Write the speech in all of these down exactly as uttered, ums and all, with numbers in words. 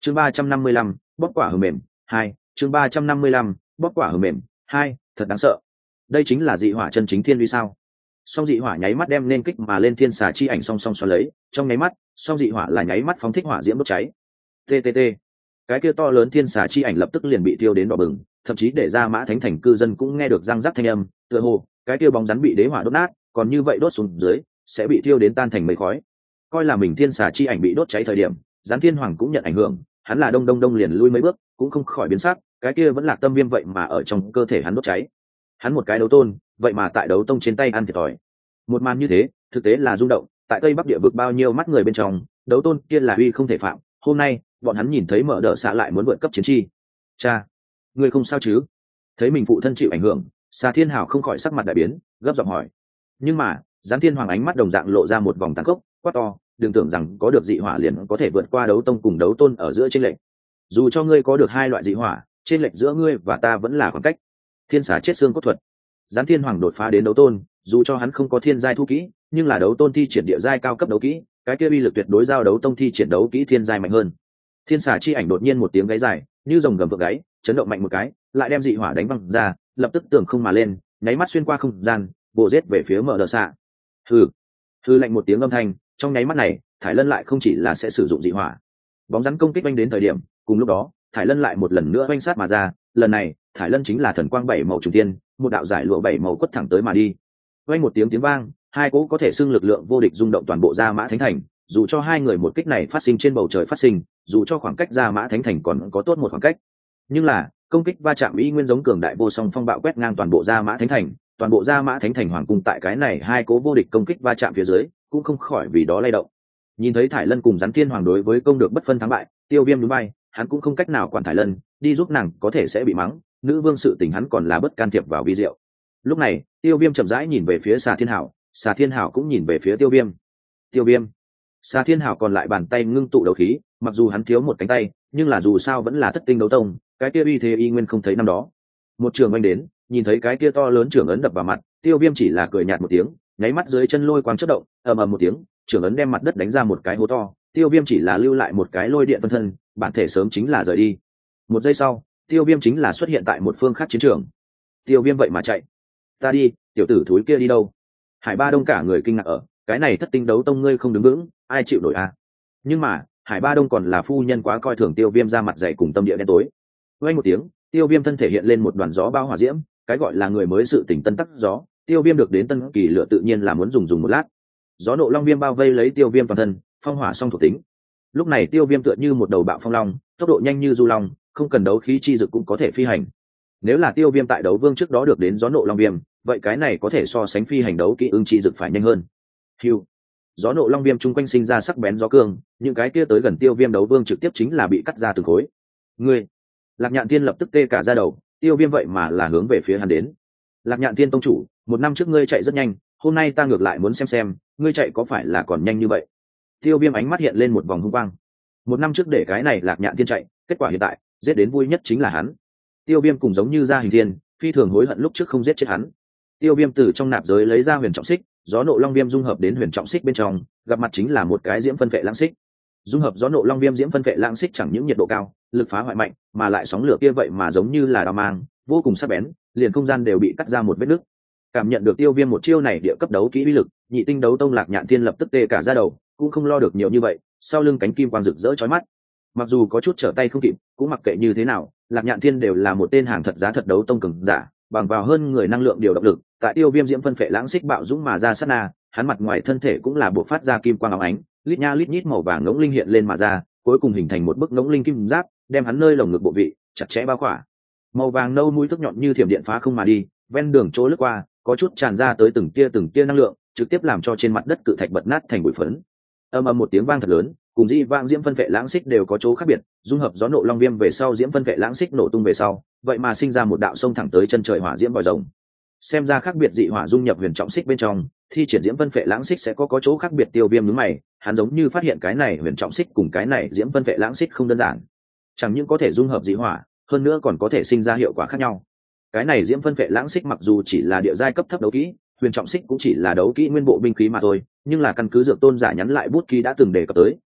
chương ba trăm năm mươi lăm bóc quả hờ mềm hai chương ba trăm năm mươi lăm bóc quả hờ mềm hai thật đáng sợ. Đây chính là dị hỏa chân chính thiên uy sao? Song dị hỏa nháy mắt đem nên kích mà lên thiên xà chi ảnh song song xoắn lấy, trong nháy mắt song dị hỏa là nháy mắt phóng thích hỏa diễm đốt cháy. Ttt, cái kia to lớn thiên xà chi ảnh lập tức liền bị thiêu đến đỏ bừng, thậm chí để ra mã thánh thành cư dân cũng nghe được răng rắc thanh âm, tựa hồ cái kia bóng rắn bị đế hỏa đốt nát, còn như vậy đốt xuống dưới sẽ bị thiêu đến tan thành mây khói. Coi là mình thiên xà chi ảnh bị đốt cháy thời điểm, Gián Thiên Hoàng cũng nhận ảnh hưởng, hắn là đông đông đông liền lui mấy bước, cũng không khỏi biến sắc, cái kia vẫn là tâm viêm vậy mà ở trong cơ thể hắn đốt cháy. Hắn một cái đấu tôn, vậy mà tại đấu tông trên tay ăn thiệt thòi. Một màn như thế, thực tế là rung động, tại Tây Bắc địa vực bao nhiêu mắt người bên trong, đấu tôn kia là uy không thể phạm, hôm nay, bọn hắn nhìn thấy mở đỡ xạ lại muốn vượt cấp chiến chi. Cha, ngươi không sao chứ? Thấy mình phụ thân chịu ảnh hưởng, Xà Thiên Hào không khỏi sắc mặt đại biến, gấp giọng hỏi. Nhưng mà, Gián Thiên Hoàng ánh mắt đồng dạng lộ ra một vòng tàn khốc, quát to, đừng tưởng rằng có được dị hỏa liền có thể vượt qua đấu tông cùng đấu tôn ở giữa chênh lệch. Dù cho ngươi có được hai loại dị hỏa, chênh lệch giữa ngươi và ta vẫn là khoảng cách. Thiên xà chết xương cốt thuật. Gián Thiên Hoàng đột phá đến đấu tôn, dù cho hắn không có thiên giai thu kỹ, nhưng là đấu tôn thi triển địa giai cao cấp đấu kỹ, cái kia uy lực tuyệt đối giao đấu tông thi triển đấu kỹ thiên giai mạnh hơn. Thiên xà chi ảnh đột nhiên một tiếng gáy dài, như rồng gầm vượt gáy, chấn động mạnh một cái, lại đem dị hỏa đánh văng ra, lập tức tưởng không mà lên, nháy mắt xuyên qua không gian, bổ giết về phía mở đờ xạ. Hừ, hừ lạnh một tiếng âm thanh, trong nháy mắt này, Thải Lân lại không chỉ là sẽ sử dụng dị hỏa. Bóng rắn công kích oanh đến thời điểm, cùng lúc đó, Thải Lân lại một lần nữa oanh sát mà ra, lần này, Thải Lân chính là thần quang bảy màu trùng tiên, một đạo giải lụa bảy màu quất thẳng tới mà đi. Oanh một tiếng tiếng vang, hai cỗ có thể xưng lực lượng vô địch rung động toàn bộ Gia Mã Thánh Thành, dù cho hai người một kích này phát sinh trên bầu trời phát sinh, dù cho khoảng cách Gia Mã Thánh Thành còn có tốt một khoảng cách, nhưng là công kích va chạm ý nguyên giống cường đại vô song phong bạo quét ngang toàn bộ Gia Mã Thánh Thành, toàn bộ Gia Mã Thánh Thành hoàng cung tại cái này hai cỗ vô địch công kích va chạm phía dưới, cũng không khỏi vì đó lay động. Nhìn thấy Thải Lân cùng Gián Thiên Hoàng đối với công được bất phân thắng bại, Tiêu Viêm nhún vai, hắn cũng không cách nào quản Thải Lân, đi giúp nàng có thể sẽ bị mắng, nữ vương sự tình hắn còn là bất can thiệp vào vi diệu. Lúc này, Tiêu Viêm chậm rãi nhìn về phía Xà Thiên Hảo, Xà Thiên Hảo cũng nhìn về phía Tiêu Viêm. Tiêu Viêm, Xà Thiên Hảo còn lại bàn tay ngưng tụ đấu khí, mặc dù hắn thiếu một cánh tay, nhưng là dù sao vẫn là thất tinh đấu tông, cái kia uy thế y nguyên không thấy năm đó. Một trường oanh đến, nhìn thấy cái kia to lớn trưởng ấn đập vào mặt, Tiêu Viêm chỉ là cười nhạt một tiếng, nháy mắt dưới chân lôi quang chớp động, ầm ầm một tiếng, trưởng ấn đem mặt đất đánh ra một cái hố to, Tiêu Viêm chỉ là lưu lại một cái lôi điện phân thân, bản thể sớm chính là rời đi. Một giây sau, Tiêu Viêm chính là xuất hiện tại một phương khác chiến trường. Tiêu Viêm vậy mà chạy. Ta đi, tiểu tử thúi kia đi đâu? Hải Ba Đông cả người kinh ngạc ở, cái này thất tinh đấu tông ngươi không đứng vững, ai chịu nổi à? Nhưng mà, Hải Ba Đông còn là phu nhân quá coi thường Tiêu Viêm ra mặt dày cùng tâm địa đen tối. Vang một tiếng, Tiêu Viêm thân thể hiện lên một đoàn gió bao hỏa diễm, cái gọi là người mới sự tỉnh tân tắc gió, Tiêu Viêm được đến tân kỳ lửa tự nhiên là muốn dùng dùng một lát. Gió nộ long viêm bao vây lấy Tiêu Viêm toàn thân, phong hỏa song thuộc tính. Lúc này Tiêu Viêm tựa như một đầu bạo phong long, tốc độ nhanh như du long, không cần đấu khí chi dực cũng có thể phi hành. Nếu là Tiêu Viêm tại đấu vương trước đó được đến gió nộ long viêm, vậy cái này có thể so sánh phi hành đấu kỹ ưng chi dực phải nhanh hơn. Hưu, gió nộ long viêm chung quanh sinh ra sắc bén gió cương, những cái kia tới gần Tiêu Viêm đấu vương trực tiếp chính là bị cắt ra từng khối. Ngươi, Lạc Nhạn Tiên lập tức tê cả da đầu, Tiêu Viêm vậy mà là hướng về phía hắn đến. Lạc Nhạn Tiên tông chủ, một năm trước ngươi chạy rất nhanh, hôm nay ta ngược lại muốn xem xem ngươi chạy có phải là còn nhanh như vậy. Tiêu Viêm ánh mắt hiện lên một vòng hung quang. Một năm trước để cái này Lạc Nhạn Tiên chạy, kết quả hiện tại giết đến vui nhất chính là hắn. Tiêu Viêm cùng giống như Gia Hình Thiên, phi thường hối hận lúc trước không giết chết hắn. Tiêu Viêm từ trong nạp giới lấy ra huyền trọng xích, gió nộ long viêm dung hợp đến huyền trọng xích bên trong, gặp mặt chính là một cái diễm phân vệ lãng xích. Dung hợp gió nộ long viêm diễm phân vệ lãng xích chẳng những nhiệt độ cao, lực phá hoại mạnh, mà lại sóng lửa kia vậy mà giống như là đao mang, vô cùng sắc bén, liền không gian đều bị cắt ra một vết nứt. Cảm nhận được Tiêu Viêm một chiêu này địa cấp đấu kỹ uy lực, nhị tinh đấu tông Lạc Nhạn Thiên lập tức tê cả da đầu, cũng không lo được nhiều như vậy, sau lưng cánh kim quang rực rỡ chói mắt. Mặc dù có chút trở tay không kịp, cũng mặc kệ như thế nào, Lạc Nhạn Thiên đều là một tên hàng thật giá thật đấu tông cường giả, bằng vào hơn người năng lượng điều động lực, tại Tiêu Viêm diễm phân phệ lãng xích bạo dũng mà ra sát na, hắn mặt ngoài thân thể cũng là bộc phát ra kim quang óng ánh, lít nha lít nhít màu vàng ngỗng linh hiện lên mà ra, cuối cùng hình thành một bức ngỗng linh kim giáp, đem hắn nơi lồng ngực bộ vị chặt chẽ bao khỏa. Màu vàng nâu mũi tức nhọn như thiểm điện phá không mà đi, ven đường chỗ lướt qua, có chút tràn ra tới từng tia từng tia năng lượng, trực tiếp làm cho trên mặt đất cự thạch bật nát thành bụi phấn. Ầm ầm một tiếng vang thật lớn, cùng dĩ vang diễm phân vệ lãng xích đều có chỗ khác biệt, dung hợp gió nộ long viêm về sau diễm phân vệ lãng xích nổ tung về sau, vậy mà sinh ra một đạo sông thẳng tới chân trời hỏa diễm vòi rồng. Xem ra khác biệt dị hỏa dung nhập huyền trọng xích bên trong, thi triển diễm phân vệ lãng xích sẽ có có chỗ khác biệt. Tiêu Viêm nhướng mày, hắn giống như phát hiện cái này huyền trọng xích cùng cái này diễm phân vệ lãng xích không đơn giản, chẳng những có thể dung hợp dị hỏa, hơn nữa còn có thể sinh ra hiệu quả khác nhau. Cái này diễm phân vệ lãng xích mặc dù chỉ là địa giai cấp thấp đấu kỹ, huyền trọng xích cũng chỉ là đấu kỹ nguyên bộ binh khí mà thôi, nhưng là căn cứ dược tôn giả nhắn lại bút ký đã từng đề cập tới,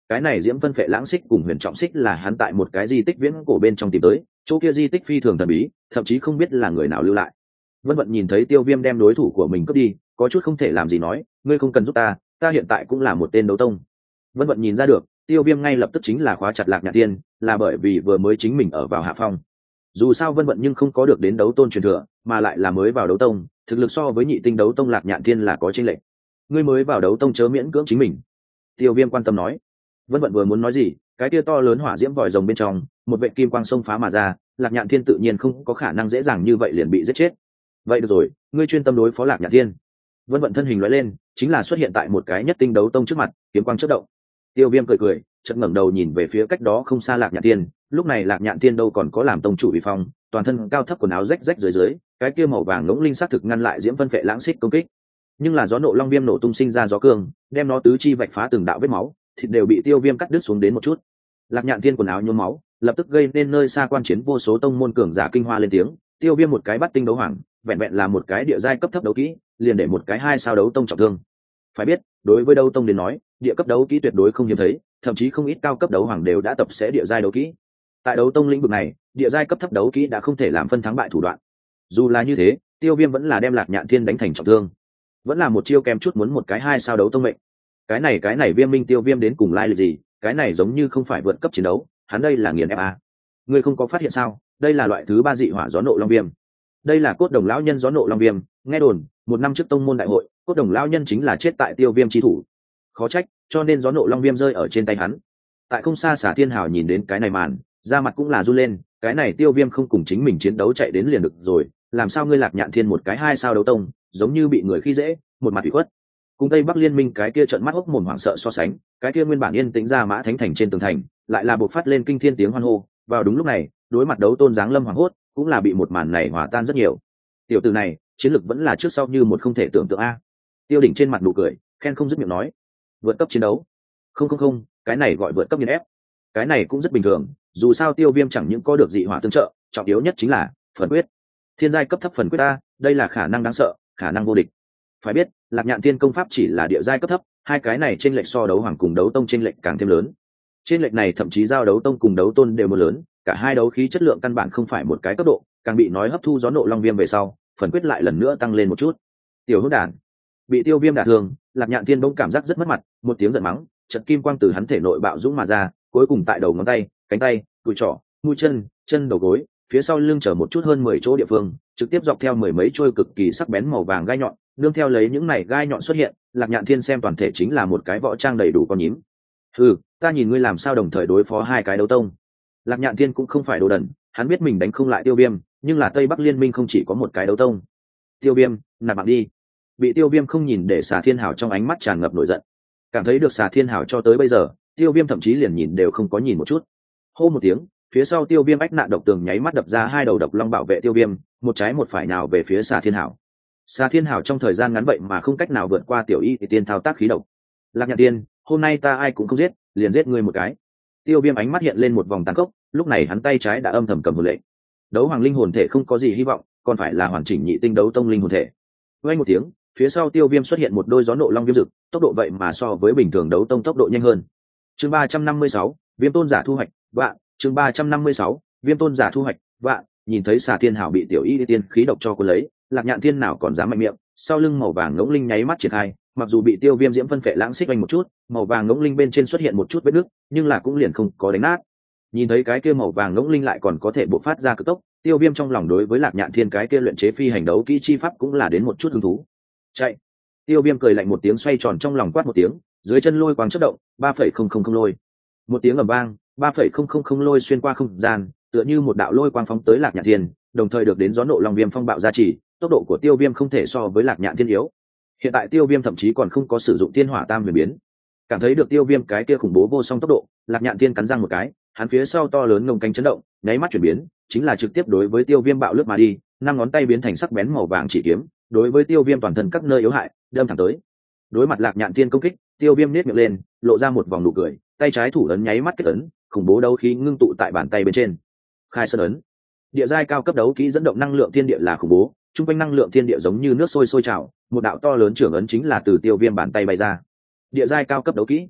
cái này diễm phân phệ lãng xích cùng huyền trọng xích là hắn tại một cái di tích viễn cổ bên trong tìm tới, chỗ kia di tích phi thường thần bí, thậm chí không biết là người nào lưu lại. Vân Vận nhìn thấy Tiêu Viêm đem đối thủ của mình cướp đi, có chút không thể làm gì nói, ngươi không cần giúp ta, ta hiện tại cũng là một tên đấu tông. Vân Vận nhìn ra được, Tiêu Viêm ngay lập tức chính là khóa chặt Lạc Nhạn Thiên, là bởi vì vừa mới chính mình ở vào hạ phong. Dù sao Vân Vận nhưng không có được đến đấu tôn truyền thừa, mà lại là mới vào đấu tông, thực lực so với nhị tinh đấu tông Lạc Nhạn Thiên là có chênh lệch. Ngươi mới vào đấu tông chớ miễn cưỡng chính mình. Tiêu Viêm quan tâm nói. Vân Vận vừa muốn nói gì, cái kia to lớn hỏa diễm vòi rồng bên trong, một vệ kim quang xông phá mà ra, Lạc Nhạn Thiên tự nhiên không có khả năng dễ dàng như vậy liền bị giết chết. Vậy được rồi, ngươi chuyên tâm đối phó Lạc Nhạn Thiên. Vân Vận thân hình lóe lên, chính là xuất hiện tại một cái nhất tinh đấu tông trước mặt, kiếm quang chớp động. Tiêu Viêm cười cười, chợt ngẩng đầu nhìn về phía cách đó không xa Lạc Nhạn Thiên, lúc này Lạc Nhạn Thiên đâu còn có làm tông chủ uy phong, toàn thân cao thấp quần áo rách rách dưới dưới, cái kia màu vàng ngỗng linh sát thực ngăn lại diễm phân phệ lãng xích công kích. Nhưng là gió nộ long viêm nổ tung sinh ra gió cương, đem nó tứ chi vạch phá từng đạo vết máu, thịt đều bị Tiêu Viêm cắt đứt xuống đến một chút. Lạc Nhạn Thiên quần áo nhuốm máu, lập tức gây nên nơi xa quan chiến vô số tông môn cường giả kinh hoa lên tiếng. Tiêu Viêm một cái bắt tinh đấu hoàng, vẹn vẹn là một cái địa giai cấp thấp đấu kỹ, liền để một cái hai sao đấu tông trọng thương. Phải biết, đối với đấu tông đến nói, địa cấp đấu kỹ tuyệt đối không hiếm thấy, thậm chí không ít cao cấp đấu hoàng đều đã tập sẽ địa giai đấu kỹ. Tại đấu tông lĩnh vực này, địa giai cấp thấp đấu kỹ đã không thể làm phân thắng bại thủ đoạn. Dù là như thế, Tiêu Viêm vẫn là đem Lạc Nhạn Thiên đánh thành trọng thương, vẫn là một chiêu kèm chút muốn một cái hai sao đấu tông mệnh. Cái này cái này Viêm Minh Tiêu Viêm đến cùng lai lịch gì? Cái này giống như không phải vượt cấp chiến đấu, hắn đây là nghiền ép a. Ngươi không có phát hiện sao? Đây là loại thứ ba dị hỏa gió nộ long viêm. Đây là cốt đồng lão nhân gió nộ long viêm, nghe đồn, một năm trước tông môn đại hội, cốt đồng lão nhân chính là chết tại Tiêu Viêm chi thủ. Khó trách, cho nên gió nộ long viêm rơi ở trên tay hắn. Tại không xa Xà Thiên Hào nhìn đến cái này màn, da mặt cũng là run lên, cái này Tiêu Viêm không cùng chính mình chiến đấu chạy đến liền được rồi, làm sao ngươi Lạc Nhạn Thiên một cái hai sao đấu tông, giống như bị người khi dễ, một mặt ủy khuất. Cùng Tây Bắc Liên Minh cái kia trợn mắt hốc mồm hoảng sợ so sánh, cái kia nguyên bản yên tĩnh ra Mã Thánh Thành trên tường thành, lại là bộc phát lên kinh thiên tiếng hoan hô, vào đúng lúc này, đối mặt đấu tôn giáng lâm hoàng hốt, cũng là bị một màn này hòa tan rất nhiều. Tiểu tử này, chiến lực vẫn là trước sau như một không thể tưởng tượng a. Tiêu Đỉnh trên mặt nụ cười, khen không dứt miệng nói, vượt cấp chiến đấu. Không không không, cái này gọi vượt cấp nghiền ép. Cái này cũng rất bình thường, dù sao Tiêu Viêm chẳng những có được dị hỏa tương trợ, trọng yếu nhất chính là phần quyết. Thiên giai cấp thấp phần quyết a, đây là khả năng đáng sợ, khả năng vô địch. Phải biết, Lạc Nhạn Thiên công pháp chỉ là địa giai cấp thấp, hai cái này trên lệch so đấu hoàng cùng đấu tông trên lệch càng thêm lớn. Trên lệch này thậm chí giao đấu tông cùng đấu tôn đều một lớn, cả hai đấu khí chất lượng căn bản không phải một cái cấp độ, càng bị nói hấp thu gió nộ long viêm về sau, phần quyết lại lần nữa tăng lên một chút. Tiểu hỗn đản, bị Tiêu Viêm đả thương, Lạc Nhạn Thiên bỗng cảm giác rất mất mặt, một tiếng giận mắng, trận kim quang từ hắn thể nội bạo dũng mà ra, cuối cùng tại đầu ngón tay, cánh tay, đùi trỏ, mũi chân, chân đầu gối, phía sau lưng chở một chút hơn mười chỗ địa phương, trực tiếp dọc theo mười mấy trôi cực kỳ sắc bén màu vàng gai nhọn, nương theo lấy những này gai nhọn xuất hiện, Lạc Nhạn Thiên xem toàn thể chính là một cái võ trang đầy đủ con nhím. Ừ, ta nhìn ngươi làm sao đồng thời đối phó hai cái đấu tông. Lạc Nhạn Thiên cũng không phải đồ đần, hắn biết mình đánh không lại Tiêu Viêm, nhưng là Tây Bắc Liên Minh không chỉ có một cái đấu tông. Tiêu Viêm, nạp mạng đi. Bị Tiêu Viêm không nhìn để Xà Thiên Hào trong ánh mắt tràn ngập nổi giận. Cảm thấy được Xà Thiên Hào cho tới bây giờ, Tiêu Viêm thậm chí liền nhìn đều không có nhìn một chút. Hô một tiếng, phía sau Tiêu Viêm ách nạn độc tường nháy mắt đập ra hai đầu độc long bảo vệ Tiêu Viêm, một trái một phải nào về phía Xà Thiên Hào. Xà Thiên Hào trong thời gian ngắn vậy mà không cách nào vượt qua tiểu y thì tiên thao tác khí độc. Lạc Nhạn Thiên, hôm nay ta ai cũng không giết, liền giết ngươi một cái. Tiêu Viêm ánh mắt hiện lên một vòng tàn khốc, lúc này hắn tay trái đã âm thầm cầm hồn lệnh. Đấu hoàng linh hồn thể không có gì hy vọng, còn phải là hoàn chỉnh nhị tinh đấu tông linh hồn thể. Vang một tiếng, phía sau Tiêu Viêm xuất hiện một đôi gió nộ long viêm rực, tốc độ vậy mà so với bình thường đấu tông tốc độ nhanh hơn. Chương ba trăm năm mươi sáu, Viêm tôn giả thu hoạch, vạn, chương ba trăm năm mươi sáu, Viêm tôn giả thu hoạch, vạn, nhìn thấy Xà Thiên Hào bị tiểu y tiên khí độc cho cuốn lấy, Lạc Nhạn Thiên nào còn dám mạnh miệng, sau lưng màu vàng ngỗng linh nháy mắt triển khai, mặc dù bị Tiêu Viêm diễm phân phệ lãng xích vành một chút, màu vàng ngỗng linh bên trên xuất hiện một chút vết nứt, nhưng là cũng liền không có đánh nát. Nhìn thấy cái kia màu vàng ngỗng linh lại còn có thể bộc phát ra cực tốc, Tiêu Viêm trong lòng đối với Lạc Nhạn Thiên cái kia luyện chế phi hành đấu kỹ chi pháp cũng là đến một chút hứng thú. Chạy! Tiêu Viêm cười lạnh một tiếng xoay tròn trong lòng quát một tiếng, dưới chân lôi quang chớp động, ba phẩy không không không lôi. Một tiếng ầm vang, ba phẩy không không không lôi xuyên qua không gian, tựa như một đạo lôi quang phóng tới Lạc Nhạn Thiên, đồng thời được đến gió nộ long viêm phong bạo gia trì, tốc độ của Tiêu Viêm không thể so với Lạc Nhạn Thiên yếu. Hiện tại Tiêu Viêm thậm chí còn không có sử dụng tiên hỏa tam huyền biến. Cảm thấy được Tiêu Viêm cái kia khủng bố vô song tốc độ, Lạc Nhạn Thiên cắn răng một cái, hắn phía sau to lớn ngông cánh chấn động, nháy mắt chuyển biến, chính là trực tiếp đối với Tiêu Viêm bạo lướt mà đi, năm ngón tay biến thành sắc bén màu vàng chỉ kiếm, đối với Tiêu Viêm toàn thân các nơi yếu hại, đâm thẳng tới. Đối mặt Lạc Nhạn Thiên công kích, Tiêu Viêm nhếch miệng lên, lộ ra một vòng nụ cười, tay trái thủ ấn nháy mắt kết ấn, khủng bố đấu khí ngưng tụ tại bàn tay bên trên. Khai sơn ấn. Địa giai cao cấp đấu kỹ dẫn động năng lượng thiên địa là khủng bố, trung quanh năng lượng thiên địa giống như nước sôi sôi trào, một đạo to lớn trưởng ấn chính là từ Tiêu Viêm bàn tay bay ra. Địa giai cao cấp đấu kỹ.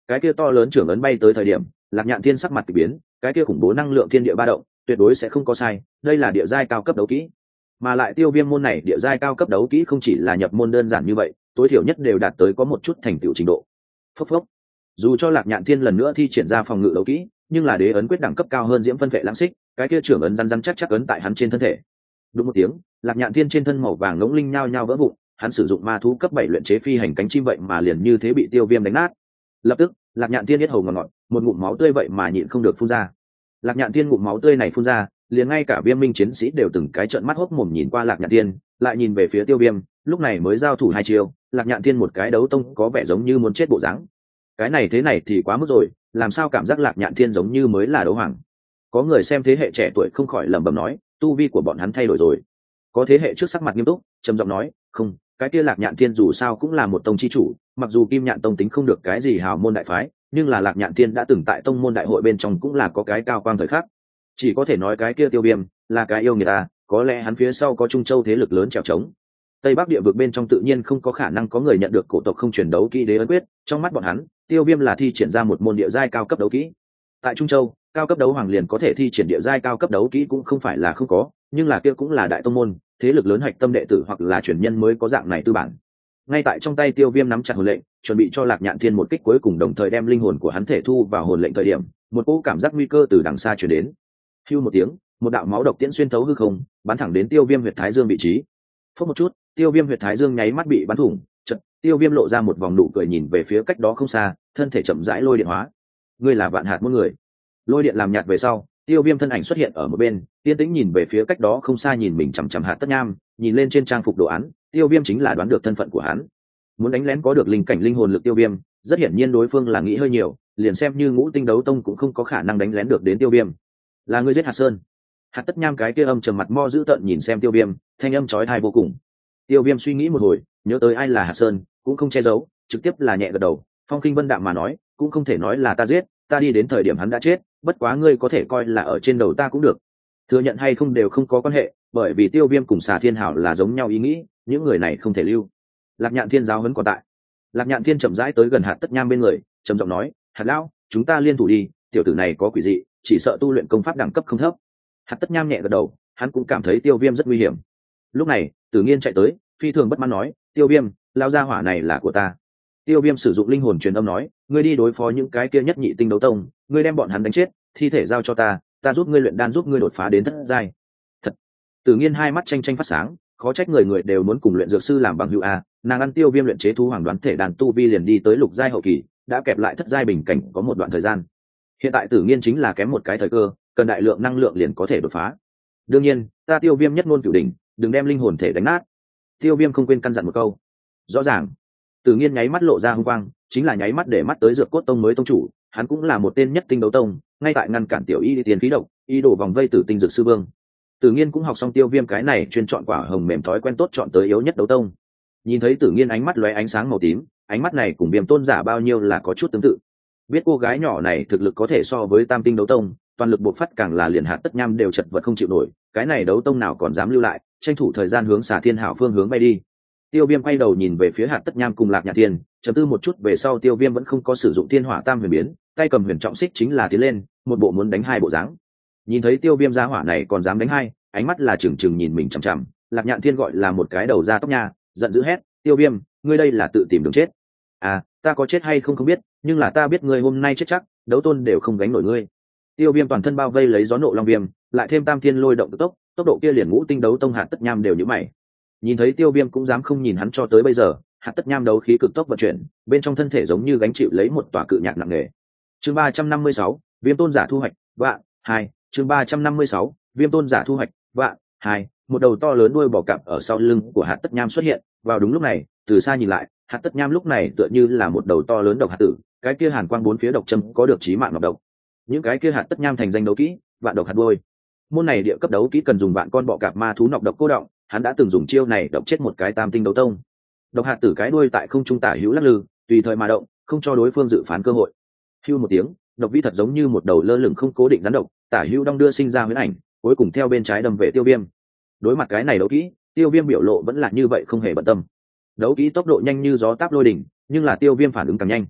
cái kia to lớn trưởng ấn bay tới thời điểm, Lạc Nhạn Thiên sắc mặt kỳ biến, cái kia khủng bố năng lượng thiên địa ba động tuyệt đối sẽ không có sai, đây là địa giai cao cấp đấu kỹ. Mà lại Tiêu Viêm môn này địa giai cao cấp đấu kỹ không chỉ là nhập môn đơn giản như vậy, tối thiểu nhất đều đạt tới có một chút thành tựu trình độ. Phốc phốc. Dù cho Lạc Nhạn Thiên lần nữa thi triển ra phòng ngự đấu kỹ, nhưng là đế ấn quyết đẳng cấp cao hơn Diễm Phân Vệ Lãng Xích, cái kia trưởng ấn rắn rắn chắc chắc ấn tại hắn trên thân thể. Đúng một tiếng, Lạc Nhạn Thiên trên thân màu vàng ngỗng linh nhao nhao vỡ vụn, hắn sử dụng ma thú cấp bảy luyện chế phi hành cánh chim vậy mà liền như thế bị Tiêu Viêm đánh nát. Lập tức, Lạc Nhạn Thiên yết hầu ngọt ngọt, một ngụm máu tươi vậy mà nhịn không được phun ra. Lạc Nhạn Thiên ngụm máu tươi này phun ra, liền ngay cả Viêm Minh chiến sĩ đều từng cái trợn mắt hốc mồm nhìn qua Lạc Nhạn Thiên, lại nhìn về phía Tiêu Viêm, lúc này mới giao thủ hai chiêu, Lạc Nhạn Thiên một cái đấu tông có vẻ giống như muốn chết bộ dáng. Cái này thế này thì quá mức rồi, làm sao cảm giác Lạc Nhạn Thiên giống như mới là đấu hoàng. Có người xem thế hệ trẻ tuổi không khỏi lẩm bẩm nói, tu vi của bọn hắn thay đổi rồi. Có thế hệ trước sắc mặt nghiêm túc, trầm giọng nói, không, cái kia Lạc Nhạn Thiên dù sao cũng là một tông chi chủ, mặc dù Kim Nhạn tông tính không được cái gì hào môn đại phái, nhưng là Lạc Nhạn Thiên đã từng tại tông môn đại hội bên trong cũng là có cái cao quang thời khắc. Chỉ có thể nói cái kia Tiêu Viêm là cái yêu người ta, có lẽ hắn phía sau có Trung Châu thế lực lớn trèo trống. Tây Bắc địa vực bên trong tự nhiên không có khả năng có người nhận được cổ tộc không truyền đấu kỹ đế ấn quyết, trong mắt bọn hắn, Tiêu Viêm là thi triển ra một môn địa giai cao cấp đấu kỹ. Tại Trung Châu, cao cấp đấu hoàng liền có thể thi triển địa giai cao cấp đấu kỹ cũng không phải là không có, nhưng là kia cũng là đại tông môn, thế lực lớn hạch tâm đệ tử hoặc là truyền nhân mới có dạng này tư bản. Ngay tại trong tay Tiêu Viêm nắm chặt hồn lệnh, chuẩn bị cho Lạc Nhạn Thiên một kích cuối cùng đồng thời đem linh hồn của hắn thể thu vào hồn lệnh thời điểm, một cỗ cảm giác nguy cơ từ đằng xa truyền đến. Hưu một tiếng, một đạo máu độc tiễn xuyên thấu hư không, bắn thẳng đến Tiêu Viêm huyệt thái dương vị trí. Phút một chút, Tiêu Viêm huyệt thái dương nháy mắt bị bắn thủng, chợt, Tiêu Viêm lộ ra một vòng nụ cười nhìn về phía cách đó không xa, thân thể chậm rãi lôi điện hóa. Ngươi là Vạn Hạt môn người. Lôi điện làm nhạt về sau, Tiêu Viêm thân ảnh xuất hiện ở một bên, yên tĩnh nhìn về phía cách đó không xa nhìn mình chằm chằm Hạt Tất Nham, nhìn lên trên trang phục đồ án, Tiêu Viêm chính là đoán được thân phận của hắn. Muốn đánh lén có được linh cảnh linh hồn lực Tiêu Viêm, rất hiển nhiên đối phương là nghĩ hơi nhiều, liền xem như Ngũ Tinh đấu tông cũng không có khả năng đánh lén được đến Tiêu Viêm. Là ngươi giết Hạt Sơn? Hạt Tất Nham cái kia âm trầm mặt mo dữ tợn nhìn xem Tiêu Viêm, thanh âm chói tai vô cùng. Tiêu Viêm suy nghĩ một hồi, nhớ tới ai là Hạt Sơn, cũng không che giấu, trực tiếp là nhẹ gật đầu, phong khinh vân đạm mà nói, cũng không thể nói là ta giết, ta đi đến thời điểm hắn đã chết, bất quá ngươi có thể coi là ở trên đầu ta cũng được. Thừa nhận hay không đều không có quan hệ, bởi vì Tiêu Viêm cùng Xà Thiên Hảo là giống nhau ý nghĩ, những người này không thể lưu. Lạc Nhạn Thiên giáo huấn còn tại. Lạc Nhạn Thiên chậm rãi tới gần Hạt Tất Nham bên người, trầm giọng nói, Hạt lão, chúng ta liên thủ đi, tiểu tử này có quỷ dị, chỉ sợ tu luyện công pháp đẳng cấp không thấp. Hạt Tất Nham nhẹ gật đầu, hắn cũng cảm thấy Tiêu Viêm rất nguy hiểm. Lúc này, Tử Nghiên chạy tới, phi thường bất mãn nói, Tiêu Viêm, lao ra hỏa này là của ta. Tiêu Viêm sử dụng linh hồn truyền âm nói, ngươi đi đối phó những cái kia nhất nhị tinh đấu tông, ngươi đem bọn hắn đánh chết, thi thể giao cho ta, ta giúp ngươi luyện đan giúp ngươi đột phá đến thất giai. Thật. Tử Nghiên hai mắt tranh tranh phát sáng, khó trách người người đều muốn cùng luyện dược sư làm bằng hữu a, nàng ăn Tiêu Viêm luyện chế thú hoàng đoán thể đàn tu vi liền đi tới lục giai hậu kỳ, đã kẹp lại thất giai bình cảnh có một đoạn thời gian. Hiện tại Tử Nghiên chính là kém một cái thời cơ, cần đại lượng năng lượng liền có thể đột phá. Đương nhiên, ta Tiêu Viêm nhất ngôn cửu đỉnh, đừng đem linh hồn thể đánh nát. Tiêu Viêm không quên căn dặn một câu. Rõ ràng. Tử Nghiên nháy mắt lộ ra hung quang, chính là nháy mắt để mắt tới Dược Cốt Tông mới tông chủ, hắn cũng là một tên nhất tinh đấu tông, ngay tại ngăn cản tiểu y đi tiền khí độc, y đổ vòng vây Tử Tinh Dược sư vương. Tử Nghiên cũng học xong Tiêu Viêm cái này chuyên chọn quả hồng mềm thói quen tốt chọn tới yếu nhất đấu tông. Nhìn thấy Tử Nghiên ánh mắt lóe ánh sáng màu tím, ánh mắt này cùng Viêm tôn giả bao nhiêu là có chút tương tự. Biết cô gái nhỏ này thực lực có thể so với Tam tinh đấu tông, toàn lực bộc phát càng là liền Hạt Tất Nham đều chật vật không chịu nổi, cái này đấu tông nào còn dám lưu lại, tranh thủ thời gian hướng Xà Thiên Hảo phương hướng bay đi. Tiêu Viêm quay đầu nhìn về phía Hạt Tất Nham cùng Lạc Nhạn Thiên, trầm tư một chút về sau Tiêu Viêm vẫn không có sử dụng Thiên Hỏa Tam Huyền biến, tay cầm huyền trọng xích chính là tiến lên, một bộ muốn đánh hai bộ dáng. Nhìn thấy Tiêu Viêm giá hỏa này còn dám đánh hai, ánh mắt là trừng trừng nhìn mình chằm chằm, Lạc Nhạn Thiên gọi là một cái đầu ra tóc nha, giận dữ hét, Tiêu Viêm, ngươi đây là tự tìm đường chết. À, ta có chết hay không không biết, nhưng là ta biết ngươi hôm nay chết chắc, đấu tôn đều không gánh nổi ngươi. Tiêu Viêm toàn thân bao vây lấy gió nộ long viêm, lại thêm Tam Thiên lôi động tốc, tốc độ kia liền Ngũ Tinh đấu tông Hạt Tất Nham đều như mày. Nhìn thấy Tiêu Viêm cũng dám không nhìn hắn cho tới bây giờ, Hạt Tất Nham đấu khí cực tốc vận chuyển, bên trong thân thể giống như gánh chịu lấy một tòa cự nhạc nặng nề. Chương ba trăm năm mươi sáu, Viêm tôn giả thu hoạch, vạn, hai, chương ba trăm năm mươi sáu, Viêm tôn giả thu hoạch, vạn, hai, một đầu to lớn đuôi bò cạp ở sau lưng của Hạt Tất Nham xuất hiện, vào đúng lúc này, từ xa nhìn lại, Hạt Tất Nham lúc này tựa như là một đầu to lớn độc hạt tử, cái kia hàn quang bốn phía độc châm có được chí mạng ngọc độc. Những cái kia Hạt Tất Nham thành danh đấu kỹ, vạn độc hạt đuôi. Môn này địa cấp đấu kỹ cần dùng vạn con bọ cạp ma thú nọc độc cô động, hắn đã từng dùng chiêu này độc chết một cái tam tinh đấu tông. Độc hạt tử cái đuôi tại không trung tả hữu lắc lư, tùy thời mà động, không cho đối phương dự phán cơ hội. Hưu một tiếng, độc vi thật giống như một đầu lơ lửng không cố định rắn độc, tả hữu đong đưa sinh ra huyễn ảnh, cuối cùng theo bên trái đâm về Tiêu Viêm. Đối mặt cái này đấu kỹ, Tiêu Viêm biểu lộ vẫn là như vậy không hề bận tâm. Đấu kỹ tốc độ nhanh như gió táp lôi đỉnh, nhưng là Tiêu Viêm phản ứng càng nhanh.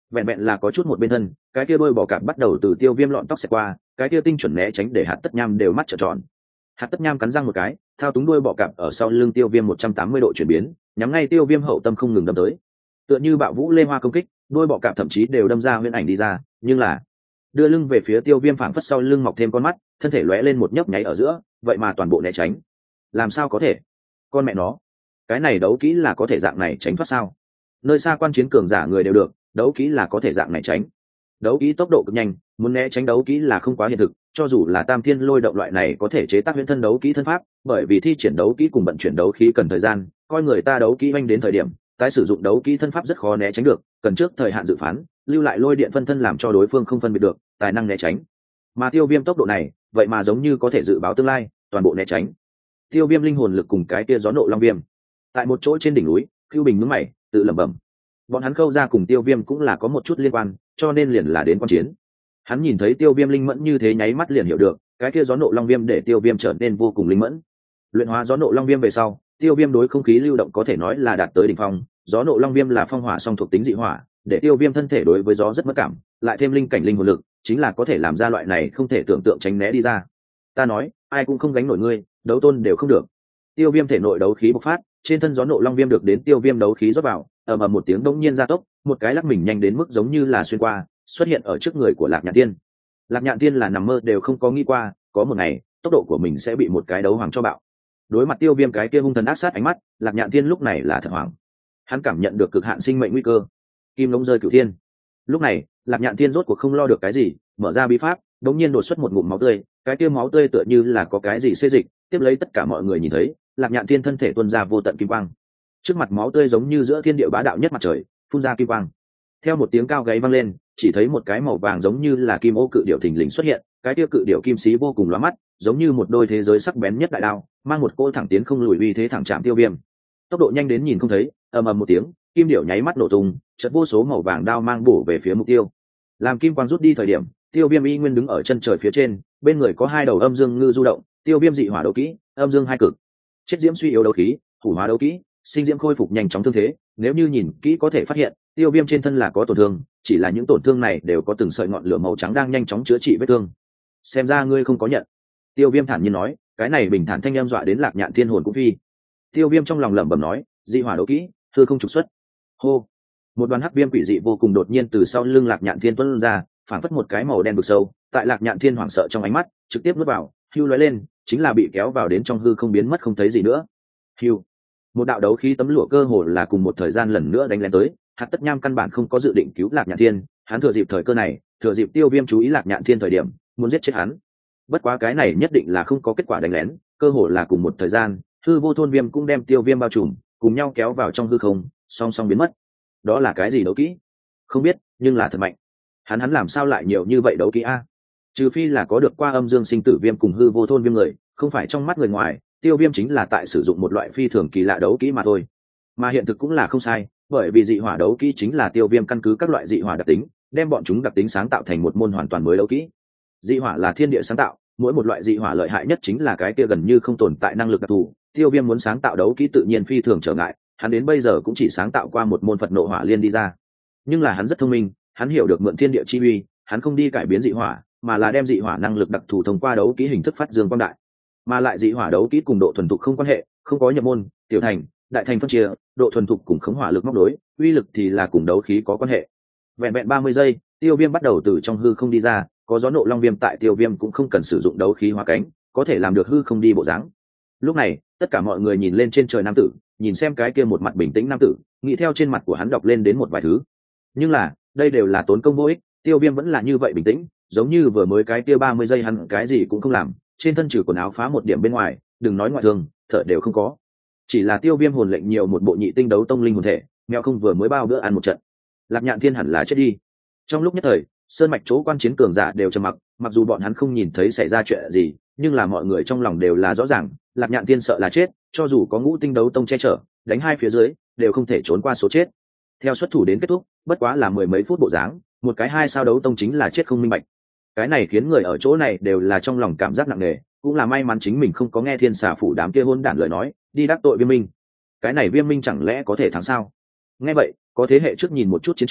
vẹn vẹn là có chút một bên thân, cái kia đôi bọ cạp bắt đầu từ tiêu viêm lọn tóc xẹt qua, cái kia tinh chuẩn né tránh để hạt tất nham đều mắt trợn tròn. Hạt tất nham cắn răng một cái, thao túng đuôi bọ cạp ở sau lưng tiêu viêm một trăm tám mươi độ chuyển biến, nhắm ngay tiêu viêm hậu tâm không ngừng đâm tới, tựa như bạo vũ lê hoa công kích, đuôi bọ cạp thậm chí đều đâm ra huyễn ảnh đi ra, nhưng là đưa lưng về phía tiêu viêm phảng phất sau lưng mọc thêm con mắt, thân thể lóe lên một nhấp nháy ở giữa, vậy mà toàn bộ né tránh. Làm sao có thể? Con mẹ nó, cái này đấu kỹ là có thể dạng này tránh thoát sao? Nơi xa quan chiến cường giả người đều được, đấu kỹ là có thể dạng này tránh. Đấu kỹ tốc độ cực nhanh, muốn né tránh đấu kỹ là không quá hiện thực, cho dù là tam thiên lôi động loại này có thể chế tác huyễn thân đấu kỹ thân pháp, bởi vì thi triển đấu kỹ cùng vận chuyển đấu khí cần thời gian, coi người ta đấu kỹ nhanh đến thời điểm, tái sử dụng đấu kỹ thân pháp rất khó né tránh được, cần trước thời hạn dự phán, lưu lại lôi điện phân thân làm cho đối phương không phân biệt được, tài năng né tránh. Mà tiêu viêm tốc độ này, vậy mà giống như có thể dự báo tương lai, toàn bộ né tránh. Tiêu viêm linh hồn lực cùng cái kia gió nộ long viêm, tại một chỗ trên đỉnh núi, Cưu Bình nhướng mày, tự lẩm bẩm. Bọn hắn Khâu ra cùng tiêu viêm cũng là có một chút liên quan, cho nên liền là đến quan chiến. Hắn nhìn thấy tiêu viêm linh mẫn như thế nháy mắt liền hiểu được, cái kia gió nộ long viêm để tiêu viêm trở nên vô cùng linh mẫn. Luyện hóa gió nộ long viêm về sau, tiêu viêm đối không khí lưu động có thể nói là đạt tới đỉnh phong. Gió nộ long viêm là phong hỏa song thuộc tính dị hỏa, để tiêu viêm thân thể đối với gió rất mất cảm, lại thêm linh cảnh linh hồn lực, chính là có thể làm ra loại này không thể tưởng tượng tránh né đi ra. Ta nói, ai cũng không gánh nổi ngươi, đấu tôn đều không được. Tiêu viêm thể nội đấu khí bộc phát, trên thân gió nộ long viêm được đến tiêu viêm đấu khí rót vào, ầm ầm một tiếng đống nhiên gia tốc, một cái lắc mình nhanh đến mức giống như là xuyên qua, xuất hiện ở trước người của Lạc Nhạn Tiên. Lạc Nhạn Tiên là nằm mơ đều không có nghĩ qua, có một ngày, tốc độ của mình sẽ bị một cái đấu hoàng cho bạo. Đối mặt tiêu viêm cái kia hung thần ác sát ánh mắt, Lạc Nhạn Tiên lúc này là thật hoảng. Hắn cảm nhận được cực hạn sinh mệnh nguy cơ. Kim ngỗng rơi cửu thiên. Lúc này, Lạc Nhạn Tiên rốt cuộc không lo được cái gì, mở ra bí pháp, đống nhiên đột xuất một ngụm máu tươi, cái kia máu tươi tựa như là có cái gì xê dịch, tiếp lấy tất cả mọi người nhìn thấy, Lạc Nhạn Tiên thân thể tuôn ra vô tận kim quang. Trước mặt máu tươi giống như giữa thiên địa bá đạo nhất mặt trời, phun ra kim quang. Theo một tiếng cao gáy vang lên, chỉ thấy một cái màu vàng giống như là kim ô cự điểu thình lình xuất hiện, cái kia cự điểu kim xí vô cùng lóa mắt, giống như một đôi thế giới sắc bén nhất đại đao, mang một cỗ thẳng tiến không lùi uy thế thẳng chạm tiêu viêm. Tốc độ nhanh đến nhìn không thấy, ầm ầm một tiếng, kim điểu nháy mắt nổ tung, chợt vô số màu vàng đao mang bổ về phía mục tiêu. Làm kim quang rút đi thời điểm, tiêu viêm y nguyên đứng ở chân trời phía trên, bên người có hai đầu âm dương ngư du động, tiêu viêm dị hỏa đấu kỹ, âm dương hai cực, chết diễm suy yếu đấu khí, hủ hóa đấu kỹ, sinh diễm khôi phục nhanh chóng thương thế. Nếu như nhìn kỹ có thể phát hiện, tiêu viêm trên thân là có tổn thương, chỉ là những tổn thương này đều có từng sợi ngọn lửa màu trắng đang nhanh chóng chữa trị vết thương. Xem ra ngươi không có nhận. Tiêu viêm thản nhiên nói, cái này bình thản thanh em dọa đến Lạc Nhạn Thiên hồn cũng phi. Tiêu viêm trong lòng lẩm bẩm nói, dị hỏa đấu kỹ, hư không trục xuất. Hô, một đoàn hắc viêm quỷ dị vô cùng đột nhiên từ sau lưng Lạc Nhạn Thiên tuôn ra, phản phất một cái màu đen vực sâu, tại Lạc Nhạn Thiên hoảng sợ trong ánh mắt, trực tiếp nuốt vào, hưu lóe lên, chính là bị kéo vào đến trong hư không biến mất không thấy gì nữa. Hưu, một đạo đấu khí tấm lụa cơ hồ là cùng một thời gian lần nữa đánh lên tới. Hạt Tất Nham căn bản không có dự định cứu Lạc Nhạn Thiên, hắn thừa dịp thời cơ này, thừa dịp tiêu viêm chú ý Lạc Nhạn Thiên thời điểm, muốn giết chết hắn. Bất quá cái này nhất định là không có kết quả đánh lén, cơ hồ là cùng một thời gian, hư vô thôn viêm cũng đem tiêu viêm bao trùm, cùng nhau kéo vào trong hư không, song song biến mất. Đó là cái gì đấu kỹ? Không biết, nhưng là thật mạnh. Hắn hắn làm sao lại nhiều như vậy đấu kỹ a? Trừ phi là có được qua âm dương sinh tử viêm cùng hư vô thôn viêm người, không phải trong mắt người ngoài, tiêu viêm chính là tại sử dụng một loại phi thường kỳ lạ đấu kỹ mà thôi. Mà hiện thực cũng là không sai, bởi vì dị hỏa đấu kỹ chính là tiêu viêm căn cứ các loại dị hỏa đặc tính, đem bọn chúng đặc tính sáng tạo thành một môn hoàn toàn mới đấu kỹ. Dị hỏa là thiên địa sáng tạo, mỗi một loại dị hỏa lợi hại nhất chính là cái kia gần như không tồn tại năng lực đặc thù. Tiêu viêm muốn sáng tạo đấu kỹ tự nhiên phi thường trở ngại, hắn đến bây giờ cũng chỉ sáng tạo qua một môn Phật nộ hỏa liên đi ra. Nhưng là hắn rất thông minh, hắn hiểu được mượn thiên địa chi uy, hắn không đi cải biến dị hỏa, mà là đem dị hỏa năng lực đặc thù thông qua đấu kỹ hình thức phát dương quang đại. Mà lại dị hỏa đấu kỹ cùng độ thuần thục không quan hệ, không có nhập môn, tiểu thành, đại thành phân chia, độ thuần thục cùng khống hỏa lực móc đối, uy lực thì là cùng đấu khí có quan hệ. Vẹn vẹn ba mươi giây, tiêu viêm bắt đầu từ trong hư không đi ra, có gió nộ long viêm tại tiêu viêm cũng không cần sử dụng đấu khí hóa cánh, có thể làm được hư không đi bộ dáng. Lúc này, tất cả mọi người nhìn lên trên trời nam tử, nhìn xem cái kia một mặt bình tĩnh nam tử, nghĩ theo trên mặt của hắn đọc lên đến một vài thứ. Nhưng là, đây đều là tốn công vô ích, tiêu viêm vẫn là như vậy bình tĩnh, giống như vừa mới cái kia ba mươi giây hắn cái gì cũng không làm, trên thân trừ quần áo phá một điểm bên ngoài, đừng nói ngoại thương, thở đều không có. Chỉ là tiêu viêm hồn lệnh nhiều một bộ nhị tinh đấu tông linh hồn thể, mèo không vừa mới bao bữa ăn một trận. Lạc Nhạn Thiên hẳn là chết đi. Trong lúc nhất thời, sơn mạch chỗ quan chiến cường giả đều trầm mặc, mặc dù bọn hắn không nhìn thấy xảy ra chuyện gì, nhưng là mọi người trong lòng đều là rõ ràng, Lạc Nhạn Thiên sợ là chết, cho dù có ngũ tinh đấu tông che chở, đánh hai phía dưới đều không thể trốn qua số chết. Theo xuất thủ đến kết thúc, bất quá là mười mấy phút bộ dáng, một cái hai sao đấu tông chính là chết không minh bạch. Cái này khiến người ở chỗ này đều là trong lòng cảm giác nặng nề, cũng là may mắn chính mình không có nghe Thiên Xà phủ đám kia hôn đản lời nói, đi đắc tội Viêm Minh. Cái này Viêm Minh chẳng lẽ có thể thắng sao? Nghe vậy, có thế hệ trước nhìn một chút chiến trường,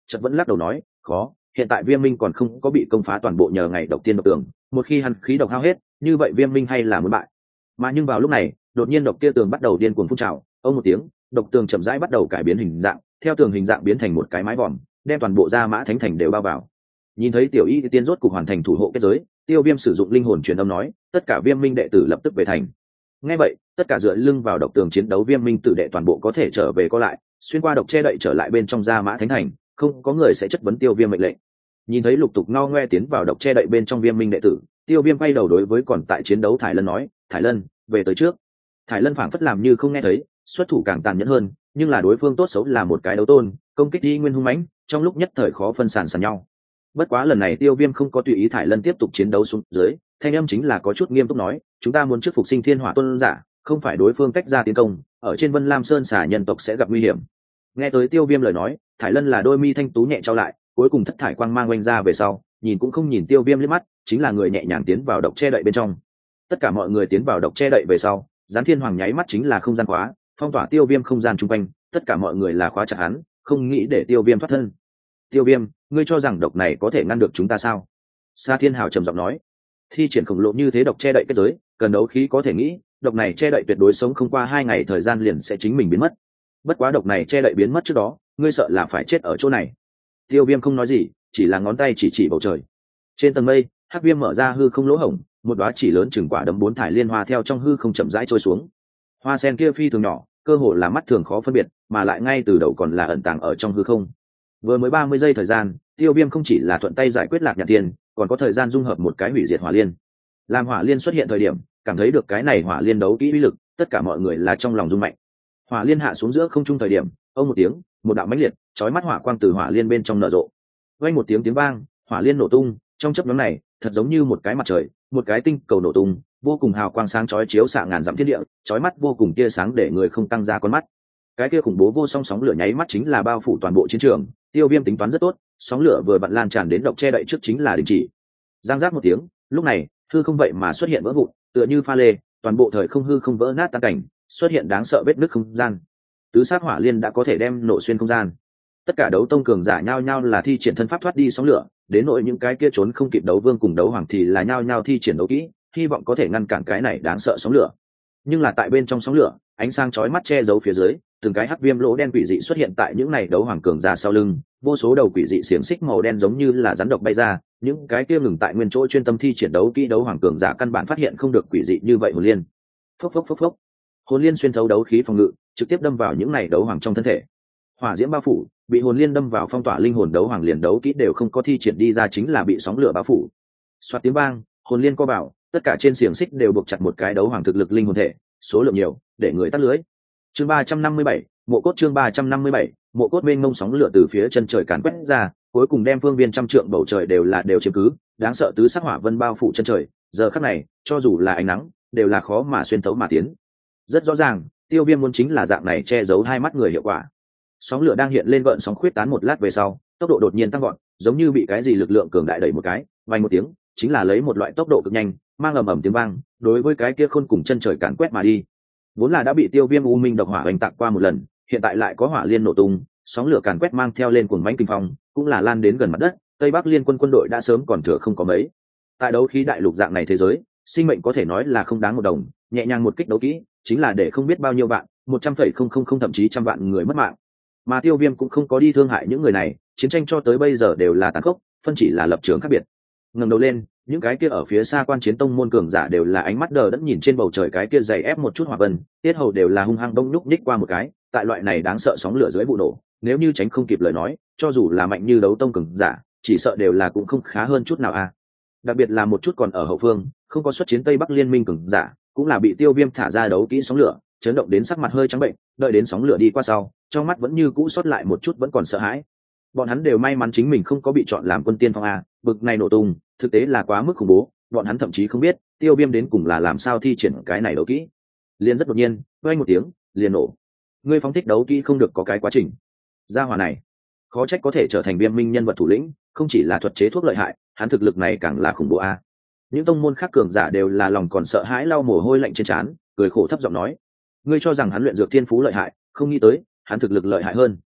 chợt vẫn lắc đầu nói khó, hiện tại viêm minh còn không có bị công phá toàn bộ nhờ ngày độc tiên độc tường, một khi hắn khí độc hao hết như vậy viêm minh hay là muốn bại. Mà nhưng vào lúc này đột nhiên độc kia tường bắt đầu điên cuồng phun trào, ông một tiếng độc tường chậm rãi bắt đầu cải biến hình dạng, theo tường hình dạng biến thành một cái mái vòm đem toàn bộ gia mã thánh thành đều bao vào. Nhìn thấy tiểu y tiên rốt cục hoàn thành thủ hộ kết giới, Tiêu Viêm sử dụng linh hồn truyền âm nói tất cả viêm minh đệ tử lập tức về thành. Nghe vậy tất cả dựa lưng vào độc tường chiến đấu viêm minh tử đệ toàn bộ có thể trở về co lại, xuyên qua độc che đậy trở lại bên trong gia mã thánh thành, không có người sẽ chất vấn Tiêu Viêm mệnh lệnh. Nhìn thấy lục tục ngao ngoe tiến vào độc che đậy bên trong viêm minh đệ tử, Tiêu Viêm quay đầu đối với còn tại chiến đấu Thải Lân nói Thải Lân về tới trước. Thải Lân phảng phất làm như không nghe thấy, xuất thủ càng tàn nhẫn hơn, nhưng là đối phương tốt xấu là một cái đấu tôn, công kích đi nguyên hung mãnh, trong lúc nhất thời khó phân sản sàn nhau. Bất quá lần này Tiêu Viêm không có tùy ý Thải Lân tiếp tục chiến đấu xuống dưới, thanh âm chính là có chút nghiêm túc nói chúng ta muốn trước phục sinh thiên hỏa tuân giả, không phải đối phương tách ra tiến công, ở trên Vân Lam Sơn xả nhân tộc sẽ gặp nguy hiểm. Nghe tới Tiêu Viêm lời nói, Thải Lân là đôi mi thanh tú nhẹ trao lại, cuối cùng thất thải quang mang oanh ra về sau, nhìn cũng không nhìn Tiêu Viêm liếc mắt, chính là người nhẹ nhàng tiến vào độc che đậy bên trong. Tất cả mọi người tiến vào độc che đậy về sau, Gián Thiên Hoàng nháy mắt chính là không gian khóa, phong tỏa Tiêu Viêm không gian chung quanh, tất cả mọi người là khóa chặt hắn, không nghĩ để Tiêu Viêm thoát thân. Tiêu Viêm, ngươi cho rằng độc này có thể ngăn được chúng ta sao? Sa Thiên Hào trầm giọng nói. Thi triển khổng lồ như thế độc che đậy kết giới, cần đấu khí có thể nghĩ, độc này che đậy tuyệt đối sống không qua hai ngày thời gian liền sẽ chính mình biến mất. Bất quá độc này che đậy biến mất trước đó, ngươi sợ là phải chết ở chỗ này. Tiêu Viêm không nói gì, chỉ là ngón tay chỉ chỉ bầu trời. Trên tầng mây, Hắc Viêm mở ra hư không lỗ hổng, một đóa chỉ lớn chừng quả đấm bốn thải liên hoa theo trong hư không chậm rãi trôi xuống. Hoa sen kia phi thường nhỏ, cơ hồ là mắt thường khó phân biệt, mà lại ngay từ đầu còn là ẩn tàng ở trong hư không. Vừa mới ba mươi giây thời gian, Tiêu Viêm không chỉ là thuận tay giải quyết Lạc Nhạn Tiên, còn có thời gian dung hợp một cái hủy diệt hỏa liên. Làm hỏa liên xuất hiện thời điểm, cảm thấy được cái này hỏa liên đấu kỹ uy lực, tất cả mọi người là trong lòng rung mạnh. Hỏa liên hạ xuống giữa không trung thời điểm, ông một tiếng, một đạo mãnh liệt, chói mắt hỏa quang từ hỏa liên bên trong nở rộ. Vang một tiếng tiếng vang, hỏa liên nổ tung, trong chớp nhoáng này, thật giống như một cái mặt trời, một cái tinh cầu nổ tung, vô cùng hào quang sáng chói chiếu xạ ngàn dặm thiên địa, chói mắt vô cùng tia sáng để người không tăng ra con mắt. Cái kia khủng bố vô song sóng lửa nháy mắt chính là bao phủ toàn bộ chiến trường. Tiêu Viêm tính toán rất tốt, sóng lửa vừa vặn lan tràn đến độc che đậy trước chính là đình chỉ. Giang giác một tiếng, lúc này hư không vậy mà xuất hiện vỡ vụn, tựa như pha lê, toàn bộ thời không hư không vỡ nát tan cảnh, xuất hiện đáng sợ vết nứt không gian. Tứ sát hỏa liên đã có thể đem nổ xuyên không gian. Tất cả đấu tông cường giả nhao nhao là thi triển thân pháp thoát đi sóng lửa, đến nội những cái kia trốn không kịp đấu vương cùng đấu hoàng thì là nhao nhao thi triển đấu kỹ, hy vọng có thể ngăn cản cái này đáng sợ sóng lửa. Nhưng là tại bên trong sóng lửa, ánh sáng chói mắt che giấu phía dưới, từng cái hắc viêm lỗ đen quỷ dị xuất hiện tại những này đấu hoàng cường giả sau lưng, vô số đầu quỷ dị xiềng xích màu đen giống như là rắn độc bay ra, những cái kia ngừng tại nguyên chỗ chuyên tâm thi triển đấu kỹ đấu hoàng cường giả căn bản phát hiện không được quỷ dị như vậy hồn liên. Phốc phốc phốc phốc. Hồn liên xuyên thấu đấu khí phòng ngự, trực tiếp đâm vào những này đấu hoàng trong thân thể. Hỏa diễm bao phủ, bị hồn liên đâm vào phong tỏa linh hồn đấu hoàng liền đấu kỹ đều không có thi triển đi ra chính là bị sóng lửa bao phủ. Xoạt tiếng vang, hồn liên co vào, tất cả trên xiềng xích đều buộc chặt một cái đấu hoàng thực lực linh hồn thể, số lượng nhiều, để người tắt lưới. Chương ba trăm năm mươi bảy, mộ cốt chương ba trăm năm mươi bảy, mộ cốt mênh mông sóng lửa từ phía chân trời càn quét ra, cuối cùng đem phương viên trăm trượng bầu trời đều là đều chiếm cứ, đáng sợ tứ sắc hỏa vân bao phủ chân trời, giờ khắc này, cho dù là ánh nắng, đều là khó mà xuyên thấu mà tiến. Rất rõ ràng, Tiêu Viêm muốn chính là dạng này che giấu hai mắt người hiệu quả. Sóng lửa đang hiện lên gợn sóng khuyết tán một lát về sau, tốc độ đột nhiên tăng vọt, giống như bị cái gì lực lượng cường đại đẩy một cái, vang một tiếng, chính là lấy một loại tốc độ cực nhanh, mang ầm ầm tiếng vang, đối với cái kia khôn cùng chân trời càn quét mà đi. Vốn là đã bị Tiêu Viêm u minh độc hỏa oanh tạc qua một lần, hiện tại lại có hỏa liên nổ tung, sóng lửa càn quét mang theo lên cuồng mãnh kinh phong, cũng là lan đến gần mặt đất, Tây Bắc Liên quân quân đội đã sớm còn thừa không có mấy. Tại đấu khí đại lục dạng này thế giới, sinh mệnh có thể nói là không đáng một đồng, nhẹ nhàng một kích đấu kỹ, chính là để không biết bao nhiêu vạn, một trăm phẩy không không không thậm chí trăm vạn người mất mạng. Mà Tiêu Viêm cũng không có đi thương hại những người này, chiến tranh cho tới bây giờ đều là tàn khốc, phân chỉ là lập trường khác biệt. Ngẩng đầu lên, những cái kia ở phía xa quan chiến tông môn cường giả đều là ánh mắt đờ đẫn nhìn trên bầu trời cái kia dày ép một chút hỏa vân, tiết hầu đều là hung hăng đông nhúc nhích qua một cái, tại loại này đáng sợ sóng lửa dưới vụ nổ, nếu như tránh không kịp lời nói, cho dù là mạnh như đấu tông cường giả, chỉ sợ đều là cũng không khá hơn chút nào a. À. Đặc biệt là một chút còn ở hậu phương, không có xuất chiến Tây Bắc Liên minh cường giả, cũng là bị Tiêu Viêm thả ra đấu kỹ sóng lửa, chấn động đến sắc mặt hơi trắng bệnh, đợi đến sóng lửa đi qua sau, trong mắt vẫn như cũ sót lại một chút vẫn còn sợ hãi. Bọn hắn đều may mắn chính mình không có bị chọn làm quân tiên phong a, bực này nổ tung, thực tế là quá mức khủng bố, bọn hắn thậm chí không biết Tiêu Viêm đến cùng là làm sao thi triển cái này đấu kỹ. Liền rất đột nhiên, vang một tiếng, liền nổ. Ngươi phóng thích đấu kỹ không được có cái quá trình. Gia hỏa này, khó trách có thể trở thành Viêm Minh nhân vật thủ lĩnh, không chỉ là thuật chế thuốc lợi hại, hắn thực lực này càng là khủng bố a. Những tông môn khác cường giả đều là lòng còn sợ hãi lau mồ hôi lạnh trên trán, cười khổ thấp giọng nói: ngươi cho rằng hắn luyện dược thiên phú lợi hại, không nghĩ tới hắn thực lực lợi hại hơn.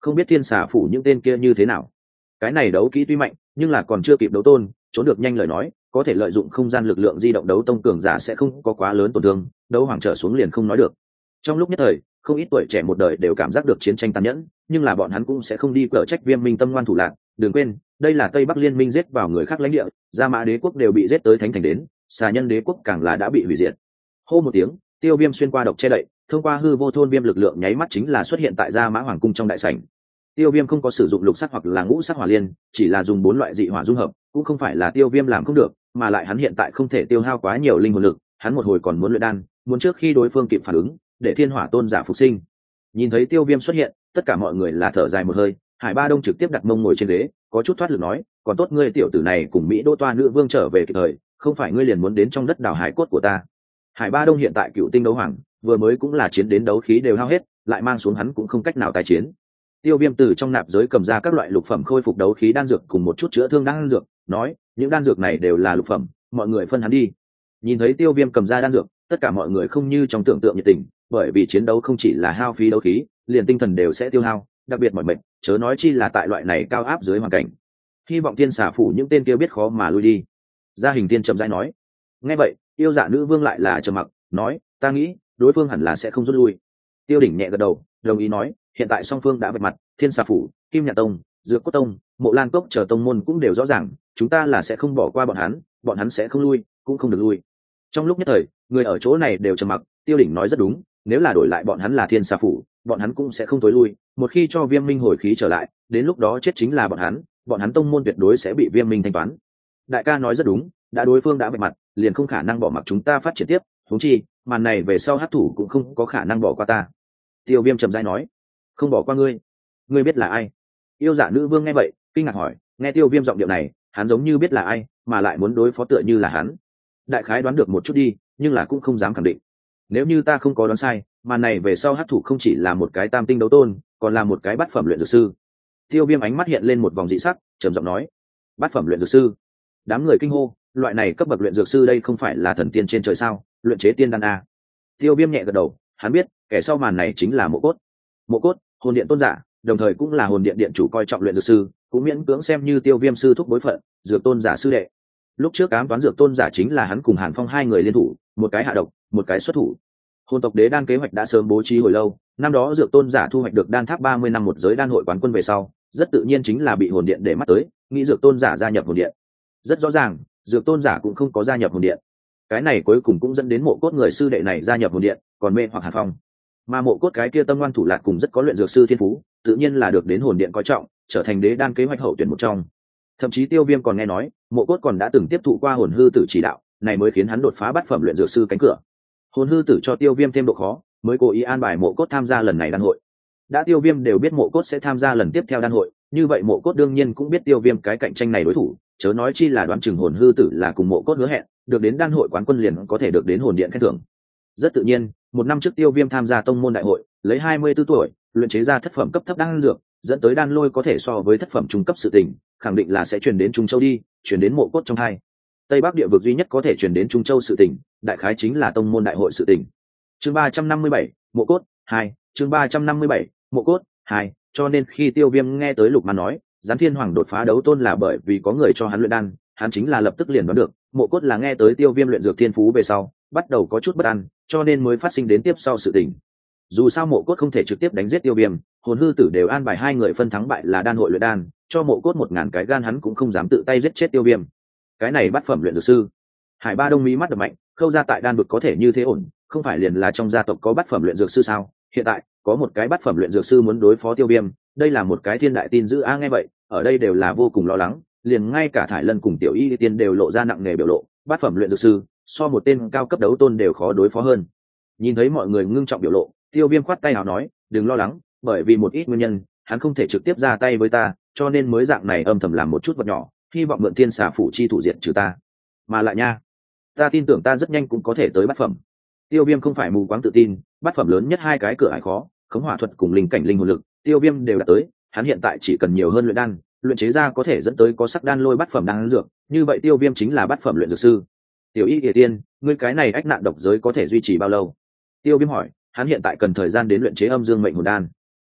không biết thiên xà phủ những tên kia như thế nào. Cái này đấu kỹ tuy mạnh nhưng là còn chưa kịp đấu tôn, trốn được nhanh lời nói có thể lợi dụng không gian lực lượng di động đấu tông cường giả sẽ không có quá lớn tổn thương, đấu hoàng trở xuống liền không nói được. Trong lúc nhất thời không ít tuổi trẻ một đời đều cảm giác được chiến tranh tàn nhẫn, nhưng là bọn hắn cũng sẽ không đi cở trách Viêm Minh tâm ngoan thủ lạc. Đừng quên đây là Tây Bắc liên minh giết vào người khác lãnh địa, Gia Mã đế quốc đều bị giết tới thánh thành đến, xà nhân đế quốc càng là đã bị hủy diệt. Hô một tiếng, Tiêu Viêm xuyên qua độc che đậy, thông qua hư vô thôn viêm lực lượng nháy mắt chính là xuất hiện tại Gia Mã hoàng cung trong đại sảnh. Tiêu Viêm không có sử dụng lục sắc hoặc là ngũ sắc hỏa liên, chỉ là dùng bốn loại dị hỏa dung hợp, cũng không phải là Tiêu Viêm làm không được, mà lại hắn hiện tại không thể tiêu hao quá nhiều linh hồn lực, hắn một hồi còn muốn luyện đan, muốn trước khi đối phương kịp phản ứng, để thiên hỏa tôn giả phục sinh. Nhìn thấy Tiêu Viêm xuất hiện, tất cả mọi người là thở dài một hơi. Hải Ba Đông trực tiếp đặt mông ngồi trên ghế, có chút thoát lực nói, còn tốt ngươi tiểu tử này cùng Mỹ Đô Toa nữ vương trở về kịp thời, không phải ngươi liền muốn đến trong đất đào hải cốt của ta. Hải Ba Đông hiện tại cựu tinh đấu hoàng, vừa mới cũng là chiến đến đấu khí đều hao hết, lại mang xuống hắn cũng không cách nào tái chiến. Tiêu Viêm từ trong nạp giới cầm ra các loại lục phẩm khôi phục đấu khí đan dược cùng một chút chữa thương đan dược, nói, những đan dược này đều là lục phẩm, mọi người phân hắn đi. Nhìn thấy Tiêu Viêm cầm ra đan dược, tất cả mọi người không như trong tưởng tượng nhiệt tình, bởi vì chiến đấu không chỉ là hao phí đấu khí, liền tinh thần đều sẽ tiêu hao, đặc biệt mỏi mệt, chớ nói chi là tại loại này cao áp dưới hoàn cảnh. Hy vọng tiên xà phủ những tên kia biết khó mà lui đi. Gia Hình Tiên chậm rãi nói. Nghe vậy, yêu dạ nữ vương lại là trầm mặc, nói, ta nghĩ đối phương hẳn là sẽ không rút lui. Tiêu Đỉnh nhẹ gật đầu, đồng ý nói, hiện tại song phương đã vạch mặt, thiên xà phủ, kim nhạc tông, dược cốt tông, mộ lan cốc chờ tông môn cũng đều rõ ràng, chúng ta là sẽ không bỏ qua bọn hắn, bọn hắn sẽ không lui, cũng không được lui. Trong lúc nhất thời, người ở chỗ này đều trầm mặc. Tiêu Đỉnh nói rất đúng, nếu là đổi lại bọn hắn là thiên xà phủ, bọn hắn cũng sẽ không tối lui, một khi cho Viêm Minh hồi khí trở lại, đến lúc đó chết chính là bọn hắn, bọn hắn tông môn tuyệt đối sẽ bị Viêm Minh thanh toán. Đại ca nói rất đúng, đã đối phương đã vạch mặt, liền không khả năng bỏ mặc chúng ta phát triển tiếp, huống chi màn này về sau hắc thủ cũng không có khả năng bỏ qua ta. Tiêu Viêm trầm rãi nói, không bỏ qua ngươi, ngươi biết là ai? Yêu dạ nữ vương nghe vậy kinh ngạc hỏi. Nghe Tiêu Viêm giọng điệu này, hắn giống như biết là ai, mà lại muốn đối phó tựa như là hắn. Đại khái đoán được một chút đi, nhưng là cũng không dám khẳng định. Nếu như ta không có đoán sai, màn này về sau hắc thủ không chỉ là một cái tam tinh đấu tôn, còn là một cái bát phẩm luyện dược sư. Tiêu Viêm ánh mắt hiện lên một vòng dị sắc, trầm giọng nói, bát phẩm luyện dược sư. Đám người kinh hô, loại này cấp bậc luyện dược sư đây không phải là thần tiên trên trời sao, luyện chế tiên đan a. Tiêu Viêm nhẹ gật đầu, hắn biết kẻ sau màn này chính là Mộ Cốt. Mộ Cốt, hồn điện tôn giả, đồng thời cũng là hồn điện điện chủ coi trọng luyện dược sư, cũng miễn cưỡng xem như Tiêu Viêm sư thúc bối phận, dược tôn giả sư đệ. Lúc trước ám toán dược tôn giả chính là hắn cùng Hàn Phong hai người liên thủ, một cái hạ độc, một cái xuất thủ. Hồn tộc đế đan kế hoạch đã sớm bố trí hồi lâu, năm đó dược tôn giả thu hoạch được đan tháp ba mươi năm một giới đan hội quán quân về sau, rất tự nhiên chính là bị hồn điện để mắt tới, nghĩ dược tôn giả gia nhập hồn điện. Rất rõ ràng, dược tôn giả cũng không có gia nhập hồn điện. Cái này cuối cùng cũng dẫn đến Mộ Cốt người sư đệ này gia nhập hồn điện, còn mê hoặc Hàn Phong. Mà Mộ Cốt cái kia tâm ngoan thủ lạc cùng rất có luyện dược sư thiên phú, tự nhiên là được đến hồn điện coi trọng, trở thành đế đan kế hoạch hậu tuyển một trong. Thậm chí Tiêu Viêm còn nghe nói, Mộ Cốt còn đã từng tiếp thụ qua hồn hư tử chỉ đạo, này mới khiến hắn đột phá bát phẩm luyện dược sư cánh cửa. Hồn hư tử cho Tiêu Viêm thêm độ khó, mới cố ý an bài Mộ Cốt tham gia lần này đan hội. Đã Tiêu Viêm đều biết Mộ Cốt sẽ tham gia lần tiếp theo đan hội, như vậy Mộ Cốt đương nhiên cũng biết Tiêu Viêm cái cạnh tranh này đối thủ, chớ nói chi là đoán chừng hồn hư tử là cùng Mộ Cốt hứa hẹn, được đến đan hội quán quân liền có thể được đến hồn điện khen thưởng. Rất tự nhiên, một năm trước Tiêu Viêm tham gia tông môn đại hội, lấy hai mươi tư tuổi, luyện chế ra thất phẩm cấp thấp đan dược, dẫn tới đan lôi có thể so với thất phẩm trung cấp sự tình, khẳng định là sẽ truyền đến Trung Châu đi, truyền đến Mộ Cốt trong hai. Tây Bắc địa vực duy nhất có thể truyền đến Trung Châu sự tình, đại khái chính là tông môn đại hội sự tình. Chương ba trăm năm mươi bảy, Mộ Cốt hai, chương ba trăm năm mươi bảy, Mộ Cốt hai, cho nên khi Tiêu Viêm nghe tới Lục Man nói, Gián Thiên Hoàng đột phá đấu tôn là bởi vì có người cho hắn luyện đan, hắn chính là lập tức liền đoán được, Mộ Cốt là nghe tới Tiêu Viêm luyện dược thiên phú về sau, bắt đầu có chút bất an, cho nên mới phát sinh đến tiếp sau sự tình. Dù sao Mộ Cốt không thể trực tiếp đánh giết Tiêu Viêm, hồn hư tử đều an bài hai người phân thắng bại là đan hội luyện đan, cho Mộ Cốt một ngàn cái gan hắn cũng không dám tự tay giết chết Tiêu Viêm. Cái này bắt phẩm luyện dược sư. Hải Ba Đông mí mắt đập mạnh, khâu ra tại đan vực có thể như thế ổn, không phải liền là trong gia tộc có bắt phẩm luyện dược sư sao? Hiện tại có một cái bắt phẩm luyện dược sư muốn đối phó Tiêu Viêm, đây là một cái thiên đại tin dữ a. Nghe vậy, ở đây đều là vô cùng lo lắng, liền ngay cả Thải Lân cùng Tiểu Y Tiên đều lộ ra nặng nề biểu lộ, bắt phẩm luyện dược sư, so một tên cao cấp đấu tôn đều khó đối phó hơn. Nhìn thấy mọi người ngưng trọng biểu lộ, Tiêu Viêm khoát tay áo nói, đừng lo lắng, bởi vì một ít nguyên nhân, hắn không thể trực tiếp ra tay với ta, cho nên mới dạng này âm thầm làm một chút vật nhỏ, hy vọng mượn thiên xà phủ chi thủ diệt trừ ta. Mà lại nha, ta tin tưởng ta rất nhanh cũng có thể tới bát phẩm. Tiêu Viêm không phải mù quáng tự tin, bát phẩm lớn nhất hai cái cửa ải khó, khống hỏa thuật cùng linh cảnh linh hồn lực, Tiêu Viêm đều đạt tới, hắn hiện tại chỉ cần nhiều hơn luyện đan, luyện chế ra có thể dẫn tới có sắc đan lôi bát phẩm đan dược, như vậy Tiêu Viêm chính là bát phẩm luyện dược sư. Tiểu Y Kỳ Tiên, ngươi cái này ách nạn độc giới có thể duy trì bao lâu? Tiêu Viêm hỏi, hắn hiện tại cần thời gian đến luyện chế âm dương mệnh hồn đan.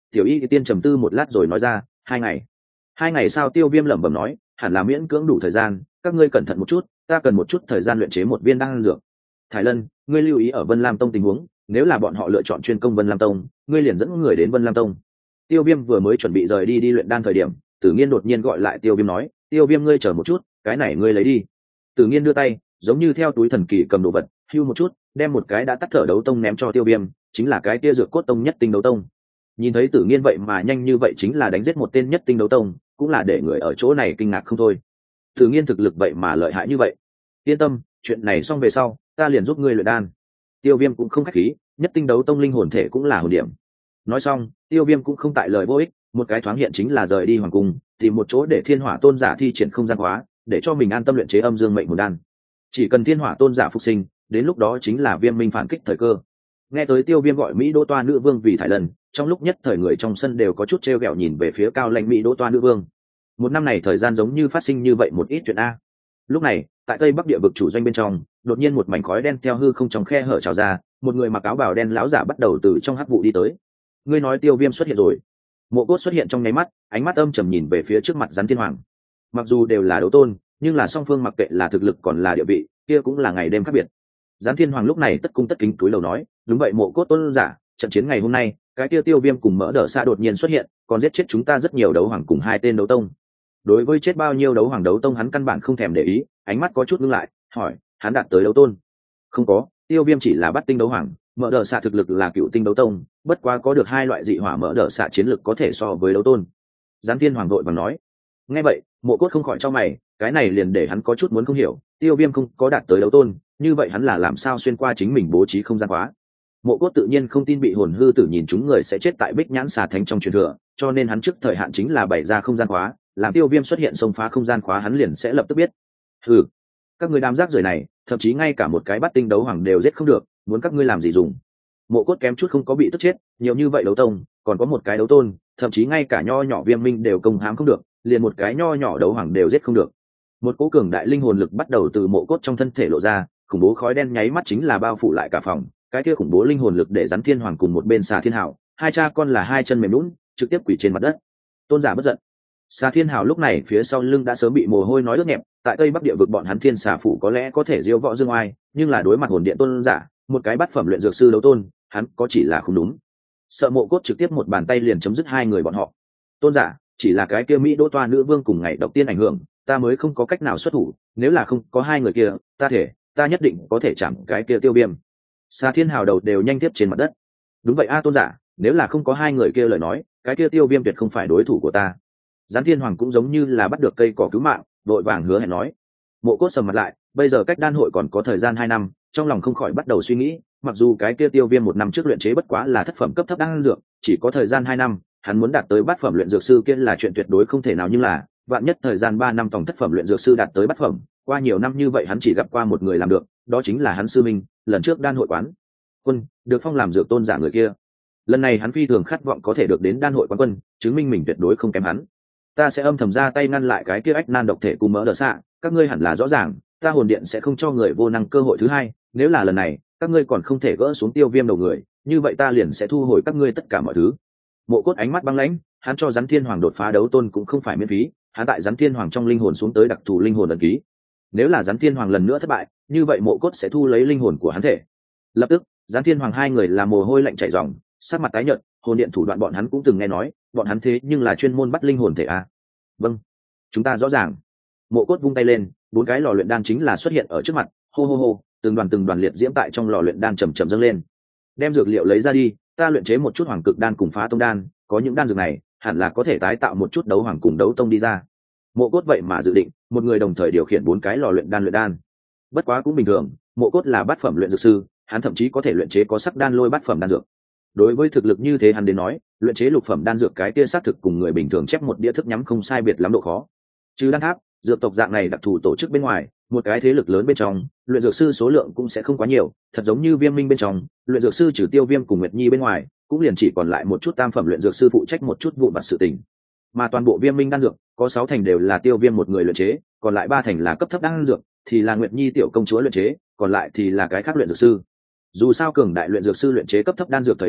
Tiểu Y tiên trầm tư một lát rồi nói ra, hai ngày. Hai ngày sao? Tiêu Viêm lẩm bẩm nói, hẳn là miễn cưỡng đủ thời gian, các ngươi cẩn thận một chút, ta cần một chút thời gian luyện chế một viên đan dược. Thái Lân, ngươi lưu ý ở Vân Lam Tông tình huống, nếu là bọn họ lựa chọn chuyên công Vân Lam Tông, ngươi liền dẫn người đến Vân Lam Tông. Tiêu Viêm vừa mới chuẩn bị rời đi đi luyện đan thời điểm, Tử Nghiên đột nhiên gọi lại Tiêu Viêm nói, Tiêu Viêm ngươi chờ một chút, cái này ngươi lấy đi. Tử Nghiên đưa tay, giống như theo túi thần kỳ cầm đồ vật, hưu một chút, đem một cái đã tắt thở đấu tông ném cho Tiêu Viêm, chính là cái kia dược cốt tông nhất tinh đấu tông. Nhìn thấy Tử Nghiên vậy mà nhanh như vậy chính là đánh giết một tên nhất tinh đấu tông, cũng là để người ở chỗ này kinh ngạc không thôi. Tử Nghiên thực lực vậy mà lợi hại như vậy. Yên tâm, chuyện này xong về sau, ta liền giúp ngươi luyện đan. Tiêu Viêm cũng không khách khí, nhất tinh đấu tông linh hồn thể cũng là hồn điểm. Nói xong, Tiêu Viêm cũng không tại lời vô ích, một cái thoáng hiện chính là rời đi hoàng cung, tìm một chỗ để Thiên Hỏa Tôn giả thi triển không gian hóa, để cho mình an tâm luyện chế âm dương mệnh hồn đan. Chỉ cần Thiên Hỏa Tôn giả phục sinh, đến lúc đó chính là Viêm Minh phản kích thời cơ. Nghe tới Tiêu Viêm gọi Mỹ Đỗ Toa nữ vương vì Thái Lần, trong lúc nhất thời người trong sân đều có chút trêu ghẹo nhìn về phía cao lãnh Mỹ Đỗ Toa nữ vương. Một năm này thời gian giống như phát sinh như vậy một ít chuyện a. Lúc này, tại Tây Bắc địa vực chủ doanh bên trong, đột nhiên một mảnh khói đen theo hư không trong khe hở trào ra, một người mặc áo bào đen lão giả bắt đầu từ trong hắc vụ đi tới. Ngươi nói Tiêu Viêm xuất hiện rồi? Mộ Cốt xuất hiện trong nháy mắt, ánh mắt âm trầm nhìn về phía trước mặt Rắn Thiên Hoàng. Mặc dù đều là đấu tôn, nhưng là song phương mặc kệ là thực lực còn là địa vị, kia cũng là ngày đêm khác biệt. Rắn Thiên Hoàng lúc này tất cung tất kính cúi đầu nói, đúng vậy Mộ Cốt tôn giả, trận chiến ngày hôm nay, cái kia Tiêu Viêm cùng Mỡ Đỡ Xa đột nhiên xuất hiện, còn giết chết chúng ta rất nhiều đấu hoàng cùng hai tên đấu tông. Đối với chết bao nhiêu đấu hoàng đấu tông hắn căn bản không thèm để ý, ánh mắt có chút ngưng lại, hỏi, hắn đạt tới đấu tôn? Không có, Tiêu Viêm chỉ là bắt tinh đấu hoàng, Mỡ Đỡ Xa thực lực là cựu tinh đấu tông, bất quá có được hai loại dị hỏa Mỡ Đỡ Xa chiến lực có thể so với đấu tôn. Giáng Thiên Hoàng đội và nói. Nghe vậy, Mộ Cốt không khỏi cho mày, cái này liền để hắn có chút muốn không hiểu, Tiêu Viêm không có đạt tới đấu tôn, như vậy hắn là làm sao xuyên qua chính mình bố trí không gian hóa? Mộ Cốt tự nhiên không tin bị hồn hư tử nhìn chúng người sẽ chết tại Bích Nhãn Xà Thánh trong truyền thừa, cho nên hắn trước thời hạn chính là bày ra không gian khóa, làm Tiêu Viêm xuất hiện xông phá không gian khóa hắn liền sẽ lập tức biết. Hừ, các ngươi đám rác rưởi này, thậm chí ngay cả một cái bắt tinh đấu hoàng đều giết không được, muốn các ngươi làm gì dùng? Mộ Cốt kém chút không có bị tức chết, nhiều như vậy đấu tông, còn có một cái đấu tôn, thậm chí ngay cả nho nhỏ Viêm Minh đều công hãm không được, liền một cái nho nhỏ đấu hoàng đều giết không được. Một cỗ cường đại linh hồn lực bắt đầu từ Mộ Cốt trong thân thể lộ ra, khủng bố khói đen nháy mắt chính là bao phủ lại cả phòng. Cái kia khủng bố linh hồn lực để Rắn Thiên Hoàng cùng một bên Xà Thiên Hào, hai cha con là hai chân mềm nhũn, trực tiếp quỳ trên mặt đất. Tôn giả bất giận. Xà Thiên Hào lúc này phía sau lưng đã sớm bị mồ hôi nói ướt nhẹp, tại Tây Bắc địa vực bọn hắn Thiên Xà phủ có lẽ có thể diêu võ dương oai, nhưng là đối mặt hồn điện tôn giả, một cái bát phẩm luyện dược sư đấu tôn, hắn có chỉ là không đúng. Sợ Mộ Cốt trực tiếp một bàn tay liền chấm dứt hai người bọn họ. Tôn giả, chỉ là cái kia Mỹ Đỗ Toa nữ vương cùng ngày độc tiên ảnh hưởng, ta mới không có cách nào xuất thủ, nếu là không có hai người kia, ta thể, ta nhất định có thể chạm cái kia Tiêu Viêm. Xà Thiên Hào đầu đều nhanh tiếp trên mặt đất. Đúng vậy a tôn giả, nếu là không có hai người kia lời nói, cái kia Tiêu Viêm tuyệt không phải đối thủ của ta. Giáng Thiên Hoàng cũng giống như là bắt được cây cỏ cứu mạng, vội vàng hứa hẹn nói. Mộ Cốt sầm mặt lại, bây giờ cách đan hội còn có thời gian hai năm, trong lòng không khỏi bắt đầu suy nghĩ, mặc dù cái kia Tiêu Viêm một năm trước luyện chế bất quá là thất phẩm cấp thấp đan dược, chỉ có thời gian hai năm, hắn muốn đạt tới bát phẩm luyện dược sư kia là chuyện tuyệt đối không thể nào, nhưng là, vạn nhất thời gian ba năm tổng thất phẩm luyện dược sư đạt tới bát phẩm, qua nhiều năm như vậy hắn chỉ gặp qua một người làm được, đó chính là hắn sư minh, lần trước đan hội quán quân được phong làm dược tôn giả người kia. Lần này hắn phi thường khát vọng có thể được đến đan hội quán quân, chứng minh mình tuyệt đối không kém hắn. Ta sẽ âm thầm ra tay ngăn lại cái kia ách nan độc thể cùng Mỡ Đỡ Xạ, các ngươi hẳn là rõ ràng, ta hồn điện sẽ không cho người vô năng cơ hội thứ hai, nếu là lần này các ngươi còn không thể gỡ xuống Tiêu Viêm đầu người, như vậy ta liền sẽ thu hồi các ngươi tất cả mọi thứ. Mộ Cốt ánh mắt băng lãnh, hắn cho Rắn Thiên Hoàng đột phá đấu tôn cũng không phải miễn phí, hắn tại Rắn Thiên Hoàng trong linh hồn xuống tới đặc thù linh hồn ấn ký. Nếu là Rắn Thiên Hoàng lần nữa thất bại, như vậy Mộ Cốt sẽ thu lấy linh hồn của hắn thể. Lập tức, Rắn Thiên Hoàng hai người là mồ hôi lạnh chảy ròng, sắc mặt tái nhợt, hồn điện thủ đoạn bọn hắn cũng từng nghe nói, bọn hắn thế nhưng là chuyên môn bắt linh hồn thể a. Vâng, chúng ta rõ ràng. Mộ Cốt vung tay lên, bốn cái lò luyện đan chính là xuất hiện ở trước mặt, hô hô hô, từng đoàn từng đoàn liệt diễm tại trong lò luyện đan chầm chậm dâng lên. Đem dược liệu lấy ra đi, ta luyện chế một chút hoàng cực đan cùng phá tông đan, có những đan dược này, hẳn là có thể tái tạo một chút đấu hoàng cùng đấu tông đi ra. Mộ Cốt vậy mà dự định, một người đồng thời điều khiển bốn cái lò luyện đan luyện đan. Bất quá cũng bình thường, Mộ Cốt là bát phẩm luyện dược sư, hắn thậm chí có thể luyện chế có sắc đan lôi bát phẩm đan dược. Đối với thực lực như thế hắn đến nói, luyện chế lục phẩm đan dược cái kia xác thực cùng người bình thường chép một đĩa thức nhắm không sai biệt lắm độ khó. Trừ đan tháp, dược tộc dạng này đặc thù tổ chức bên ngoài, một cái thế lực lớn bên trong, luyện dược sư số lượng cũng sẽ không quá nhiều, thật giống như Viêm Minh bên trong, luyện dược sư trừ Tiêu Viêm cùng Nguyệt Nhi bên ngoài, cũng liền chỉ còn lại một chút tam phẩm luyện dược sư phụ trách một chút vụn vặt sự tình. Mà toàn bộ Viêm Minh đan dược, có sáu thành đều là Tiêu Viêm một người luyện chế, còn lại ba thành là cấp thấp đan dược, thì là Nguyệt Nhi tiểu công chúa luyện chế, còn lại thì là cái khác luyện dược sư. Dù sao cường đại luyện dược sư luyện chế cấp thấp đan dược thời điểm,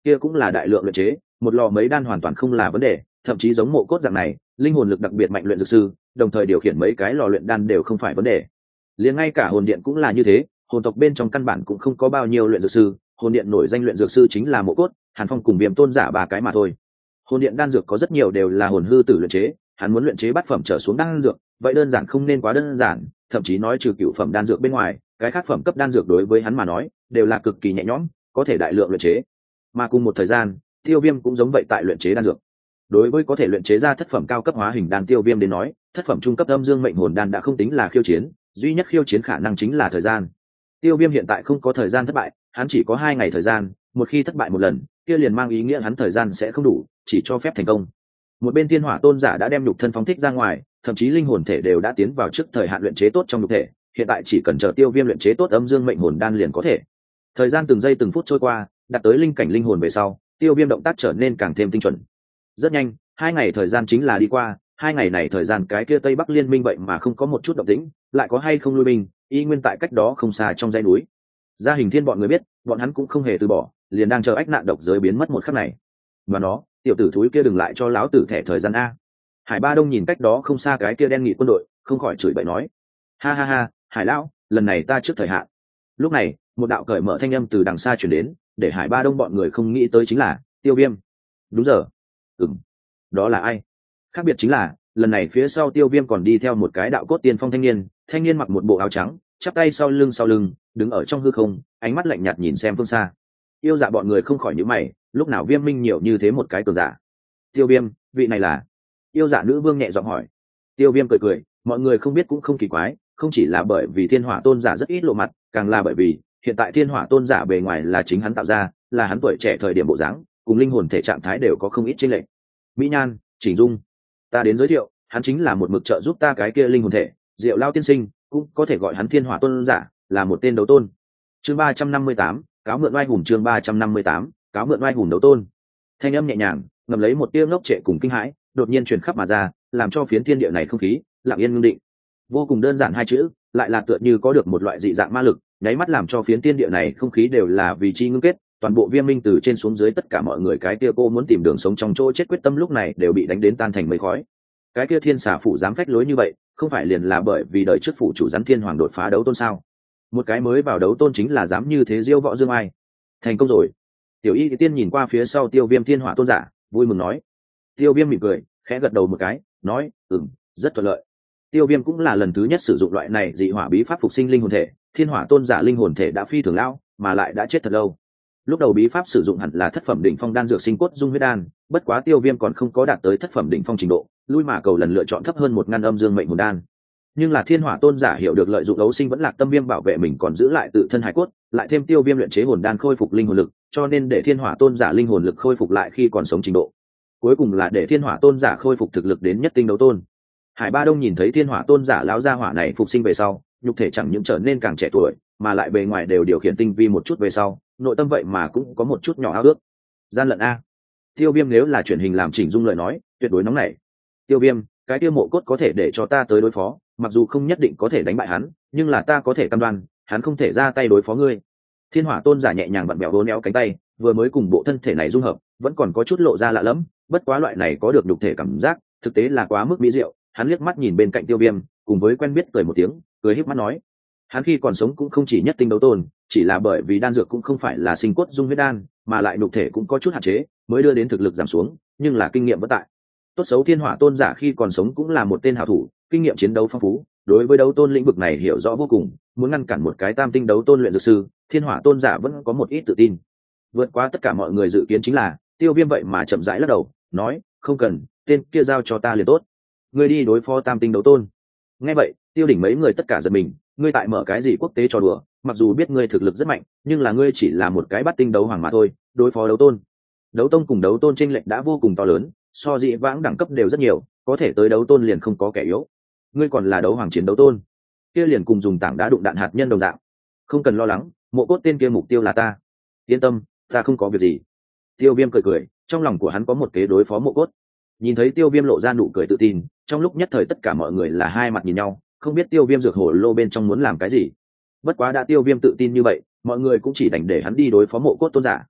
kia cũng là đại lượng luyện chế, một lò mấy đan hoàn toàn không là vấn đề, thậm chí giống mộ cốt dạng này linh hồn lực đặc biệt mạnh luyện dược sư đồng thời điều khiển mấy cái lò luyện đan đều không phải vấn đề. Liền ngay cả hồn điện cũng là như thế, hồn tộc bên trong căn bản cũng không có bao nhiêu luyện dược sư, hồn điện nổi danh luyện dược sư chính là mộ cốt, Hàn Phong cùng Viêm Tôn giả ba cái mà thôi. Hồn điện đan dược có rất nhiều đều là hồn hư tử luyện chế, hắn muốn luyện chế bát phẩm trở xuống đan dược vậy đơn giản không nên quá đơn giản, thậm chí nói trừ cửu phẩm đan dược bên ngoài cái khác phẩm cấp đan dược đối với hắn mà nói đều là cực kỳ nhẹ nhõm, có thể đại lượng luyện chế. Mà cùng một thời gian Tiêu Viêm cũng giống vậy tại luyện chế đan dược. Đối với có thể luyện chế ra thất phẩm cao cấp hóa hình đan Tiêu Viêm đến nói, thất phẩm trung cấp âm dương mệnh hồn đan đã không tính là khiêu chiến, duy nhất khiêu chiến khả năng chính là thời gian. Tiêu Viêm hiện tại không có thời gian thất bại, hắn chỉ có hai ngày thời gian, một khi thất bại một lần kia liền mang ý nghĩa hắn thời gian sẽ không đủ, chỉ cho phép thành công. Một bên Thiên Hỏa Tôn giả đã đem nhục thân phóng thích ra ngoài, thậm chí linh hồn thể đều đã tiến vào trước thời hạn luyện chế tốt trong nhục thể, hiện tại chỉ cần chờ Tiêu Viêm luyện chế tốt âm dương mệnh hồn đan liền có thể. Thời gian từng giây từng phút trôi qua, đạt tới linh cảnh linh hồn về sau, Tiêu Viêm động tác trở nên càng thêm tinh chuẩn. Rất nhanh, hai ngày thời gian chính là đi qua, hai ngày này thời gian cái kia Tây Bắc Liên Minh vậy mà không có một chút động tĩnh, lại có hay không lui binh, y nguyên tại cách đó không xa trong dãy núi. Gia Hình Thiên bọn người biết, bọn hắn cũng không hề từ bỏ, liền đang chờ ách nạn độc giới biến mất một khắc này. Và nó, tiểu tử thúi kia đừng lại cho lão tử thẻ thời gian a. Hải Ba Đông nhìn cách đó không xa cái kia đen nghị quân đội, không khỏi chửi bậy nói: ha ha ha, Hải lão, lần này ta trước thời hạn. Lúc này, một đạo cởi mở thanh âm từ đằng xa truyền đến, để Hải Ba Đông bọn người không nghĩ tới chính là Tiêu Viêm. Đúng giờ. Ừm. Đó là ai? Khác biệt chính là, lần này phía sau Tiêu Viêm còn đi theo một cái đạo cốt tiên phong thanh niên, thanh niên mặc một bộ áo trắng, chắp tay sau lưng sau lưng, đứng ở trong hư không, ánh mắt lạnh nhạt nhìn xem phương xa. Yêu Dạ bọn người không khỏi nhíu mày, lúc nào Viêm Minh nhiều như thế một cái cường giả? Tiêu Viêm, vị này là? Yêu Dạ nữ vương nhẹ giọng hỏi. Tiêu Viêm cười cười, mọi người không biết cũng không kỳ quái, không chỉ là bởi vì Thiên Hỏa Tôn giả rất ít lộ mặt, càng là bởi vì hiện tại Thiên Hỏa Tôn giả bề ngoài là chính hắn tạo ra, là hắn tuổi trẻ thời điểm bộ dáng, cùng linh hồn thể trạng thái đều có không ít chênh lệch. Mỹ Nhan, Chỉnh Dung, ta đến giới thiệu, hắn chính là một mực trợ giúp ta cái kia linh hồn thể, Diệu Lao tiên sinh, cũng có thể gọi hắn Thiên Hỏa Tôn giả, là một tên đấu tôn. Chương ba trăm năm mươi tám, cáo mượn oai hùng chương ba trăm năm mươi tám, cáo mượn oai hùng đấu tôn. Thanh âm nhẹ nhàng, ngầm lấy một tia ngốc trệ cùng kinh hãi, đột nhiên truyền khắp mà ra, làm cho phiến thiên địa này không khí lặng yên ngưng định. Vô cùng đơn giản hai chữ, lại là tựa như có được một loại dị dạng ma lực, nháy mắt làm cho phiến thiên địa này không khí đều là vì chi ngưng kết, toàn bộ Viêm Minh từ trên xuống dưới tất cả mọi người cái kia cô muốn tìm đường sống trong chỗ chết quyết tâm lúc này đều bị đánh đến tan thành mây khói. Cái kia Thiên Xà phủ dám phách lối như vậy, không phải liền là bởi vì đời trước phủ chủ rắn Thiên Hoàng đột phá đấu tôn sao? Một cái mới vào đấu tôn chính là dám như thế diêu võ dương ai. Thành công rồi. Tiểu Y Tiên nhìn qua phía sau Tiêu Viêm Thiên Hỏa Tôn giả, vui mừng nói. Tiêu Viêm mỉm cười, khẽ gật đầu một cái, nói: "Ừm, rất thuận lợi." Tiêu Viêm cũng là lần thứ nhất sử dụng loại này dị hỏa bí pháp phục sinh linh hồn thể, Thiên Hỏa Tôn giả linh hồn thể đã phi thường lão, mà lại đã chết thật lâu. Lúc đầu bí pháp sử dụng hẳn là thất phẩm đỉnh phong đan dược sinh cốt dung huyết đan, bất quá Tiêu Viêm còn không có đạt tới thất phẩm đỉnh phong trình độ, lui mà cầu lần lựa chọn thấp hơn một ngăn âm dương mệnh hồn đan. Nhưng là Thiên Hỏa Tôn giả hiểu được lợi dụng đấu sinh vẫn lạc tâm viêm bảo vệ mình còn giữ lại tự thân hải cốt, lại thêm Tiêu Viêm luyện chế hồn đan khôi phục linh hồn lực, cho nên để Thiên Hỏa Tôn giả linh hồn lực khôi phục lại khi còn sống trình độ. Cuối cùng là để Thiên Hỏa Tôn giả khôi phục thực lực đến nhất tinh đấu tôn. Hải Ba Đông nhìn thấy Thiên Hỏa Tôn giả lão gia hỏa này phục sinh về sau, nhục thể chẳng những trở nên càng trẻ tuổi, mà lại bề ngoài đều điều khiển tinh vi một chút về sau, nội tâm vậy mà cũng có một chút nhỏ ao ước. Gian lận a. Tiêu Viêm nếu là chuyển hình làm Chỉnh Dung lời nói, tuyệt đối nóng nảy. Tiêu Viêm, cái tiêu mộ cốt có thể để cho ta tới đối phó, mặc dù không nhất định có thể đánh bại hắn, nhưng là ta có thể cam đoan, hắn không thể ra tay đối phó ngươi. Thiên Hỏa Tôn giả nhẹ nhàng vặn bẹo vốn éo cánh tay, vừa mới cùng bộ thân thể này dung hợp, vẫn còn có chút lộ ra lạ lẫm, bất quá loại này có được nhục thể cảm giác, thực tế là quá mức mỹ diệu. Hắn liếc mắt nhìn bên cạnh Tiêu Viêm, cùng với quen biết cười một tiếng, cười híp mắt nói: hắn khi còn sống cũng không chỉ nhất tinh đấu tôn, chỉ là bởi vì đan dược cũng không phải là sinh cốt dung huyết đan, mà lại nhục thể cũng có chút hạn chế, mới đưa đến thực lực giảm xuống, nhưng là kinh nghiệm vẫn tại. Tốt xấu Thiên Hỏa Tôn giả khi còn sống cũng là một tên hảo thủ, kinh nghiệm chiến đấu phong phú, đối với đấu tôn lĩnh vực này hiểu rõ vô cùng, muốn ngăn cản một cái tam tinh đấu tôn luyện dược sư, Thiên Hỏa Tôn giả vẫn có một ít tự tin. Vượt qua tất cả mọi người dự kiến chính là, Tiêu Viêm vậy mà chậm rãi lắc đầu, nói: không cần, tên kia giao cho ta liền tốt. Ngươi đi đối phó tam tinh đấu tôn. Nghe vậy, Tiêu Đỉnh mấy người tất cả giật mình, ngươi tại mở cái gì quốc tế trò đùa, mặc dù biết ngươi thực lực rất mạnh, nhưng là ngươi chỉ là một cái bát tinh đấu hoàng mà thôi, đối phó đấu tôn. Đấu tông cùng đấu tôn chênh lệch đã vô cùng to lớn, so dị vãng đẳng cấp đều rất nhiều, có thể tới đấu tôn liền không có kẻ yếu. Ngươi còn là đấu hoàng chiến đấu tôn, kia liền cùng dùng tảng đá đụng đạn hạt nhân đồng dạng. Không cần lo lắng, mộ cốt tên kia mục tiêu là ta. Yên tâm, ta không có việc gì. Tiêu Viêm cười cười, trong lòng của hắn có một kế đối phó mộ cốt. Nhìn thấy Tiêu Viêm lộ ra nụ cười tự tin, trong lúc nhất thời tất cả mọi người là hai mặt nhìn nhau, không biết Tiêu Viêm dược hồ lô bên trong muốn làm cái gì. Bất quá đã Tiêu Viêm tự tin như vậy, mọi người cũng chỉ đành để hắn đi đối phó mộ cốt tôn giả.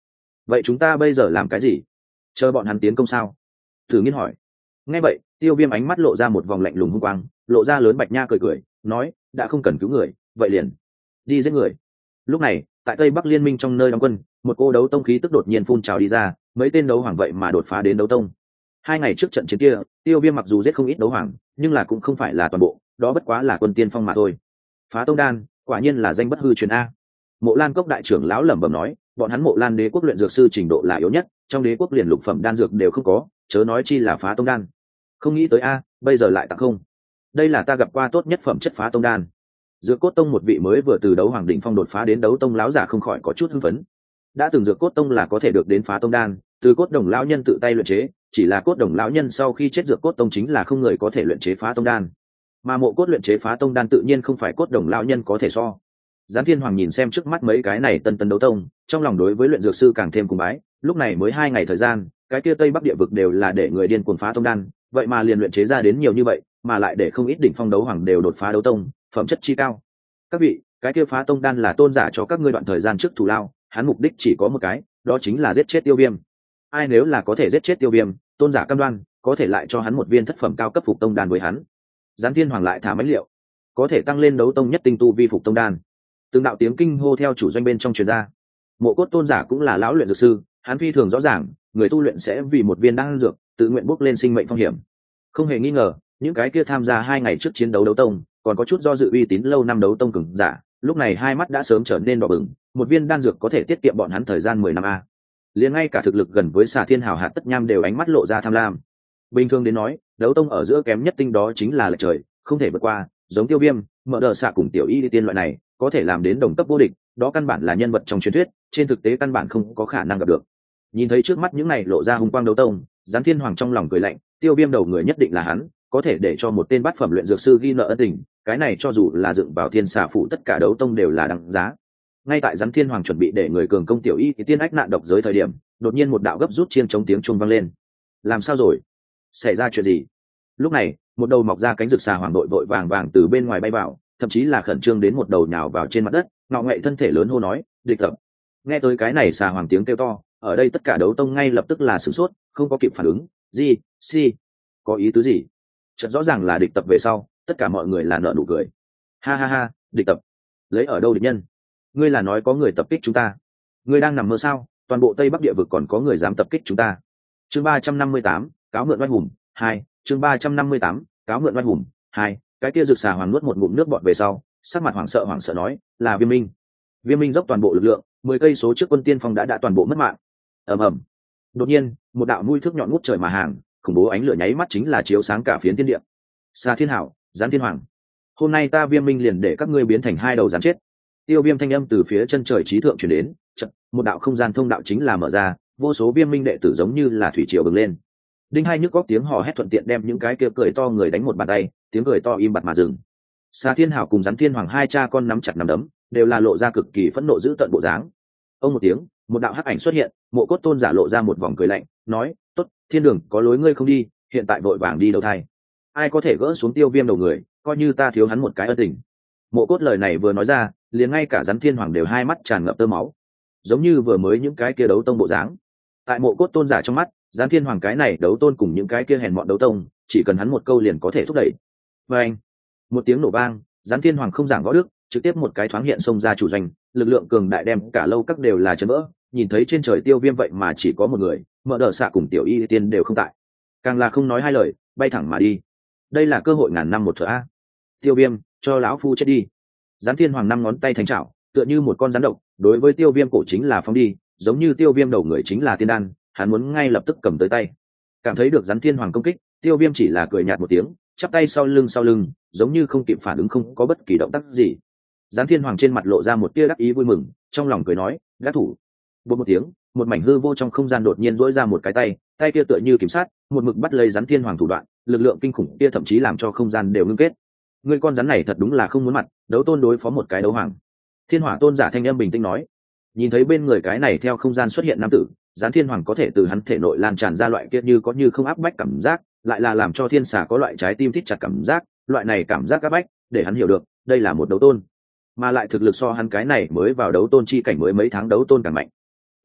vậy chúng ta bây giờ làm cái gì? Chờ bọn hắn tiến công sao? Thử nghiên hỏi. Nghe vậy, Tiêu Viêm ánh mắt lộ ra một vòng lạnh lùng hung quang, lộ ra lớn bạch nha cười cười, nói, đã không cần cứu người, vậy liền đi giết người. Lúc này, tại Tây Bắc Liên minh trong nơi đóng quân, một cô đấu tông khí tức đột nhiên phun trào đi ra, mấy tên đấu hoàng vậy mà đột phá đến đấu tông. Hai ngày trước trận chiến kia, Tiêu Viêm mặc dù giết không ít đấu hoàng, nhưng là cũng không phải là toàn bộ, đó bất quá là quân tiên phong mà thôi. Phá tông đan, quả nhiên là danh bất hư truyền a. Mộ Lan Cốc đại trưởng lão lẩm bẩm nói, bọn hắn Mộ Lan đế quốc luyện dược sư trình độ là yếu nhất, trong đế quốc liền lục phẩm đan dược đều không có, chớ nói chi là phá tông đan. Không nghĩ tới a, bây giờ lại tặng không. Đây là ta gặp qua tốt nhất phẩm chất phá tông đan. Dược Cốt Tông một vị mới vừa từ đấu hoàng đỉnh phong đột phá đến đấu tông lão giả không khỏi có chút hưng phấn. Đã từng Dược Cốt Tông là có thể được đến phá tông đan, từ cốt đồng lão nhân tự tay luyện chế, chỉ là cốt đồng lão nhân sau khi chết Dược Cốt Tông chính là không người có thể luyện chế phá tông đan. Mà Mộ Cốt luyện chế phá tông đan tự nhiên không phải cốt đồng lão nhân có thể so. Gián Thiên Hoàng nhìn xem trước mắt mấy cái này tân tân đấu tông, trong lòng đối với luyện dược sư càng thêm cung bái, lúc này mới hai ngày thời gian, cái kia Tây Bắc địa vực đều là để người điên cuồng phá tông đan, vậy mà liền luyện chế ra đến nhiều như vậy, mà lại để không ít đỉnh phong đấu hoàng đều đột phá đấu tông, phẩm chất chi cao. Các vị, cái kia phá tông đan là tôn giả cho các ngươi đoạn thời gian trước thù lao, hắn mục đích chỉ có một cái, đó chính là giết chết Tiêu Viêm. Ai nếu là có thể giết chết Tiêu Viêm, tôn giả cam đoan có thể lại cho hắn một viên thất phẩm cao cấp phục tông đan với hắn. Gián Thiên Hoàng lại thả mấy liệu, có thể tăng lên đấu tông nhất tinh tu vi phục tông đan. Từng đạo tiếng kinh hô theo chủ doanh bên trong truyền ra. Mộ Cốt tôn giả cũng là lão luyện dược sư, hắn phi thường rõ ràng, người tu luyện sẽ vì một viên đan dược, tự nguyện bước lên sinh mệnh phong hiểm. Không hề nghi ngờ, những cái kia tham gia hai ngày trước chiến đấu đấu tông, còn có chút do dự uy tín lâu năm đấu tông cường giả, lúc này hai mắt đã sớm trở nên đỏ bừng, một viên đan dược có thể tiết kiệm bọn hắn thời gian mười năm a. Liền ngay cả thực lực gần với Xà Thiên Hào Hạt Tất Nham đều ánh mắt lộ ra tham lam. Bình thường đến nói, đấu tông ở giữa kém nhất tinh đó chính là lệch trời, không thể vượt qua, giống Tiêu Viêm, Mở Đờ Xạ cùng Tiểu Y tiên loại này, có thể làm đến đồng cấp vô địch, đó căn bản là nhân vật trong truyền thuyết, trên thực tế căn bản không có khả năng gặp được. Nhìn thấy trước mắt những này lộ ra hung quang đấu tông, Gián Thiên Hoàng trong lòng cười lạnh, Tiêu Viêm đầu người nhất định là hắn, có thể để cho một tên bát phẩm luyện dược sư ghi nợ ân tình, cái này cho dù là dựng vào Thiên Xà phủ tất cả đấu tông đều là đáng giá. Ngay tại Gián Thiên Hoàng chuẩn bị để người cường công Tiểu Y thì tiên ách nạn độc giới thời điểm, đột nhiên một đạo gấp rút chiên chống tiếng chuông vang lên. Làm sao rồi? Xảy ra chuyện gì? Lúc này, một đầu mọc ra cánh rực xà hoàng đội vội vàng vàng từ bên ngoài bay vào, thậm chí là khẩn trương đến một đầu nhào vào trên mặt đất, ngọ ngậy thân thể lớn hô nói, địch tập. Nghe tới cái này xà hoàng tiếng kêu to, ở đây tất cả đấu tông ngay lập tức là sửng sốt, không có kịp phản ứng, gì, si, có ý tứ gì? Chợt rõ ràng là địch tập về sau, tất cả mọi người là nở nụ cười. Ha ha ha, địch tập, lấy ở đâu địch nhân? Ngươi là nói có người tập kích chúng ta? Ngươi đang nằm mơ sao? Toàn bộ Tây Bắc địa vực còn có người dám tập kích chúng ta? Chương ba trăm năm mươi tám, cáo mượn oai hùng, hai, chương ba trăm năm mươi tám, cáo mượn oai hùng, hai. Cái kia rực xà hoàng nuốt một ngụm nước bọt về sau, sắc mặt hoảng sợ hoảng sợ nói, là Viêm Minh. Viêm Minh dốc toàn bộ lực lượng, mười cây số trước quân tiên phong đã đã toàn bộ mất mạng. Ầm ầm. Đột nhiên, một đạo mũi thước nhọn ngút trời mà hàng, khủng bố ánh lửa nháy mắt chính là chiếu sáng cả phiến thiên địa. Xà Thiên Hảo, Gián Thiên Hoàng, hôm nay ta Viêm Minh liền để các ngươi biến thành hai đầu rắn chết. Tiêu Viêm thanh âm từ phía chân trời trí thượng truyền đến, chợt, một đạo không gian thông đạo chính là mở ra, vô số Viêm Minh đệ tử giống như là thủy triều bừng lên. Đinh hai nhức góc tiếng hò hét thuận tiện đem những cái kia cười to người đánh một bàn tay, tiếng cười to im bặt mà dừng. Xà Thiên Hảo cùng Gián Thiên Hoàng hai cha con nắm chặt nắm đấm, đều là lộ ra cực kỳ phẫn nộ dữ tợn bộ dáng. Ông một tiếng, một đạo hắc ảnh xuất hiện, Mộ Cốt tôn giả lộ ra một vòng cười lạnh, nói, tốt, thiên đường có lối ngươi không đi, hiện tại vội vàng đi đầu thai. Ai có thể gỡ xuống Tiêu Viêm đầu người, coi như ta thiếu hắn một cái ân tình. Mộ Cốt lời này vừa nói ra, liền ngay cả Gián Thiên Hoàng đều hai mắt tràn ngập tơ máu, giống như vừa mới những cái kia đấu tông bộ dáng. Tại Mộ Cốt tôn giả trong mắt, Gián Thiên Hoàng cái này đấu tôn cùng những cái kia hèn mọn đấu tông, chỉ cần hắn một câu liền có thể thúc đẩy. Và anh, một tiếng nổ vang, Gián Thiên Hoàng không giảng võ đức, trực tiếp một cái thoáng hiện xông ra chủ doanh, lực lượng cường đại đem cả lâu các đều là chấn vỡ. Nhìn thấy trên trời Tiêu Viêm vậy mà chỉ có một người, Mở Đờ Xạ cùng Tiểu Y tiên đều không tại, càng là không nói hai lời, bay thẳng mà đi. Đây là cơ hội ngàn năm một thửa a. Tiêu Viêm, cho lão phu chết đi. Gián Thiên Hoàng năm ngón tay thành chảo, tựa như một con rắn độc, đối với Tiêu Viêm cổ chính là phóng đi, giống như Tiêu Viêm đầu người chính là tiên đan, hắn muốn ngay lập tức cầm tới tay. Cảm thấy được Gián Thiên Hoàng công kích, Tiêu Viêm chỉ là cười nhạt một tiếng, chắp tay sau lưng sau lưng, giống như không kịp phản ứng, không có bất kỳ động tác gì. Gián Thiên Hoàng trên mặt lộ ra một tia đắc ý vui mừng, trong lòng cười nói, gác thủ. Bột một tiếng, một mảnh hư vô trong không gian đột nhiên duỗi ra một cái tay, tay kia tựa như kiểm sát, một mực bắt lấy Gián Thiên Hoàng thủ đoạn, lực lượng kinh khủng kia thậm chí làm cho không gian đều ngưng kết. Người con rắn này thật đúng là không muốn mặt, đấu tôn đối phó một cái đấu hoàng. Thiên Hỏa tôn giả thanh âm bình tĩnh nói. Nhìn thấy bên người cái này theo không gian xuất hiện nam tử, Gián Thiên Hoàng có thể từ hắn thể nội lan tràn ra loại kia như có như không áp bách cảm giác, lại là làm cho thiên xà có loại trái tim thít chặt cảm giác, loại này cảm giác áp bách, để hắn hiểu được, đây là một đấu tôn, mà lại thực lực so hắn cái này mới vào đấu tôn chi cảnh mới mấy tháng đấu tôn càng mạnh.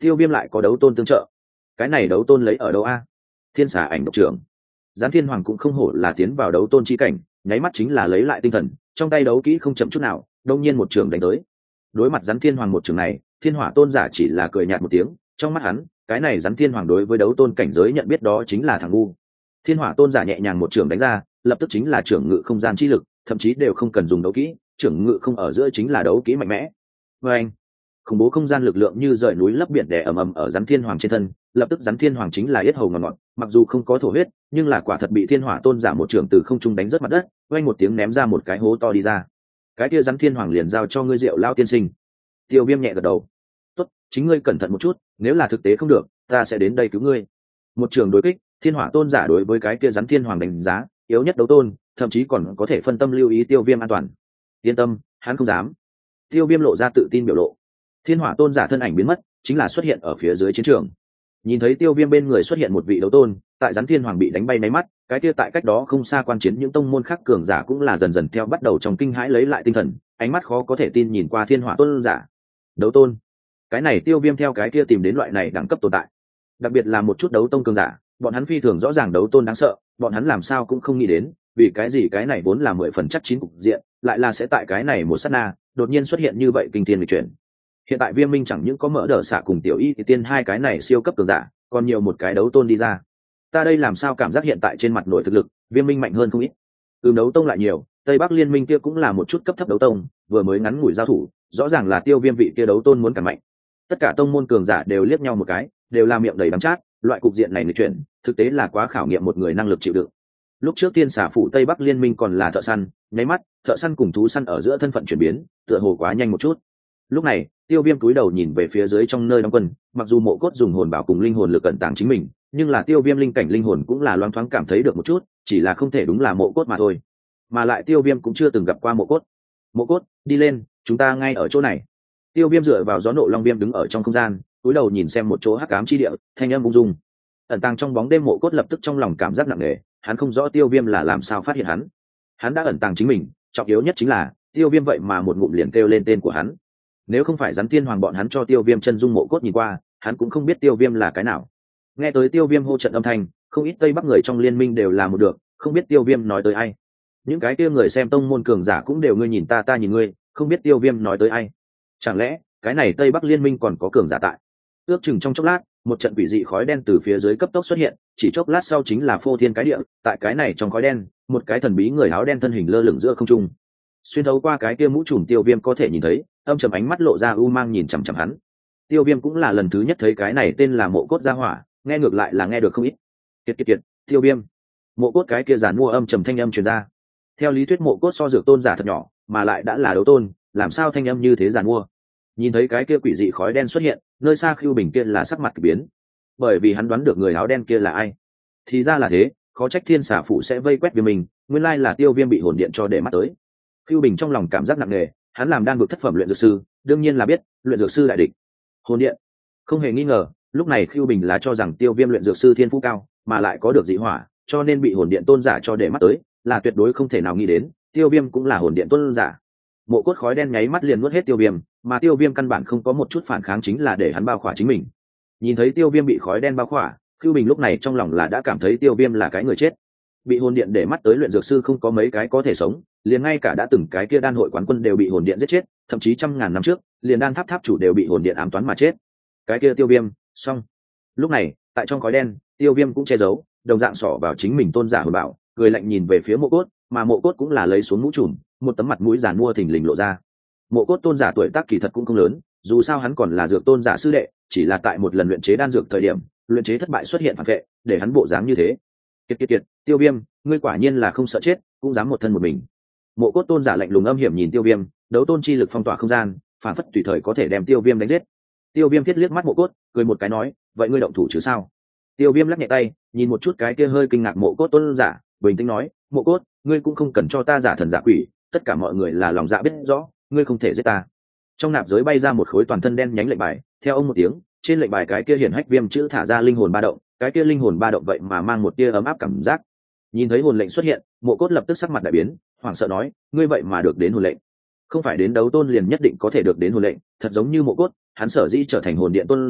Tiêu Viêm lại có đấu tôn tương trợ, cái này đấu tôn lấy ở đâu a? Thiên xà ảnh độc trưởng. Gián Thiên Hoàng cũng không hổ là tiến vào đấu tôn chi cảnh, nháy mắt chính là lấy lại tinh thần, trong tay đấu kỹ không chậm chút nào, đông nhiên một trường đánh tới. Đối mặt Gián Thiên Hoàng một trường này, Thiên Hỏa tôn giả chỉ là cười nhạt một tiếng, trong mắt hắn, cái này Gián Thiên Hoàng đối với đấu tôn cảnh giới nhận biết đó chính là thằng ngu. Thiên Hỏa tôn giả nhẹ nhàng một trường đánh ra, lập tức chính là trưởng ngự không gian chi lực, thậm chí đều không cần dùng đấu kỹ, trưởng ngự không ở giữa chính là đấu kỹ mạnh mẽ. Và anh, khủng bố không gian lực lượng như rời núi lấp biển đè ầm ầm ở Gián Thiên Hoàng trên thân, lập tức Gián Thiên Hoàng chính là yết hầu ngọt ngọt, mặc dù không có thổ huyết, nhưng là quả thật bị Thiên Hỏa tôn giả một trường từ không trung đánh rớt mặt đất, vang một tiếng ném ra một cái hố to đi ra. Cái kia Gián Thiên Hoàng liền giao cho ngươi Diệu Lao tiên sinh. Tiêu Viêm nhẹ gật đầu. Tốt, chính ngươi cẩn thận một chút, nếu là thực tế không được, ta sẽ đến đây cứu ngươi. Một trường đối kích, Thiên Hỏa tôn giả đối với cái kia Gián Thiên Hoàng đánh giá yếu nhất đấu tôn, thậm chí còn có thể phân tâm lưu ý Tiêu Viêm an toàn. Yên tâm, hắn không dám. Tiêu Viêm lộ ra tự tin biểu lộ. Thiên Hỏa tôn giả thân ảnh biến mất, chính là xuất hiện ở phía dưới chiến trường. Nhìn thấy Tiêu Viêm bên người xuất hiện một vị đấu tôn, tại Gián Thiên Hoàng bị đánh bay máy mắt, cái kia tại cách đó không xa quan chiến những tông môn khác cường giả cũng là dần dần theo bắt đầu trong kinh hãi lấy lại tinh thần, ánh mắt khó có thể tin nhìn qua Thiên Hỏa tôn giả. Đấu tôn, cái này Tiêu Viêm theo cái kia tìm đến loại này đẳng cấp tồn tại, đặc biệt là một chút đấu tông cường giả, bọn hắn phi thường rõ ràng đấu tôn đáng sợ, bọn hắn làm sao cũng không nghĩ đến, vì cái gì cái này vốn là mười phần chắc chín cục diện, lại là sẽ tại cái này một sát na đột nhiên xuất hiện như vậy kinh thiên lịch chuyển. Hiện tại Viêm Minh chẳng những có mở đỡ xạ cùng Tiểu Y thì tiên hai cái này siêu cấp cường giả, còn nhiều một cái đấu tôn đi ra. Ta đây làm sao cảm giác hiện tại trên mặt nội thực lực, Viêm Minh mạnh hơn không ít. Ừm, đấu tông lại nhiều, Tây Bắc liên minh kia cũng là một chút cấp thấp đấu tông, vừa mới ngắn ngủi giao thủ, rõ ràng là Tiêu Viêm vị kia đấu tôn muốn càng mạnh. Tất cả tông môn cường giả đều liếc nhau một cái, đều là miệng đầy đắng chát, loại cục diện này nghịch chuyển, thực tế là quá khảo nghiệm một người năng lực chịu đựng. Lúc trước Tiên Xà phủ Tây Bắc liên minh còn là thợ săn, nháy mắt, thợ săn cùng thú săn ở giữa thân phận chuyển biến, tựa hồ quá nhanh một chút. Lúc này, Tiêu Viêm cúi đầu nhìn về phía dưới trong nơi đóng quân, mặc dù Mộ Cốt dùng hồn bảo cùng linh hồn lực cẩn tàng chính mình, nhưng là Tiêu Viêm linh cảnh linh hồn cũng là loáng thoáng cảm thấy được một chút, chỉ là không thể đúng là Mộ Cốt mà thôi. Mà lại Tiêu Viêm cũng chưa từng gặp qua Mộ Cốt. Mộ Cốt, đi lên, chúng ta ngay ở chỗ này. Tiêu Viêm dựa vào gió nộ long viêm đứng ở trong không gian, cúi đầu nhìn xem một chỗ hắc ám chi địa, thanh âm ung dung. Ẩn tàng trong bóng đêm Mộ Cốt lập tức trong lòng cảm giác nặng nề, hắn không rõ Tiêu Viêm là làm sao phát hiện hắn. Hắn đã ẩn tàng chính mình, trọng yếu nhất chính là Tiêu Viêm vậy mà một ngụm liền kêu lên tên của hắn. Nếu không phải Gián Thiên Hoàng bọn hắn cho Tiêu Viêm chân dung Mộ Cốt nhìn qua, hắn cũng không biết Tiêu Viêm là cái nào. Nghe tới Tiêu Viêm hô trận âm thanh, không ít Tây Bắc người trong liên minh đều là một được, không biết Tiêu Viêm nói tới ai. Những cái kia người xem tông môn cường giả cũng đều ngươi nhìn ta ta nhìn ngươi, không biết Tiêu Viêm nói tới ai. Chẳng lẽ cái này Tây Bắc liên minh còn có cường giả tại? Ước chừng trong chốc lát, một trận quỷ dị khói đen từ phía dưới cấp tốc xuất hiện, chỉ chốc lát sau chính là phô thiên cái địa, tại cái này trong khói đen, một cái thần bí người áo đen thân hình lơ lửng giữa không trung. Xuyên thấu qua cái kia mũ trùm Tiêu Viêm có thể nhìn thấy, âm trầm ánh mắt lộ ra u mang nhìn chằm chằm hắn. Tiêu Viêm cũng là lần thứ nhất thấy cái này tên là Mộ Cốt gia hỏa, nghe ngược lại là nghe được không ít. Kiệt kiệt kiệt, Tiêu Viêm. Mộ Cốt cái kia giàn mua âm trầm thanh âm truyền ra. Theo lý thuyết Mộ Cốt so dược tôn giả thật nhỏ, mà lại đã là đấu tôn, làm sao thanh âm như thế giàn mua? Nhìn thấy cái kia quỷ dị khói đen xuất hiện, nơi xa Khưu Bình kia là sắc mặt kỳ biến, bởi vì hắn đoán được người áo đen kia là ai. Thì ra là thế, khó trách Thiên Xà phủ sẽ vây quét Viêm mình, nguyên lai là Tiêu Viêm bị hồn điện cho để mắt tới. Khưu Bình trong lòng cảm giác nặng nề, hắn làm đan vực thất phẩm luyện dược sư, đương nhiên là biết, luyện dược sư đại địch. Hồn điện, không hề nghi ngờ, lúc này Khưu Bình là cho rằng Tiêu Viêm luyện dược sư thiên phú cao, mà lại có được dị hỏa, cho nên bị hồn điện tôn giả cho để mắt tới, là tuyệt đối không thể nào nghĩ đến, Tiêu Viêm cũng là hồn điện tôn giả. Mộ Cốt khói đen nháy mắt liền nuốt hết Tiêu Viêm, mà Tiêu Viêm căn bản không có một chút phản kháng, chính là để hắn bao khỏa chính mình. Nhìn thấy Tiêu Viêm bị khói đen bao khỏa, Khưu Bình lúc này trong lòng là đã cảm thấy Tiêu Viêm là cái người chết. Bị hồn điện để mắt tới luyện dược sư không có mấy cái có thể sống, liền ngay cả đã từng cái kia đan hội quán quân đều bị hồn điện giết chết, thậm chí trăm ngàn năm trước, liền đan tháp tháp chủ đều bị hồn điện ám toán mà chết. Cái kia Tiêu Viêm, xong. Lúc này, tại trong khói đen, Tiêu Viêm cũng che giấu, đồng dạng xỏ vào chính mình tôn giả hồn bảo, cười lạnh nhìn về phía Mộ Cốt, mà Mộ Cốt cũng là lấy xuống mũ trùm, một tấm mặt mũi giàn mua thình lình lộ ra. Mộ Cốt tôn giả tuổi tác kỳ thật cũng không lớn, dù sao hắn còn là dược tôn giả sư đệ, chỉ là tại một lần luyện chế đan dược thời điểm, luyện chế thất bại xuất hiện phản vệ, để hắn bộ dáng như thế. Kiệt kiệt kiệt, Tiêu Viêm, ngươi quả nhiên là không sợ chết, cũng dám một thân một mình. Mộ Cốt tôn giả lạnh lùng âm hiểm nhìn Tiêu Viêm, đấu tôn chi lực phong tỏa không gian, phản phất tùy thời có thể đem Tiêu Viêm đánh giết. Tiêu Viêm thiết liếc mắt Mộ Cốt, cười một cái nói, vậy ngươi động thủ chứ sao? Tiêu Viêm lắc nhẹ tay, nhìn một chút cái kia hơi kinh ngạc Mộ Cốt tôn giả, bình tĩnh nói, Mộ Cốt, ngươi cũng không cần cho ta giả thần giả quỷ, tất cả mọi người là lòng dạ biết rõ, ngươi không thể giết ta. Trong nạp giới bay ra một khối toàn thân đen nhánh lệnh bài, theo ông một tiếng, trên lệnh bài cái kia hiển hách viêm chữ thả ra linh hồn ba động, cái kia linh hồn ba động vậy mà mang một tia ấm áp cảm giác. Nhìn thấy hồn lệnh xuất hiện, Mộ Cốt lập tức sắc mặt đại biến, hoảng sợ nói, ngươi vậy mà được đến hồn lệnh? Không phải đến đấu tôn liền nhất định có thể được đến hồn lệnh, thật giống như Mộ Cốt, hắn sở dĩ trở thành hồn điện tôn giả,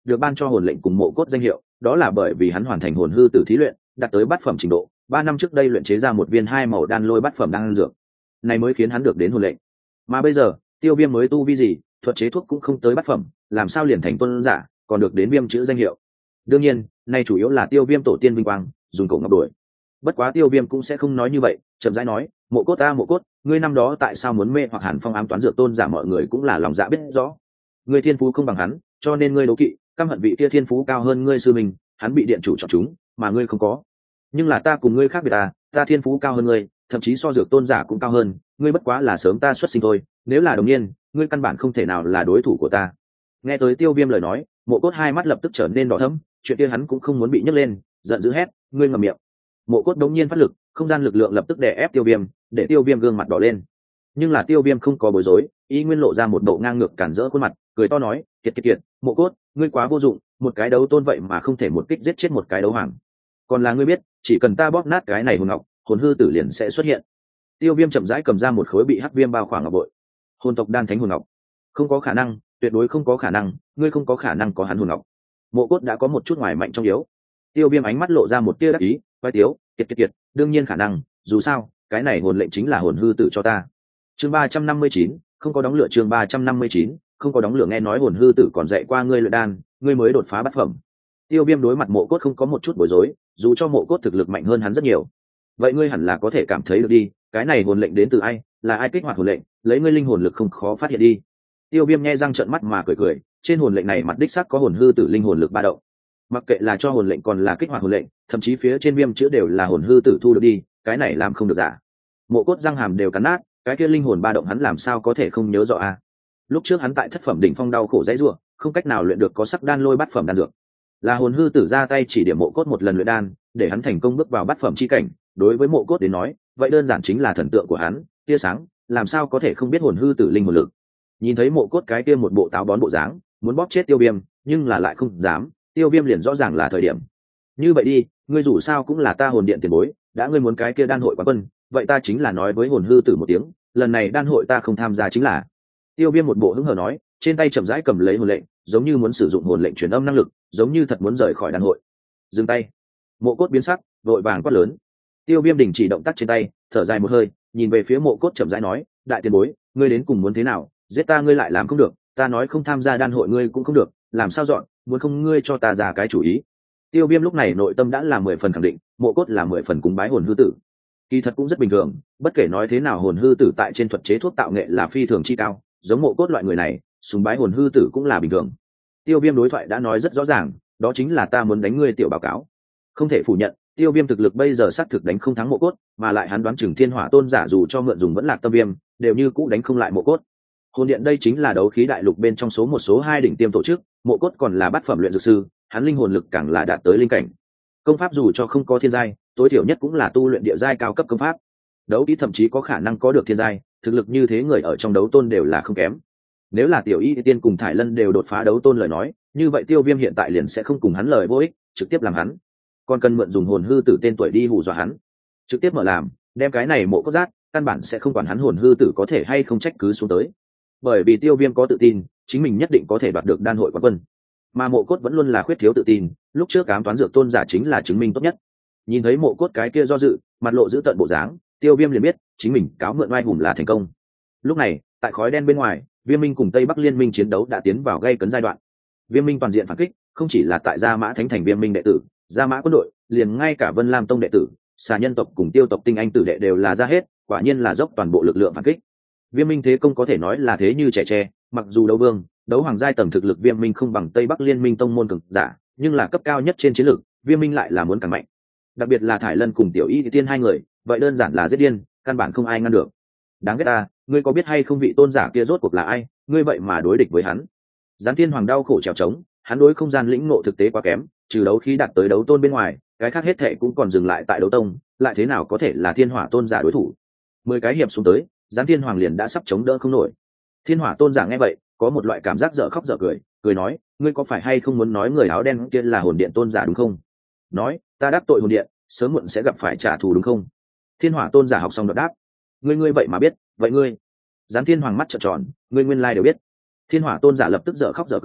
được ban cho hồn lệnh cùng mộ cốt danh hiệu, đó là bởi vì hắn hoàn thành hồn hư tử thí luyện, đạt tới bát phẩm trình độ, ba năm trước đây luyện chế ra một viên hai màu đan lôi bát phẩm đan dược, này mới khiến hắn được đến hồn lệnh. Mà bây giờ Tiêu Viêm mới tu vi gì, thuật chế thuốc cũng không tới bát phẩm, làm sao liền thành tuân giả, còn được đến Viêm chữ danh hiệu. Đương nhiên này chủ yếu là Tiêu Viêm tổ tiên vinh quang, dùng cổ ngọc đuổi. Bất quá Tiêu Viêm cũng sẽ không nói như vậy, chậm rãi nói, mộ cốt ta mộ cốt, ngươi năm đó tại sao muốn mê hoặc Hàn Phong ám toán dược tôn giả, mọi người cũng là lòng dạ biết rõ. Ngươi thiên phú không bằng hắn, cho nên ngươi đố kỵ, căm hận vị kia thiên phú cao hơn ngươi sư mình, hắn bị điện chủ chọn chúng, mà ngươi không có. Nhưng là ta cùng ngươi khác biệt à, ta thiên phú cao hơn ngươi, thậm chí so dược tôn giả cũng cao hơn, ngươi bất quá là sớm ta xuất sinh thôi, nếu là đồng niên, ngươi căn bản không thể nào là đối thủ của ta. Nghe tới Tiêu Viêm lời nói, mộ cốt hai mắt lập tức trở nên đỏ thẫm, chuyện kia hắn cũng không muốn bị nhấc lên, giận dữ hét, ngươi ngậm miệng. Mộ cốt đống nhiên phát lực, không gian lực lượng lập tức đè ép Tiêu Viêm, để Tiêu Viêm gương mặt đỏ lên. Nhưng là Tiêu Viêm không có bối rối, y nguyên lộ ra một bộ ngang ngược cản rỡ khuôn mặt, cười to nói, kiệt kiệt kiệt, mộ cốt, ngươi quá vô dụng, một cái đấu tôn vậy mà không thể một kích giết chết một cái đấu hoàng. Còn là ngươi biết, chỉ cần ta bóp nát cái này hồn ngọc, hồn hư tử liền sẽ xuất hiện. Tiêu Viêm chậm rãi cầm ra một khối bị hắc viêm bao khoảng ngọc bội. Hồn tộc đan thánh hồn ngọc, không có khả năng, tuyệt đối không có khả năng, ngươi không có khả năng có hắn hồn ngọc. Mộ cốt đã có một chút ngoài mạnh trong yếu. Tiêu Viêm ánh mắt lộ ra một tia đắc ý, vai tiếu, kiệt kiệt kiệt, đương nhiên khả năng, dù sao, cái này hồn lệnh chính là hồn hư tử cho ta. Chương ba trăm năm mươi chín, không có đóng lửa. Chương ba trăm năm mươi chín, không có đóng lửa. Nghe nói hồn hư tử còn dạy qua ngươi luyện đan, ngươi mới đột phá bát phẩm. Tiêu Viêm đối mặt Mộ cốt không có một chút bối rối, dù cho Mộ cốt thực lực mạnh hơn hắn rất nhiều. Vậy ngươi hẳn là có thể cảm thấy được đi, cái này hồn lệnh đến từ ai, là ai kích hoạt hồn lệnh, lấy ngươi linh hồn lực không khó phát hiện đi. Tiêu Viêm nghe răng trợn mắt mà cười cười, trên hồn lệnh này mặt đích xác có hồn hư tử linh hồn lực ba động. Mặc kệ là cho hồn lệnh còn là kích hoạt hồn lệnh, thậm chí phía trên viêm chữ đều là hồn hư tử thu được đi, cái này làm không được giả. Mộ cốt răng hàm đều cắn nát, cái kia linh hồn ba động hắn làm sao có thể không nhớ rõ a? À? Lúc trước hắn tại thất phẩm đỉnh phong đau khổ dãy rủa, không cách nào luyện được có sắc đan lôi bát phẩm đan dược. Là hồn hư tử ra tay chỉ điểm Mộ cốt một lần luyện đan, để hắn thành công bước vào bát phẩm chi cảnh, đối với Mộ cốt đến nói, vậy đơn giản chính là thần tượng của hắn, tia sáng, làm sao có thể không biết hồn hư tử linh hồn lực. Nhìn thấy Mộ cốt cái kia một bộ táo bón bộ dáng, muốn bóp chết Tiêu Viêm, nhưng là lại không dám, Tiêu Viêm liền rõ ràng là thời điểm. Như vậy đi, ngươi dù sao cũng là ta hồn điện tiền bối, đã ngươi muốn cái kia đan hội quán quân, vậy ta chính là nói với hồn hư tử một tiếng, lần này đan hội ta không tham gia chính là. Tiêu Viêm một bộ hứng hờ nói, trên tay chậm rãi cầm lấy hồn lệnh, giống như muốn sử dụng hồn lệnh truyền âm năng lực, giống như thật muốn rời khỏi đan hội. Dừng tay. Mộ cốt biến sắc, vội vàng quát lớn. Tiêu Viêm đình chỉ động tác trên tay, thở dài một hơi, nhìn về phía Mộ cốt chậm rãi nói, đại tiền bối, ngươi đến cùng muốn thế nào, giết ta ngươi lại làm không được, ta nói không tham gia đan hội ngươi cũng không được, làm sao dọn, muốn không ngươi cho ta ra cái chủ ý. Tiêu Viêm lúc này nội tâm đã là mười phần khẳng định, Mộ cốt là mười phần cúng bái hồn hư tử. Kỳ thật cũng rất bình thường, bất kể nói thế nào hồn hư tử tại trên thuật chế thuốc tạo nghệ là phi thường chi cao, giống Mộ cốt loại người này, sùng bái hồn hư tử cũng là bình thường. Tiêu Viêm đối thoại đã nói rất rõ ràng, đó chính là ta muốn đánh ngươi tiểu báo cáo. Không thể phủ nhận, Tiêu Viêm thực lực bây giờ xác thực đánh không thắng Mộ cốt, mà lại hắn đoán chừng Thiên Hỏa Tôn giả dù cho mượn dùng vẫn lạc tâm viêm, đều như cũ đánh không lại Mộ cốt. Hồn điện đây chính là đấu khí đại lục bên trong số một số hai đỉnh tiêm tổ chức, Mộ cốt còn là bát phẩm luyện dược sư, hắn linh hồn lực càng là đạt tới linh cảnh. Công pháp dù cho không có thiên giai, tối thiểu nhất cũng là tu luyện địa giai cao cấp công pháp. Đấu kỹ thậm chí có khả năng có được thiên giai, thực lực như thế người ở trong đấu tôn đều là không kém. Nếu là Tiểu Y Tiên cùng Thải Lân đều đột phá đấu tôn lời nói, như vậy Tiêu Viêm hiện tại liền sẽ không cùng hắn lời vô ích, trực tiếp làm hắn. Còn cần mượn dùng hồn hư tử tên tuổi đi hù dọa hắn, trực tiếp mở làm, đem cái này Mộ cốt rát, căn bản sẽ không quản hắn hồn hư tử có thể hay không trách cứ xuống tới. Bởi vì Tiêu Viêm có tự tin, chính mình nhất định có thể đoạt được đan hội quán quân. Mà Mộ cốt vẫn luôn là khuyết thiếu tự tin, lúc trước ám toán dược tôn giả chính là chứng minh tốt nhất. Nhìn thấy Mộ cốt cái kia do dự, mặt lộ giữ tận bộ dáng, Tiêu Viêm liền biết chính mình cáo mượn oai hùng là thành công. Lúc này, tại khói đen bên ngoài, Viêm Minh cùng Tây Bắc liên minh chiến đấu đã tiến vào gay cấn giai đoạn. Viêm Minh toàn diện phản kích, không chỉ là tại Gia Mã Thánh Thành Viêm Minh đệ tử, Gia Mã quân đội, liền ngay cả Vân Lam Tông đệ tử, Xà Nhân tộc cùng Tiêu tộc tinh anh tử đệ đều là ra hết, quả nhiên là dốc toàn bộ lực lượng phản kích. Viêm Minh thế công có thể nói là thế như trẻ tre, mặc dù đấu vương, đấu hoàng giai tầng thực lực Viêm Minh không bằng Tây Bắc liên minh tông môn cường giả, nhưng là cấp cao nhất trên chiến lược, Viêm Minh lại là muốn càng mạnh. Đặc biệt là Thải Lân cùng Tiểu Y Tiên hai người, vậy đơn giản là giết điên, căn bản không ai ngăn được. Đáng ghét ta, ngươi có biết hay không vị tôn giả kia rốt cuộc là ai, ngươi vậy mà đối địch với hắn. Gián Thiên Hoàng đau khổ trèo trống, hắn đối không gian lĩnh ngộ thực tế quá kém, trừ đấu khí đạt tới đấu tôn bên ngoài, cái khác hết thệ cũng còn dừng lại tại đấu tông, lại thế nào có thể là Thiên Hỏa tôn giả đối thủ. Mười cái hiệp xuống tới, Gián Thiên Hoàng liền đã sắp chống đỡ không nổi. Thiên Hỏa tôn giả nghe vậy, có một loại cảm giác dở khóc dở cười, cười nói, ngươi có phải hay không muốn nói người áo đen kia là hồn điện tôn giả đúng không? Nói, ta đắc tội hồn điện, sớm muộn sẽ gặp phải trả thù đúng không? Thiên Hỏa tôn giả học xong đột đáp, ngươi ngươi vậy mà biết, vậy ngươi? Gián Thiên Hoàng mắt trợn tròn, ngươi nguyên lai đều biết. Thiên Hỏa tôn giả lập tức dở khóc dở cười,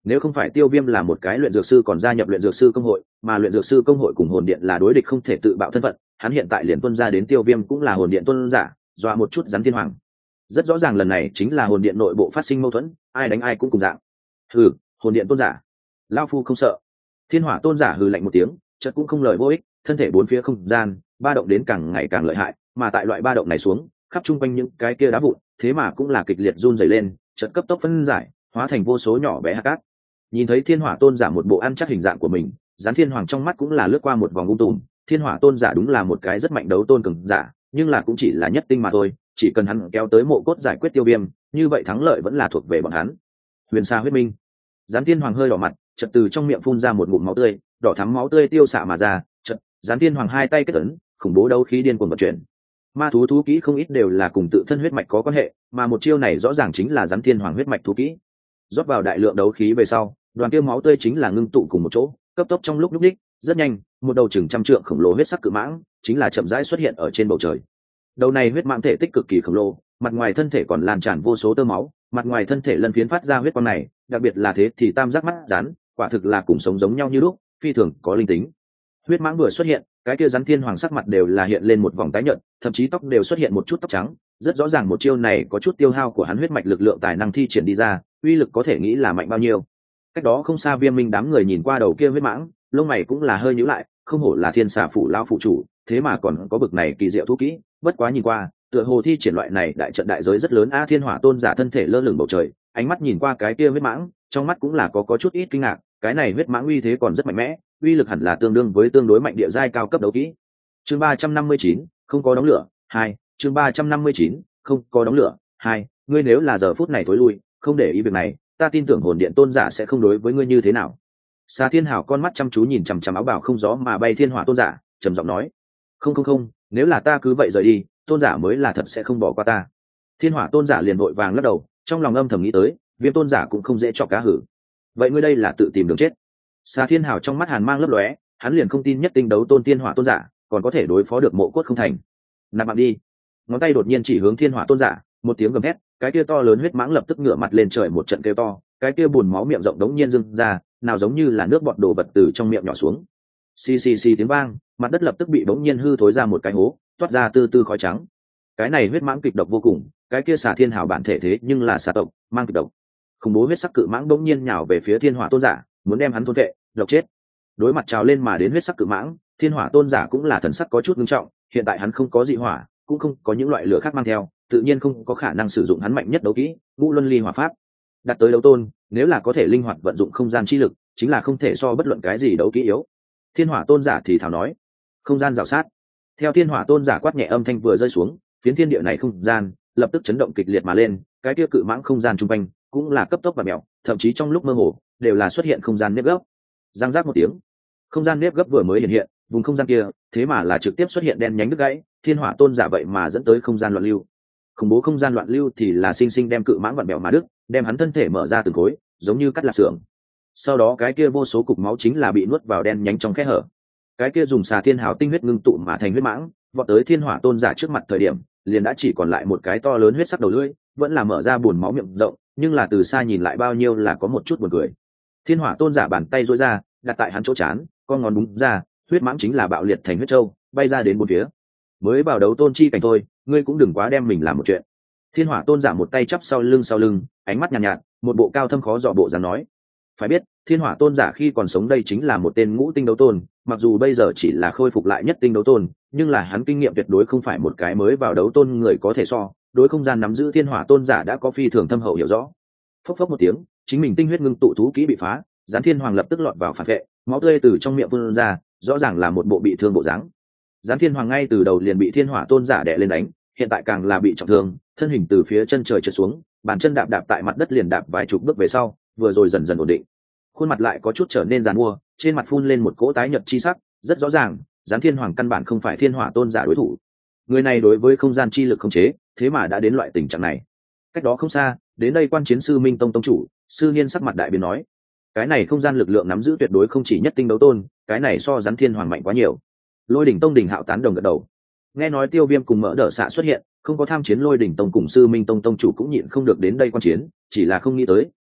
Nếu không phải Tiêu Viêm là một cái luyện dược sư còn gia nhập luyện dược sư công hội, mà luyện dược sư công hội cùng hồn điện là đối địch không thể tự bạo thân phận, hắn hiện tại liền tuân ra đến Tiêu Viêm cũng là hồn điện tuân giả, dọa một chút Rắn Thiên Hoàng. Rất rõ ràng lần này chính là hồn điện nội bộ phát sinh mâu thuẫn, ai đánh ai cũng cùng dạng. Hừ, hồn điện tôn giả, lão phu không sợ. Thiên Hỏa tôn giả hừ lạnh một tiếng, chợt cũng không lời vô ích, thân thể bốn phía không gian ba động đến càng ngày càng lợi hại, mà tại loại ba động này xuống, khắp trung quanh những cái kia đá vụn, thế mà cũng là kịch liệt run rẩy lên, chợt cấp tốc phân giải, hóa thành vô số nhỏ bé hạt cát. Nhìn thấy Thiên Hỏa tôn giả một bộ ăn chắc hình dạng của mình, Gián Thiên Hoàng trong mắt cũng là lướt qua một vòng ung tùm. Thiên Hỏa tôn giả đúng là một cái rất mạnh đấu tôn cường giả, nhưng là cũng chỉ là nhất tinh mà thôi, chỉ cần hắn kéo tới mộ cốt giải quyết Tiêu Viêm, như vậy thắng lợi vẫn là thuộc về bọn hắn. Huyền Sa huyết minh. Gián Thiên Hoàng hơi đỏ mặt, chợt từ trong miệng phun ra một ngụm máu tươi, đỏ thắm máu tươi tiêu xạ mà ra, chợt Gián Thiên Hoàng hai tay kết ấn, khủng bố đấu khí điên cuồng vận chuyển. Ma thú thú kỹ không ít đều là cùng tự thân huyết mạch có quan hệ, mà một chiêu này rõ ràng chính là Gián Thiên Hoàng huyết mạch thú kỹ. Rót vào đại lượng đấu khí về sau, đoàn kia máu tươi chính là ngưng tụ cùng một chỗ, cấp tốc trong lúc lúc đích, rất nhanh, một đầu chừng trăm trượng khổng lồ huyết sắc cự mãng, chính là chậm rãi xuất hiện ở trên bầu trời. Đầu này huyết mãng thể tích cực kỳ khổng lồ, mặt ngoài thân thể còn lan tràn vô số tơ máu, mặt ngoài thân thể lân phiến phát ra huyết quang này, đặc biệt là thế thì tam giác mắt rắn, quả thực là cùng sống giống nhau như lúc, phi thường có linh tính. Huyết mãng vừa xuất hiện, cái kia Rắn Thiên Hoàng sắc mặt đều là hiện lên một vòng tái nhợt, thậm chí tóc đều xuất hiện một chút tóc trắng, rất rõ ràng một chiêu này có chút tiêu hao của hắn huyết mạch lực lượng tài năng thi triển đi ra, uy lực có thể nghĩ là mạnh bao nhiêu. Cách đó không xa Viêm Minh đám người nhìn qua đầu kia huyết mãng, lông mày cũng là hơi nhíu lại, không hổ là Thiên Xà phủ lão phụ chủ, thế mà còn có bực này kỳ diệu thú kỹ, bất quá nhìn qua, tựa hồ thi triển loại này đại trận đại giới rất lớn. A Thiên Hỏa tôn giả thân thể lơ lửng bầu trời, ánh mắt nhìn qua cái kia huyết mãng, trong mắt cũng là có có chút ít kinh ngạc, cái này huyết mãng uy thế còn rất mạnh mẽ, uy lực hẳn là tương đương với tương đối mạnh địa giai cao cấp đấu kỹ. Chương ba trăm năm mươi chín, không có đóng lửa, hai, chương ba trăm năm mươi chín, không có đóng lửa, hai, ngươi nếu là giờ phút này tối lui, không để ý việc này, ta tin tưởng hồn điện tôn giả sẽ không đối với ngươi như thế nào. Xà Thiên Hảo con mắt chăm chú nhìn chằm chằm áo bào không gió mà bay Thiên Hỏa tôn giả, trầm giọng nói: "Không không không, nếu là ta cứ vậy rời đi, tôn giả mới là thật sẽ không bỏ qua ta." Thiên Hỏa tôn giả liền vội vàng lắc đầu, trong lòng âm thầm nghĩ tới, Viêm tôn giả cũng không dễ chọc cá hử. Vậy ngươi đây là tự tìm đường chết. Xà Thiên Hảo trong mắt hàn mang lấp lóe, hắn liền không tin nhất tinh đấu tôn Thiên Hỏa tôn giả còn có thể đối phó được mộ cốt không thành. Nạp mạng đi. Ngón tay đột nhiên chỉ hướng Thiên Hỏa tôn giả, một tiếng gầm hét, cái kia to lớn huyết mãng lập tức ngửa mặt lên trời một trận kêu to, cái kia buồn máu miệng rộng đống nhiên dưng ra, nào giống như là nước bọt đổ vật từ trong miệng nhỏ xuống. Xì xì xì tiếng vang, mặt đất lập tức bị bỗng nhiên hư thối ra một cái hố, toát ra tư tư khói trắng. Cái này huyết mãng kịch độc vô cùng, cái kia Xà Thiên Hảo bản thể thế nhưng là xà tộc, mang kịch độc. Khủng bố huyết sắc cự mãng bỗng nhiên nhào về phía Thiên Hỏa tôn giả, muốn đem hắn thôn vệ, độc chết. Đối mặt trào lên mà đến huyết sắc cự mãng, Thiên Hỏa tôn giả cũng là thần sắc có chút nghiêm trọng, hiện tại hắn không có dị hỏa, cũng không có những loại lửa khác mang theo, tự nhiên không có khả năng sử dụng hắn mạnh nhất đấu kỹ, Ngũ Luân Ly Hỏa Pháp. Đặt tới đấu tôn, nếu là có thể linh hoạt vận dụng không gian chi lực, chính là không thể so bất luận cái gì đấu kỹ yếu. Thiên Hỏa tôn giả thì thào nói: "Không gian rào sát." Theo Thiên Hỏa tôn giả quát nhẹ âm thanh vừa rơi xuống, phiến thiên địa này không gian lập tức chấn động kịch liệt mà lên, cái kia cự mãng không gian trung quanh cũng là cấp tốc và mèo, thậm chí trong lúc mơ hồ đều là xuất hiện không gian nếp gấp. Giang giác một tiếng, không gian nếp gấp vừa mới hiện hiện, vùng không gian kia thế mà là trực tiếp xuất hiện đen nhánh đứt gãy, Thiên Hỏa tôn giả vậy mà dẫn tới không gian loạn lưu. Khủng bố không gian loạn lưu thì là sinh sinh đem cự mãng vặn bèo mà đứt, đem hắn thân thể mở ra từng khối, giống như cắt lạp xưởng. Sau đó cái kia vô số cục máu chính là bị nuốt vào đen nhánh trong khe hở. Cái kia dùng Xà Thiên Hảo tinh huyết ngưng tụ mà thành huyết mãng, vọt tới Thiên Hỏa tôn giả trước mặt thời điểm, liền đã chỉ còn lại một cái to lớn huyết sắc đầu lưỡi, vẫn là mở ra buồn máu miệng rộng, nhưng là từ xa nhìn lại bao nhiêu là có một chút buồn cười. Thiên Hỏa tôn giả bàn tay duỗi ra, đặt tại hắn chỗ chán, con ngón búng ra, huyết mãng chính là bạo liệt thành huyết châu, bay ra đến bốn phía. Mới vào đấu tôn chi cảnh thôi, ngươi cũng đừng quá đem mình làm một chuyện. Thiên Hỏa tôn giả một tay chắp sau lưng sau lưng, ánh mắt nhàn nhạt, nhạt, một bộ cao thâm khó dò bộ dáng nói: "Phải biết, Thiên Hỏa tôn giả khi còn sống đây chính là một tên ngũ tinh đấu tôn, mặc dù bây giờ chỉ là khôi phục lại nhất tinh đấu tôn, nhưng là hắn kinh nghiệm tuyệt đối không phải một cái mới vào đấu tôn người có thể so, đối không gian nắm giữ Thiên Hỏa tôn giả đã có phi thường thâm hậu hiểu rõ." Phốc phốc một tiếng, chính mình tinh huyết ngưng tụ thú kỹ bị phá, Gián Thiên Hoàng lập tức lọt vào phản vệ, máu tươi từ trong miệng phun ra, rõ ràng là một bộ bị thương bộ dáng. Gián Thiên Hoàng ngay từ đầu liền bị Thiên Hỏa tôn giả đè lên đánh, hiện tại càng là bị trọng thương, thân hình từ phía chân trời trượt xuống, bàn chân đạp đạp tại mặt đất liền đạp vài chục bước về sau, vừa rồi dần dần ổn định. Khuôn mặt lại có chút trở nên giàn mua, trên mặt phun lên một cỗ tái nhợt chi sắc, rất rõ ràng, Gián Thiên Hoàng căn bản không phải Thiên Hỏa tôn giả đối thủ. Người này đối với không gian chi lực khống chế, thế mà đã đến loại tình trạng này. Cách đó không xa, đến đây quan chiến sư Minh Tông tông chủ, sư Niên sắc mặt đại biến nói: "Cái này không gian lực lượng nắm giữ tuyệt đối không chỉ nhất tinh đấu tôn, cái này so Gián Thiên Hoàng mạnh quá nhiều." Lôi Đỉnh Tông Đỉnh Hạo tán đồng gật đầu. Nghe nói Tiêu Viêm cùng Mỡ Đỡ Xạ xuất hiện, không có tham chiến Lôi Đỉnh Tông cùng sư Minh Tông tông chủ cũng nhịn không được đến đây quan chiến, chỉ là không nghĩ tới,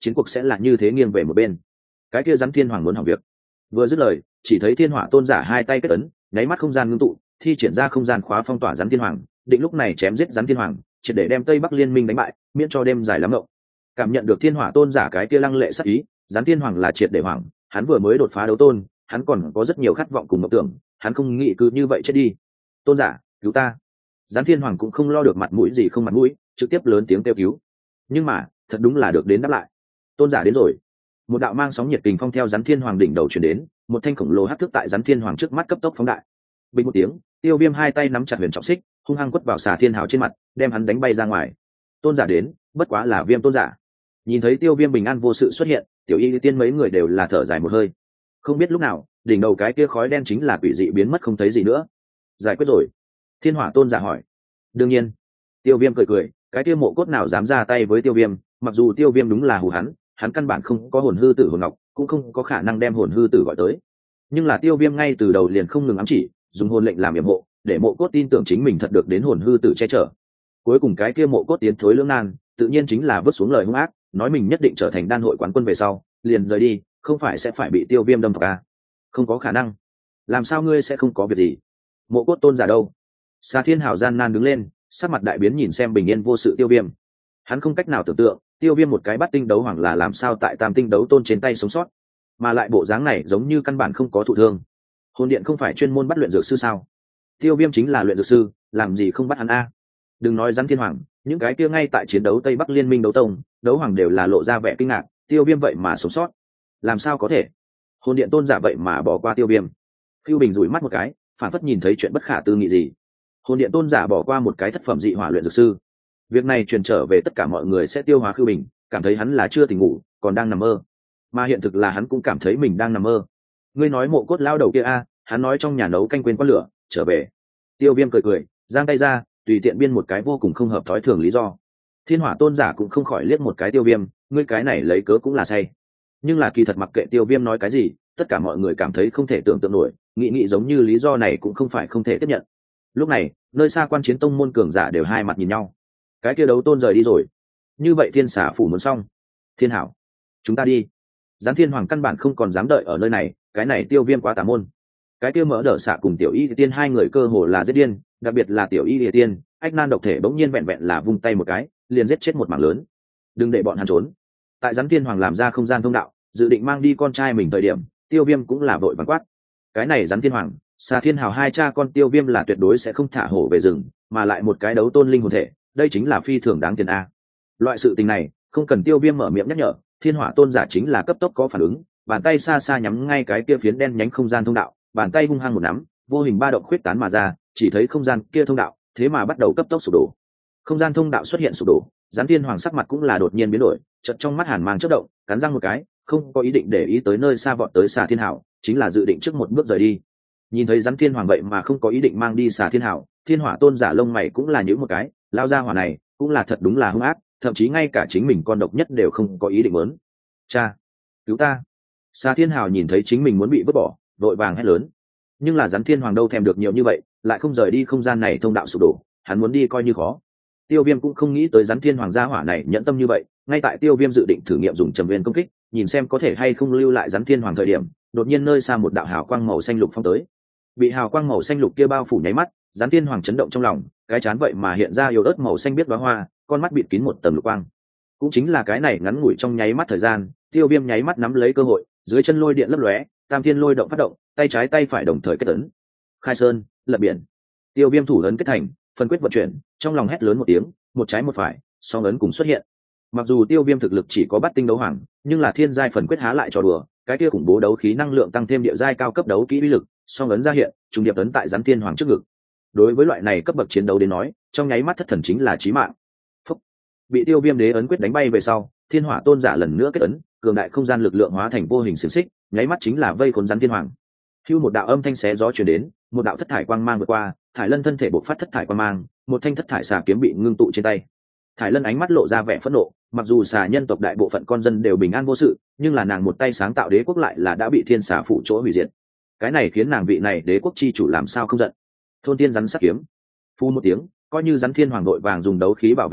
chiến cuộc sẽ là như thế nghiêng về một bên. Cái kia rắn thiên hoàng muốn hỏng việc. Vừa dứt lời, chỉ thấy thiên hỏa tôn giả hai tay kết ấn, nháy mắt không gian ngưng tụ, thi triển ra không gian khóa phong tỏa rắn thiên hoàng, định lúc này chém giết rắn thiên hoàng, triệt để đem Tây Bắc liên minh đánh bại, miễn cho đêm dài lắm ngộng. Cảm nhận được thiên hỏa tôn giả cái kia lăng lệ sắc ý, rắn thiên hoàng là triệt để hoảng, hắn vừa mới đột phá đấu tôn, hắn còn có rất nhiều khát vọng cùng mộng tưởng, hắn không nghĩ cứ như vậy chết đi. Tôn giả, cứu ta! Rắn thiên hoàng cũng không lo được mặt mũi gì không mặt mũi, trực tiếp lớn tiếng kêu cứu. Nhưng mà thật đúng là được đến đáp lại. Tôn giả đến rồi. Một đạo mang sóng nhiệt kình phong theo rắn thiên hoàng đỉnh đầu truyền đến, một thanh khổng lồ hắc thước tại rắn thiên hoàng trước mắt cấp tốc phóng đại. Bình một tiếng, Tiêu Viêm hai tay nắm chặt huyền trọng xích, hung hăng quất vào xà thiên hào trên mặt, đem hắn đánh bay ra ngoài. Tôn giả đến, bất quá là Viêm tôn giả. Nhìn thấy Tiêu Viêm bình an vô sự xuất hiện, tiểu y tiên mấy người đều là thở dài một hơi. Không biết lúc nào, đỉnh đầu cái kia khói đen chính là quỷ dị biến mất không thấy gì nữa. Giải quyết rồi. Thiên hỏa tôn giả hỏi. Đương nhiên. Tiêu Viêm cười cười, cái kia mộ cốt nào dám ra tay với Tiêu Viêm, mặc dù Tiêu Viêm đúng là hù hắn, hắn căn bản không có hồn hư tử hồn ngọc, cũng không có khả năng đem hồn hư tử gọi tới. Nhưng là Tiêu Viêm ngay từ đầu liền không ngừng ám chỉ, dùng hồn lệnh làm yểm hộ, để mộ cốt tin tưởng chính mình thật được đến hồn hư tử che chở. Cuối cùng cái kia mộ cốt tiến thối lưỡng nan, tự nhiên chính là vứt xuống lời hung ác, nói mình nhất định trở thành đan hội quán quân về sau, liền rời đi, không phải sẽ phải bị Tiêu Viêm đâm thọc à? Không có khả năng. Làm sao ngươi sẽ không có việc gì? Mộ cốt tôn giả đâu? Xà Thiên Hảo gian nan đứng lên, sắc mặt đại biến nhìn xem bình yên vô sự Tiêu Viêm. Hắn không cách nào tưởng tượng, Tiêu Viêm một cái bắt tinh đấu hoàng là làm sao tại tam tinh đấu tôn trên tay sống sót, mà lại bộ dáng này giống như căn bản không có thụ thương. Hồn điện không phải chuyên môn bắt luyện dược sư sao? Tiêu Viêm chính là luyện dược sư, làm gì không bắt hắn a? Đừng nói rắn thiên hoàng, những cái kia ngay tại chiến đấu Tây Bắc liên minh đấu tông, đấu hoàng đều là lộ ra vẻ kinh ngạc, Tiêu Viêm vậy mà sống sót, làm sao có thể? Hồn điện tôn giả vậy mà bỏ qua Tiêu Viêm. Phiêu Bình rủi mắt một cái, phản phất nhìn thấy chuyện bất khả tư nghị gì. Hồn điện tôn giả bỏ qua một cái thất phẩm dị hỏa luyện dược sư. Việc này truyền trở về tất cả mọi người sẽ tiêu hóa Phiêu Bình, cảm thấy hắn là chưa tỉnh ngủ, còn đang nằm mơ. Mà hiện thực là hắn cũng cảm thấy mình đang nằm mơ. Ngươi nói mộ cốt lao đầu kia a, hắn nói trong nhà nấu canh quên quát lửa, trở về. Tiêu Viêm cười cười, giang tay ra, tùy tiện biên một cái vô cùng không hợp thói thường lý do. Thiên hỏa tôn giả cũng không khỏi liếc một cái Tiêu Viêm, ngươi cái này lấy cớ cũng là say. Nhưng là kỳ thật mặc kệ Tiêu Viêm nói cái gì, tất cả mọi người cảm thấy không thể tưởng tượng nổi, nghĩ nghĩ giống như lý do này cũng không phải không thể tiếp nhận. Lúc này, nơi xa quan chiến tông môn cường giả đều hai mặt nhìn nhau. Cái kia đấu tôn rời đi rồi, như vậy thiên xả phủ muốn xong. Thiên hảo, chúng ta đi. Giáng thiên hoàng căn bản không còn dám đợi ở nơi này, cái này Tiêu Viêm quá tà môn. Cái kia mỡ đỡ xạ cùng tiểu y tiên hai người cơ hồ là giết điên, đặc biệt là tiểu y địa tiên, ách nan độc thể bỗng nhiên vẹn vẹn là vung tay một cái, liền giết chết một mảng lớn. Đừng để bọn hắn trốn. Tại Giáng thiên hoàng làm ra không gian thông đạo, dự định mang đi con trai mình thời điểm, Tiêu Viêm cũng là vội vàng quát. Cái này Giáng thiên hoàng, Xà Thiên Hào hai cha con Tiêu Viêm là tuyệt đối sẽ không thả hổ về rừng, mà lại một cái đấu tôn linh hồn thể, đây chính là phi thường đáng tiền a. Loại sự tình này, không cần Tiêu Viêm mở miệng nhắc nhở, Thiên Hỏa tôn giả chính là cấp tốc có phản ứng, bàn tay xa xa nhắm ngay cái kia phiến đen nhánh không gian thông đạo, bàn tay hung hăng một nắm, vô hình ba động khuyết tán mà ra, chỉ thấy không gian kia thông đạo, thế mà bắt đầu cấp tốc sụp đổ. Không gian thông đạo xuất hiện sụp đổ, Giáng Thiên Hoàng sắc mặt cũng là đột nhiên biến đổi, chợt trong mắt hàn mang chớp động, cắn răng một cái, không có ý định để ý tới nơi xa vọt tới Xà Thiên Hảo, chính là dự định trước một bước rời đi. Nhìn thấy Giáng Thiên Hoàng vậy mà không có ý định mang đi Xà Thiên Hảo, Thiên Hỏa tôn giả lông mày cũng là nhíu một cái, lao ra hỏa này cũng là thật đúng là hung ác, thậm chí ngay cả chính mình con độc nhất đều không có ý định muốn. Cha, cứu ta! Xà Thiên Hảo nhìn thấy chính mình muốn bị vứt bỏ, vội vàng hét lớn. Nhưng là Giáng Thiên Hoàng đâu thèm được nhiều như vậy, lại không rời đi không gian này thông đạo sụp đổ, hắn muốn đi coi như khó. Tiêu Viêm cũng không nghĩ tới Giáng Thiên Hoàng gia hỏa này nhẫn tâm như vậy, ngay tại Tiêu Viêm dự định thử nghiệm dùng trầm viên công kích, nhìn xem có thể hay không lưu lại Giáng Thiên Hoàng thời điểm, đột nhiên nơi xa một đạo hào quang màu xanh lục phong tới. Bị hào quang màu xanh lục kia bao phủ nháy mắt, Giáng Thiên Hoàng chấn động trong lòng, cái chán vậy mà hiện ra yếu ớt màu xanh biết đóa hoa, con mắt bịt kín một tầng lục quang. Cũng chính là cái này ngắn ngủi trong nháy mắt thời gian, Tiêu Viêm nháy mắt nắm lấy cơ hội, dưới chân lôi điện lấp lóe, tam thiên lôi động phát động, tay trái tay phải đồng thời kết ấn. Khai sơn, lập biển. Tiêu Viêm thủ ấn kết thành, phân quyết vận chuyển, trong lòng hét lớn một tiếng, một trái một phải, song ấn cùng xuất hiện. Mặc dù Tiêu Viêm thực lực chỉ có bát tinh đấu hoàng, nhưng là thiên giai phần quyết há lại trò đùa, cái kia khủng bố đấu khí năng lượng tăng thêm địa giai cao cấp đấu kỹ uy lực, song ấn ra hiện, trùng điệp ấn tại Giáng Thiên Hoàng trước ngực. Đối với loại này cấp bậc chiến đấu đến nói, trong nháy mắt thất thần chính là chí mạng. Phúc. Bị Tiêu Viêm đế ấn quyết đánh bay về sau, Thiên Hỏa tôn giả lần nữa kết ấn, cường đại không gian lực lượng hóa thành vô hình xiềng xích, nháy mắt chính là vây khốn Giáng Thiên Hoàng. Hưu một đạo âm thanh xé gió truyền đến, một đạo thất thải quang mang vượt qua, Thải Lân thân thể bộc phát thất thải quang mang, một thanh thất thải xà kiếm bị ngưng tụ trên tay. Thải Lân ánh mắt lộ ra vẻ phẫn nộ, mặc dù xà nhân tộc đại bộ phận con dân đều bình an vô sự, nhưng là nàng một tay sáng tạo đế quốc lại là đã bị thiên xà phụ chỗ hủy diệt. Cái này khiến nàng vị này đế quốc chi chủ làm sao không giận. Thôn tiên rắn sắc kiếm, phu một tiếng, coi như rắn Thiên Hoàng đội vàng dùng đấu khí bảo vệ mình,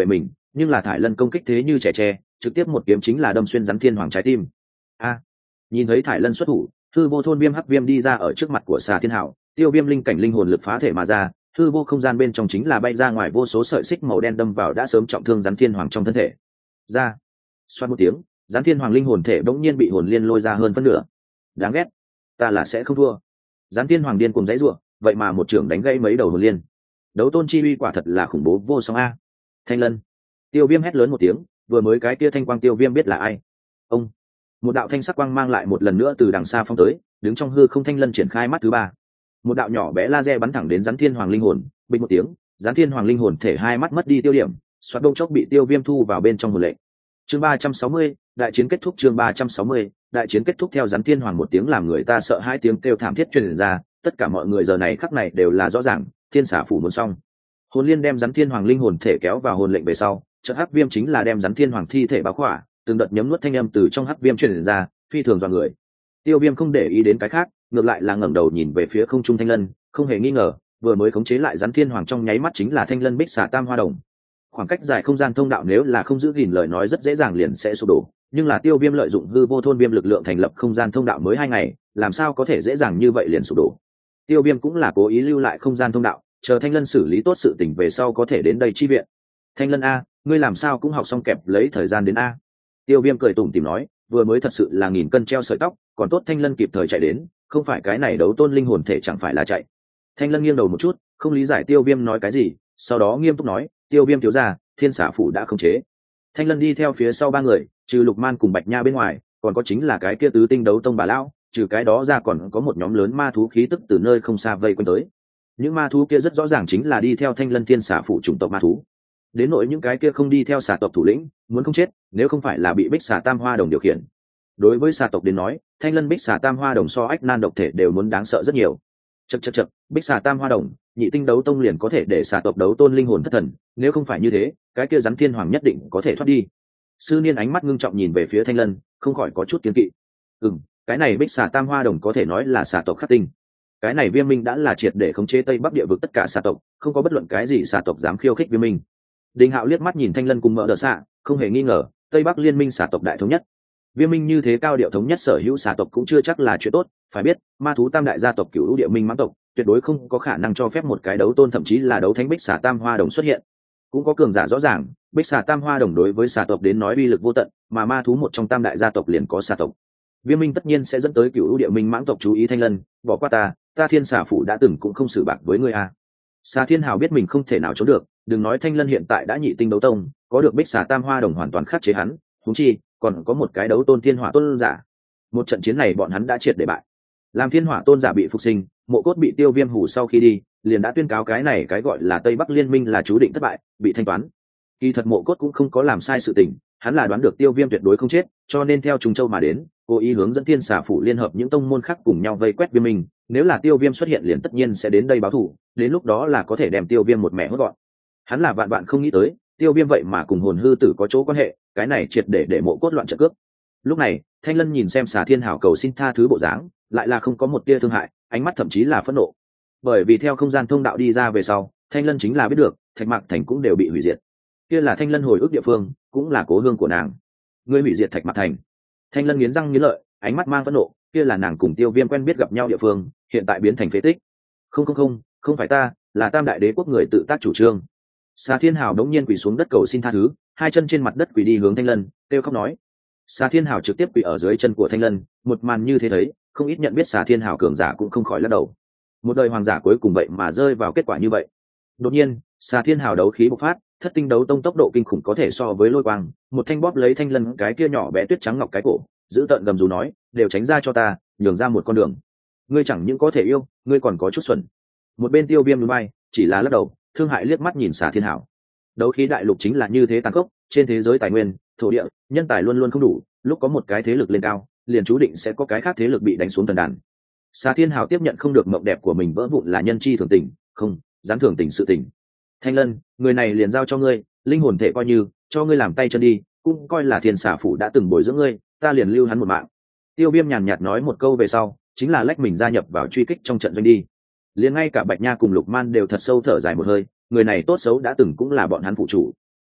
nhưng là thải lân công kích thế như trẻ tre, trực tiếp một kiếm chính là đâm xuyên rắn thiên hoàng trái tim. A! Nhìn thấy thải lân xuất thủ, hư vô thôn viêm hắc viêm đi ra ở trước mặt của xà thiên hảo, tiêu viêm linh cảnh linh hồn lực phá thể mà ra, hư vô không gian bên trong chính là bay ra ngoài vô số sợi xích màu đen đâm vào đã sớm trọng thương rắn thiên hoàng trong thân thể. Ra! Xoát một tiếng, rắn thiên hoàng linh hồn thể bỗng nhiên bị hồn liên lôi ra hơn phân nửa. Đáng ghét, ta là sẽ không thua. Rắn thiên hoàng điên cùng dãy rủa, vậy mà một trưởng đánh gãy mấy đầu hồn liên. Đấu tôn chi uy quả thật là khủng bố vô song a. Thanh lân! Tiêu viêm hét lớn một tiếng, vừa mới cái kia thanh quang tiêu viêm biết là ai. Ông! Một đạo thanh sắc quang mang lại một lần nữa từ đằng xa phong tới, đứng trong hư không thanh lân triển khai mắt thứ ba. Một đạo nhỏ bé laser bắn thẳng đến rắn thiên hoàng linh hồn, bình một tiếng, rắn thiên hoàng linh hồn thể hai mắt mất đi tiêu điểm, xoát đông chốc bị tiêu viêm thu vào bên trong hồn lệnh. Chương ba trăm sáu mươi, đại chiến kết thúc. Chương ba trăm sáu mươi, đại chiến kết thúc. Theo rắn thiên hoàng một tiếng làm người ta sợ hai tiếng kêu thảm thiết truyền ra, tất cả mọi người giờ này khắc này đều là rõ ràng, thiên xả phủ muốn xong. Hồn liên đem rắn thiên hoàng linh hồn thể kéo vào hồn lệnh về sau, chợt hắc viêm chính là đem rắn thiên hoàng thi thể bao khỏa, từng đợt nhấm nuốt thanh âm từ trong hắc viêm truyền ra, phi thường dọa người. Tiêu viêm không để ý đến cái khác, ngược lại là ngẩng đầu nhìn về phía không trung thanh lân, không hề nghi ngờ, vừa mới khống chế lại rắn thiên hoàng trong nháy mắt chính là thanh lân bích xà tam hoa đồng. Khoảng cách dài không gian thông đạo nếu là không giữ gìn lời nói rất dễ dàng liền sẽ sụp đổ, nhưng là tiêu viêm lợi dụng hư vô thôn viêm lực lượng thành lập không gian thông đạo mới hai ngày, làm sao có thể dễ dàng như vậy liền sụp đổ. Tiêu viêm cũng là cố ý lưu lại không gian thông đạo, chờ thanh lân xử lý tốt sự tình về sau có thể đến đây chi viện. Thanh lân a, ngươi làm sao cũng học xong kẹp lấy thời gian đến a. Tiêu viêm cười tủm tỉm nói, vừa mới thật sự là nghìn cân treo sợi tóc, còn tốt thanh lân kịp thời chạy đến, không phải cái này đấu tôn linh hồn thể chẳng phải là chạy. Thanh lân nghiêng đầu một chút, không lý giải tiêu viêm nói cái gì, sau đó nghiêm túc nói, tiêu viêm thiếu gia, thiên xả phủ đã khống chế. Thanh lân đi theo phía sau ba người, trừ lục man cùng bạch nha bên ngoài, còn có chính là cái kia tứ tinh đấu tông bà lão, trừ cái đó ra còn có một nhóm lớn ma thú khí tức từ nơi không xa vây quanh tới. Những ma thú kia rất rõ ràng chính là đi theo thanh lân thiên xả phủ chủng tộc ma thú. Đến nỗi những cái kia không đi theo xà tộc thủ lĩnh, muốn không chết nếu không phải là bị bích xà tam hoa đồng điều khiển. Đối với xà tộc đến nói, thanh lân bích xà tam hoa đồng so ách nan độc thể đều muốn đáng sợ rất nhiều. Chậc chậc chậc, bích xà tam hoa đồng, nhị tinh đấu tông liền có thể để xà tộc đấu tôn linh hồn thất thần, nếu không phải như thế, cái kia rắn thiên hoàng nhất định có thể thoát đi. Sư niên ánh mắt ngưng trọng nhìn về phía thanh lân, không khỏi có chút kiêng kỵ. Ừm, cái này bích xà tam hoa đồng có thể nói là xà tộc khắc tinh. Cái này viêm minh đã là triệt để khống chế tây bắc địa vực tất cả xà tộc, không có bất luận cái gì xà tộc dám khiêu khích viêm minh. Đinh Hạo liếc mắt nhìn thanh lân cùng mỡ đỡ xạ, không hề nghi ngờ, tây bắc liên minh xà tộc đại thống nhất. Viêm minh như thế cao điệu thống nhất sở hữu xà tộc cũng chưa chắc là chuyện tốt, phải biết ma thú tam đại gia tộc cửu lũ địa minh mãng tộc tuyệt đối không có khả năng cho phép một cái đấu tôn thậm chí là đấu thánh bích xà tam hoa đồng xuất hiện. Cũng có cường giả rõ ràng, bích xà tam hoa đồng đối với xà tộc đến nói uy lực vô tận, mà ma thú một trong tam đại gia tộc liền có xà tộc. Viêm minh tất nhiên sẽ dẫn tới cửu lũ địa minh mãng tộc chú ý thanh lân, bỏ qua ta, ta thiên xà phủ đã từng cũng không xử bạc với ngươi à. Xà thiên hào biết mình không thể nào trốn được, đừng nói thanh lân hiện tại đã nhị tinh đấu tông, có được bích xà tam hoa đồng hoàn toàn khắc chế hắn, huống chi còn có một cái đấu tôn thiên hỏa tôn giả. Một trận chiến này bọn hắn đã triệt để bại. Làm thiên hỏa tôn giả bị phục sinh, mộ cốt bị tiêu viêm hủ sau khi đi, liền đã tuyên cáo cái này cái gọi là tây bắc liên minh là chú định thất bại, bị thanh toán. Kỳ thật mộ cốt cũng không có làm sai sự tình, hắn là đoán được tiêu viêm tuyệt đối không chết, cho nên theo Trung Châu mà đến, cố ý hướng dẫn thiên xà phủ liên hợp những tông môn khác cùng nhau vây quét viêm minh. Nếu là tiêu viêm xuất hiện liền tất nhiên sẽ đến đây báo thù, đến lúc đó là có thể đem tiêu viêm một mẹ hốt gọn. Hắn là vạn vạn không nghĩ tới, tiêu viêm vậy mà cùng hồn hư tử có chỗ quan hệ, cái này triệt để để mộ cốt loạn trận cướp. Lúc này thanh lân nhìn xem xà thiên hảo cầu xin tha thứ bộ dáng, lại là không có một tia thương hại, ánh mắt thậm chí là phẫn nộ. Bởi vì theo không gian thông đạo đi ra về sau, thanh lân chính là biết được thạch mạc thành cũng đều bị hủy diệt. Kia là thanh lân hồi ức địa phương, cũng là cố hương của nàng. Ngươi hủy diệt thạch mạc thành? Thanh lân nghiến răng nghiến lợi, ánh mắt mang phẫn nộ. Kia là nàng cùng tiêu viêm quen biết gặp nhau địa phương, hiện tại biến thành phế tích. Không không không, không phải ta, là tam đại đế quốc người tự tác chủ trương. Xà thiên hào đống nhiên quỳ xuống đất cầu xin tha thứ, hai chân trên mặt đất quỳ đi hướng thanh lân, kêu khóc nói. Xà thiên hào trực tiếp quỳ ở dưới chân của thanh lân, một màn như thế thấy, không ít nhận biết xà thiên hào cường giả cũng không khỏi lắc đầu. Một đời hoàng giả cuối cùng vậy mà rơi vào kết quả như vậy. Đột nhiên xà thiên hào đấu khí bộc phát, thất tinh đấu tông tốc độ kinh khủng có thể so với lôi quang, một thanh bóp lấy thanh lân cái kia nhỏ bé tuyết trắng ngọc cái cổ, giữ tợn gầm rú nói, đều tránh ra cho ta, nhường ra một con đường. Ngươi chẳng những có thể yêu, ngươi còn có chút xuẩn. Một bên tiêu viêm núi bay, chỉ là lắc đầu, thương hại liếc mắt nhìn xà thiên hào. Đấu khí đại lục chính là như thế tàn khốc, trên thế giới tài nguyên, thổ địa, nhân tài luôn luôn không đủ, lúc có một cái thế lực lên cao, liền chú định sẽ có cái khác thế lực bị đánh xuống thần đàn. Xà thiên hào tiếp nhận không được mộng đẹp của mình vỡ vụn là nhân chi thường tình, không dám thường tình sự tình. Thanh lân, người này liền giao cho ngươi, linh hồn thể coi như cho ngươi làm tay chân đi, cũng coi là thiên xà phủ đã từng bồi dưỡng ngươi, ta liền lưu hắn một mạng. Tiêu viêm nhàn nhạt nói một câu về sau, chính là lách mình gia nhập vào truy kích trong trận doanh đi. Liền ngay cả bạch nha cùng lục man đều thật sâu thở dài một hơi, người này tốt xấu đã từng cũng là bọn hắn phụ chủ.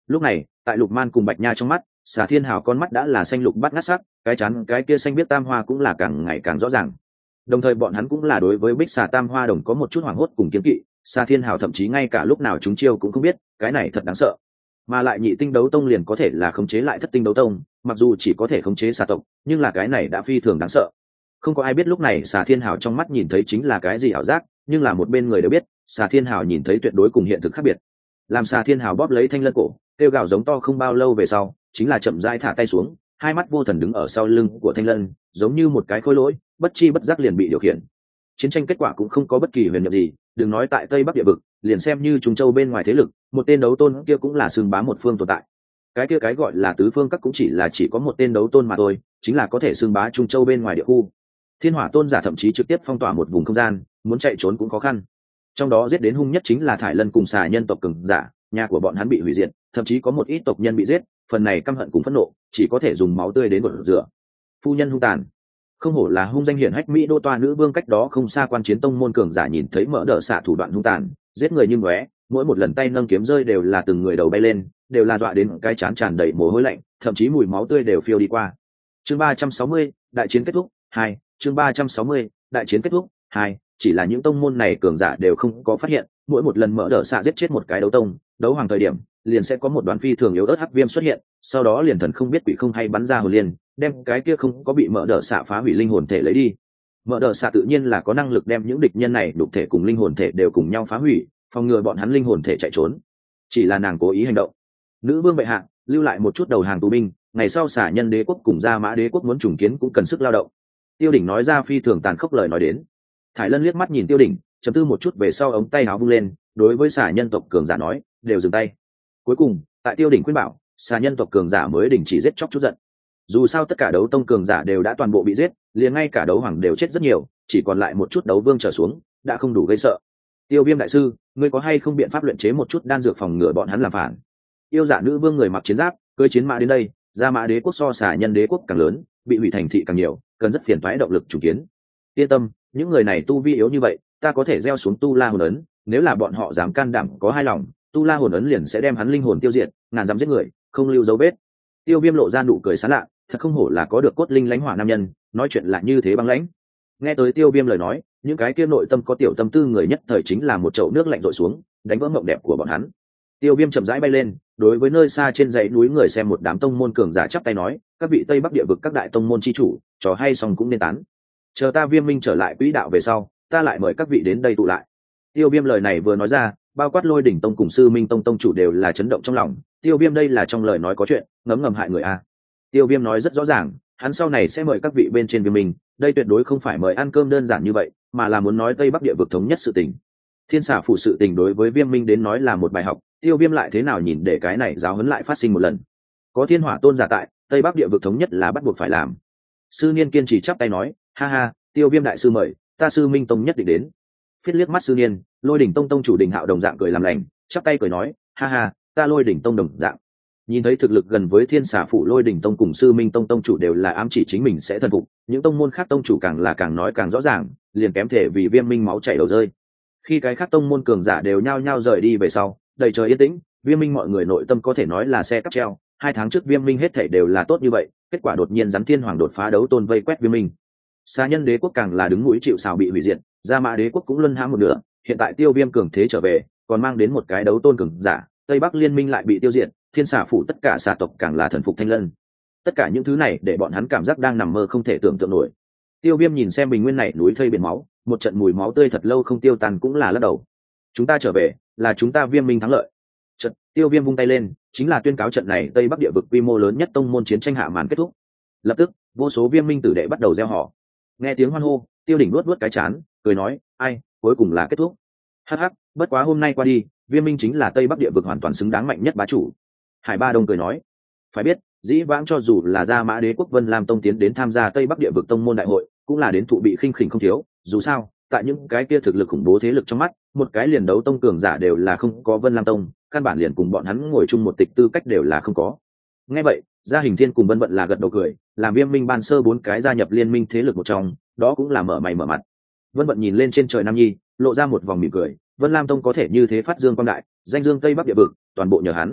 Lúc này tại Lục Man cùng Bạch Nha trong mắt, Xà Thiên Hào con mắt đã là xanh lục bắt ngắt sắc, cái chắn cái kia xanh biết tam hoa cũng là càng ngày càng rõ ràng. Đồng thời bọn hắn cũng là đối với Bích Xà Tam Hoa Đồng có một chút hoảng hốt cùng kiêng kỵ, Xà Thiên Hào thậm chí ngay cả lúc nào chúng chiêu cũng không biết, cái này thật đáng sợ. Mà lại nhị tinh đấu tông liền có thể là khống chế lại thất tinh đấu tông, mặc dù chỉ có thể khống chế xà tộc, nhưng là cái này đã phi thường đáng sợ. Không có ai biết lúc này Xà Thiên Hào trong mắt nhìn thấy chính là cái gì ảo giác, nhưng là một bên người đều biết, Xà Thiên Hào nhìn thấy tuyệt đối cùng hiện thực khác biệt. Làm Xà Thiên Hào bóp lấy thanh lân cổ, kêu gào giống to không bao lâu về sau, chính là chậm rãi thả tay xuống, hai mắt vô thần đứng ở sau lưng của thanh lân, giống như một cái khối lỗi, bất chi bất giác liền bị điều khiển. Chiến tranh kết quả cũng không có bất kỳ huyền nhiệm gì, đừng nói tại Tây Bắc địa vực, liền xem như Trung Châu bên ngoài thế lực, một tên đấu tôn kia cũng là xương bá một phương tồn tại. Cái kia cái gọi là tứ phương các cũng chỉ là chỉ có một tên đấu tôn mà thôi, chính là có thể xương bá Trung Châu bên ngoài địa khu. Thiên Hỏa tôn giả thậm chí trực tiếp phong tỏa một vùng không gian, muốn chạy trốn cũng khó khăn. Trong đó giết đến hung nhất chính là Thải Lân cùng Xà nhân tộc cường giả, nhà của bọn hắn bị hủy diệt, thậm chí có một ít tộc nhân bị giết, phần này căm hận cùng phẫn nộ, chỉ có thể dùng máu tươi đến gột rửa. Phu nhân hung tàn, không hổ là hung danh hiển hách Mỹ đô toa nữ vương. Cách đó không xa quan chiến tông môn cường giả nhìn thấy mỡ đỡ xạ thủ đoạn hung tàn, giết người như ngóe, mỗi một lần tay nâng kiếm rơi đều là từng người đầu bay lên, đều là dọa đến cái chán tràn đầy mồ hôi lạnh, thậm chí mùi máu tươi đều phiêu đi qua. Chương ba trăm sáu mươi, đại chiến kết thúc hai. Chương ba trăm sáu mươi, đại chiến kết thúc hai. Chỉ là những tông môn này cường giả đều không có phát hiện, mỗi một lần mỡ đỡ xạ giết chết một cái đấu tông, đấu hoàng thời điểm, liền sẽ có một đoàn phi thường yếu ớt hắc viêm xuất hiện, sau đó liền thần không biết quỷ không hay bắn ra hồn liên, đem cái kia không có bị mỡ đỡ xạ phá hủy linh hồn thể lấy đi. Mỡ đỡ xạ tự nhiên là có năng lực đem những địch nhân này đục thể cùng linh hồn thể đều cùng nhau phá hủy, phòng ngừa bọn hắn linh hồn thể chạy trốn. Chỉ là nàng cố ý hành động. Nữ vương bệ hạ lưu lại một chút đầu hàng tù binh, ngày sau Xà Nhân đế quốc cùng Gia Mã đế quốc muốn trùng kiến cũng cần sức lao động. Tiêu Đỉnh nói ra phi thường tàn khốc lời nói đến. Thải Lân liếc mắt nhìn Tiêu Đỉnh, trầm tư một chút về sau ống tay áo vung lên, đối với Xà nhân tộc cường giả nói, đều dừng tay. Cuối cùng, tại Tiêu Đỉnh khuyên bảo, Xà nhân tộc cường giả mới đình chỉ giết chóc chút giận. Dù sao tất cả đấu tông cường giả đều đã toàn bộ bị giết, liền ngay cả đấu hoàng đều chết rất nhiều, chỉ còn lại một chút đấu vương trở xuống, đã không đủ gây sợ. Tiêu Viêm đại sư, ngươi có hay không biện pháp luyện chế một chút đan dược phòng ngừa bọn hắn làm phản? Yêu Dạ nữ vương người mặc chiến giáp, cưỡi chiến mã đến đây, Gia Mã đế quốc so Xà nhân đế quốc càng lớn, bị hủy thành thị càng nhiều, cần rất phiền toái động lực chủ kiến. Yên tâm, những người này tu vi yếu như vậy, ta có thể gieo xuống tu la hồn ấn, nếu là bọn họ dám can đảm có hai lòng, tu la hồn ấn liền sẽ đem hắn linh hồn tiêu diệt, ngàn dám giết người, không lưu dấu vết. Tiêu Viêm lộ ra nụ cười sán lạ, thật không hổ là có được cốt linh lãnh hỏa nam nhân, nói chuyện lại như thế băng lãnh. Nghe tới Tiêu Viêm lời nói, những cái kia nội tâm có tiểu tâm tư người nhất thời chính là một chậu nước lạnh rội xuống, đánh vỡ mộng đẹp của bọn hắn. Tiêu Viêm chậm rãi bay lên, đối với nơi xa trên dãy núi người xem một đám tông môn cường giả chắp tay nói, các vị Tây Bắc địa vực các đại tông môn chi chủ, trò hay xong cũng nên tán. Chờ ta Viêm Minh trở lại quỹ đạo về sau, ta lại mời các vị đến đây tụ lại. Tiêu Viêm lời này vừa nói ra, bao quát Lôi Đỉnh tông cùng Sư Minh tông tông chủ đều là chấn động trong lòng. Tiêu Viêm đây là trong lời nói có chuyện, ngấm ngầm hại người a. Tiêu Viêm nói rất rõ ràng, hắn sau này sẽ mời các vị bên trên Viêm Minh, đây tuyệt đối không phải mời ăn cơm đơn giản như vậy, mà là muốn nói Tây Bắc địa vực thống nhất sự tình. Thiên Xà phủ sự tình đối với Viêm Minh đến nói là một bài học, Tiêu Viêm lại thế nào nhìn để cái này giáo huấn lại phát sinh một lần. Có Thiên Hỏa tôn giả tại, Tây Bắc địa vực thống nhất là bắt buộc phải làm. Sư Niên kiên trì chắp tay nói, ha ha, Tiêu Viêm đại sư mời, ta Sư Minh tông nhất định đến. Phiết liếc mắt Sư Niên, Lôi Đỉnh tông tông chủ Đình Hạo đồng dạng cười làm lành, chắp tay cười nói, ha ha, ta Lôi Đỉnh tông đồng dạng. Nhìn thấy thực lực gần với Thiên Xà phủ Lôi Đỉnh tông cùng Sư Minh tông tông chủ đều là ám chỉ chính mình sẽ thần phục, những tông môn khác tông chủ càng là càng nói càng rõ ràng, liền kém thể vì Viêm Minh máu chảy đầu rơi. Khi cái khác tông môn cường giả đều nhao nhao rời đi về sau, đầy trời yên tĩnh, Viêm Minh mọi người nội tâm có thể nói là xe cắp treo. Hai tháng trước Viêm Minh hết thảy đều là tốt như vậy, kết quả đột nhiên Rắn Thiên Hoàng đột phá đấu tôn vây quét Viêm Minh. Xà Nhân đế quốc càng là đứng mũi chịu sào bị hủy diệt, Gia Mã đế quốc cũng luân hãm một nửa, hiện tại Tiêu Viêm cường thế trở về, còn mang đến một cái đấu tôn cường giả, Tây Bắc liên minh lại bị tiêu diệt, Thiên Xà phủ tất cả xà tộc càng là thần phục Thanh Lân. Tất cả những thứ này để bọn hắn cảm giác đang nằm mơ không thể tưởng tượng nổi. Tiêu Viêm nhìn xem bình nguyên này núi thây biển máu, một trận mùi máu tươi thật lâu không tiêu tan cũng là lắc đầu. Chúng ta trở về, là chúng ta Viêm Minh thắng lợi. Trận Tiêu Viêm vung tay lên, chính là tuyên cáo trận này Tây Bắc địa vực quy mô lớn nhất tông môn chiến tranh hạ màn kết thúc. Lập tức, vô số Viêm Minh tử đệ bắt đầu reo hò. Nghe tiếng hoan hô, Tiêu Đỉnh nuốt nuốt cái chán, cười nói, ai, cuối cùng là kết thúc. Hắc hắc, bất quá hôm nay qua đi, Viêm Minh chính là Tây Bắc địa vực hoàn toàn xứng đáng mạnh nhất bá chủ. Hải Ba Đông cười nói, phải biết, dĩ vãng cho dù là Gia Mã đế quốc Vân Lam tông tiến đến tham gia Tây Bắc địa vực tông môn đại hội, cũng là đến thụ bị khinh khỉnh không thiếu, dù sao, tại những cái kia thực lực khủng bố thế lực trong mắt, một cái liền đấu tông cường giả đều là không có Vân Lam tông, căn bản liền cùng bọn hắn ngồi chung một tịch tư cách đều là không có. Nghe vậy, Gia Hình Thiên cùng Vân Vận là gật đầu cười, làm Viêm Minh ban sơ bốn cái gia nhập liên minh thế lực một trong, đó cũng là mở mày mở mặt. Vân Vận nhìn lên trên trời Nam Nhi, lộ ra một vòng mỉm cười, Vân Lam tông có thể như thế phát dương quang đại, danh dương Tây Bắc địa vực, toàn bộ nhờ hắn.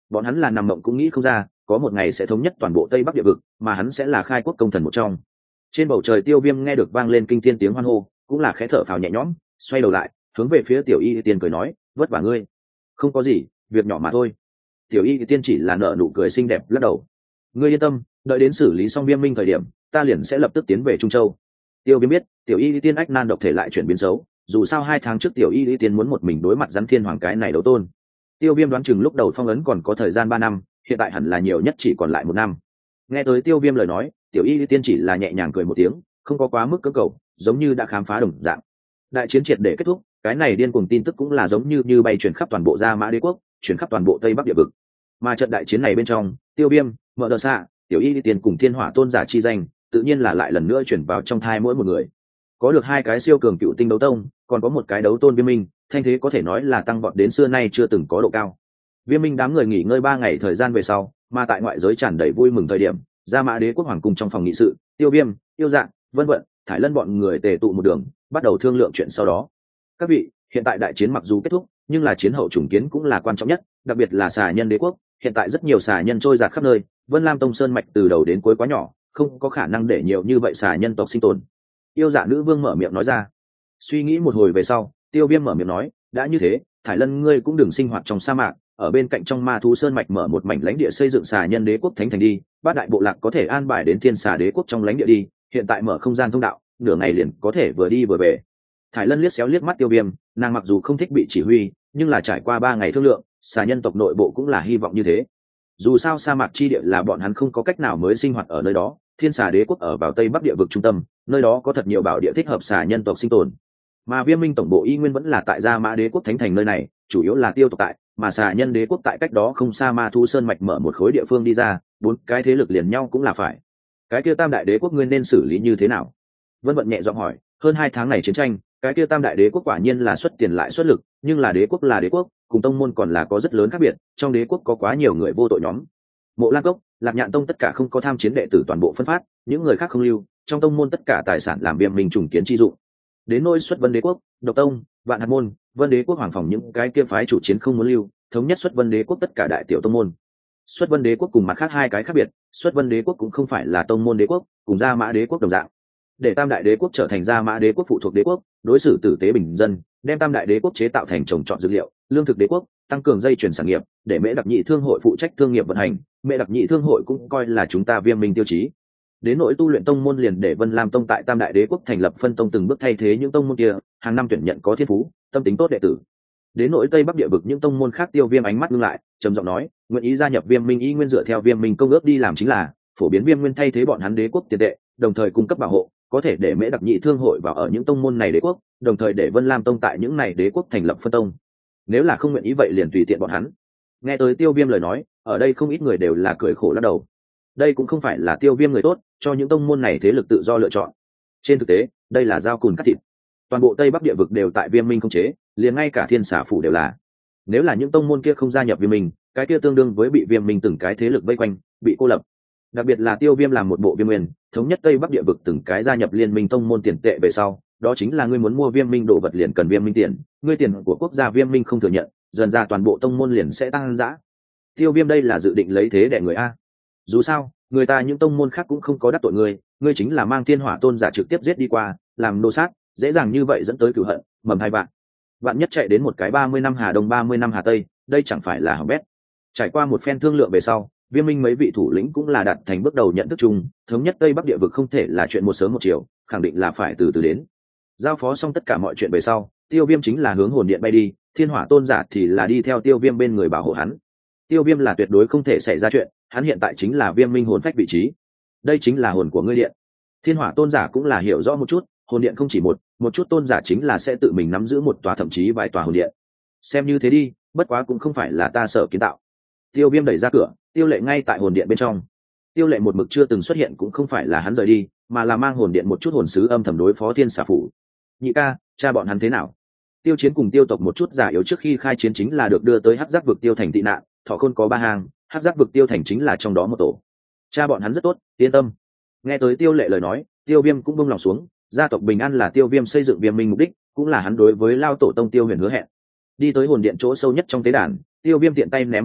bọn hắn là nằm mộng cũng nghĩ không ra có một ngày sẽ thống nhất toàn bộ tây bắc địa vực, mà hắn sẽ là khai quốc công thần một trong. Trên bầu trời Tiêu Viêm nghe được vang lên kinh thiên tiếng hoan hô, cũng là khẽ thở phào nhẹ nhõm, xoay đầu lại hướng về phía Tiểu Y Tiên cười nói, vất vả ngươi. Không có gì, việc nhỏ mà thôi. Tiểu Y Tiên chỉ là nở nụ cười xinh đẹp lắc đầu. Ngươi yên tâm, đợi đến xử lý xong Viêm Minh thời điểm, ta liền sẽ lập tức tiến về Trung Châu. Tiêu Viêm biết Tiểu Y Tiên ách nan độc thể lại chuyển biến xấu, dù sao hai tháng trước Tiểu Y Tiên muốn một mình đối mặt Rắn Thiên Hoàng cái này đấu tôn. Tiêu Viêm đoán chừng lúc đầu phong ấn còn có thời gian ba năm, hiện tại hẳn là nhiều nhất chỉ còn lại một năm. Nghe tới Tiêu Viêm lời nói, Tiểu Y Tiên chỉ là nhẹ nhàng cười một tiếng, không có quá mức cưỡng cầu, giống như đã khám phá đồng dạng. Đại chiến triệt để kết thúc, cái này điên cuồng tin tức cũng là giống như như bay chuyển khắp toàn bộ Gia Mã Đế quốc, chuyển khắp toàn bộ Tây Bắc địa vực. Mà trận đại chiến này bên trong, Tiêu Viêm, Mở Đờ Xạ, Tiểu Y Tiên cùng Thiên Hỏa Tôn giả chi danh, tự nhiên là lại lần nữa chuyển vào trong thai mỗi một người. Có được hai cái siêu cường cựu tinh đấu tông, còn có một cái đấu tôn Viêm Minh, thanh thế có thể nói là tăng vọt đến xưa nay chưa từng có độ cao. Viêm Minh đám người nghỉ ngơi ba ngày thời gian về sau, mà tại ngoại giới tràn đầy vui mừng thời điểm, Gia Mã Đế quốc hoàng cung trong phòng nghị sự, Tiêu Viêm, Tiêu Dạng, Vân Vận, Thải Lân bọn người tề tụ một đường, bắt đầu thương lượng chuyện sau đó. Các vị, hiện tại đại chiến mặc dù kết thúc, nhưng là chiến hậu trùng kiến cũng là quan trọng nhất, đặc biệt là xà nhân đế quốc, hiện tại rất nhiều xà nhân trôi dạt khắp nơi, Vân Lam Tông sơn mạch từ đầu đến cuối quá nhỏ, không có khả năng để nhiều như vậy xà nhân tộc sinh tồn. Yêu Dạ nữ vương mở miệng nói ra. Suy nghĩ một hồi về sau, Tiêu Viêm mở miệng nói, đã như thế, Thải Lân ngươi cũng đừng sinh hoạt trong sa mạc, ở bên cạnh trong ma thú sơn mạch mở một mảnh lãnh địa xây dựng xà nhân đế quốc thánh thành đi, bát đại bộ lạc có thể an bài đến thiên xà đế quốc trong lãnh địa đi, hiện tại mở không gian thông đạo, nửa ngày liền có thể vừa đi vừa về. Thải Lân liếc xéo liếc mắt Tiêu Viêm, nàng mặc dù không thích bị chỉ huy, nhưng là trải qua ba ngày thương lượng, xà nhân tộc nội bộ cũng là hy vọng như thế. Dù sao sa mạc chi địa là bọn hắn không có cách nào mới sinh hoạt ở nơi đó, thiên xà đế quốc ở vào tây bắc địa vực trung tâm, nơi đó có thật nhiều bảo địa thích hợp xà nhân tộc sinh tồn. Mà Viêm Minh tổng bộ y nguyên vẫn là tại Gia Mã Đế quốc thánh thành nơi này, chủ yếu là tiêu tộc tại, mà xà nhân đế quốc tại cách đó không xa ma thu sơn mạch mở một khối địa phương đi ra, bốn cái thế lực liền nhau cũng là phải. Cái kia tam đại đế quốc nguyên nên xử lý như thế nào? Vân Vận nhẹ giọng hỏi, hơn hai tháng này chiến tranh, cái kia tam đại đế quốc quả nhiên là xuất tiền lại xuất lực, nhưng là đế quốc là đế quốc, cùng tông môn còn là có rất lớn khác biệt, trong đế quốc có quá nhiều người vô tội nhóm. Mộ Lan Cốc, Lạc Nhạn Tông tất cả không có tham chiến đệ tử toàn bộ phân phát, những người khác không lưu, trong tông môn tất cả tài sản làm Viêm Minh trùng kiến chi dụng. Đến nôi xuất Vân Đế quốc, Độc Tông, Vạn Hạt môn, Vân Đế quốc hoàng phòng những cái kia phái chủ chiến không muốn lưu, thống nhất xuất Vân Đế quốc tất cả đại tiểu tông môn. Xuất Vân Đế quốc cùng mặt khác hai cái khác biệt, xuất Vân Đế quốc cũng không phải là tông môn đế quốc, cùng Gia Mã Đế quốc đồng dạng. Để tam đại đế quốc trở thành Gia Mã Đế quốc phụ thuộc đế quốc, đối xử tử tế bình dân, đem tam đại đế quốc chế tạo thành trồng trọt dược liệu, lương thực đế quốc, tăng cường dây chuyển sản nghiệp, để Mễ Đặc Nhị thương hội phụ trách thương nghiệp vận hành, Mễ Đặc Nhị thương hội cũng coi là chúng ta Viêm Minh tiêu chí. Đến nỗi tu luyện tông môn liền để Vân Lam Tông tại tam đại đế quốc thành lập phân tông từng bước thay thế những tông môn kia, hàng năm tuyển nhận có thiên phú, tâm tính tốt đệ tử. Đến nỗi Tây Bắc địa vực những tông môn khác, Tiêu Viêm ánh mắt ngưng lại, trầm giọng nói, nguyện ý gia nhập Viêm Minh y nguyên dựa theo Viêm Minh công ước đi làm chính là phổ biến Viêm Nguyên thay thế bọn hắn đế quốc tiền tệ, đồng thời cung cấp bảo hộ, có thể để Mễ Đặc Nhị thương hội vào ở những tông môn này đế quốc, đồng thời để Vân Lam Tông tại những này đế quốc thành lập phân tông. Nếu là không nguyện ý vậy liền tùy tiện bọn hắn. Nghe tới Tiêu Viêm lời nói, ở đây không ít người đều là cười khổ lắc đầu. Đây cũng không phải là Tiêu Viêm người tốt, cho những tông môn này thế lực tự do lựa chọn. Trên thực tế, đây là dao cùn cắt thịt. Toàn bộ Tây Bắc địa vực đều tại Viêm Minh khống chế, liền ngay cả Thiên Xà phủ đều là. Nếu là những tông môn kia không gia nhập Viêm Minh, cái kia tương đương với bị Viêm Minh từng cái thế lực vây quanh, bị cô lập. Đặc biệt là Tiêu Viêm làm một bộ Viêm Nguyên, thống nhất Tây Bắc địa vực từng cái gia nhập liên minh tông môn tiền tệ về sau, đó chính là ngươi muốn mua Viêm Minh đồ vật liền cần Viêm Minh tiền, ngươi tiền của quốc gia Viêm Minh không thừa nhận, dần ra toàn bộ tông môn liền sẽ tăng dã. Tiêu Viêm đây là dự định lấy thế để người a. Dù sao, người ta những tông môn khác cũng không có đắc tội ngươi, ngươi chính là mang Thiên Hỏa tôn giả trực tiếp giết đi qua, làm nô sát, dễ dàng như vậy dẫn tới cửu hận, mầm hai vạn. Vạn nhất chạy đến một cái ba mươi năm Hà Đông ba mươi năm Hà Tây, đây chẳng phải là hỏng bét. Trải qua một phen thương lượng về sau, Viêm Minh mấy vị thủ lĩnh cũng là đạt thành bước đầu nhận thức chung, thống nhất Tây Bắc địa vực không thể là chuyện một sớm một chiều, khẳng định là phải từ từ đến. Giao phó xong tất cả mọi chuyện về sau, Tiêu Viêm chính là hướng hồn điện bay đi, Thiên Hỏa tôn giả thì là đi theo Tiêu Viêm bên người bảo hộ hắn. Tiêu Viêm là tuyệt đối không thể xảy ra chuyện, hắn hiện tại chính là Viêm Minh hồn phách vị trí. Đây chính là hồn của ngươi điện. Thiên Hỏa tôn giả cũng là hiểu rõ một chút, hồn điện không chỉ một, một chút tôn giả chính là sẽ tự mình nắm giữ một tòa thậm chí vài tòa hồn điện. Xem như thế đi, bất quá cũng không phải là ta sợ kiến tạo. Tiêu Viêm đẩy ra cửa, Tiêu Lệ ngay tại hồn điện bên trong. Tiêu Lệ một mực chưa từng xuất hiện cũng không phải là hắn rời đi, mà là mang hồn điện một chút hồn sứ âm thầm đối phó Thiên Xà phủ. Nhị ca, cha bọn hắn thế nào? Tiêu Chiến cùng Tiêu tộc một chút giả yếu trước khi khai chiến chính là được đưa tới Hắc Giác vực Tiêu thành tị nạn, Thọ Khôn có ba hàng, Hắc Giác vực Tiêu thành chính là trong đó một tổ. Cha bọn hắn rất tốt, yên tâm. Nghe tới Tiêu Lệ lời nói, Tiêu Viêm cũng buông lòng xuống, gia tộc bình an là Tiêu Viêm xây dựng Viêm Minh mục đích, cũng là hắn đối với Lao tổ tông Tiêu Huyền hứa hẹn. Đi tới hồn điện chỗ sâu nhất trong tế đàn, Tiêu Viêm tiện tay ném một cái,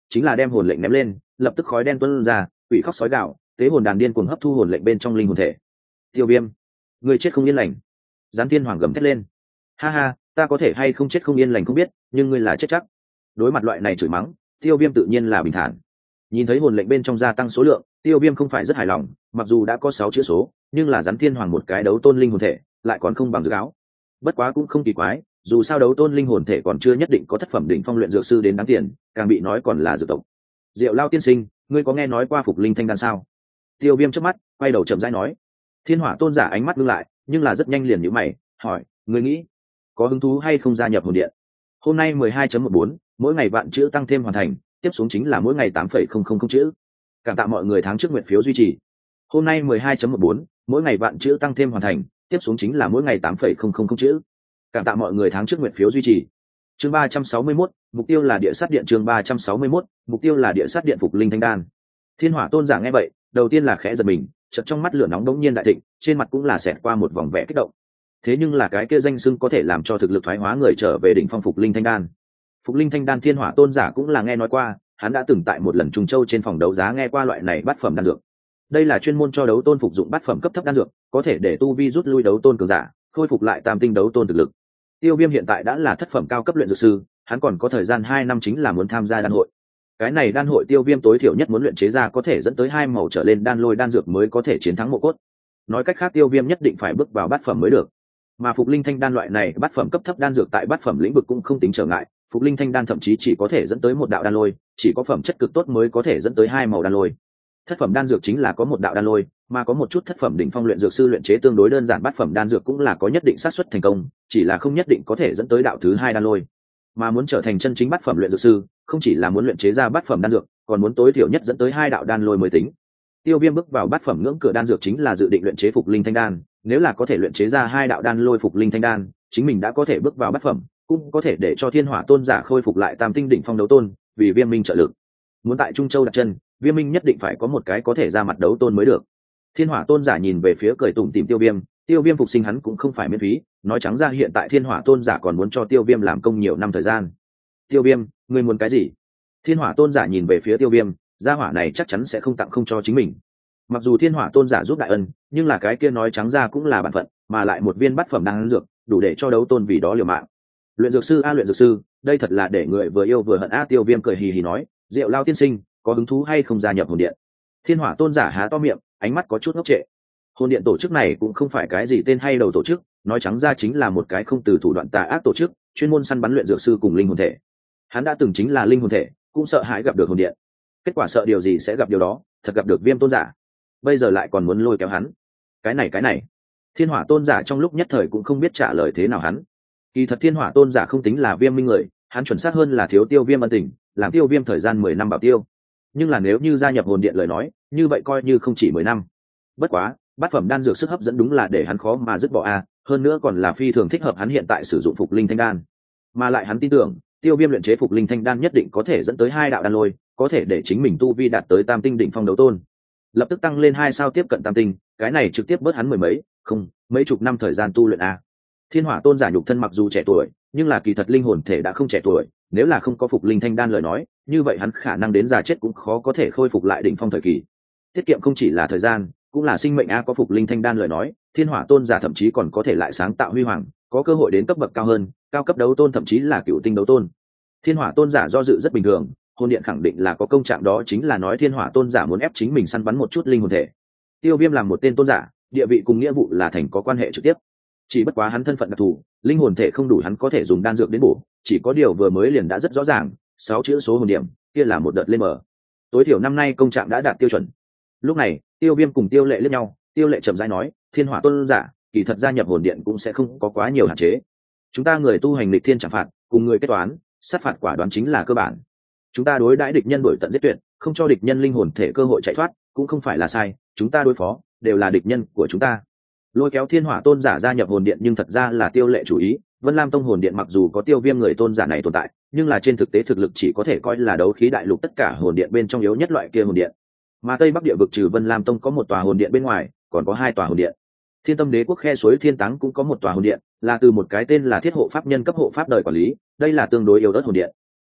chính là đem hồn lệnh ném lên, lập tức khói đen tuôn ra, quỷ khóc sói gạo, tế hồn đàn điên cuồng hấp thu hồn lệnh bên trong linh hồn thể. Tiêu Viêm, người chết không yên lành. Gián Thiên Hoàng gầm thét lên. Ha ha, ta có thể hay không chết không yên lành không biết, nhưng ngươi là chết chắc. Đối mặt loại này chửi mắng, Tiêu Viêm tự nhiên là bình thản. Nhìn thấy hồn lệnh bên trong gia tăng số lượng, Tiêu Viêm không phải rất hài lòng, mặc dù đã có sáu chữ số, nhưng là Gián Thiên Hoàng một cái đấu tôn linh hồn thể, lại còn không bằng dược áo. Bất quá cũng không kỳ quái, dù sao đấu tôn linh hồn thể còn chưa nhất định có thất phẩm đỉnh phong luyện dược sư đến đáng tiền, càng bị nói còn là dược tộc. Diệu Lao tiên sinh, ngươi có nghe nói qua phục linh thanh đan sao? Tiêu Viêm chớp mắt, quay đầu chậm rãi nói. Thiên Hỏa tôn giả ánh mắt ngưng lại, nhưng là rất nhanh liền nhíu mày, hỏi, ngươi nghĩ có hứng thú hay không gia nhập hồn điện? Hôm nay mười hai chấm mười bốn, mỗi ngày vạn chữ tăng thêm hoàn thành, tiếp xuống chính là mỗi ngày tám phẩy không không không chữ. Cảm tạ mọi người tháng trước nguyện phiếu duy trì. Hôm nay mười hai chấm mười bốn, mỗi ngày vạn chữ tăng thêm hoàn thành, tiếp xuống chính là mỗi ngày tám phẩy không không không chữ. Cảm tạ mọi người tháng trước nguyện phiếu duy trì. Chương ba trăm sáu mươi mốt, mục tiêu là địa sát điện. Chương ba trăm sáu mươi mốt, mục tiêu là địa sát điện phục linh thanh đan. Thiên Hỏa tôn giả nghe vậy, đầu tiên là khẽ giật mình, chợt trong mắt lửa nóng đống nhiên đại thịnh, trên mặt cũng là xẹt qua một vòng vẻ kích động. Thế nhưng là cái kia danh xưng có thể làm cho thực lực thoái hóa người trở về đỉnh phong phục linh thanh đan. Phục linh thanh đan Thiên Hỏa tôn giả cũng là nghe nói qua, hắn đã từng tại một lần Trung Châu trên phòng đấu giá nghe qua loại này bát phẩm đan dược. Đây là chuyên môn cho đấu tôn phục dụng bát phẩm cấp thấp đan dược, có thể để tu vi rút lui đấu tôn cường giả, khôi phục lại tam tinh đấu tôn thực lực. Tiêu Viêm hiện tại đã là thất phẩm cao cấp luyện dược sư, hắn còn có thời gian hai năm chính là muốn tham gia đan hội. Cái này đan hội Tiêu Viêm tối thiểu nhất muốn luyện chế ra có thể dẫn tới hai màu trở lên đan lôi đan dược mới có thể chiến thắng Mộ Cốt. Nói cách khác Tiêu Viêm nhất định phải bước vào bát phẩm mới được. Mà phục linh thanh đan loại này bát phẩm cấp thấp đan dược tại bát phẩm lĩnh vực cũng không tính trở ngại, phục linh thanh đan thậm chí chỉ có thể dẫn tới một đạo đan lôi, chỉ có phẩm chất cực tốt mới có thể dẫn tới hai màu đan lôi. Thất phẩm đan dược chính là có một đạo đan lôi, mà có một chút thất phẩm đỉnh phong luyện dược sư luyện chế tương đối đơn giản bát phẩm đan dược cũng là có nhất định xác suất thành công, chỉ là không nhất định có thể dẫn tới đạo thứ hai đan lôi. Mà muốn trở thành chân chính bát phẩm luyện dược sư, không chỉ là muốn luyện chế ra bát phẩm đan dược, còn muốn tối thiểu nhất dẫn tới hai đạo đan lôi mới tính. Tiêu Viêm bước vào bát phẩm ngưỡng cửa đan dược chính là dự định luyện chế phục linh thanh đan, nếu là có thể luyện chế ra hai đạo đan lôi phục linh thanh đan, chính mình đã có thể bước vào bát phẩm, cũng có thể để cho Thiên Hỏa tôn giả khôi phục lại tam tinh đỉnh phong đấu tôn, vì Viêm Minh trợ lực. Muốn tại Trung Châu đặt chân, Viêm Minh nhất định phải có một cái có thể ra mặt đấu tôn mới được. Thiên Hỏa tôn giả nhìn về phía cười tủm tỉm Tiêu Viêm, Tiêu Viêm phục sinh hắn cũng không phải miễn phí, nói trắng ra hiện tại Thiên Hỏa tôn giả còn muốn cho Tiêu Viêm làm công nhiều năm thời gian. Tiêu Viêm, ngươi muốn cái gì? Thiên Hỏa tôn giả nhìn về phía Tiêu Viêm, gia hỏa này chắc chắn sẽ không tặng không cho chính mình. Mặc dù Thiên Hỏa tôn giả giúp đại ân, nhưng là cái kia nói trắng ra cũng là bản phận, mà lại một viên bát phẩm đan dược, đủ để cho đấu tôn vì đó liều mạng. Luyện dược sư a luyện dược sư, đây thật là để người vừa yêu vừa hận a. Tiêu Viêm cười hì hì nói, Diệu Lao tiên sinh, có hứng thú hay không gia nhập hồn điện? Thiên Hỏa tôn giả há to miệng, ánh mắt có chút ngốc trệ. Hồn điện tổ chức này cũng không phải cái gì tên hay đầu tổ chức, nói trắng ra chính là một cái không từ thủ đoạn tà ác tổ chức, chuyên môn săn bắn luyện dược sư cùng linh hồn thể. Hắn đã từng chính là linh hồn thể, cũng sợ hãi gặp được hồn điện. Kết quả sợ điều gì sẽ gặp điều đó, thật gặp được Viêm tôn giả. Bây giờ lại còn muốn lôi kéo hắn. Cái này cái này. Thiên Hỏa tôn giả trong lúc nhất thời cũng không biết trả lời thế nào hắn. Kỳ thật Thiên Hỏa tôn giả không tính là Viêm Minh người, hắn chuẩn xác hơn là thiếu Tiêu Viêm ân tình, làm Tiêu Viêm thời gian mười năm bảo tiêu. Nhưng là nếu như gia nhập hồn điện lời nói, như vậy coi như không chỉ mười năm. Bất quá, bát phẩm đan dược sức hấp dẫn đúng là để hắn khó mà dứt bỏ a, hơn nữa còn là phi thường thích hợp hắn hiện tại sử dụng phục linh thanh đan. Mà lại hắn tin tưởng, Tiêu Viêm luyện chế phục linh thanh đan nhất định có thể dẫn tới hai đạo đan lôi, có thể để chính mình tu vi đạt tới tam tinh đỉnh phong đấu tôn. Lập tức tăng lên hai sao tiếp cận tam tinh, cái này trực tiếp bớt hắn mười mấy, không, mấy chục năm thời gian tu luyện a. Thiên Hỏa tôn giả nhục thân mặc dù trẻ tuổi, nhưng là kỳ thật linh hồn thể đã không trẻ tuổi, nếu là không có phục linh thanh đan lời nói, như vậy hắn khả năng đến già chết cũng khó có thể khôi phục lại đỉnh phong thời kỳ. Tiết kiệm không chỉ là thời gian, cũng là sinh mệnh a. Có phục linh thanh đan lời nói, Thiên Hỏa tôn giả thậm chí còn có thể lại sáng tạo huy hoàng, có cơ hội đến cấp bậc cao hơn, cao cấp đấu tôn thậm chí là cựu tinh đấu tôn. Thiên Hỏa tôn giả do dự rất bình thường, hồn điện khẳng định là có công trạng, đó chính là nói Thiên Hỏa tôn giả muốn ép chính mình săn bắn một chút linh hồn thể. Tiêu Viêm làm một tên tôn giả, địa vị cùng nghĩa vụ là thành có quan hệ trực tiếp. Chỉ bất quá hắn thân phận đặc thù, linh hồn thể không đủ hắn có thể dùng đan dược đến bổ, chỉ có điều vừa mới liền đã rất rõ ràng, sáu chữ số hồn điểm, kia là một đợt lên mở. Tối thiểu năm nay công trạng đã đạt tiêu chuẩn. Lúc này, Tiêu Viêm cùng Tiêu Lệ liếc nhau, Tiêu Lệ chậm rãi nói, Thiên Hỏa tôn giả, kỳ thật gia nhập hồn điện cũng sẽ không có quá nhiều hạn chế. Chúng ta người tu hành lịch thiên trả phạt, cùng người kết toán, sát phạt quả đoán chính là cơ bản. Chúng ta đối đãi địch nhân đuổi tận giết tuyệt, không cho địch nhân linh hồn thể cơ hội chạy thoát, cũng không phải là sai, chúng ta đối phó đều là địch nhân của chúng ta. Lôi kéo Thiên Hỏa tôn giả gia nhập hồn điện nhưng thật ra là Tiêu Lệ chủ ý. Vân Lam tông hồn điện mặc dù có Tiêu Viêm người tôn giả này tồn tại, nhưng là trên thực tế thực lực chỉ có thể coi là đấu khí đại lục tất cả hồn điện bên trong yếu nhất loại kia hồn điện. Mà Tây Bắc địa vực trừ Vân Lam tông có một tòa hồn điện bên ngoài, còn có hai tòa hồn điện. Thiên Tâm Đế quốc khe suối Thiên Táng cũng có một tòa hồn điện, là từ một cái tên là Thiết Hộ pháp nhân cấp hộ pháp đời quản lý, đây là tương đối yếu ớt hồn điện.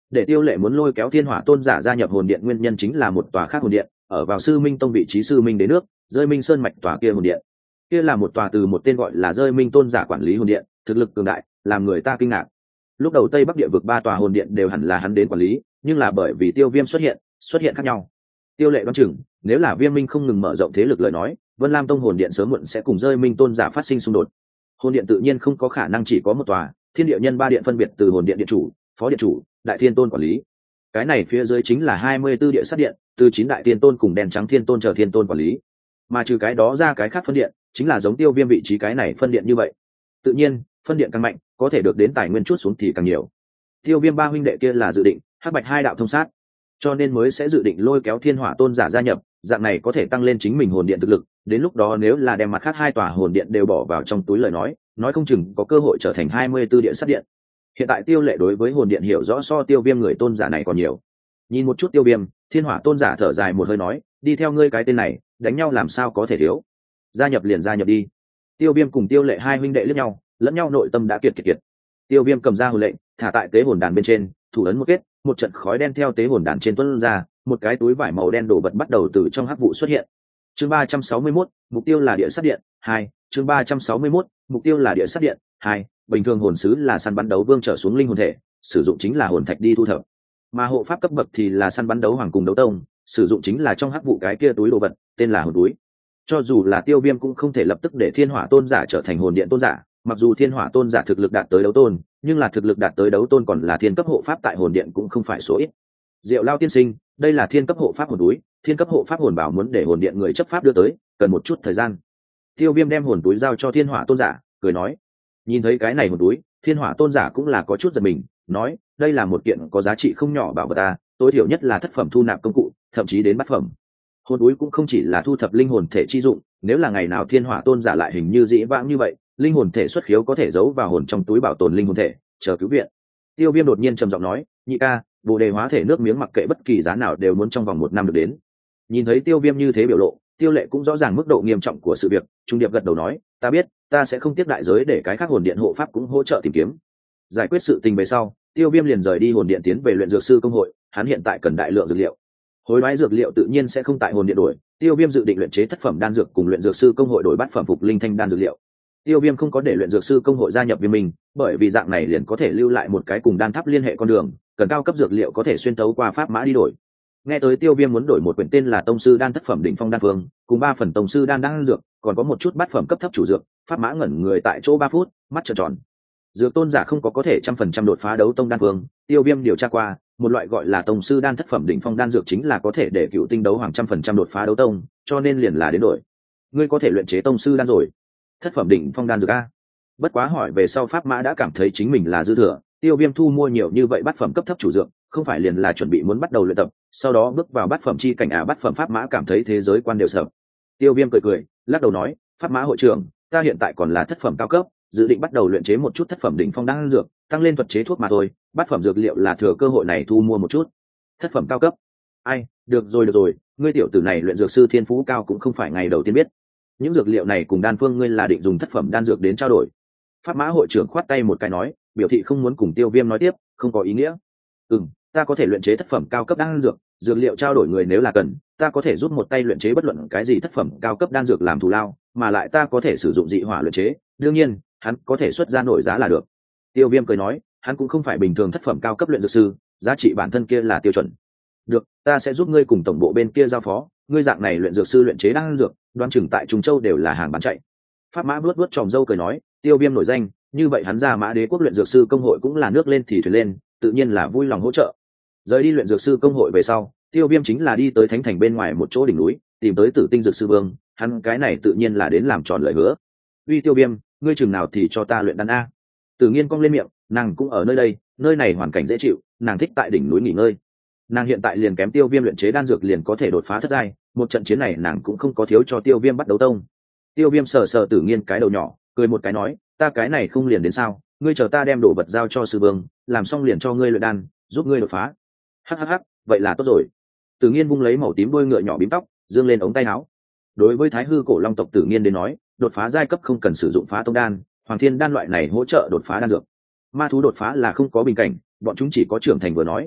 để tiêu lệ muốn lôi kéo thiên hỏa tôn giả gia nhập hồn điện nguyên nhân chính là một tòa khác hồn điện ở vào sư minh tông vị trí sư minh đế nước rơi minh sơn mạch tòa kia hồn điện. Kia là một tòa từ một tên gọi là rơi minh tôn giả quản lý hồn điện, thực lực cường đại làm người ta kinh ngạc. Lúc đầu tây bắc địa vực ba tòa hồn điện đều hẳn là hắn đến quản lý, nhưng là bởi vì tiêu viêm xuất hiện xuất hiện khác nhau. Tiêu lệ đoán chừng nếu là viêm minh không ngừng mở rộng thế lực lời nói, vân lam tông hồn điện sớm muộn sẽ cùng rơi minh tôn giả phát sinh xung đột. Hồn điện tự nhiên không có khả năng chỉ có một tòa, thiên địa nhân ba điện phân biệt từ hồn điện điện chủ, phó điện chủ, đại thiên tôn quản lý. Cái này phía dưới chính là hai mươi tư địa sát điện, từ chín đại thiên tôn cùng đèn trắng thiên tôn chờ thiên tôn quản lý. Mà trừ cái đó ra cái khác phân điện chính là giống tiêu viêm vị trí cái này phân điện như vậy. Tự nhiên phân điện càng mạnh có thể được đến tài nguyên chút xuống thì càng nhiều. Tiêu viêm ba huynh đệ kia là dự định hắc bạch hai đạo thông sát, cho nên mới sẽ dự định lôi kéo thiên hỏa tôn giả gia nhập, dạng này có thể tăng lên chính mình hồn điện thực lực. Đến lúc đó nếu là đem mặt khác hai tòa hồn điện đều bỏ vào trong túi lời nói, nói không chừng có cơ hội trở thành hai mươi tư địa sát điện. Hiện tại tiêu lệ đối với hồn điện hiểu rõ so tiêu viêm người tôn giả này còn nhiều. Nhìn một chút tiêu viêm, thiên hỏa tôn giả thở dài một hơi nói, đi theo ngươi cái tên này đánh nhau làm sao có thể thiếu, gia nhập liền gia nhập đi. Tiêu viêm cùng tiêu lệ hai huynh đệ liếc nhau, lẫn nhau nội tâm đã kiệt kiệt kiệt. Tiêu viêm cầm ra hồn lệnh thả tại tế hồn đàn bên trên, thủ ấn một kết, một trận khói đen theo tế hồn đàn trên tuôn ra, một cái túi vải màu đen đổ vật bắt đầu từ trong hắc vụ xuất hiện. Chương ba trăm sáu mươi mốt, mục tiêu là địa sát điện hai. Chương ba trăm sáu mươi mốt, mục tiêu là địa sát điện hai. Bình thường hồn sứ là săn bắn đấu vương trở xuống linh hồn thể, sử dụng chính là hồn thạch đi thu thập. Mà hộ pháp cấp bậc thì là săn bắn đấu hoàng cùng đấu tông, sử dụng chính là trong hắc vụ cái kia túi đồ vật, tên là hồn túi. Cho dù là tiêu viêm cũng không thể lập tức để thiên hỏa tôn giả trở thành hồn điện tôn giả, mặc dù thiên hỏa tôn giả thực lực đạt tới đấu tôn, nhưng là thực lực đạt tới đấu tôn còn là thiên cấp hộ pháp tại hồn điện cũng không phải số ít. Diệu Lao tiên sinh, đây là thiên cấp hộ pháp hồn túi, thiên cấp hộ pháp hồn bảo muốn để hồn điện người chấp pháp đưa tới, cần một chút thời gian. Tiêu viêm đem hồn túi giao cho thiên hỏa tôn giả, cười nói. Nhìn thấy cái này hồn túi, thiên hỏa tôn giả cũng là có chút giật mình, nói, đây là một kiện có giá trị không nhỏ bảo vật ta, tối thiểu nhất là thất phẩm thu nạp công cụ, thậm chí đến bát phẩm. Hồn túi cũng không chỉ là thu thập linh hồn thể chi dụng, nếu là ngày nào thiên hỏa tôn giả lại hình như dĩ vãng như vậy, linh hồn thể xuất khiếu có thể giấu vào hồn trong túi bảo tồn linh hồn thể, chờ cứu viện. Tiêu viêm đột nhiên trầm giọng nói, nhị ca, bồ đề hóa thể nước miếng mặc kệ bất kỳ giá nào đều muốn trong vòng một năm được đến. Nhìn thấy tiêu viêm như thế biểu lộ, tiêu lệ cũng rõ ràng mức độ nghiêm trọng của sự việc, trung điệp gật đầu nói, ta biết, ta sẽ không tiếp đại giới để cái khác hồn điện hộ pháp cũng hỗ trợ tìm kiếm. Giải quyết sự tình về sau, tiêu viêm liền rời đi hồn điện tiến về luyện dược sư công hội, hắn hiện tại cần đại lượng dược liệu. Hối đoái dược liệu tự nhiên sẽ không tại hồn điện đổi, tiêu viêm dự định luyện chế thất phẩm đan dược cùng luyện dược sư công hội đổi bát phẩm phục linh thanh đan dược liệu. Tiêu viêm không có để luyện dược sư công hội gia nhập viêm mình, bởi vì dạng này liền có thể lưu lại một cái cùng đan tháp liên hệ con đường, cần cao cấp dược liệu có thể xuyên tấu qua pháp mã đi đổi. Nghe tới tiêu viêm muốn đổi một quyển tên là tông sư đan thất phẩm đỉnh phong đan phương, cùng ba phần tông sư đan đan dược, còn có một chút bát phẩm cấp thấp chủ dược, pháp mã ngẩn người tại chỗ ba phút, mắt trợn tròn. Dược tôn giả không có có thể trăm phần trăm đột phá đấu tông đan phương, tiêu viêm điều tra qua, một loại gọi là tông sư đan thất phẩm đỉnh phong đan dược chính là có thể để cựu tinh đấu hoàng trăm phần trăm đột phá đấu tông, cho nên liền là đến đổi. Ngươi có thể luyện chế tông sư đan rồi? Thất phẩm đỉnh phong đan dược a? Bất quá hỏi về sau pháp mã đã cảm thấy chính mình là dư thừa, tiêu viêm thu mua nhiều như vậy bát phẩm cấp thấp chủ dược, không phải liền là chuẩn bị muốn bắt đầu luyện tập, sau đó bước vào bát phẩm chi cảnh à? Bát phẩm pháp mã cảm thấy thế giới quan đều sợ. Tiêu viêm cười cười, lắc đầu nói, pháp mã hội trưởng, ta hiện tại còn là thất phẩm cao cấp, dự định bắt đầu luyện chế một chút thất phẩm đỉnh phong đan dược, tăng lên thuật chế thuốc mà thôi, bát phẩm dược liệu là thừa cơ hội này thu mua một chút. Thất phẩm cao cấp? Ai, được rồi được rồi, ngươi tiểu tử này luyện dược sư thiên phú cao cũng không phải ngày đầu tiên biết. Những dược liệu này cùng đan phương ngươi là định dùng thất phẩm đan dược đến trao đổi. Pháp mã hội trưởng khoát tay một cái nói, biểu thị không muốn cùng tiêu viêm nói tiếp, không có ý nghĩa. Ừ, ta có thể luyện chế thất phẩm cao cấp đan dược, dược liệu trao đổi người nếu là cần, ta có thể giúp một tay luyện chế bất luận cái gì thất phẩm cao cấp đan dược làm thù lao, mà lại ta có thể sử dụng dị hỏa luyện chế, đương nhiên hắn có thể xuất ra nổi giá là được. Tiêu viêm cười nói, hắn cũng không phải bình thường thất phẩm cao cấp luyện dược sư, giá trị bản thân kia là tiêu chuẩn. Được, ta sẽ giúp ngươi cùng tổng bộ bên kia giao phó, ngươi dạng này luyện dược sư luyện chế đan dược, đoán chừng tại Trung Châu đều là hàng bán chạy. Pháp mã vuốt vuốt tròm râu cười nói, tiêu viêm nổi danh, như vậy hắn ra Mã Đế quốc luyện dược sư công hội cũng là nước lên thì thuyền lên, tự nhiên là vui lòng hỗ trợ. Rời đi luyện dược sư công hội về sau, tiêu viêm chính là đi tới thánh thành bên ngoài một chỗ đỉnh núi, tìm tới Tử Tinh dược sư vương, hắn cái này tự nhiên là đến làm tròn lời hứa. Uy tiêu viêm, ngươi chừng nào thì cho ta luyện đan a? Tử Nghiên cong lên miệng, nàng cũng ở nơi đây, nơi này hoàn cảnh dễ chịu, nàng thích tại đỉnh núi nghỉ ngơi. Nàng hiện tại liền kém tiêu viêm luyện chế đan dược liền có thể đột phá thất giai, một trận chiến này nàng cũng không có thiếu cho tiêu viêm bắt đấu tông. Tiêu viêm sờ sờ Tử Nghiên cái đầu nhỏ, cười một cái nói, ta cái này không liền đến sao, ngươi chờ ta đem đồ vật giao cho sư vương, làm xong liền cho ngươi luyện đan, giúp ngươi đột phá. Hắc hắc hắc, vậy là tốt rồi. Tử Nghiên vung lấy màu tím đuôi ngựa nhỏ bím tóc, dương lên ống tay áo. Đối với Thái Hư cổ long tộc Tử Nghiên đến nói, đột phá giai cấp không cần sử dụng phá tông đan, hoàng thiên đan loại này hỗ trợ đột phá đan dược. Ma thú đột phá là không có bình cảnh, bọn chúng chỉ có trưởng thành vừa nói,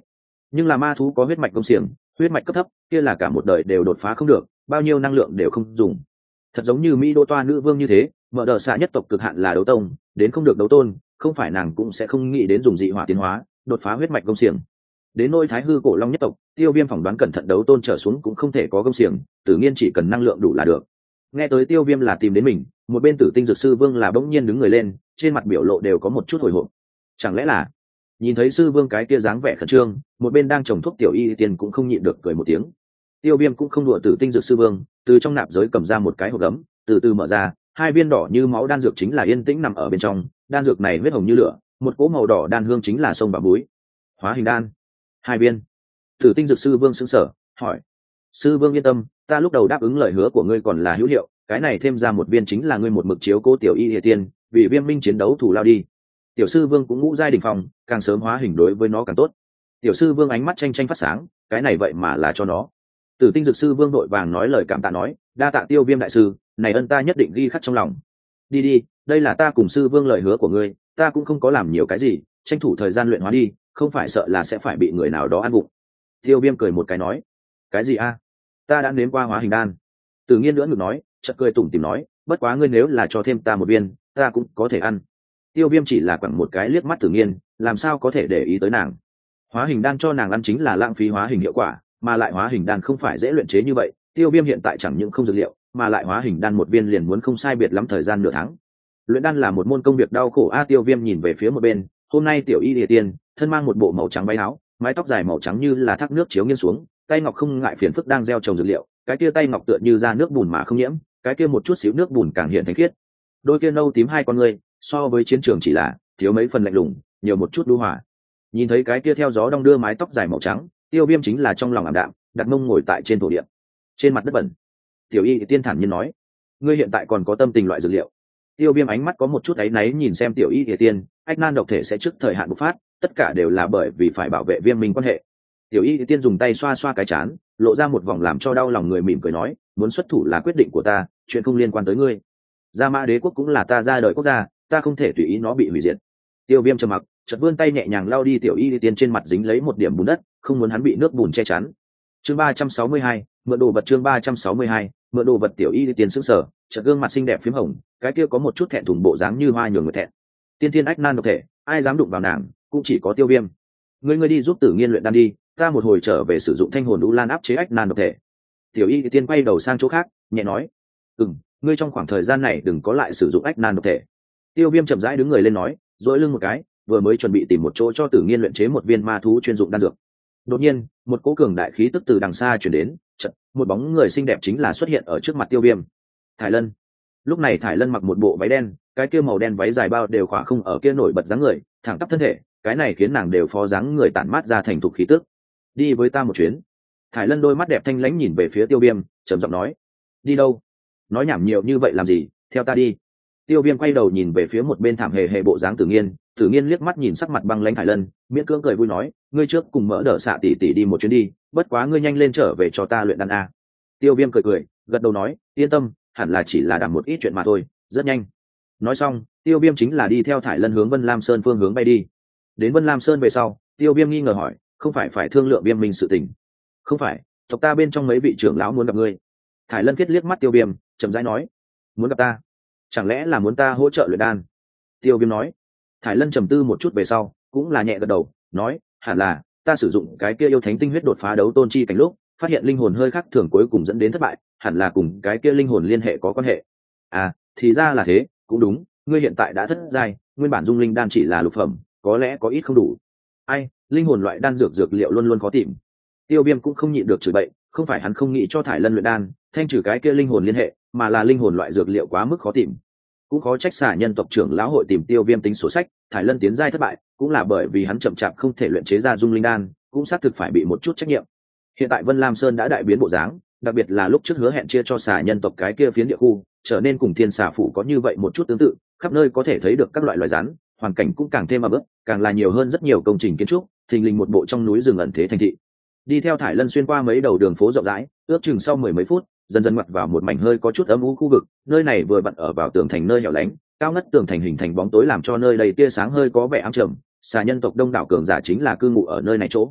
nhưng là ma thú có huyết mạch công xiềng, huyết mạch cấp thấp kia là cả một đời đều đột phá không được, bao nhiêu năng lượng đều không dùng. Thật giống như Mỹ Đô Toa nữ vương như thế, mở đờ xạ nhất tộc cực hạn là đấu tông, đến không được đấu tôn, không phải nàng cũng sẽ không nghĩ đến dùng dị hỏa tiến hóa đột phá huyết mạch công xiềng. Đến nôi Thái Hư cổ long nhất tộc, Tiêu Viêm phỏng đoán cẩn thận đấu tôn trở xuống cũng không thể có công xiềng, tự nhiên chỉ cần năng lượng đủ là được. Nghe tới Tiêu Viêm là tìm đến mình, một bên Tử Tinh Dược Sư Vương là bỗng nhiên đứng người lên, trên mặt biểu lộ đều có một chút hồi hộp. Chẳng lẽ là nhìn thấy sư vương cái kia dáng vẻ khẩn trương, một bên đang trồng thuốc tiểu y tiên cũng không nhịn được cười một tiếng. Tiêu Viêm cũng không đùa Tử Tinh Dược Sư Vương, từ trong nạp giới cầm ra một cái hộp gấm, từ từ mở ra, hai viên đỏ như máu đan dược chính là yên tĩnh nằm ở bên trong, đan dược này huyết hồng như lửa, một cỗ màu đỏ đan hương chính là sông bà búi. Hóa hình đan, hai viên. Tử Tinh Dược Sư Vương sững sờ, hỏi: "Sư Vương yên tâm, ta lúc đầu đáp ứng lời hứa của ngươi còn là hữu hiệu, cái này thêm ra một viên chính là ngươi một mực chiếu cố tiểu y địa tiên, vì Viêm Minh chiến đấu thủ lao đi." Tiểu Sư Vương cũng ngũ giai đỉnh phong, càng sớm hóa hình đối với nó càng tốt. Tiểu Sư Vương ánh mắt tranh tranh phát sáng, cái này vậy mà là cho nó. Tử Tinh Dược Sư Vương đội vàng nói lời cảm tạ nói: "Đa tạ Tiêu Viêm đại sư, này ân ta nhất định ghi khắc trong lòng. Đi đi, đây là ta cùng sư vương lời hứa của ngươi, ta cũng không có làm nhiều cái gì, tranh thủ thời gian luyện hóa đi, không phải sợ là sẽ phải bị người nào đó ăn bụng." Tiêu Viêm cười một cái nói: "Cái gì a? Ta đã nếm qua hóa hình đan." Tử Nghiên nữa ngược nói, chợt cười tủm tỉm nói: "Bất quá ngươi nếu là cho thêm ta một viên, ta cũng có thể ăn." Tiêu Viêm chỉ là quẳng một cái liếc mắt Tử Nghiên, làm sao có thể để ý tới nàng. Hóa hình đan cho nàng ăn chính là lãng phí hóa hình hiệu quả, mà lại hóa hình đan không phải dễ luyện chế như vậy, Tiêu Viêm hiện tại chẳng những không dược liệu, mà lại hóa hình đan một viên liền muốn không sai biệt lắm thời gian nửa tháng. Luyện đan là một môn công việc đau khổ a. Tiêu Viêm nhìn về phía một bên, hôm nay tiểu y địa tiên thân mang một bộ màu trắng váy áo, mái tóc dài màu trắng như là thác nước chiếu nghiêng xuống, tay ngọc không ngại phiền phức đang gieo trồng dược liệu, cái kia tay ngọc tựa như ra nước bùn mà không nhiễm, cái kia một chút xíu nước bùn càng hiện thánh khiết. Đôi kia nâu tím hai con ngươi, so với chiến trường chỉ là thiếu mấy phần lạnh lùng, nhiều một chút lưu hỏa. Nhìn thấy cái kia theo gió đong đưa mái tóc dài màu trắng, Tiêu Viêm chính là trong lòng ảm đạm, đặt mông ngồi tại trên thổ địa, trên mặt đất bẩn. Tiểu y tiên thản nhiên nói: "Ngươi hiện tại còn có tâm tình loại dược liệu?" Tiêu Viêm ánh mắt có một chút áy náy nhìn xem tiểu y tiên, ách nan độc thể sẽ trước thời hạn bộc phát, tất cả đều là bởi vì phải bảo vệ Viêm Minh quan hệ. Tiểu y tiên dùng tay xoa xoa cái trán, lộ ra một vòng làm cho đau lòng người mỉm cười nói: "Muốn xuất thủ là quyết định của ta, chuyện không liên quan tới ngươi. Gia Mã Đế quốc cũng là ta ra đời quốc gia, ta không thể tùy ý nó bị hủy diệt." Tiêu Viêm trầm mặc, chợt vươn tay nhẹ nhàng lau đi tiểu y tiên trên mặt dính lấy một điểm bùn đất, không muốn hắn bị nước bùn che chắn. Chương ba trăm sáu mươi hai, mượn đồ vật. Chương ba trăm sáu mươi hai, mượn đồ vật. Tiểu y tiên sững sờ, chợt gương mặt xinh đẹp phím hồng, cái kia có một chút thẹn thùng bộ dáng như hoa nhường người thẹn. Tiên tiên ách nan độc thể, ai dám đụng vào nàng, cũng chỉ có Tiêu Viêm. Ngươi ngươi đi giúp Tử Nghiên luyện đan đi, ta một hồi trở về sử dụng thanh hồn u lan áp chế ách nan độc thể. Tiểu y tiên quay đầu sang chỗ khác, nhẹ nói: "Ừm, ngươi trong khoảng thời gian này đừng có lại sử dụng ách nan độc thể." Tiêu Viêm chậm rãi đứng người lên nói, duỗi lưng một cái, vừa mới chuẩn bị tìm một chỗ cho Tử Nghiên luyện chế một viên ma thú chuyên dụng đan dược. Đột nhiên, một cỗ cường đại khí tức từ đằng xa truyền đến, chợt, một bóng người xinh đẹp chính là xuất hiện ở trước mặt Tiêu Viêm. Thải Lân. Lúc này Thải Lân mặc một bộ váy đen, cái kia màu đen váy dài bao đều khỏa không ở kia nổi bật dáng người, thẳng tắp thân thể, cái này khiến nàng đều phó dáng người tản mát ra thành thục khí tức. "Đi với ta một chuyến." Thải Lân đôi mắt đẹp thanh lãnh nhìn về phía Tiêu Viêm, trầm giọng nói. "Đi đâu? Nói nhảm nhiều như vậy làm gì, theo ta đi." Tiêu Viêm quay đầu nhìn về phía một bên thảm hề hề bộ dáng Tử Nghiên, Tử Nghiên liếc mắt nhìn sắc mặt băng lãnh Thải Lân, miễn cưỡng cười vui nói: "Ngươi trước cùng mỡ đỡ xạ tỷ tỷ đi một chuyến đi, bất quá ngươi nhanh lên trở về cho ta luyện đan a." Tiêu Viêm cười cười, gật đầu nói: "Yên tâm, hẳn là chỉ là đảm một ít chuyện mà thôi, rất nhanh." Nói xong, Tiêu Viêm chính là đi theo Thải Lân hướng Vân Lam Sơn phương hướng bay đi. Đến Vân Lam Sơn về sau, Tiêu Viêm nghi ngờ hỏi: "Không phải phải thương lượng Viêm Minh sự tình?" "Không phải, tộc ta bên trong mấy vị trưởng lão muốn gặp ngươi." Thải Lân viết liếc mắt Tiêu Viêm, chậm rãi nói: "Muốn gặp ta? Chẳng lẽ là muốn ta hỗ trợ luyện đan?" Tiêu Viêm nói. Thải Lân trầm tư một chút về sau, cũng là nhẹ gật đầu, nói: "Hẳn là, ta sử dụng cái kia yêu thánh tinh huyết đột phá đấu tôn chi cảnh lúc, phát hiện linh hồn hơi khác thường cuối cùng dẫn đến thất bại, hẳn là cùng cái kia linh hồn liên hệ có quan hệ." "À, thì ra là thế, cũng đúng, ngươi hiện tại đã thất giai, nguyên bản dung linh đan chỉ là lục phẩm, có lẽ có ít không đủ." "Ai, linh hồn loại đan dược dược liệu luôn luôn khó tìm." Tiêu Viêm cũng không nhịn được chửi bậy, không phải hắn không nghĩ cho Thải Lân luyện đan, thanh trừ cái kia linh hồn liên hệ, mà là linh hồn loại dược liệu quá mức khó tìm. Cũng khó trách xà nhân tộc trưởng lão hội tìm Tiêu Viêm tính sổ sách, Thải Lân tiến giai thất bại, cũng là bởi vì hắn chậm chạp không thể luyện chế ra dung linh đan, cũng xác thực phải bị một chút trách nhiệm. Hiện tại Vân Lam Sơn đã đại biến bộ dáng, đặc biệt là lúc trước hứa hẹn chia cho xà nhân tộc cái kia phiến địa khu, trở nên cùng Thiên Xà phủ có như vậy một chút tương tự, khắp nơi có thể thấy được các loại loài rắn, hoàn cảnh cũng càng thêm ẩm ướt, càng là nhiều hơn rất nhiều công trình kiến trúc, thình lình một bộ trong núi rừng ẩn thế thành thị. Đi theo Thải Lân xuyên qua mấy đầu đường phố rộng rãi, ước chừng sau mười mấy phút, dần dần ngoặt vào một mảnh hơi có chút âm u khu vực, nơi này vừa vặn ở vào tường thành nơi hẻo lánh, cao ngất tường thành hình thành bóng tối làm cho nơi đây tia sáng hơi có vẻ ám trầm, xà nhân tộc đông đảo cường giả chính là cư ngụ ở nơi này chỗ.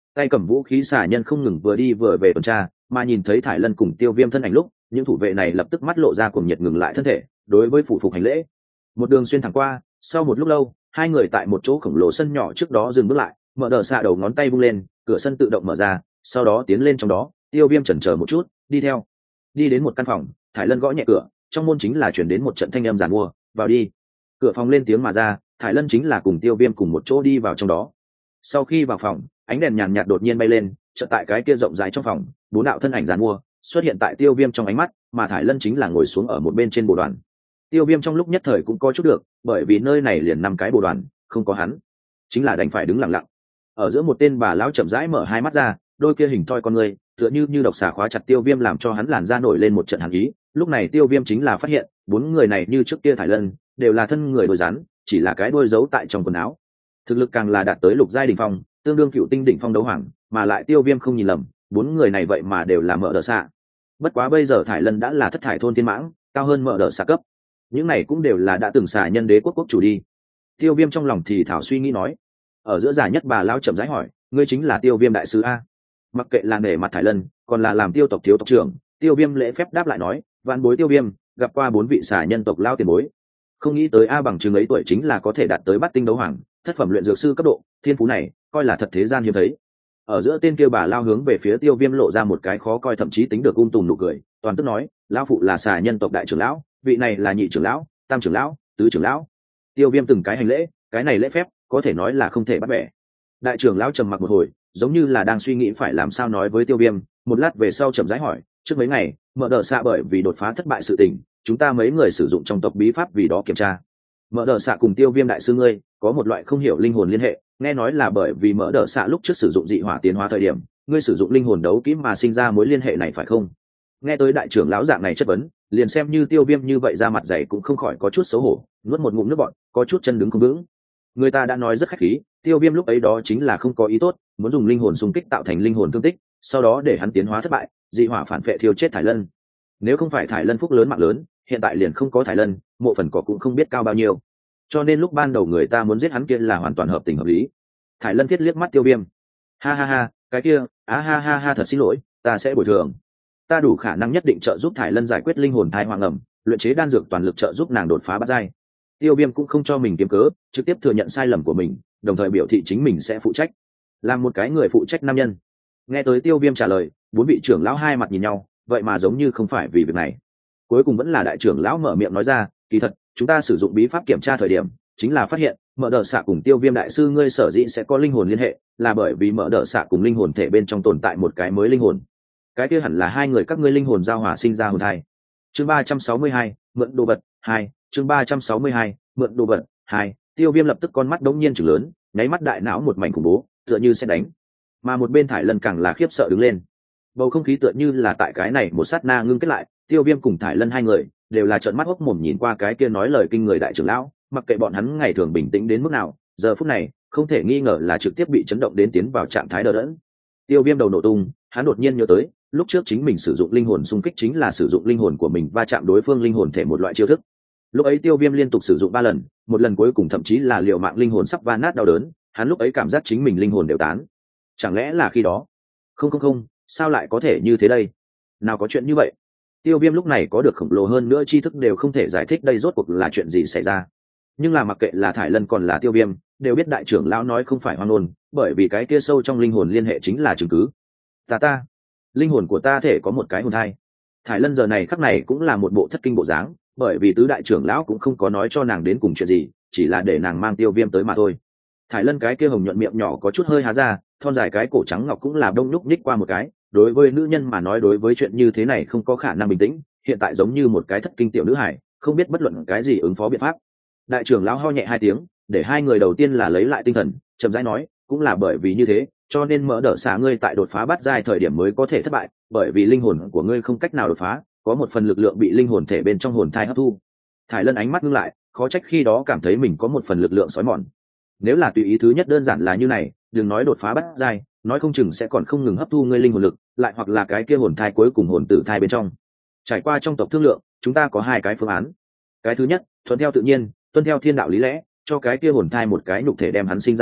tay cầm vũ khí xà nhân không ngừng vừa đi vừa về tuần tra, mà nhìn thấy thải lân cùng tiêu viêm thân ảnh lúc những thủ vệ này lập tức mắt lộ ra cuồng nhiệt ngừng lại thân thể đối với phụ phục hành lễ. Một đường xuyên thẳng qua, sau một lúc lâu hai người tại một chỗ khổng lồ sân nhỏ trước đó dừng bước lại. Mở đờ xạ đầu ngón tay vung lên, cửa sân tự động mở ra, sau đó tiến lên trong đó. Tiêu viêm chần chờ một chút, đi theo đi đến một căn phòng. Thải lân gõ nhẹ cửa, trong môn chính là chuyển đến một trận thanh âm giàn mua, vào đi. Cửa phòng lên tiếng mà ra, Thải lân chính là cùng tiêu viêm cùng một chỗ đi vào trong đó. Sau khi vào phòng, ánh đèn nhàn nhạt đột nhiên bay lên, chợt tại cái kia rộng rãi trong phòng, bốn đạo thân ảnh giàn mua xuất hiện tại tiêu viêm trong ánh mắt, mà Thải lân chính là ngồi xuống ở một bên trên bồ đoàn. Tiêu viêm trong lúc nhất thời cũng có chút được, bởi vì nơi này liền năm cái bồ đoàn, không có hắn chính là đành phải đứng lặng lặng. Ở giữa một tên bà lão chậm rãi mở hai mắt ra, đôi kia hình thoi con người tựa như như độc xà khóa chặt tiêu viêm, làm cho hắn làn da nổi lên một trận hàn ý. Lúc này tiêu viêm chính là phát hiện bốn người này như trước kia Thải lân đều là thân người đôi rắn, chỉ là cái đôi giấu tại trong quần áo. Thực lực càng là đạt tới lục giai đỉnh phong, tương đương cựu tinh đỉnh phong đấu hoàng, mà lại tiêu viêm không nhìn lầm, bốn người này vậy mà đều là Mở đờ xạ. Bất quá bây giờ Thải lân đã là thất thải thôn thiên mãng, cao hơn Mở đờ xạ cấp. Những này cũng đều là đã từng xả nhân đế quốc quốc chủ đi. Tiêu viêm trong lòng thì thảo suy nghĩ nói. Ở giữa giả nhất bà lao chậm rãi hỏi, ngươi chính là tiêu viêm đại sứ a? Mặc kệ là nể mặt Thải lân còn là làm tiêu tộc thiếu tộc trưởng, tiêu viêm lễ phép đáp lại nói, vạn bối tiêu viêm gặp qua bốn vị xả nhân tộc lao tiền bối. Không nghĩ tới a bằng chừng ấy tuổi chính là có thể đạt tới bát tinh đấu hoàng, thất phẩm luyện dược sư cấp độ, thiên phú này coi là thật thế gian hiếm thấy. Ở giữa tên kia bà lao hướng về phía tiêu viêm lộ ra một cái khó coi, thậm chí tính được ung tùm nụ cười, toàn tức nói, lão phụ là xà nhân tộc đại trưởng lão, vị này là nhị trưởng lão, tam trưởng lão, tứ trưởng lão. Tiêu viêm từng cái hành lễ, cái này lễ phép có thể nói là không thể bắt bẻ. Đại trưởng lão trầm mặc một hồi, giống như là đang suy nghĩ phải làm sao nói với tiêu viêm. Một lát về sau chậm rãi hỏi, trước mấy ngày Mở đờ xạ bởi vì đột phá thất bại sự tình, chúng ta mấy người sử dụng trong tộc bí pháp vì đó kiểm tra. Mở đờ xạ cùng tiêu viêm đại sư ngươi có một loại không hiểu linh hồn liên hệ, nghe nói là bởi vì Mở đờ xạ lúc trước sử dụng dị hỏa tiến hóa thời điểm, ngươi sử dụng linh hồn đấu kỹ mà sinh ra mối liên hệ này phải không? Nghe tới đại trưởng lão dạng này chất vấn, liền xem như tiêu viêm như vậy ra mặt dày cũng không khỏi có chút xấu hổ, nuốt một ngụm nước bọt, có chút chân đứng không vững. Người ta đã nói rất khách khí, tiêu viêm lúc ấy đó chính là không có ý tốt, muốn dùng linh hồn xung kích tạo thành linh hồn thương tích, sau đó để hắn tiến hóa thất bại, dị hỏa phản phệ thiêu chết Thải lân. Nếu không phải Thải lân phúc lớn mạng lớn, hiện tại liền không có Thải lân, mộ phần cỏ cũng không biết cao bao nhiêu. Cho nên lúc ban đầu người ta muốn giết hắn kia là hoàn toàn hợp tình hợp lý. Thải lân thiết liếc mắt tiêu viêm, ha ha ha, cái kia, á ha ha ha, thật xin lỗi, ta sẽ bồi thường. Ta đủ khả năng nhất định trợ giúp Thải lân giải quyết linh hồn thai hoang ẩm, luyện chế đan dược toàn lực trợ giúp nàng đột phá bát giai. Tiêu viêm cũng không cho mình kiếm cớ, trực tiếp thừa nhận sai lầm của mình, đồng thời biểu thị chính mình sẽ phụ trách, làm một cái người phụ trách nam nhân. Nghe tới tiêu viêm trả lời, bốn vị trưởng lão hai mặt nhìn nhau, vậy mà giống như không phải vì việc này. Cuối cùng vẫn là đại trưởng lão mở miệng nói ra, kỳ thật chúng ta sử dụng bí pháp kiểm tra thời điểm, chính là phát hiện Mở đờ xạ cùng tiêu viêm đại sư ngươi sở dĩ sẽ có linh hồn liên hệ, là bởi vì Mở đờ xạ cùng linh hồn thể bên trong tồn tại một cái mới linh hồn. Cái kia hẳn là hai người các ngươi linh hồn giao hòa sinh ra hồn thai. Chương ba trăm sáu mươi hai, mượn đồ vật hai. Chương ba trăm sáu mươi hai, mượn đồ vật hai. Tiêu viêm lập tức con mắt đống nhiên chừng lớn, nháy mắt đại não một mảnh khủng bố, tựa như sẽ đánh. Mà một bên Thải lân càng là khiếp sợ đứng lên. Bầu không khí tựa như là tại cái này một sát na ngưng kết lại, tiêu viêm cùng Thải lân hai người đều là trợn mắt hốc mồm nhìn qua cái kia nói lời kinh người đại trưởng lão, mặc kệ bọn hắn ngày thường bình tĩnh đến mức nào, giờ phút này không thể nghi ngờ là trực tiếp bị chấn động đến tiến vào trạng thái đờ đẫn. Tiêu viêm đầu nổ tung, hắn đột nhiên nhớ tới lúc trước chính mình sử dụng linh hồn xung kích chính là sử dụng linh hồn của mình va chạm đối phương linh hồn thể một loại chiêu thức. Lúc ấy tiêu viêm liên tục sử dụng ba lần, một lần cuối cùng thậm chí là liều mạng linh hồn sắp va nát đau đớn, hắn lúc ấy cảm giác chính mình linh hồn đều tán. Chẳng lẽ là khi đó? Không không không, sao lại có thể như thế đây? Nào có chuyện như vậy? Tiêu viêm lúc này có được khổng lồ hơn nữa tri thức đều không thể giải thích đây rốt cuộc là chuyện gì xảy ra. Nhưng là mặc kệ là Thải lân còn là tiêu viêm, đều biết đại trưởng lão nói không phải hoang ngôn, bởi vì cái kia sâu trong linh hồn liên hệ chính là chứng cứ. Ta ta, linh hồn của ta thể có một cái hồn thai. Thải lân giờ này khắc này cũng là một bộ thất kinh bộ dáng, bởi vì tứ đại trưởng lão cũng không có nói cho nàng đến cùng chuyện gì, chỉ là để nàng mang tiêu viêm tới mà thôi. Thải lân cái kia hồng nhuận miệng nhỏ có chút hơi há ra, thon dài cái cổ trắng ngọc cũng là đông nhúc nhích qua một cái. Đối với nữ nhân mà nói, đối với chuyện như thế này không có khả năng bình tĩnh, hiện tại giống như một cái thất kinh tiểu nữ hải, không biết bất luận cái gì ứng phó biện pháp. Đại trưởng lão ho nhẹ hai tiếng, để hai người đầu tiên là lấy lại tinh thần, chậm rãi nói, cũng là bởi vì như thế, cho nên Mở đờ xạ ngươi tại đột phá bát giai thời điểm mới có thể thất bại, bởi vì linh hồn của ngươi không cách nào đột phá, có một phần lực lượng bị linh hồn thể bên trong hồn thai hấp thu. Thải lân ánh mắt ngưng lại, khó trách khi đó cảm thấy mình có một phần lực lượng sói mòn. Nếu là tùy ý thứ nhất đơn giản là như này, đừng nói đột phá bát giai, nói không chừng sẽ còn không ngừng hấp thu ngươi linh hồn lực, lại hoặc là cái kia hồn thai cuối cùng hồn tử thai bên trong. Trải qua trong tộc thương lượng, chúng ta có hai cái phương án. Cái thứ nhất, thuận theo tự nhiên, tuân theo thiên đạo lý lẽ, cho cái kia hồn thai một cái nhục thể đem hắn sinh ra tới,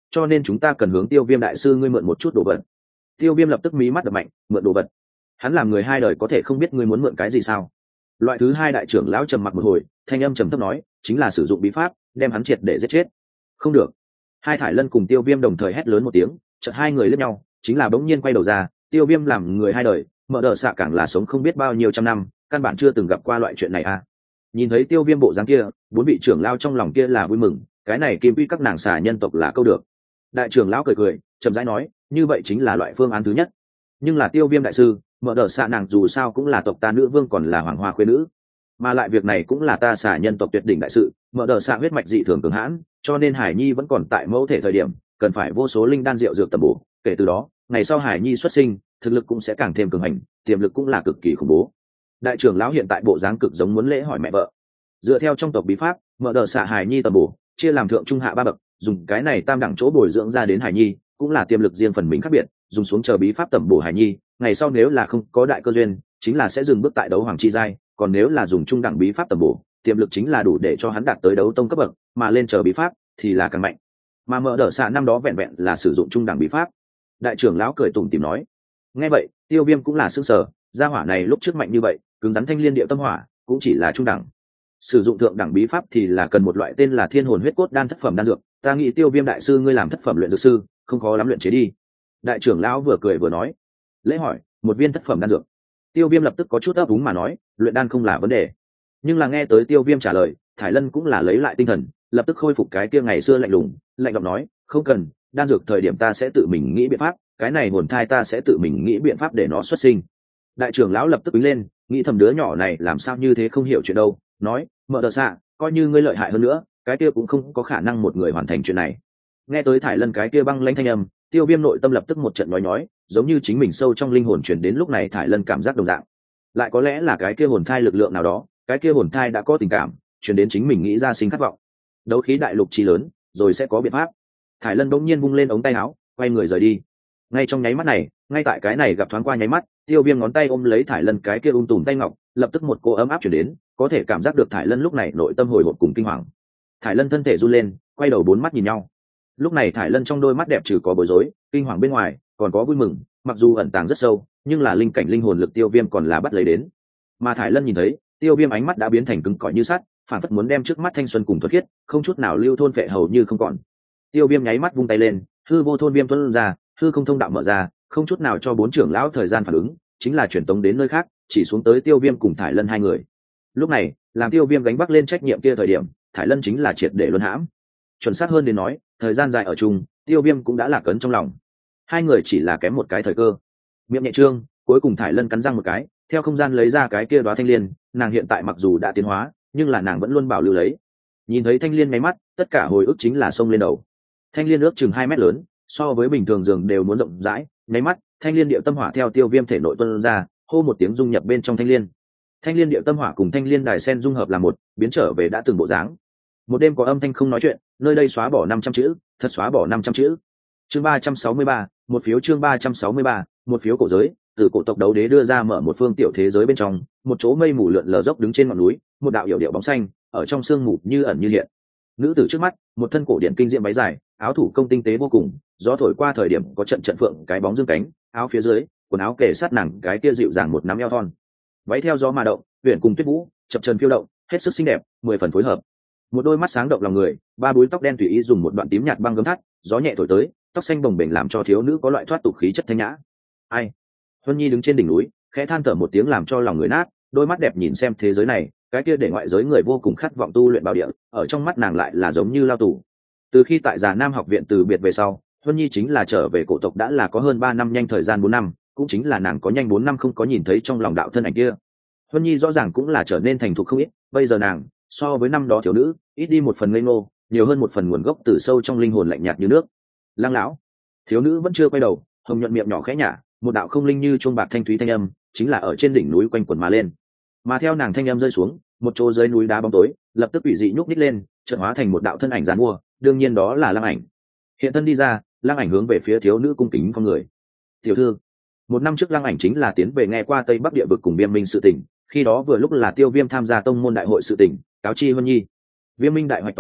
cho nên chúng ta cần hướng Tiêu Viêm đại sư ngươi mượn một chút đồ vật. Tiêu Viêm lập tức mí mắt đập mạnh, mượn đồ vật? Hắn làm người hai đời có thể không biết ngươi muốn mượn cái gì sao? Loại thứ hai đại trưởng lão trầm mặc một hồi, thanh âm trầm thấp nói, chính là sử dụng bí pháp đem hắn triệt để giết chết. Không được. Hai Thải Lân cùng Tiêu Viêm đồng thời hét lớn một tiếng, chợt hai người liếc nhau, chính là bỗng nhiên quay đầu ra. Tiêu Viêm làm người hai đời, Mở Đờ Xạ càng là sống không biết bao nhiêu trăm năm, căn bản chưa từng gặp qua loại chuyện này à. Nhìn thấy Tiêu Viêm bộ dáng kia, bốn vị trưởng lão trong lòng kia là vui mừng, cái này kim quy các nàng xà nhân tộc là câu được. Đại trưởng lão cười cười, chậm rãi nói, như vậy chính là loại phương án thứ nhất. Nhưng là Tiêu Viêm đại sư, Mở Đờ Xạ nàng dù sao cũng là tộc ta nữ vương, còn là hoàng hoa khuê nữ, mà lại việc này cũng là ta xà nhân tộc tuyệt đỉnh đại sự. Mở Đờ Xạ huyết mạch dị thường cường hãn, cho nên Hải Nhi vẫn còn tại mẫu thể thời điểm, cần phải vô số linh đan rượu dược tầm bổ, kể từ đó ngày sau Hải Nhi xuất sinh, thực lực cũng sẽ càng thêm cường hành, tiềm lực cũng là cực kỳ khủng bố. Đại trưởng lão hiện tại bộ dáng cực giống muốn lễ hỏi mẹ vợ. Dựa theo trong tộc bí pháp, Mở Đờ Xạ Hải Nhi tầm bổ chia làm thượng trung hạ ba bậc, dùng cái này tam đẳng chỗ bồi dưỡng ra đến Hải Nhi, cũng là tiềm lực riêng phần mình khác biệt, dùng xuống chờ bí pháp tầm bổ Hải Nhi, ngày sau nếu là không có đại cơ duyên, chính là sẽ dừng bước tại đấu hoàng chi giai, còn nếu là dùng trung đẳng bí pháp tầm bổ, tiềm lực chính là đủ để cho hắn đạt tới đấu tông cấp bậc, mà lên chờ bí pháp thì là càng mạnh. Mà Mở Đờ Xạ năm đó vẹn vẹn là sử dụng trung đẳng bí pháp. Đại trưởng lão cười tủm tỉm nói. Nghe vậy, Tiêu Viêm cũng là sửng sở, gia hỏa này lúc trước mạnh như vậy, cứng rắn thanh liên điệu tâm hỏa, cũng chỉ là trung đẳng. Sử dụng thượng đẳng bí pháp thì là cần một loại tên là Thiên Hồn Huyết Cốt đan thất phẩm đan dược, ta nghĩ Tiêu Viêm đại sư ngươi làm thất phẩm luyện dược sư, không khó lắm luyện chế đi. Đại trưởng lão vừa cười vừa nói. Lễ hỏi, một viên thất phẩm đan dược. Tiêu Viêm lập tức có chút ấp úng mà nói, luyện đan không là vấn đề. Nhưng là nghe tới Tiêu Viêm trả lời, Thải Lân cũng là lấy lại tinh thần, lập tức khôi phục cái kia ngày xưa lạnh lùng, lạnh giọng nói, không cần, đan dược thời điểm ta sẽ tự mình nghĩ biện pháp, cái này hồn thai ta sẽ tự mình nghĩ biện pháp để nó xuất sinh. Đại trưởng lão lập tức đứng lên, nghĩ thầm đứa nhỏ này làm sao như thế không hiểu chuyện đâu, nói, Mở Đờ Xạ, coi như ngươi lợi hại hơn nữa, cái kia cũng không có khả năng một người hoàn thành chuyện này. Nghe tới Thải Lân cái kia băng lãnh thanh âm, Tiêu Viêm nội tâm lập tức một trận nói nói, giống như chính mình sâu trong linh hồn truyền đến lúc này Thải Lân cảm giác đồng dạng. Lại có lẽ là cái kia hồn thai lực lượng nào đó, cái kia hồn thai đã có tình cảm, truyền đến chính mình nghĩ ra sinh khát vọng. Đấu khí đại lục chi lớn, rồi sẽ có biện pháp. Thải Lân bỗng nhiên vung lên ống tay áo, quay người rời đi. Ngay trong nháy mắt này, ngay tại cái này gặp thoáng qua nháy mắt, Tiêu Viêm ngón tay ôm lấy Thải Lân cái kia ung tùm tay ngọc, lập tức một cô ấm áp truyền đến, có thể cảm giác được Thải Lân lúc này nội tâm hồi hộp cùng kinh hoàng. Thải Lân thân thể run lên, quay đầu bốn mắt nhìn nhau. Lúc này Thải Lân trong đôi mắt đẹp trừ có bối rối, kinh hoàng bên ngoài, còn có vui mừng, mặc dù ẩn tàng rất sâu, nhưng là linh cảnh linh hồn lực Tiêu Viêm còn là bắt lấy đến. Mà Thải Lân nhìn thấy, Tiêu Viêm ánh mắt đã biến thành cứng cỏi như sắt, phản phất muốn đem trước mắt thanh xuân cùng thuật khiết, không chút nào lưu thôn phệ hầu như không còn. Tiêu Viêm nháy mắt vung tay lên, hư vô thôn viêm tuôn ra, hư không thông đạo mở ra, không chút nào cho bốn trưởng lão thời gian phản ứng, chính là chuyển tống đến nơi khác, chỉ xuống tới Tiêu Viêm cùng Thải Lân hai người. Lúc này, làm Tiêu Viêm gánh vác lên trách nhiệm kia thời điểm, Thải Lân chính là triệt để luân hãm. Chuẩn xác hơn đến nói, thời gian dài ở chung, Tiêu Viêm cũng đã lạc ấn trong lòng. Hai người chỉ là kém một cái thời cơ. Miệng nhẹ trương, cuối cùng Thải Lân cắn răng một cái, theo không gian lấy ra cái kia đóa thanh liên, nàng hiện tại mặc dù đã tiến hóa, nhưng là nàng vẫn luôn bảo lưu lấy. Nhìn thấy thanh liên mấy mắt, tất cả hồi ức chính là xông lên đầu. Thanh liên ước chừng hai mét lớn, so với bình thường giường đều muốn rộng rãi, nháy mắt, thanh liên điệu tâm hỏa theo Tiêu Viêm thể nội tuôn ra, hô một tiếng dung nhập bên trong thanh liên. Thanh liên điệu tâm hỏa cùng thanh liên đài sen dung hợp là một, biến trở về đã từng bộ dáng. Một đêm có âm thanh không nói chuyện, nơi đây xóa bỏ năm trăm chữ, thật xóa bỏ năm trăm chữ. Chương ba trăm sáu mươi ba, một phiếu chương ba trăm sáu mươi ba, một phiếu cổ giới, từ cổ tộc đấu đế đưa ra mở một phương tiểu thế giới bên trong, một chỗ mây mù lượn lờ dốc đứng trên ngọn núi, một đạo yểu điệu bóng xanh, ở trong sương mù như ẩn như hiện. Nữ tử trước mắt, một thân cổ điển kinh diệm váy dài, áo thủ công tinh tế vô cùng, gió thổi qua thời điểm có trận trận phượng cái bóng dương cánh, áo phía dưới, quần áo kề sát nàng cái kia dịu dàng một nắm eo thon. Váy theo gió mà động, huyền cùng tuyết vũ, chập chờn phiêu động, hết sức xinh đẹp, mười phần phối hợp. Một đôi mắt sáng động lòng người, ba búi tóc đen tùy ý dùng một đoạn tím nhạt băng gấm thắt, gió nhẹ thổi tới, tóc xanh bồng bềnh làm cho thiếu nữ có loại thoát tục khí chất thanh nhã. Ai? Huân Nhi đứng trên đỉnh núi, khẽ than thở một tiếng làm cho lòng người nát, đôi mắt đẹp nhìn xem thế giới này, cái kia để ngoại giới người vô cùng khát vọng tu luyện bảo địa, ở trong mắt nàng lại là giống như lao tù. Từ khi tại Già Nam học viện từ biệt về sau, Huân Nhi chính là trở về cổ tộc đã là có hơn ba năm, nhanh thời gian bốn năm, cũng chính là nàng có nhanh bốn năm không có nhìn thấy trong lòng đạo thân ảnh kia. Huân Nhi rõ ràng cũng là trở nên thành thục không ít, bây giờ nàng so với năm đó thiếu nữ, ít đi một phần ngây ngô, nhiều hơn một phần nguồn gốc từ sâu trong linh hồn lạnh nhạt như nước. Lăng lão, thiếu nữ vẫn chưa quay đầu, hồng nhuận miệng nhỏ khẽ nhả, một đạo không linh như chuông bạc thanh thúy thanh âm, chính là ở trên đỉnh núi quanh quẩn mà lên. Mà theo nàng thanh âm rơi xuống, một chỗ dưới núi đá bóng tối, lập tức bị dị nhúc nhích lên, chợt hóa thành một đạo thân ảnh giàn mua, đương nhiên đó là Lăng Ảnh. Hiện thân đi ra, Lăng Ảnh hướng về phía thiếu nữ cung kính con người. Tiểu thư, một năm trước Lăng Ảnh chính là tiến về nghe qua Tây Bắc địa vực cùng Viêm Minh sự tình, khi đó vừa lúc là Tiêu Viêm tham gia tông môn đại hội sự tình, cáo chi Huân Nhi. Viêm Minh đại hoạch toàn thắng,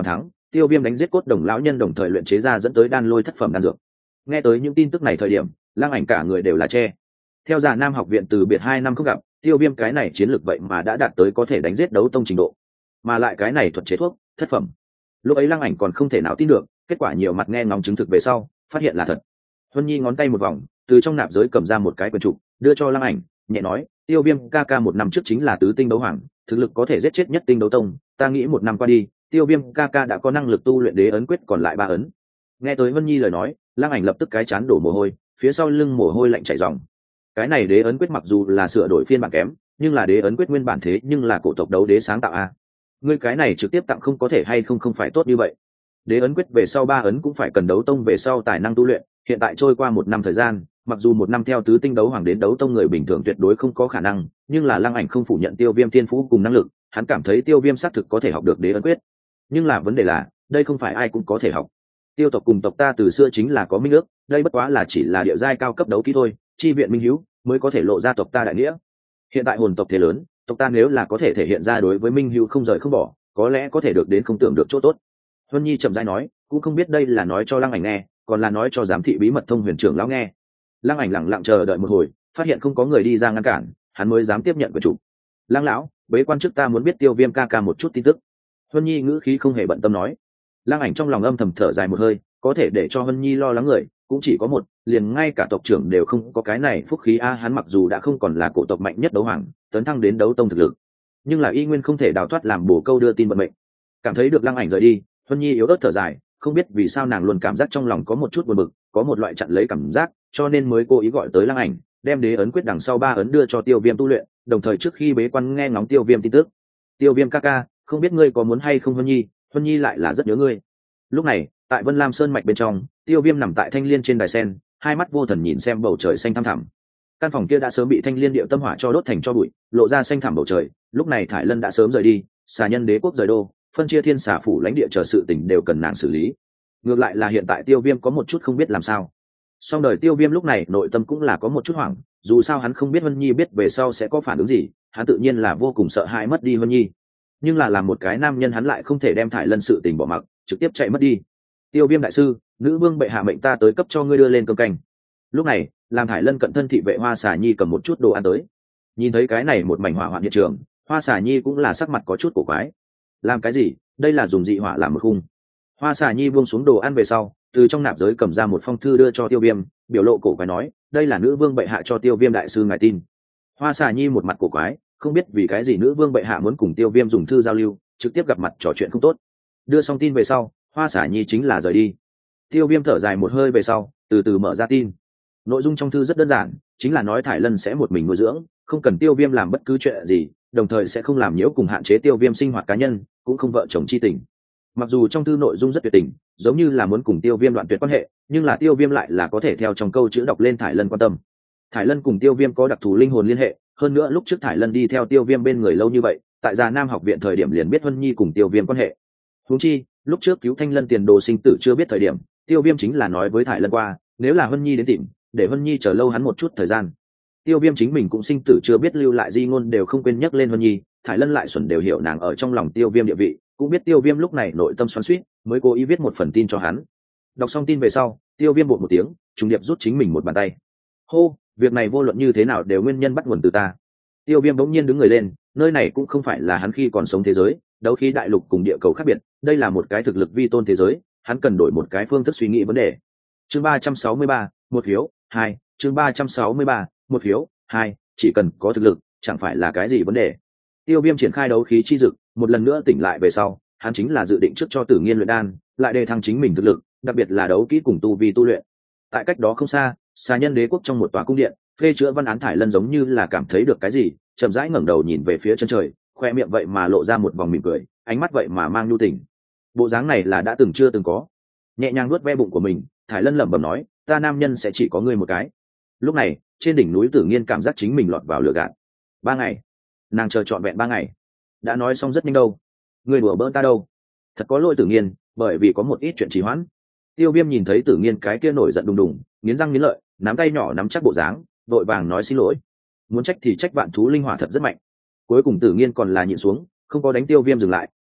tiêu viêm đánh giết cốt đồng lão nhân đồng thời luyện chế ra dẫn tới đan lôi thất phẩm đan dược. Nghe tới những tin tức này thời điểm, Lăng Ảnh cả người đều là che. Theo Già Nam học viện từ biệt hai năm không gặp, tiêu viêm cái này chiến lược vậy mà đã đạt tới có thể đánh giết đấu tông trình độ, mà lại cái này thuật chế thuốc thất phẩm. Lúc ấy Lăng Ảnh còn không thể nào tin được, kết quả nhiều mặt nghe ngóng chứng thực về sau phát hiện là thật. Huân Nhi ngón tay một vòng, từ trong nạp giới cầm ra một cái quyển trục đưa cho Lăng Ảnh, nhẹ nói, tiêu viêm ca ca một năm trước chính là tứ tinh đấu hoàng, thực lực có thể giết chết nhất tinh đấu tông, ta nghĩ một năm qua đi tiêu viêm ca ca đã có năng lực tu luyện đế ấn quyết còn lại ba ấn. Nghe tới Huân Nhi lời nói, Lăng Ảnh lập tức cái chán đổ mồ hôi, phía sau lưng mồ hôi lạnh chảy ròng. Cái này đế ấn quyết mặc dù là sửa đổi phiên bản kém, nhưng là đế ấn quyết nguyên bản thế nhưng là cổ tộc đấu đế sáng tạo a. Ngươi cái này trực tiếp tặng không có thể hay không không phải tốt như vậy. Đế ấn quyết về sau ba ấn cũng phải cần đấu tông về sau tài năng tu luyện, hiện tại trôi qua một năm thời gian, mặc dù một năm theo tứ tinh đấu hoàng đến đấu tông người bình thường tuyệt đối không có khả năng, nhưng là Lăng Ảnh không phủ nhận tiêu viêm thiên phú cùng năng lực, hắn cảm thấy tiêu viêm xác thực có thể học được đế ấn quyết. Nhưng là vấn đề là đây không phải ai cũng có thể học. Tiêu tộc cùng tộc ta từ xưa chính là có minh ước, đây bất quá là chỉ là địa giai cao cấp đấu kỹ thôi, chi viện minh hữu mới có thể lộ ra tộc ta đại nghĩa. Hiện tại hồn tộc thế lớn, tộc ta nếu là có thể thể hiện ra đối với minh hữu không rời không bỏ, có lẽ có thể được đến không tưởng được chỗ tốt. Huân Nhi chậm rãi nói, cũng không biết đây là nói cho Lăng Ảnh nghe, còn là nói cho giám thị bí mật thông huyền trưởng lão nghe. Lăng Ảnh lặng lặng chờ đợi một hồi, phát hiện không có người đi ra ngăn cản, hắn mới dám tiếp nhận quyển trục. Lăng lão, bế quan trước ta muốn biết tiêu viêm ca ca một chút tin tức. Huân Nhi ngữ khí không hề bận tâm nói. Lăng Ảnh trong lòng âm thầm thở dài một hơi, có thể để cho Huân Nhi lo lắng người cũng chỉ có một, liền ngay cả tộc trưởng đều không có cái này phúc khí a. Hắn mặc dù đã không còn là cổ tộc mạnh nhất đấu hoàng, tấn thăng đến đấu tông thực lực, nhưng là y nguyên không thể đào thoát làm bổ câu đưa tin vận mệnh. Cảm thấy được Lăng Ảnh rời đi, Huân Nhi yếu ớt thở dài, không biết vì sao nàng luôn cảm giác trong lòng có một chút buồn bực, có một loại chặn lấy cảm giác, cho nên mới cố ý gọi tới Lăng Ảnh, đem đế ấn quyết đằng sau ba ấn đưa cho tiêu viêm tu luyện, đồng thời trước khi bế quan nghe ngóng tiêu viêm tin tức. Tiêu viêm ca ca, không biết ngươi có muốn hay không Huân Nhi, Huân Nhi lại là rất nhớ ngươi. Lúc này tại Vân Lam Sơn mạch bên trong, tiêu viêm nằm tại thanh liên trên đài sen, hai mắt vô thần nhìn xem bầu trời xanh thăm thẳm. Căn phòng kia đã sớm bị thanh liên điệu tâm hỏa cho đốt thành cho bụi, lộ ra xanh thẳm bầu trời. Lúc này Thải Lân đã sớm rời đi, xà nhân đế quốc rời đô, phân chia thiên xà phủ lãnh địa chờ sự tình đều cần nàng xử lý. Ngược lại là hiện tại tiêu viêm có một chút không biết làm sao. Song đời tiêu viêm lúc này nội tâm cũng là có một chút hoảng, dù sao hắn không biết Vân Nhi biết về sau sẽ có phản ứng gì, hắn tự nhiên là vô cùng sợ hãi mất đi Vân Nhi. Nhưng là làm một cái nam nhân hắn lại không thể đem Thải Lân sự tình bỏ mặc, trực tiếp chạy mất đi. Tiêu viêm đại sư, nữ vương bệ hạ mệnh ta tới cấp cho ngươi đưa lên cơm canh. Lúc này làm Thải Lân cận thân thị vệ Hoa Xà Nhi cầm một chút đồ ăn tới. Nhìn thấy cái này một mảnh hỏa hoạn hiện trường, Hoa Xà Nhi cũng là sắc mặt có chút cổ quái. Làm cái gì? Đây là dùng dị hỏa làm một khung. Hoa Xà Nhi buông xuống đồ ăn về sau, từ trong nạp giới cầm ra một phong thư đưa cho tiêu viêm, biểu lộ cổ quái nói, đây là nữ vương bệ hạ cho tiêu viêm đại sư ngài tin. Hoa Xà Nhi một mặt cổ quái, không biết vì cái gì nữ vương bệ hạ muốn cùng tiêu viêm dùng thư giao lưu, trực tiếp gặp mặt trò chuyện không tốt. Đưa xong tin về sau, Hoa Xà Nhi chính là rời đi. Tiêu viêm thở dài một hơi về sau, từ từ mở ra tin. Nội dung trong thư rất đơn giản, chính là nói Thải Lân sẽ một mình nuôi dưỡng, không cần tiêu viêm làm bất cứ chuyện gì, đồng thời sẽ không làm nhiễu cùng hạn chế tiêu viêm sinh hoạt cá nhân, cũng không vợ chồng chi tình. Mặc dù trong thư nội dung rất tuyệt tình, giống như là muốn cùng tiêu viêm đoạn tuyệt quan hệ, nhưng là tiêu viêm lại là có thể theo trong câu chữ đọc lên Thải Lân quan tâm. Thải Lân cùng tiêu viêm có đặc thù linh hồn liên hệ, hơn nữa lúc trước Thải Lân đi theo tiêu viêm bên người lâu như vậy, tại Già Nam học viện thời điểm liền biết Huân Nhi cùng tiêu viêm quan hệ. Huống chi lúc trước cứu Thanh Lân tiền đồ sinh tử chưa biết thời điểm, tiêu viêm chính là nói với Thải Lân qua, nếu là Huân Nhi đến tìm, để Huân Nhi chờ lâu hắn một chút thời gian. Tiêu viêm chính mình cũng sinh tử chưa biết, lưu lại di ngôn đều không quên nhắc lên Huân Nhi. Thải Lân lại xuẩn đều hiểu nàng ở trong lòng tiêu viêm địa vị, cũng biết tiêu viêm lúc này nội tâm xoắn xuýt, mới cố ý viết một phần tin cho hắn. Đọc xong tin về sau, tiêu viêm bột một tiếng, trùng điệp rút chính mình một bàn tay. Hô, việc này vô luận như thế nào đều nguyên nhân bắt nguồn từ ta. Tiêu viêm bỗng nhiên đứng người lên, nơi này cũng không phải là hắn khi còn sống thế giới, đấu khí đại lục cùng địa cầu khác biệt, đây là một cái thực lực vi tôn thế giới, hắn cần đổi một cái phương thức suy nghĩ vấn đề. Chương ba trăm sáu mươi ba, một phiếu, hai, chương ba trăm sáu mươi ba, một phiếu, hai, chỉ cần có thực lực, chẳng phải là cái gì vấn đề. Tiêu viêm triển khai đấu khí chi dực, một lần nữa tỉnh lại về sau, hắn chính là dự định trước cho Tử Nghiên luyện đan, lại đề thăng chính mình thực lực, đặc biệt là đấu kỹ cùng tu vi tu luyện. Tại cách đó không xa, xà nhân đế quốc trong một tòa cung điện, phê chữa văn án Thải Lân giống như là cảm thấy được cái gì, chậm rãi ngẩng đầu nhìn về phía chân trời, khoe miệng vậy mà lộ ra một vòng mỉm cười, ánh mắt vậy mà mang nhu tình. Bộ dáng này là đã từng chưa từng có. Nhẹ nhàng nuốt ve bụng của mình, Thải Lân lẩm bẩm nói, ta nam nhân sẽ chỉ có ngươi một cái. Lúc này trên đỉnh núi Tử Nghiên cảm giác chính mình lọt vào lửa gạt. Ba ngày, nàng chờ trọn vẹn ba ngày. Đã nói xong rất nhanh đâu, ngươi đùa bỡn ta đâu. Thật có lỗi Tử Nghiên, bởi vì có một ít chuyện trì hoãn. Tiêu viêm nhìn thấy Tử Nghiên cái kia nổi giận đùng đùng, nghiến răng nghiến lợi, nắm tay nhỏ nắm chắc bộ dáng, vội vàng nói xin lỗi. Muốn trách thì trách vạn thú linh hỏa thật rất mạnh. Cuối cùng Tử Nghiên còn là nhịn xuống, không có đánh tiêu viêm dừng lại,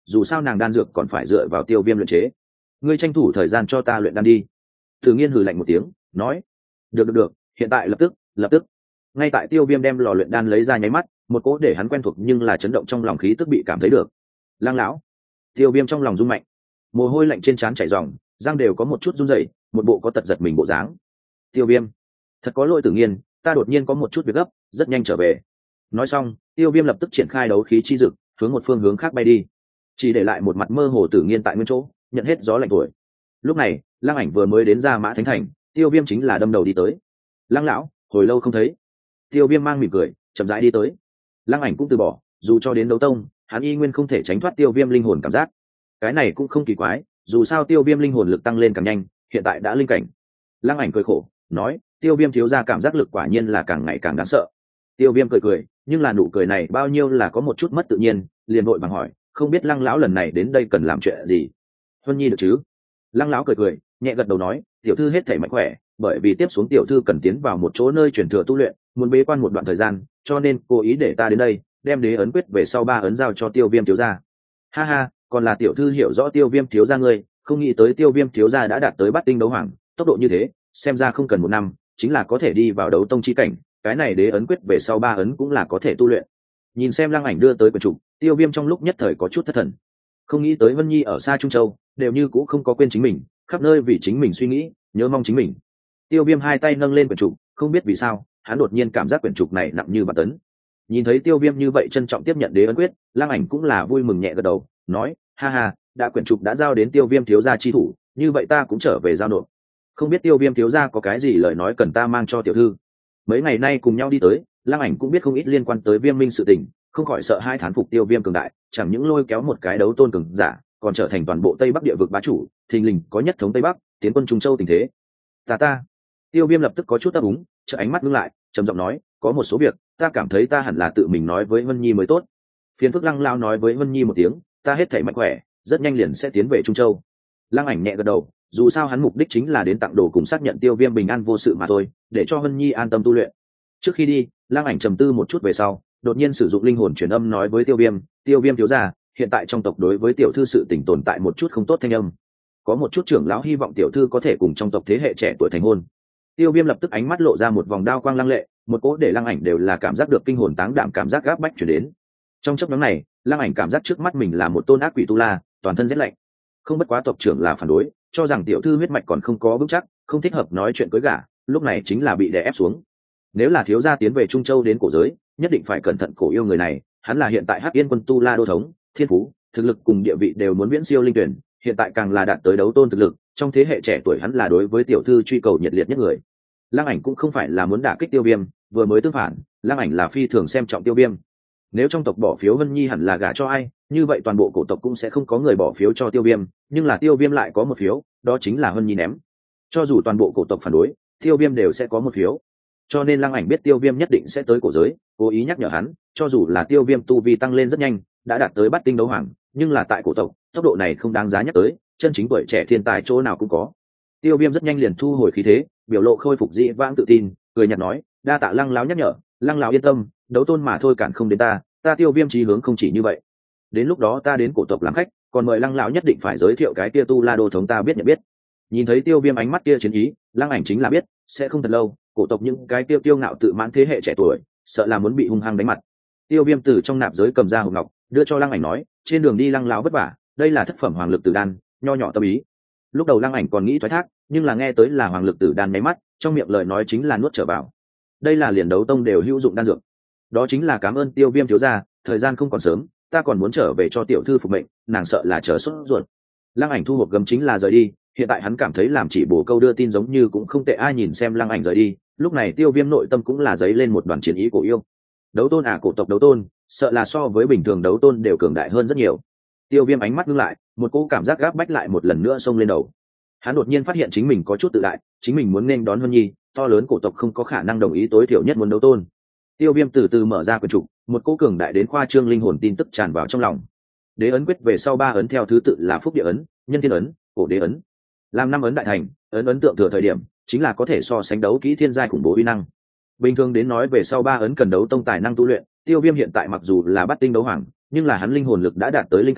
dù sao nàng đan dược còn phải dựa vào Tiêu Viêm luyện chế. Ngươi tranh thủ thời gian cho ta luyện đan đi. Từ Nghiên hừ lạnh một tiếng nói. Được được được, hiện tại lập tức lập tức. Ngay tại Tiêu Viêm đem lò luyện đan lấy ra nháy mắt, một cỗ để hắn quen thuộc nhưng là chấn động trong lòng khí tức bị cảm thấy được. Lang lão. Tiêu Viêm trong lòng rung mạnh, mồ hôi lạnh trên trán chảy ròng, răng đều có một chút run rẩy, một bộ có tật giật mình bộ dáng. Tiêu Viêm, thật có lỗi Tử Nghiên, ta đột nhiên có một chút việc gấp, rất nhanh trở về. Nói xong, Tiêu Viêm lập tức triển khai đấu khí chi dực, hướng một phương hướng khác bay đi, chỉ để lại một mặt mơ hồ Tử Nghiên tại nguyên chỗ, nhận hết gió lạnh thổi. Lúc này, Lăng Ảnh vừa mới đến ra Mã Thánh Thành, Tiêu Viêm chính là đâm đầu đi tới. Lăng lão, hồi lâu không thấy. Tiêu Viêm mang mỉm cười, chậm rãi đi tới. Lăng Ảnh cũng từ bỏ, dù cho đến đấu tông, hắn y nguyên không thể tránh thoát Tiêu Viêm linh hồn cảm giác. Cái này cũng không kỳ quái, dù sao Tiêu Viêm linh hồn lực tăng lên càng nhanh, hiện tại đã linh cảnh. Lăng Ảnh cười khổ, nói, Tiêu Viêm thiếu gia cảm giác lực quả nhiên là càng ngày càng đáng sợ. Tiêu Viêm cười cười, nhưng là nụ cười này bao nhiêu là có một chút mất tự nhiên, liền vội vàng hỏi, không biết Lăng lão lần này đến đây cần làm chuyện gì? Huân Nhi được chứ? Lăng lão cười cười, nhẹ gật đầu nói, tiểu thư hết thảy mạnh khỏe, bởi vì tiếp xuống tiểu thư cần tiến vào một chỗ nơi truyền thừa tu luyện, muốn bế quan một đoạn thời gian, cho nên cố ý để ta đến đây, đem đế ấn quyết về sau ba ấn giao cho Tiêu Viêm thiếu gia. Ha ha, còn là tiểu thư hiểu rõ Tiêu Viêm thiếu gia ngươi, không nghĩ tới Tiêu Viêm thiếu gia đã đạt tới bát tinh đấu hoàng, tốc độ như thế, xem ra không cần một năm, chính là có thể đi vào đấu tông chi cảnh, cái này đế ấn quyết về sau ba ấn cũng là có thể tu luyện. Nhìn xem Lăng Ảnh đưa tới quyển trục, Tiêu Viêm trong lúc nhất thời có chút thất thần. Không nghĩ tới Vân Nhi ở xa Trung Châu, đều như cũng không có quên chính mình, khắp nơi vì chính mình suy nghĩ, nhớ mong chính mình. Tiêu Viêm hai tay nâng lên quyển trục, không biết vì sao, hắn đột nhiên cảm giác quyển trục này nặng như bạt tấn. Nhìn thấy Tiêu Viêm như vậy trân trọng tiếp nhận đế ấn quyết, Lăng Ảnh cũng là vui mừng nhẹ gật đầu, nói, ha ha, đã quyển trục đã giao đến Tiêu Viêm thiếu gia chi thủ, như vậy ta cũng trở về giao nộp. Không biết Tiêu Viêm thiếu gia có cái gì lời nói cần ta mang cho tiểu thư. Mấy ngày nay cùng nhau đi tới, Lăng Ảnh cũng biết không ít liên quan tới Viêm Minh sự tình, không khỏi sợ hai thán phục Tiêu Viêm cường đại, chẳng những lôi kéo một cái đấu tôn cường giả, còn trở thành toàn bộ Tây Bắc địa vực bá chủ, thình lình có nhất thống Tây Bắc, tiến quân Trung Châu tình thế. Ta ta. Tiêu Viêm lập tức có chút ấp úng, chợ ánh mắt ngưng lại, trầm giọng nói, có một số việc, ta cảm thấy ta hẳn là tự mình nói với Vân Nhi mới tốt. Phiền phức Lăng lão nói với Vân Nhi một tiếng, ta hết thảy mạnh khỏe, rất nhanh liền sẽ tiến về Trung Châu. Lăng Ảnh nhẹ gật đầu, dù sao hắn mục đích chính là đến tặng đồ cùng xác nhận Tiêu Viêm bình an vô sự mà thôi, để cho Vân Nhi an tâm tu luyện. Trước khi đi, Lăng Ảnh trầm tư một chút về sau, đột nhiên sử dụng linh hồn truyền âm nói với Tiêu Viêm, Tiêu Viêm thiếu gia, hiện tại trong tộc đối với tiểu thư sự tình tồn tại một chút không tốt thanh âm. Có một chút trưởng lão hy vọng tiểu thư có thể cùng trong tộc thế hệ trẻ tuổi thành hôn. Tiêu Viêm lập tức ánh mắt lộ ra một vòng đao quang lăng lệ, một cỗ để Lăng Ảnh đều là cảm giác được kinh hồn táng đảm cảm giác gáp bách truyền đến. Trong chốc ngắn này, Lăng Ảnh cảm giác trước mắt mình là một tôn ác quỷ tu la, toàn thân rét lạnh. Không bất quá tộc trưởng là phản đối, cho rằng tiểu thư huyết mạch còn không có vững chắc, không thích hợp nói chuyện cưới gả, lúc này chính là bị đè ép xuống. Nếu là thiếu gia tiến về Trung Châu đến cổ giới, nhất định phải cẩn thận cổ yêu người này, hắn là hiện tại Hắc Yên quân tu la đô thống, thiên phú, thực lực cùng địa vị đều muốn viễn siêu linh tuyển, hiện tại càng là đạt tới đấu tôn thực lực, trong thế hệ trẻ tuổi hắn là đối với tiểu thư truy cầu nhiệt liệt nhất người. Lăng Ảnh cũng không phải là muốn đả kích Tiêu Viêm, vừa mới tương phản, Lăng Ảnh là phi thường xem trọng Tiêu Viêm. Nếu trong tộc bỏ phiếu Vân Nhi hẳn là gả cho ai, như vậy toàn bộ cổ tộc cũng sẽ không có người bỏ phiếu cho Tiêu Viêm, nhưng là Tiêu Viêm lại có một phiếu, đó chính là Vân Nhi ném. Cho dù toàn bộ cổ tộc phản đối, Tiêu Viêm đều sẽ có một phiếu. Cho nên Lăng Ảnh biết Tiêu Viêm nhất định sẽ tới cổ giới, cố ý nhắc nhở hắn, cho dù là Tiêu Viêm tu vi tăng lên rất nhanh, đã đạt tới bát tinh đấu hoàng, nhưng là tại cổ tộc, tốc độ này không đáng giá nhắc tới, chân chính tuổi trẻ thiên tài chỗ nào cũng có. Tiêu Viêm rất nhanh liền thu hồi khí thế, biểu lộ khôi phục dị vãng tự tin, cười nhạt nói, đa tạ Lăng lão nhắc nhở, Lăng lão yên tâm, đấu tôn mà thôi cản không đến ta, ta Tiêu Viêm chí hướng không chỉ như vậy. Đến lúc đó ta đến cổ tộc làm khách, còn mời Lăng lão nhất định phải giới thiệu cái kia tu la đô thống ta biết nhận biết. Nhìn thấy Tiêu Viêm ánh mắt kia chiến ý, Lăng Ảnh chính là biết, sẽ không thật lâu, cổ tộc những cái tiêu tiêu ngạo tự mãn thế hệ trẻ tuổi, sợ là muốn bị hung hăng đánh mặt. Tiêu Viêm từ trong nạp giới cầm ra hộp ngọc, đưa cho Lăng Ảnh nói, trên đường đi Lăng lão vất vả, đây là thất phẩm hoàng lực tử đan, nho nhỏ tâm ý. Lúc đầu Lăng Ảnh còn nghĩ thoái thác, nhưng là nghe tới là hoàng lực tử đan nháy mắt, trong miệng lời nói chính là nuốt trở vào. Đây là liền đấu tông đều hữu dụng đan dược. Đó chính là cảm ơn Tiêu Viêm thiếu gia, thời gian không còn sớm, ta còn muốn trở về cho tiểu thư phục mệnh, nàng sợ là chờ sốt ruột. Lăng Ảnh thu hộp gấm chính là rời đi, hiện tại hắn cảm thấy làm chỉ bổ câu đưa tin giống như cũng không tệ, ai nhìn xem Lăng Ảnh rời đi, lúc này Tiêu Viêm nội tâm cũng là dấy lên một đoàn chiến ý cổ yêu. Đấu tôn à, cổ tộc đấu tôn, sợ là so với bình thường đấu tôn đều cường đại hơn rất nhiều. Tiêu Viêm ánh mắt ngưng lại, một cỗ cảm giác gáp bách lại một lần nữa xông lên đầu. Hắn đột nhiên phát hiện chính mình có chút tự đại, chính mình muốn nên đón Huân Nhi, to lớn cổ tộc không có khả năng đồng ý tối thiểu nhất muốn đấu tôn. Tiêu Viêm từ từ mở ra quyển trục, một cỗ cường đại đến khoa trương linh hồn tin tức tràn vào trong lòng. Đế ấn quyết về sau ba ấn theo thứ tự là Phúc Địa ấn, Nhân Thiên ấn, Cổ Đế ấn. Làm năm ấn đại thành, ấn ấn tượng thừa thời điểm, chính là có thể so sánh đấu kỹ thiên giai khủng bố uy năng. Bình thường đến nói về sau ba ấn cần đấu tông tài năng tu luyện, Tiêu Viêm hiện tại mặc dù là bát tinh đấu hoàng, nhưng là hắn linh hồn lực đã đạt tới linh cảnh,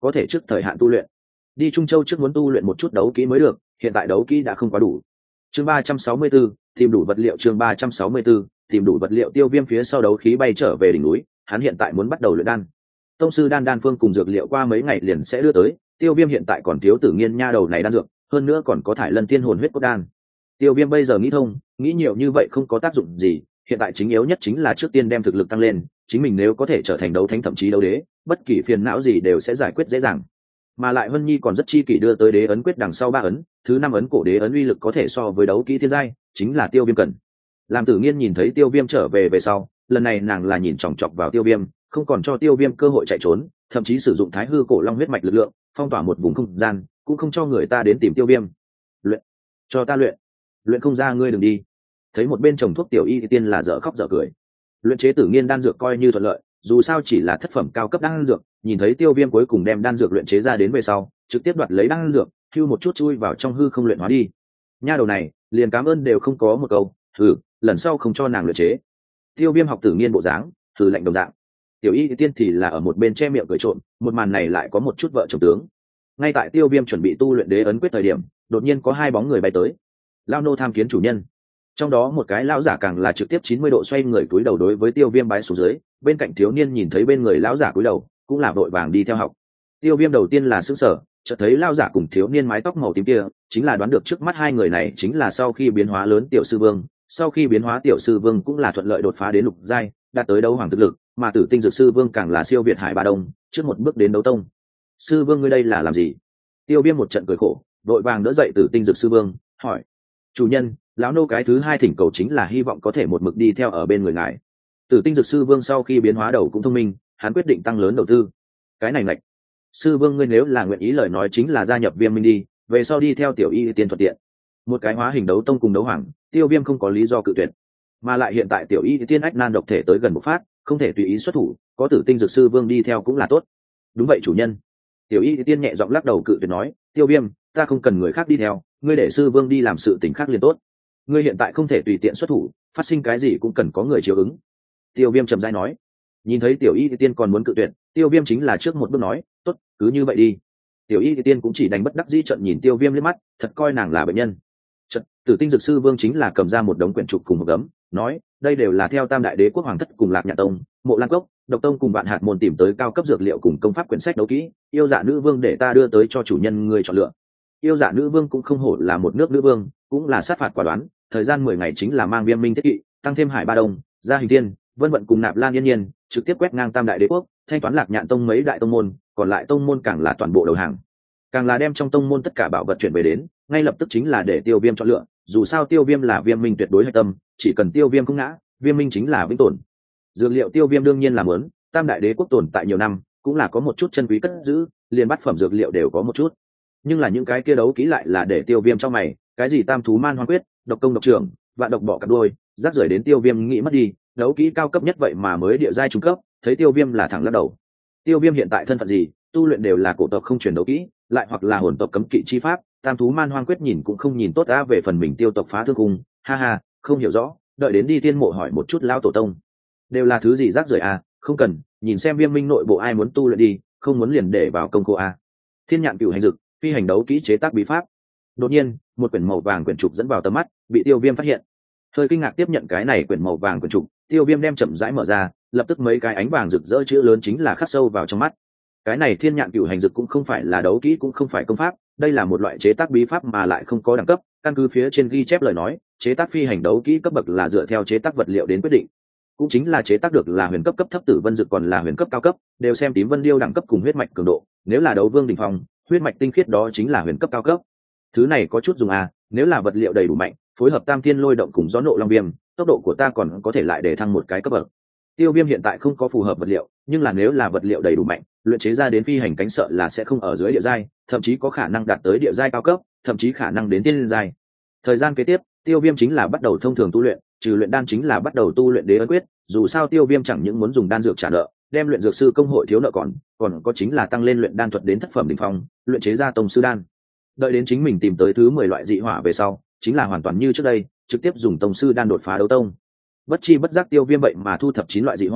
có thể trước thời hạn tu luyện. Đi Trung Châu trước muốn tu luyện một chút đấu kỹ mới được, hiện tại đấu kỹ đã không quá đủ. Chương ba trăm sáu mươi 34, tìm đủ vật liệu. Chương ba trăm sáu mươi 34, tìm đủ vật liệu. Tiêu Viêm phía sau đấu khí bay trở về đỉnh núi, hắn hiện tại muốn bắt đầu luyện đan. Tông sư đan đan phương cùng dược liệu qua mấy ngày liền sẽ đưa tới, Tiêu Viêm hiện tại còn thiếu Tử Nghiên nha đầu này đan dược, hơn nữa còn có Thải Lân Tiên hồn huyết cốt đan. Tiêu Viêm bây giờ nghĩ thông, nghĩ nhiều như vậy không có tác dụng gì, hiện tại chính yếu nhất chính là trước tiên đem thực lực tăng lên, chính mình nếu có thể trở thành đấu thánh thậm chí đấu đế, bất kỳ phiền não gì đều sẽ giải quyết dễ dàng. Mà lại Vân Nhi còn rất chi kỷ đưa tới đế ấn quyết đằng sau ba ấn, thứ năm ấn cổ đế ấn uy lực có thể so với đấu kỹ thiên giai, chính là Tiêu Viêm cần. Làm Tử Nghiên nhìn thấy Tiêu Viêm trở về về sau, lần này nàng là nhìn chòng chọc vào Tiêu Viêm, không còn cho Tiêu Viêm cơ hội chạy trốn, thậm chí sử dụng Thái Hư cổ long huyết mạch lực lượng, phong tỏa một vùng không gian, cũng không cho người ta đến tìm Tiêu Viêm. Luyện, cho ta luyện. Luyện không ra ngươi đừng đi. Thấy một bên chồng thuốc tiểu y tiên là dở khóc dở cười. Luyện chế Tử Nghiên đan dược coi như thuận lợi, dù sao chỉ là thất phẩm cao cấp đan dược, nhìn thấy Tiêu Viêm cuối cùng đem đan dược luyện chế ra đến về sau, trực tiếp đoạt lấy đan dược, hưu một chút chui vào trong hư không luyện hóa đi. Nha đầu này, liền cảm ơn đều không có một câu, thử, lần sau không cho nàng luyện chế. Tiêu Viêm học Tử Nghiên bộ dáng, thử lạnh đồng dạng. Tiểu y tiên thì là ở một bên che miệng cười trộm, một màn này lại có một chút vợ chồng tướng. Ngay tại Tiêu Viêm chuẩn bị tu luyện đế ấn quyết thời điểm, đột nhiên có hai bóng người bay tới. Lao nô tham kiến chủ nhân. Trong đó một cái lão giả càng là trực tiếp chín mươi độ xoay người cúi đầu đối với Tiêu Viêm bái xuống dưới, bên cạnh thiếu niên nhìn thấy bên người lão giả cúi đầu, cũng là vội vàng đi theo học. Tiêu Viêm đầu tiên là sững sờ, chợt thấy lão giả cùng thiếu niên mái tóc màu tím kia, chính là đoán được trước mắt hai người này chính là sau khi biến hóa lớn tiểu sư vương, sau khi biến hóa tiểu sư vương cũng là thuận lợi đột phá đến lục giai, đạt tới đấu hoàng thực lực, mà Tử Tinh Dược sư vương càng là siêu việt Hải Ba Đông, trước một bước đến đấu tông. Sư vương ngươi đây là làm gì? Tiêu Viêm một trận cười khổ, vội vàng đỡ dậy Tử Tinh Dược sư vương, hỏi: chủ nhân, lão nô cái thứ hai thỉnh cầu chính là hy vọng có thể một mực đi theo ở bên người ngài. Tử Tinh Dược sư vương sau khi biến hóa đầu cũng thông minh, hắn quyết định tăng lớn đầu tư. Cái này ngạch, sư vương ngươi nếu là nguyện ý lời nói chính là gia nhập Viêm Minh đi, về sau đi theo tiểu y tiên thuận tiện. Một cái hóa hình đấu tông cùng đấu hoàng, Tiêu Viêm không có lý do cự tuyệt. Mà lại hiện tại tiểu y tiên ách nan độc thể tới gần một phát, không thể tùy ý xuất thủ, có Tử Tinh Dược sư vương đi theo cũng là tốt. Đúng vậy chủ nhân. Tiểu y tiên nhẹ giọng lắc đầu cự tuyệt nói: Tiêu Viêm, ta không cần người khác đi theo, ngươi để sư vương đi làm sự tình khác liền tốt. Ngươi hiện tại không thể tùy tiện xuất thủ, phát sinh cái gì cũng cần có người chiếu ứng. Tiêu Viêm trầm rãi nói. Nhìn thấy tiểu y tiên còn muốn cự tuyệt, Tiêu Viêm chính là trước một bước nói: tốt, cứ như vậy đi. Tiểu y tiên cũng chỉ đánh bất đắc dĩ trận nhìn Tiêu Viêm liếc mắt, thật coi nàng là bệnh nhân. Trận Tử Tinh Dược sư vương chính là cầm ra một đống quyển trục cùng một gấm, nói: đây đều là theo Tam Đại Đế quốc hoàng thất cùng Lạc Nhạn tông, Mộ Lan cốc, Độc tông cùng Vạn Hạt môn tìm tới cao cấp dược liệu cùng công pháp quyển sách đấu kỹ, yêu dạ nữ vương để ta đưa tới cho chủ nhân người chọn lựa. Yêu dạ nữ vương cũng không hổ là một nước nữ vương, cũng là sát phạt quả đoán, thời gian mười ngày chính là mang Viêm Minh thiết kỵ, tăng thêm Hải Ba Đông, Gia Hình Thiên, Vân Vận cùng Nạp Lan Yên Nhiên, trực tiếp quét ngang Tam Đại Đế quốc, thanh toán Lạc Nhạn tông mấy đại tông môn, còn lại tông môn càng là toàn bộ đầu hàng. Càng là đem trong tông môn tất cả bảo vật chuyển về đến, ngay lập tức chính là để Tiêu Viêm chọn lựa, dù sao Tiêu Viêm là Viêm Minh tuyệt đối hạch tâm, chỉ cần Tiêu Viêm không ngã, Viêm Minh chính là vĩnh tồn. Dược liệu Tiêu Viêm đương nhiên là muốn, Tam Đại Đế quốc tồn tại nhiều năm, cũng là có một chút chân quý cất giữ, liền bát phẩm dược liệu đều có một chút. Nhưng là những cái kia đấu kỹ lại là để Tiêu Viêm trong mày, cái gì Tam Thú Man Hoang Quyết, Độc Công Độc Trưởng, Vạn Độc Bỏ Cặp Đuôi, rác rưởi đến Tiêu Viêm nghĩ mất đi, đấu kỹ cao cấp nhất vậy mà mới địa giai trung cấp, thấy Tiêu Viêm là thẳng lắc đầu. Tiêu Viêm hiện tại thân phận gì, tu luyện đều là cổ tộc không truyền đấu kỹ, lại hoặc là hồn tộc cấm kỵ chi pháp, Tam Thú Man Hoang Quyết nhìn cũng không nhìn tốt đã về phần mình Tiêu tộc phá thương cung, ha ha, không hiểu rõ, đợi đến đi tiên mộ hỏi một chút lão tổ tông. Đều là thứ gì rác rưởi à, không cần, nhìn xem Viêm Minh nội bộ ai muốn tu luyện đi, không muốn liền để vào công cô a. Thiên Nhạn Cửu Hành Dực, phi hành đấu kỹ chế tác bí pháp. Đột nhiên, một quyển màu vàng quyển trục dẫn vào tầm mắt, bị Tiêu Viêm phát hiện. Hơi kinh ngạc tiếp nhận cái này quyển màu vàng quyển trục, Tiêu Viêm đem chậm rãi mở ra, lập tức mấy cái ánh vàng rực rỡ chữ lớn chính là khắc sâu vào trong mắt. Cái này Thiên Nhạn Cửu Hành Dực cũng không phải là đấu kỹ cũng không phải công pháp, đây là một loại chế tác bí pháp mà lại không có đẳng cấp, căn cứ phía trên ghi chép lời nói, chế tác phi hành đấu kỹ cấp bậc là dựa theo chế tác vật liệu đến quyết định. Cũng chính là chế tác được là huyền cấp cấp thấp tử vân dực còn là huyền cấp cao cấp, đều xem tím vân điêu đẳng cấp cùng huyết mạch cường độ, nếu là đấu vương đỉnh phong, huyết mạch tinh khiết đó chính là huyền cấp cao cấp. Thứ này có chút dùng à, nếu là vật liệu đầy đủ mạnh, phối hợp Tam Thiên Lôi Động cùng Gió Nộ Long Viêm, tốc độ của ta còn có thể lại để thăng một cái cấp bậc. Tiêu Viêm hiện tại không có phù hợp vật liệu, nhưng là nếu là vật liệu đầy đủ mạnh, luyện chế ra đến phi hành cánh sợ là sẽ không ở dưới địa giai, thậm chí có khả năng đạt tới địa giai cao cấp, thậm chí khả năng đến tiên giai. Thời gian kế tiếp, Tiêu Viêm chính là bắt đầu thông thường tu luyện, trừ luyện đan chính là bắt đầu tu luyện đế ấn quyết, dù sao Tiêu Viêm chẳng những muốn dùng đan dược trả nợ, đem luyện dược sư công hội thiếu nợ còn, còn có chính là tăng lên luyện đan thuật đến thất phẩm đỉnh phong, luyện chế ra tông sư đan. Đợi đến chính mình tìm tới thứ mười loại dị hỏa về sau, chính là hoàn toàn như trước đây, trực tiếp dùng tông sư đan đột phá đấu tông. Bất chi bất giác Tiêu Viêm vậy mà thu thập chín loại dị hỏa,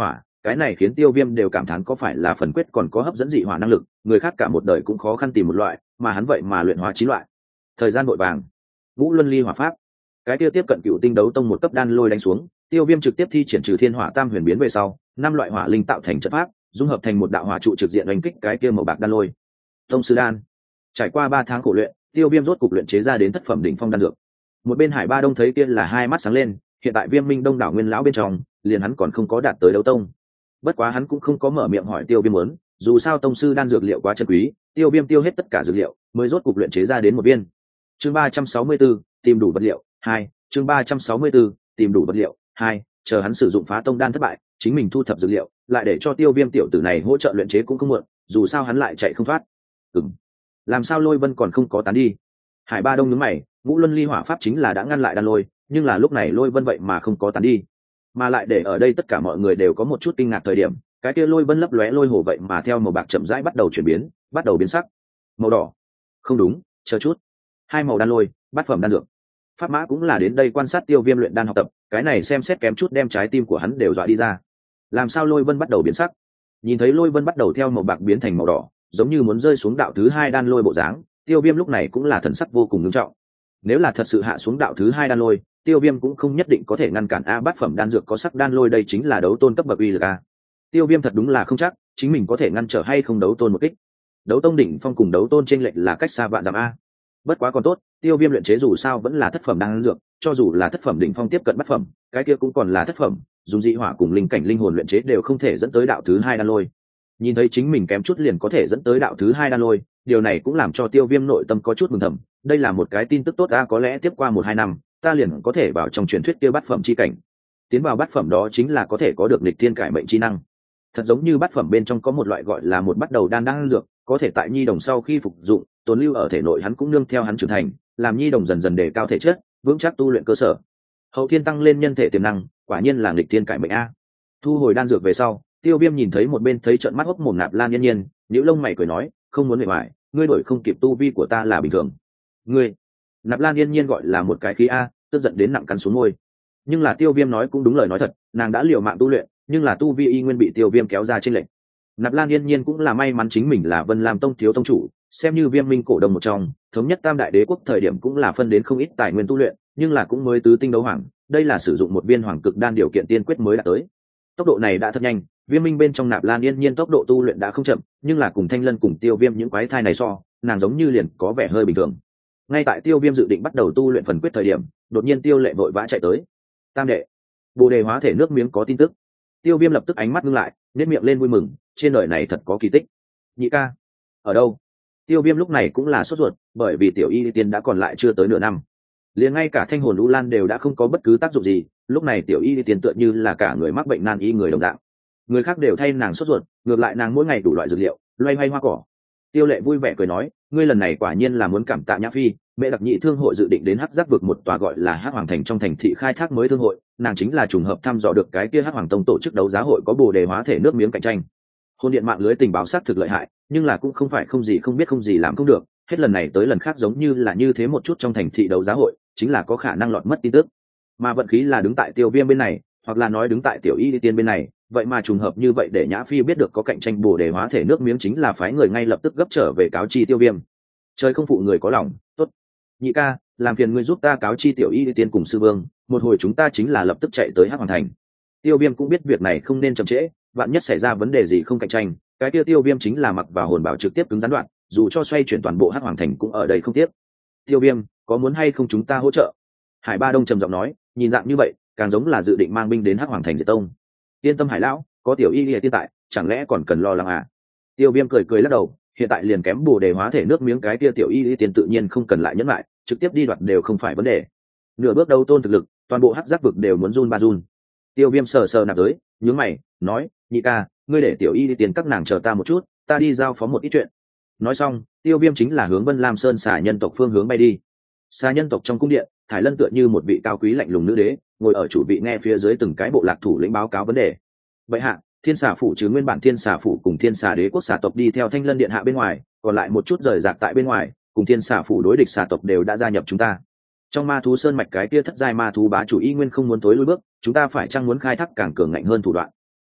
cái này khiến Tiêu Viêm đều cảm thán có phải là phần quyết còn có hấp dẫn dị hỏa năng lực, người khác cả một đời cũng khó khăn tìm một loại, mà hắn vậy mà luyện hóa chín loại. Thời gian vội vàng. Ngũ Luân Ly Hỏa Pháp. Cái kia tiếp cận Cựu Tinh Đấu Tông một cấp đan lôi đánh xuống, Tiêu Viêm trực tiếp thi triển trừ Thiên Hỏa Tam Huyền biến về sau, năm loại hỏa linh tạo thành trận pháp, dung hợp thành một đạo hỏa trụ trực diện đánh kích cái kia màu bạc đan lôi. Tông sư đan. Trải qua ba tháng khổ luyện, Tiêu Viêm rốt cục luyện chế ra đến thất phẩm đỉnh phong đan dược. Một bên Hải Ba Đông thấy kia là hai mắt sáng lên, hiện tại Viêm Minh Đông đảo nguyên lão bên trong, liền hắn còn không có đạt tới đấu tông. Bất quá hắn cũng không có mở miệng hỏi Tiêu Viêm muốn, dù sao tông sư đan dược liệu quá chân quý, Tiêu Viêm tiêu hết tất cả dược liệu, mới rốt cục luyện chế ra đến một viên. Chương ba trăm sáu mươi 4, tìm đủ vật liệu, hai, chương ba trăm sáu mươi 4, tìm đủ vật liệu, hai, chờ hắn sử dụng phá tông đan thất bại, chính mình thu thập dược liệu, lại để cho Tiêu Viêm tiểu tử này hỗ trợ luyện chế cũng không muộn, dù sao hắn lại chạy không thoát. Ừm. Làm sao Lôi Vân còn không có tán đi? Hải Ba Đông nhướng mày, Ngũ Luân Ly Hỏa Pháp chính là đã ngăn lại đan lôi, nhưng là lúc này Lôi Vân vậy mà không có tán đi, mà lại để ở đây tất cả mọi người đều có một chút kinh ngạc thời điểm, cái kia Lôi Vân lấp lóe lôi hồ vậy mà theo màu bạc chậm rãi bắt đầu chuyển biến, bắt đầu biến sắc. Màu đỏ. Không đúng, chờ chút. Hai màu đan lôi, bát phẩm đan dược. Pháp Mã cũng là đến đây quan sát Tiêu Viêm luyện đan học tập, cái này xem xét kém chút đem trái tim của hắn đều dọa đi ra. Làm sao Lôi Vân bắt đầu biến sắc? Nhìn thấy Lôi Vân bắt đầu theo màu bạc biến thành màu đỏ, giống như muốn rơi xuống đạo thứ hai đan lôi bộ dáng, Tiêu Viêm lúc này cũng là thần sắc vô cùng nghiêm trọng. Nếu là thật sự hạ xuống đạo thứ hai đan lôi, Tiêu Viêm cũng không nhất định có thể ngăn cản a bát phẩm đan dược có sắc đan lôi, đây chính là đấu tôn cấp bậc uy lực a. Tiêu Viêm thật đúng là không chắc chính mình có thể ngăn trở hay không đấu tôn một kích. Đấu tông đỉnh phong cùng đấu tôn chênh lệch là cách xa vạn dặm a. Bất quá còn tốt, Tiêu Viêm luyện chế dù sao vẫn là thất phẩm đan dược, cho dù là thất phẩm đỉnh phong tiếp cận bát phẩm, cái kia cũng còn là thất phẩm, dùng dị hỏa cùng linh cảnh linh hồn luyện chế đều không thể dẫn tới đạo thứ hai đan lôi. Nhìn thấy chính mình kém chút liền có thể dẫn tới đạo thứ hai đan lôi, điều này cũng làm cho Tiêu Viêm nội tâm có chút mừng thầm, đây là một cái tin tức tốt a, có lẽ tiếp qua một hai năm, ta liền có thể vào trong truyền thuyết kia bát phẩm chi cảnh. Tiến vào bát phẩm đó chính là có thể có được nghịch thiên cải mệnh chi năng. Thật giống như bát phẩm bên trong có một loại gọi là một bắt đầu đan đan dược, có thể tại nhi đồng sau khi phục dụng, tồn lưu ở thể nội hắn cũng nương theo hắn trưởng thành, làm nhi đồng dần dần đề cao thể chất, vững chắc tu luyện cơ sở. Hậu thiên tăng lên nhân thể tiềm năng, quả nhiên là nghịch thiên cải mệnh a. Thu hồi đan dược về sau, Tiêu Viêm nhìn thấy một bên thấy trợn mắt hốc mồm Nạp Lan Yên Nhiên, nhíu lông mày cười nói, không muốn bề ngoài, ngươi đổi không kịp tu vi của ta là bình thường. Ngươi? Nạp Lan Yên Nhiên gọi là một cái khí a, tức giận đến nặng cắn xuống môi. Nhưng là Tiêu Viêm nói cũng đúng lời nói thật, nàng đã liều mạng tu luyện, nhưng là tu vi y nguyên bị Tiêu Viêm kéo ra trên lệnh. Nạp Lan Yên Nhiên cũng là may mắn chính mình là Vân Lam Tông thiếu tông chủ, xem như Viêm Minh cổ đồng một trong, thống nhất Tam đại đế quốc thời điểm cũng là phân đến không ít tài nguyên tu luyện, nhưng là cũng mới tứ tinh đấu hoàng, đây là sử dụng một viên hoàng cực đan điều kiện tiên quyết mới đạt tới. Tốc độ này đã thật nhanh, Viêm Minh bên trong Nạp Lan Yên Nhiên tốc độ tu luyện đã không chậm, nhưng là cùng Thanh Lân cùng Tiêu Viêm những quái thai này so, nàng giống như liền có vẻ hơi bình thường. Ngay tại Tiêu Viêm dự định bắt đầu tu luyện phần quyết thời điểm, đột nhiên Tiêu Lệ vội vã chạy tới. Tam đệ, Bồ Đề hóa thể nước miếng có tin tức. Tiêu Viêm lập tức ánh mắt ngưng lại, nhếch miệng lên vui mừng, trên đời này thật có kỳ tích. Nhị ca, ở đâu? Tiêu Viêm lúc này cũng là sốt ruột, bởi vì Tiểu Y Tiên đã còn lại chưa tới nửa năm, liền ngay cả Thanh Hồn U Lan đều đã không có bất cứ tác dụng gì, lúc này Tiểu Y Tiên tựa như là cả người mắc bệnh nan y người đồng dạng. Người khác đều thay nàng sốt ruột, ngược lại nàng mỗi ngày đủ loại dược liệu, loay hoay hoa cỏ. Tiêu Lệ vui vẻ cười nói, ngươi lần này quả nhiên là muốn cảm tạ Nhã Phi, Mẹ Đặc Nhị thương hội dự định đến Hắc Giác vực một tòa gọi là Hắc Hoàng thành trong thành thị khai thác mới thương hội, nàng chính là trùng hợp thăm dò được cái kia Hắc Hoàng tông tổ chức đấu giá hội có Bồ Đề hóa thể nước miếng cạnh tranh. Hôn điện mạng lưới tình báo xác thực lợi hại, nhưng là cũng không phải không gì không biết không gì làm không được, hết lần này tới lần khác giống như là như thế một chút trong thành thị đấu giá hội, chính là có khả năng lọt mất tin tức. Mà vận khí là đứng tại Tiêu Viêm bên này, hoặc là nói đứng tại Tiểu Y Tiên bên này, vậy mà trùng hợp như vậy để Nhã Phi biết được có cạnh tranh Bồ Đề hóa thể nước miếng, chính là phái người ngay lập tức gấp trở về cáo chi Tiêu Viêm. Trời không phụ người có lòng, tốt. Nhị ca, làm phiền ngươi giúp ta cáo chi Tiểu Y Tiên cùng sư vương, một hồi chúng ta chính là lập tức chạy tới Hắc Hoàng thành. Tiêu Viêm cũng biết việc này không nên chậm trễ, vạn nhất xảy ra vấn đề gì không cạnh tranh, cái kia Tiêu Viêm chính là mặc vào hồn bảo trực tiếp cứng rắn đoạn, dù cho xoay chuyển toàn bộ Hắc Hoàng thành cũng ở đây không tiếp. Tiêu Viêm, có muốn hay không chúng ta hỗ trợ? Hải Ba Đông trầm giọng nói, nhìn dạng như vậy, càng giống là dự định mang binh đến Hắc Hoàng thành diệt tông. Yên tâm Hải lão, có Tiểu Y Lìa tiên tại, chẳng lẽ còn cần lo lắng à? Tiêu Viêm cười cười lắc đầu, hiện tại liền kém Bồ Đề hóa thể nước miếng cái kia Tiểu Y Lìa tiên tự nhiên không cần lại nhẫn lại, trực tiếp đi đoạt đều không phải vấn đề. Nửa bước đấu tôn thực lực, toàn bộ Hắc Giác vực đều muốn run ba run. Tiêu Viêm sờ sờ nạp giới, nhướng mày, nói, nhị ca, ngươi để Tiểu Y Lìa tiên các nàng chờ ta một chút, ta đi giao phó một ít chuyện. Nói xong, Tiêu Viêm chính là hướng Vân Lam Sơn xà nhân tộc phương hướng bay đi. Xà nhân tộc trong cung điện, Thải Lân tựa như một vị cao quý lạnh lùng nữ đế, ngồi ở chủ vị nghe phía dưới từng cái bộ lạc thủ lĩnh báo cáo vấn đề. Vậy hạ, Thiên Xà phủ trừ nguyên bản Thiên Xà phủ cùng Thiên Xà đế quốc xà tộc đi theo Thanh Lân điện hạ bên ngoài, còn lại một chút rời rạc tại bên ngoài, cùng Thiên Xà phủ đối địch xà tộc đều đã gia nhập chúng ta. Trong ma thú sơn mạch cái kia thất giai ma thú bá chủ y nguyên không muốn tối lui bước, chúng ta phải chăng muốn khai thác càng cường ngạnh hơn thủ đoạn.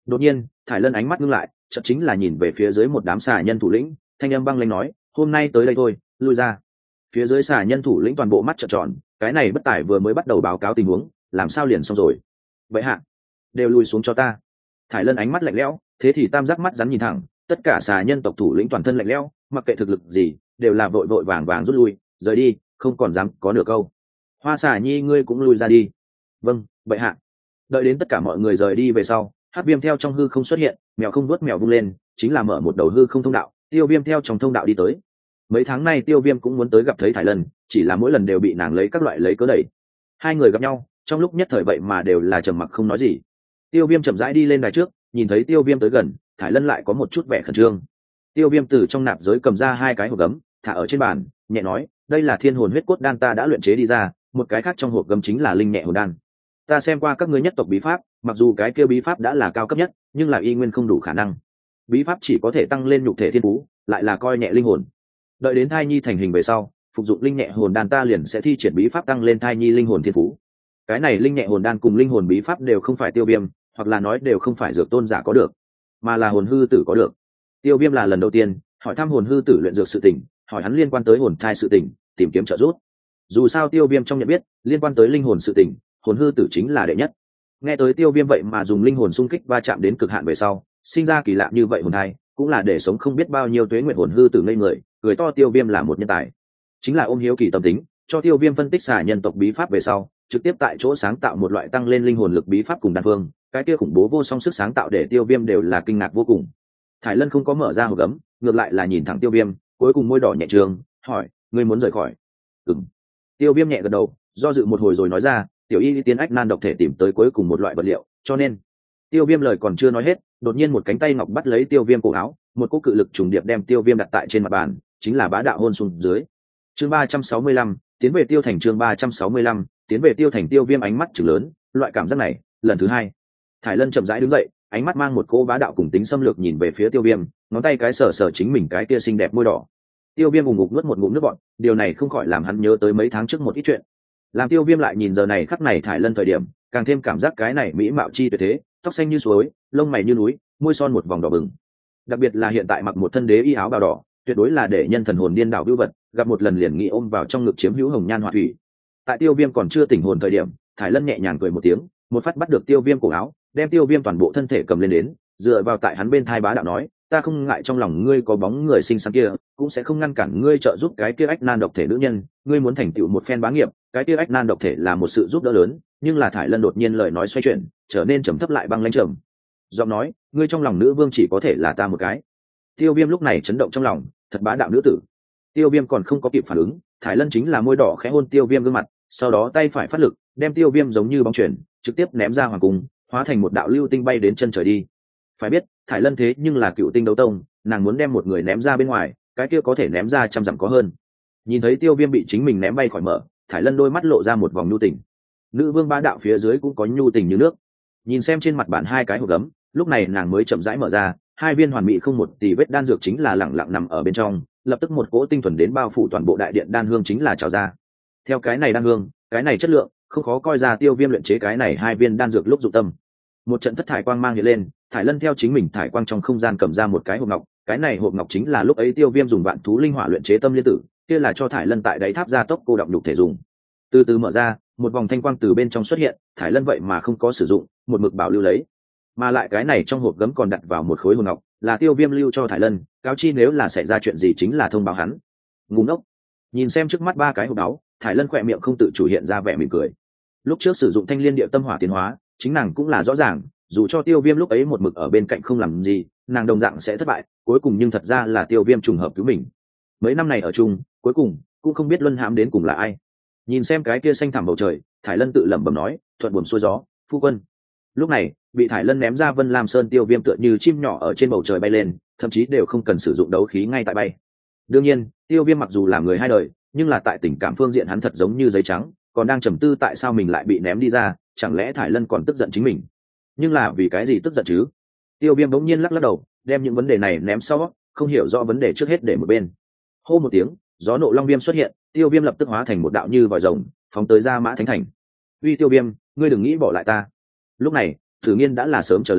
Đột nhiên Thải Lân ánh mắt ngưng lại, chợt chính là nhìn về phía dưới một đám xà nhân thủ lĩnh, thanh âm băng lãnh nói, hôm nay tới đây thôi, lui ra. Phía dưới xà nhân thủ lĩnh toàn bộ mắt trợn tròn, cái này bất tài vừa mới bắt đầu báo cáo tình huống, làm sao liền xong rồi? Vậy hạ, đều lui xuống cho ta. Thải Lân ánh mắt lạnh lẽo, thế thì tam giác mắt rắn nhìn thẳng, tất cả xà nhân tộc thủ lĩnh toàn thân lạnh lẽo, mặc kệ thực lực gì, đều là vội vội vàng vàng rút lui, rời đi, không còn dám có nửa câu. Hoa xà nhi ngươi cũng lui ra đi. Vâng, vậy hạ. Đợi đến tất cả mọi người rời đi về sau, Hắc Viêm theo trong hư không xuất hiện, mèo không vuốt mèo vung lên, chính là mở một đầu hư không thông đạo, Tiêu Viêm theo trong thông đạo đi tới. Mấy tháng nay Tiêu Viêm cũng muốn tới gặp thấy Thải Lân, chỉ là mỗi lần đều bị nàng lấy các loại lấy cớ đẩy. Hai người gặp nhau, trong lúc nhất thời vậy mà đều là trầm mặc không nói gì. Tiêu Viêm chậm rãi đi lên đài trước, nhìn thấy Tiêu Viêm tới gần, Thải Lân lại có một chút vẻ khẩn trương. Tiêu Viêm từ trong nạp giới cầm ra hai cái hộp gấm, thả ở trên bàn, nhẹ nói, đây là Thiên Hồn Huyết Cốt đan ta đã luyện chế đi ra, một cái khác trong hộp gấm chính là Linh Nhẹ Hồn đan. Ta xem qua các ngươi nhất tộc bí pháp, mặc dù cái kia bí pháp đã là cao cấp nhất, nhưng là y nguyên không đủ khả năng. Bí pháp chỉ có thể tăng lên nhục thể thiên phú, lại là coi nhẹ linh hồn. Đợi đến thai nhi thành hình về sau, phục dụng Linh Nhẹ Hồn đan ta liền sẽ thi triển bí pháp tăng lên thai nhi linh hồn thiên phú. Cái này Linh Nhẹ Hồn đan cùng linh hồn bí pháp đều không phải Tiêu Viêm, hoặc là nói đều không phải dược tôn giả có được, mà là hồn hư tử có được. Tiêu Viêm là lần đầu tiên hỏi thăm hồn hư tử luyện dược sự tình, hỏi hắn liên quan tới hồn thai sự tình, tìm kiếm trợ giúp. Dù sao Tiêu Viêm trong nhận biết, liên quan tới linh hồn sự tình, hồn hư tử chính là đệ nhất. Nghe tới Tiêu Viêm vậy mà dùng linh hồn xung kích va chạm đến cực hạn về sau, sinh ra kỳ lạ như vậy hồn thai, cũng là để sống không biết bao nhiêu tuế nguyện hồn hư tử ngây người, cười to Tiêu Viêm là một nhân tài. Chính là ôm hiếu kỳ tâm tính, cho Tiêu Viêm phân tích xả nhân tộc bí pháp về sau, trực tiếp tại chỗ sáng tạo một loại tăng lên linh hồn lực bí pháp cùng đan phương, cái kia khủng bố vô song sức sáng tạo để Tiêu Viêm đều là kinh ngạc vô cùng. Thải Lân không có mở ra hộp gấm, ngược lại là nhìn thẳng Tiêu Viêm, cuối cùng môi đỏ nhẹ trường, hỏi, ngươi muốn rời khỏi? Ừm. Tiêu Viêm nhẹ gật đầu, do dự một hồi rồi nói ra, tiểu y tiên ách nan độc thể tìm tới cuối cùng một loại vật liệu, cho nên. Tiêu Viêm lời còn chưa nói hết, đột nhiên một cánh tay ngọc bắt lấy Tiêu Viêm cổ áo, một cỗ cự lực trùng điệp đem Tiêu Viêm đặt tại trên mặt bàn, chính là bá đạo hôn xuống dưới. Chương ba trăm sáu mươi lăm, tiến về Tiêu Thành. Chương ba trăm sáu mươi lăm, tiến về Tiêu Thành. Tiêu Viêm ánh mắt trừng lớn, loại cảm giác này, lần thứ hai. Thải Lân chậm rãi đứng dậy, ánh mắt mang một cỗ bá đạo cùng tính xâm lược nhìn về phía Tiêu Viêm, ngón tay cái sờ sờ chính mình cái kia xinh đẹp môi đỏ. Tiêu Viêm ùng ục nuốt một ngụm nước bọt, điều này không khỏi làm hắn nhớ tới mấy tháng trước một ít chuyện. Làm Tiêu Viêm lại nhìn giờ này khắc này Thải Lân thời điểm, càng thêm cảm giác cái này mỹ mạo chi tuyệt thế, tóc xanh như suối, lông mày như núi, môi son một vòng đỏ bừng. Đặc biệt là hiện tại mặc một thân đế y áo bào đỏ, tuyệt đối là để nhân thần hồn điên đảo vưu vật, gặp một lần liền nghĩ ôm vào trong ngực chiếm hữu hồng nhan họa thủy. Tại Tiêu Viêm còn chưa tỉnh hồn thời điểm, Thải Lân nhẹ nhàng cười một tiếng, một phát bắt được Tiêu Viêm cổ áo, đem Tiêu Viêm toàn bộ thân thể cầm lên đến, dựa vào tại hắn bên thai bá đạo nói, ta không ngại trong lòng ngươi có bóng người xinh xắn kia, cũng sẽ không ngăn cản ngươi trợ giúp cái kia ách nan độc thể nữ nhân, ngươi muốn thành tựu một phen bá nghiệp, cái kia ách nan độc thể là một sự giúp đỡ lớn. Nhưng là Thải Lân đột nhiên lời nói xoay chuyển, trở nên trầm thấp lại băng lãnh trầm giọng nói, ngươi trong lòng nữ vương chỉ có thể là ta một cái. Tiêu Viêm lúc này chấn động trong lòng, thật bá đạo nữ tử. Tiêu Viêm còn không có kịp phản ứng, Thải Lân chính là môi đỏ khẽ hôn Tiêu Viêm gương mặt, sau đó tay phải phát lực, đem Tiêu Viêm giống như bóng chuyển, trực tiếp ném ra hoàng cung, hóa thành một đạo lưu tinh bay đến chân trời đi. Phải biết, Thải Lân thế nhưng là cựu tinh đấu tông, nàng muốn đem một người ném ra bên ngoài, cái kia có thể ném ra trăm dặm có hơn. Nhìn thấy Tiêu Viêm bị chính mình ném bay khỏi mở, Thải Lân đôi mắt lộ ra một vòng nhu tình. Nữ vương bá đạo phía dưới cũng có nhu tình như nước. Nhìn xem trên mặt bàn hai cái hộp gấm, lúc này nàng mới chậm rãi mở ra, hai viên hoàn mỹ không một tì vết đan dược chính là lẳng lặng nằm ở bên trong, lập tức một cỗ tinh thuần đến bao phủ toàn bộ đại điện đan hương chính là trào ra. Theo cái này đan hương, cái này chất lượng, không khó coi ra Tiêu Viêm luyện chế cái này hai viên đan dược lúc dụng tâm. Một trận thất thải quang mang hiện lên, Thải Lân theo chính mình thải quang trong không gian cầm ra một cái hộp ngọc, cái này hộp ngọc chính là lúc ấy Tiêu Viêm dùng vạn thú linh hỏa luyện chế tâm liên tử, kia là cho Thải Lân tại đáy tháp gia tốc cô động nhục thể dùng. Từ từ mở ra, một vòng thanh quang từ bên trong xuất hiện, Thải Lân vậy mà không có sử dụng, một mực bảo lưu lấy. Mà lại cái này trong hộp gấm còn đặt vào một khối hồn ngọc, là Tiêu Viêm lưu cho Thải Lân, cáo chi nếu là xảy ra chuyện gì chính là thông báo hắn. Ngu ngốc. Nhìn xem trước mắt ba cái hộp áo, Thải Lân khỏe miệng không tự chủ hiện ra vẻ mỉm cười. Lúc trước sử dụng thanh liên địa tâm hỏa tiến hóa, chính nàng cũng là rõ ràng, dù cho Tiêu Viêm lúc ấy một mực ở bên cạnh không làm gì, nàng đồng dạng sẽ thất bại, cuối cùng nhưng thật ra là Tiêu Viêm trùng hợp cứu mình. Mấy năm này ở chung, cuối cùng cũng không biết luân hãm đến cùng là ai. Nhìn xem cái kia xanh thẳm bầu trời, Thải Lân tự lẩm bẩm nói, thuận buồm xuôi gió, phu quân. Lúc này, bị Thải Lân ném ra Vân Lam Sơn, Tiêu Viêm tựa như chim nhỏ ở trên bầu trời bay lên, thậm chí đều không cần sử dụng đấu khí ngay tại bay. Đương nhiên, Tiêu Viêm mặc dù là người hai đời, nhưng là tại tình cảm phương diện hắn thật giống như giấy trắng, còn đang trầm tư tại sao mình lại bị ném đi ra, chẳng lẽ Thải Lân còn tức giận chính mình? Nhưng là vì cái gì tức giận chứ? Tiêu Viêm bỗng nhiên lắc lắc đầu, đem những vấn đề này ném sau, không hiểu rõ vấn đề trước hết để một bên. Hô một tiếng, gió nộ long viêm xuất hiện, Tiêu Viêm lập tức hóa thành một đạo như vòi rồng, phóng tới Gia Mã Thánh Thành. Uy Tiêu Viêm, ngươi đừng nghĩ bỏ lại ta. Lúc này, Thử Nghiên đã là sớm chờ lấy,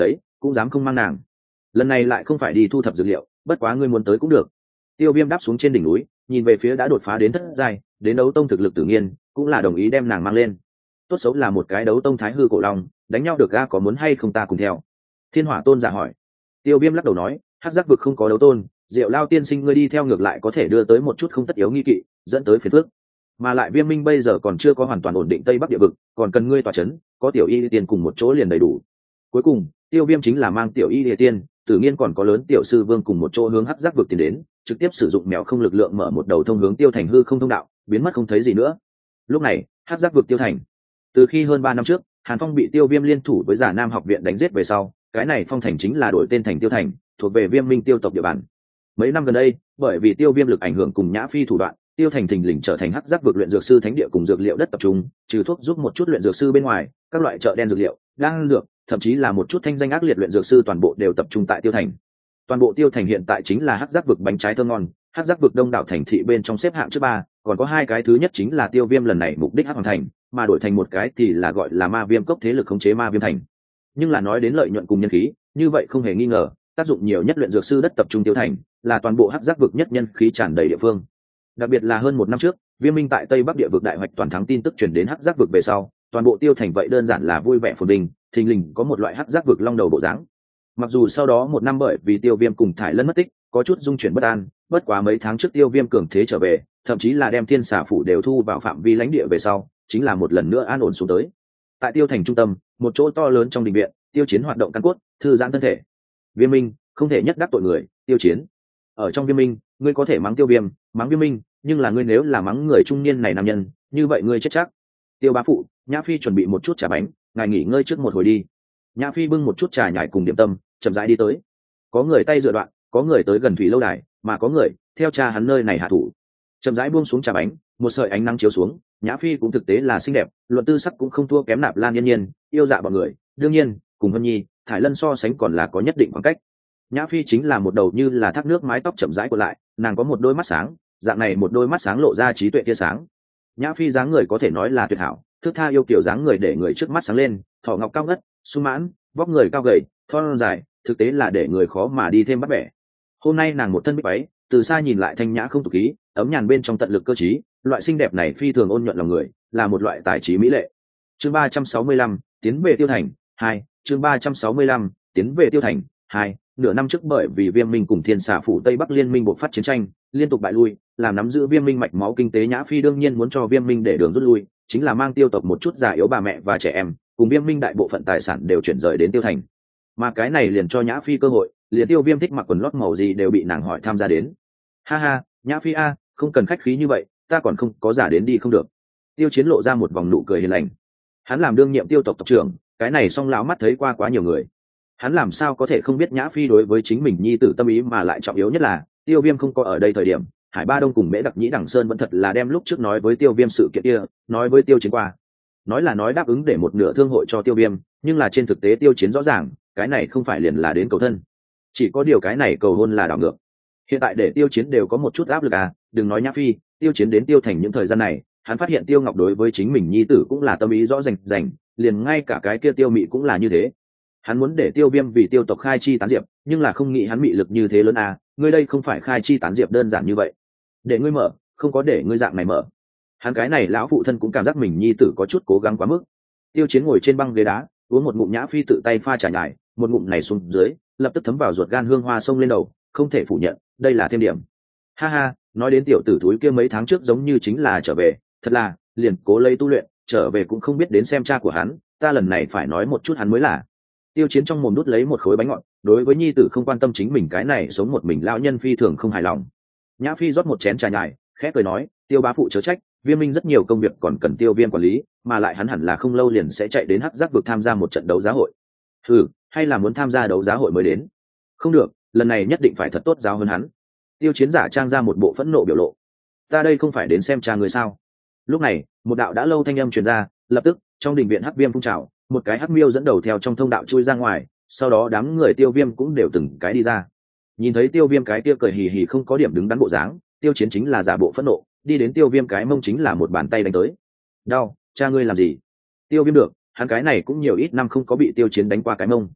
cũng dám không mang nàng. Lần này lại không phải đi thu thập dược liệu, bất quá ngươi muốn tới cũng được. Tiêu Viêm đáp xuống trên đỉnh núi, nhìn về phía đã đột phá đến thất giai, đến đấu tông thực lực tự nhiên, cũng là đồng ý đem nàng mang lên. Tốt xấu là một cái đấu tông thái hư cổ long, đánh nhau được ga có muốn hay không ta cùng theo. Thiên Hỏa Tôn giả hỏi. Tiêu Viêm lắc đầu nói, hắc giác vực không có đấu tôn, Diệu Lao tiên sinh ngươi đi theo ngược lại có thể đưa tới một chút không tất yếu nghi kỵ, dẫn tới phiền phức. Mà lại Viêm Minh bây giờ còn chưa có hoàn toàn ổn định Tây Bắc địa vực, còn cần ngươi tọa chấn, có tiểu y tiên cùng một chỗ liền đầy đủ. Cuối cùng, Tiêu Viêm chính là mang tiểu y tiên, tự nhiên còn có lớn tiểu sư vương cùng một chỗ hướng hắc giác vực tiến đến, trực tiếp sử dụng mèo không lực lượng mở một đầu thông hướng Tiêu Thành hư không thông đạo, biến mất không thấy gì nữa. Lúc này, hắc giác vực Tiêu Thành. Từ khi hơn ba năm trước, Hàn Phong bị Tiêu Viêm liên thủ với Giả Nam học viện đánh giết về sau, cái này phong thành chính là đổi tên thành Tiêu Thành, thuộc về Viêm Minh Tiêu tộc địa bàn. Mấy năm gần đây, bởi vì Tiêu Viêm lực ảnh hưởng cùng Nhã Phi thủ đoạn, Tiêu Thành thình lình trở thành hắc giác vực luyện dược sư thánh địa cùng dược liệu đất tập trung, trừ thuốc giúp một chút luyện dược sư bên ngoài, các loại chợ đen dược liệu, đan dược, thậm chí là một chút thanh danh ác liệt luyện dược sư toàn bộ đều tập trung tại Tiêu Thành. Toàn bộ Tiêu Thành hiện tại chính là hắc giác vực bánh trái thơm ngon, hắc giác vực đông đảo thành thị bên trong xếp hạng trước ba, còn có hai cái thứ nhất chính là Tiêu Viêm lần này mục đích hắc hoàng thành, mà đổi thành một cái thì là gọi là Ma Viêm cốc thế lực khống chế Ma Viêm thành. Nhưng là nói đến lợi nhuận cùng nhân khí, như vậy không hề nghi ngờ, tác dụng nhiều nhất luyện dược sư đất tập trung Tiêu Thành, là toàn bộ hắc giác vực nhất nhân khí tràn đầy địa phương. Đặc biệt là hơn một năm trước, Viêm Minh tại Tây Bắc địa vực đại hoạch toàn thắng tin tức truyền đến hắc giác vực về sau, toàn bộ Tiêu Thành vậy đơn giản là vui vẻ phồn vinh, thình lình có một loại hắc giác vực long đầu bộ dáng. Mặc dù sau đó một năm bởi vì Tiêu Viêm cùng Thải Lân mất tích, có chút dung chuyển bất an, bất quá mấy tháng trước Tiêu Viêm cường thế trở về, thậm chí là đem Thiên Xà phủ đều thu vào phạm vi lãnh địa về sau, chính là một lần nữa an ổn xuống tới. Tại Tiêu Thành trung tâm, một chỗ to lớn trong đình viện, Tiêu Chiến hoạt động căn cốt, thư giãn thân thể. Viêm Minh, không thể nhất đắc tội người, Tiêu Chiến. Ở trong Viêm Minh, ngươi có thể mắng Tiêu Viêm, mắng Viêm Minh, nhưng là ngươi nếu là mắng người trung niên này nam nhân, như vậy ngươi chết chắc. Tiêu bá phụ, Nhã Phi chuẩn bị một chút trà bánh, ngài nghỉ ngơi trước một hồi đi. Nhã Phi bưng một chút trà nhài cùng điểm tâm, chậm rãi đi tới. Có người tay dựa đoạn, có người tới gần thủy lâu đài, mà có người theo cha hắn nơi này hạ thủ. Chậm rãi buông xuống trà bánh, một sợi ánh nắng chiếu xuống, Nhã Phi cũng thực tế là xinh đẹp, luận tư sắc cũng không thua kém Nạp Lan Yên Nhiên, yêu dạ bọn người, đương nhiên, cùng Hân Nhi, Thải Lân so sánh còn là có nhất định khoảng cách. Nhã Phi chính là một đầu như là thác nước mái tóc chậm rãi của lại, nàng có một đôi mắt sáng, dạng này một đôi mắt sáng lộ ra trí tuệ tia sáng. Nhã Phi dáng người có thể nói là tuyệt hảo, thước tha yêu kiểu dáng người để người trước mắt sáng lên, thỏ ngọc cao ngất, sung mãn, vóc người cao gầy, thon dài, thực tế là để người khó mà đi thêm bắt bẻ. Hôm nay nàng một thân bích váy, từ xa nhìn lại thanh nhã không tục khí, ấm nhàn bên trong tận lực cơ trí, loại xinh đẹp này phi thường ôn nhuận lòng người, là một loại tài trí mỹ lệ. Chương ba trăm sáu mươi lăm, tiến về Tiêu Thành hai. Chương ba trăm sáu mươi lăm, tiến về Tiêu Thành hai. Nửa năm trước bởi vì Viêm Minh cùng Thiên Xà phủ Tây Bắc liên minh buộc phát chiến tranh, liên tục bại lui, làm nắm giữ Viêm Minh mạch máu kinh tế, Nhã Phi đương nhiên muốn cho Viêm Minh để đường rút lui, chính là mang Tiêu tộc một chút già yếu bà mẹ và trẻ em, cùng Viêm Minh đại bộ phận tài sản đều chuyển rời đến Tiêu Thành. Mà cái này liền cho Nhã Phi cơ hội, liền Tiêu Viêm thích mặc quần lót màu gì đều bị nàng hỏi tham gia đến. Ha ha, Nhã Phi a, không cần khách khí như vậy, ta còn không có giả đến đi không được. Tiêu Chiến lộ ra một vòng nụ cười hiền lành. Hắn làm đương nhiệm Tiêu tộc tộc trưởng, cái này song lão mắt thấy qua quá nhiều người. Hắn làm sao có thể không biết Nhã Phi đối với chính mình nhi tử tâm ý, mà lại trọng yếu nhất là Tiêu Viêm không có ở đây thời điểm, Hải Ba Đông cùng Mễ Đặc Nhĩ Đằng Sơn vẫn thật là đem lúc trước nói với Tiêu Viêm sự kiện kia, nói với Tiêu Chiến qua. Nói là nói đáp ứng để một nửa thương hội cho Tiêu Viêm, nhưng là trên thực tế Tiêu Chiến rõ ràng, cái này không phải liền là đến cầu thân. Chỉ có điều cái này cầu hôn là đảo ngược. Hiện tại để Tiêu Chiến đều có một chút áp lực à, đừng nói Nhã Phi, Tiêu Chiến đến Tiêu Thành những thời gian này, hắn phát hiện Tiêu Ngọc đối với chính mình nhi tử cũng là tâm ý rõ rành rành, liền ngay cả cái kia Tiêu Mị cũng là như thế. Hắn muốn để Tiêu Viêm vì Tiêu tộc khai chi tán diệp, nhưng là không nghĩ hắn mị lực như thế lớn à, ngươi đây không phải khai chi tán diệp đơn giản như vậy. Để ngươi mở, không có để ngươi dạng này mở. Hắn cái này lão phụ thân cũng cảm giác mình nhi tử có chút cố gắng quá mức. Tiêu Chiến ngồi trên băng ghế đá, uống một ngụm Nhã Phi tự tay pha trà nhài, một ngụm này xuống dưới, lập tức thấm vào ruột gan hương hoa sông lên đầu, không thể phủ nhận, đây là thêm điểm. Ha ha, nói đến tiểu tử thúi kia mấy tháng trước giống như chính là trở về, thật là, liền cố lấy tu luyện, trở về cũng không biết đến xem cha của hắn, ta lần này phải nói một chút hắn mới là. Tiêu Chiến trong mồm đút lấy một khối bánh ngọt, đối với nhi tử không quan tâm chính mình cái này sống một mình lão nhân phi thường không hài lòng. Nhã Phi rót một chén trà nhài, khẽ cười nói, Tiêu bá phụ chớ trách, Viêm Minh rất nhiều công việc còn cần Tiêu Viêm quản lý, mà lại hắn hẳn là không lâu liền sẽ chạy đến hắc giác vực tham gia một trận đấu giá hội. Ừ, hay là muốn tham gia đấu giá hội mới đến? Không được, lần này nhất định phải thật tốt giáo hơn hắn. Tiêu Chiến giả trang ra một bộ phẫn nộ biểu lộ. Ta đây không phải đến xem cha người sao? Lúc này, một đạo đã lâu thanh âm truyền ra, lập tức trong đình viện hắc viêm phun trào, một cái hắc miêu dẫn đầu theo trong thông đạo chui ra ngoài, sau đó đám người Tiêu Viêm cũng đều từng cái đi ra. Nhìn thấy Tiêu Viêm cái kia cười hì hì không có điểm đứng đắn bộ dáng, Tiêu Chiến chính là giả bộ phẫn nộ, đi đến Tiêu Viêm cái mông chính là một bàn tay đánh tới. Đau, cha ngươi làm gì? Tiêu Viêm được, hắn cái này cũng nhiều ít năm không có bị Tiêu Chiến đánh qua cái mông.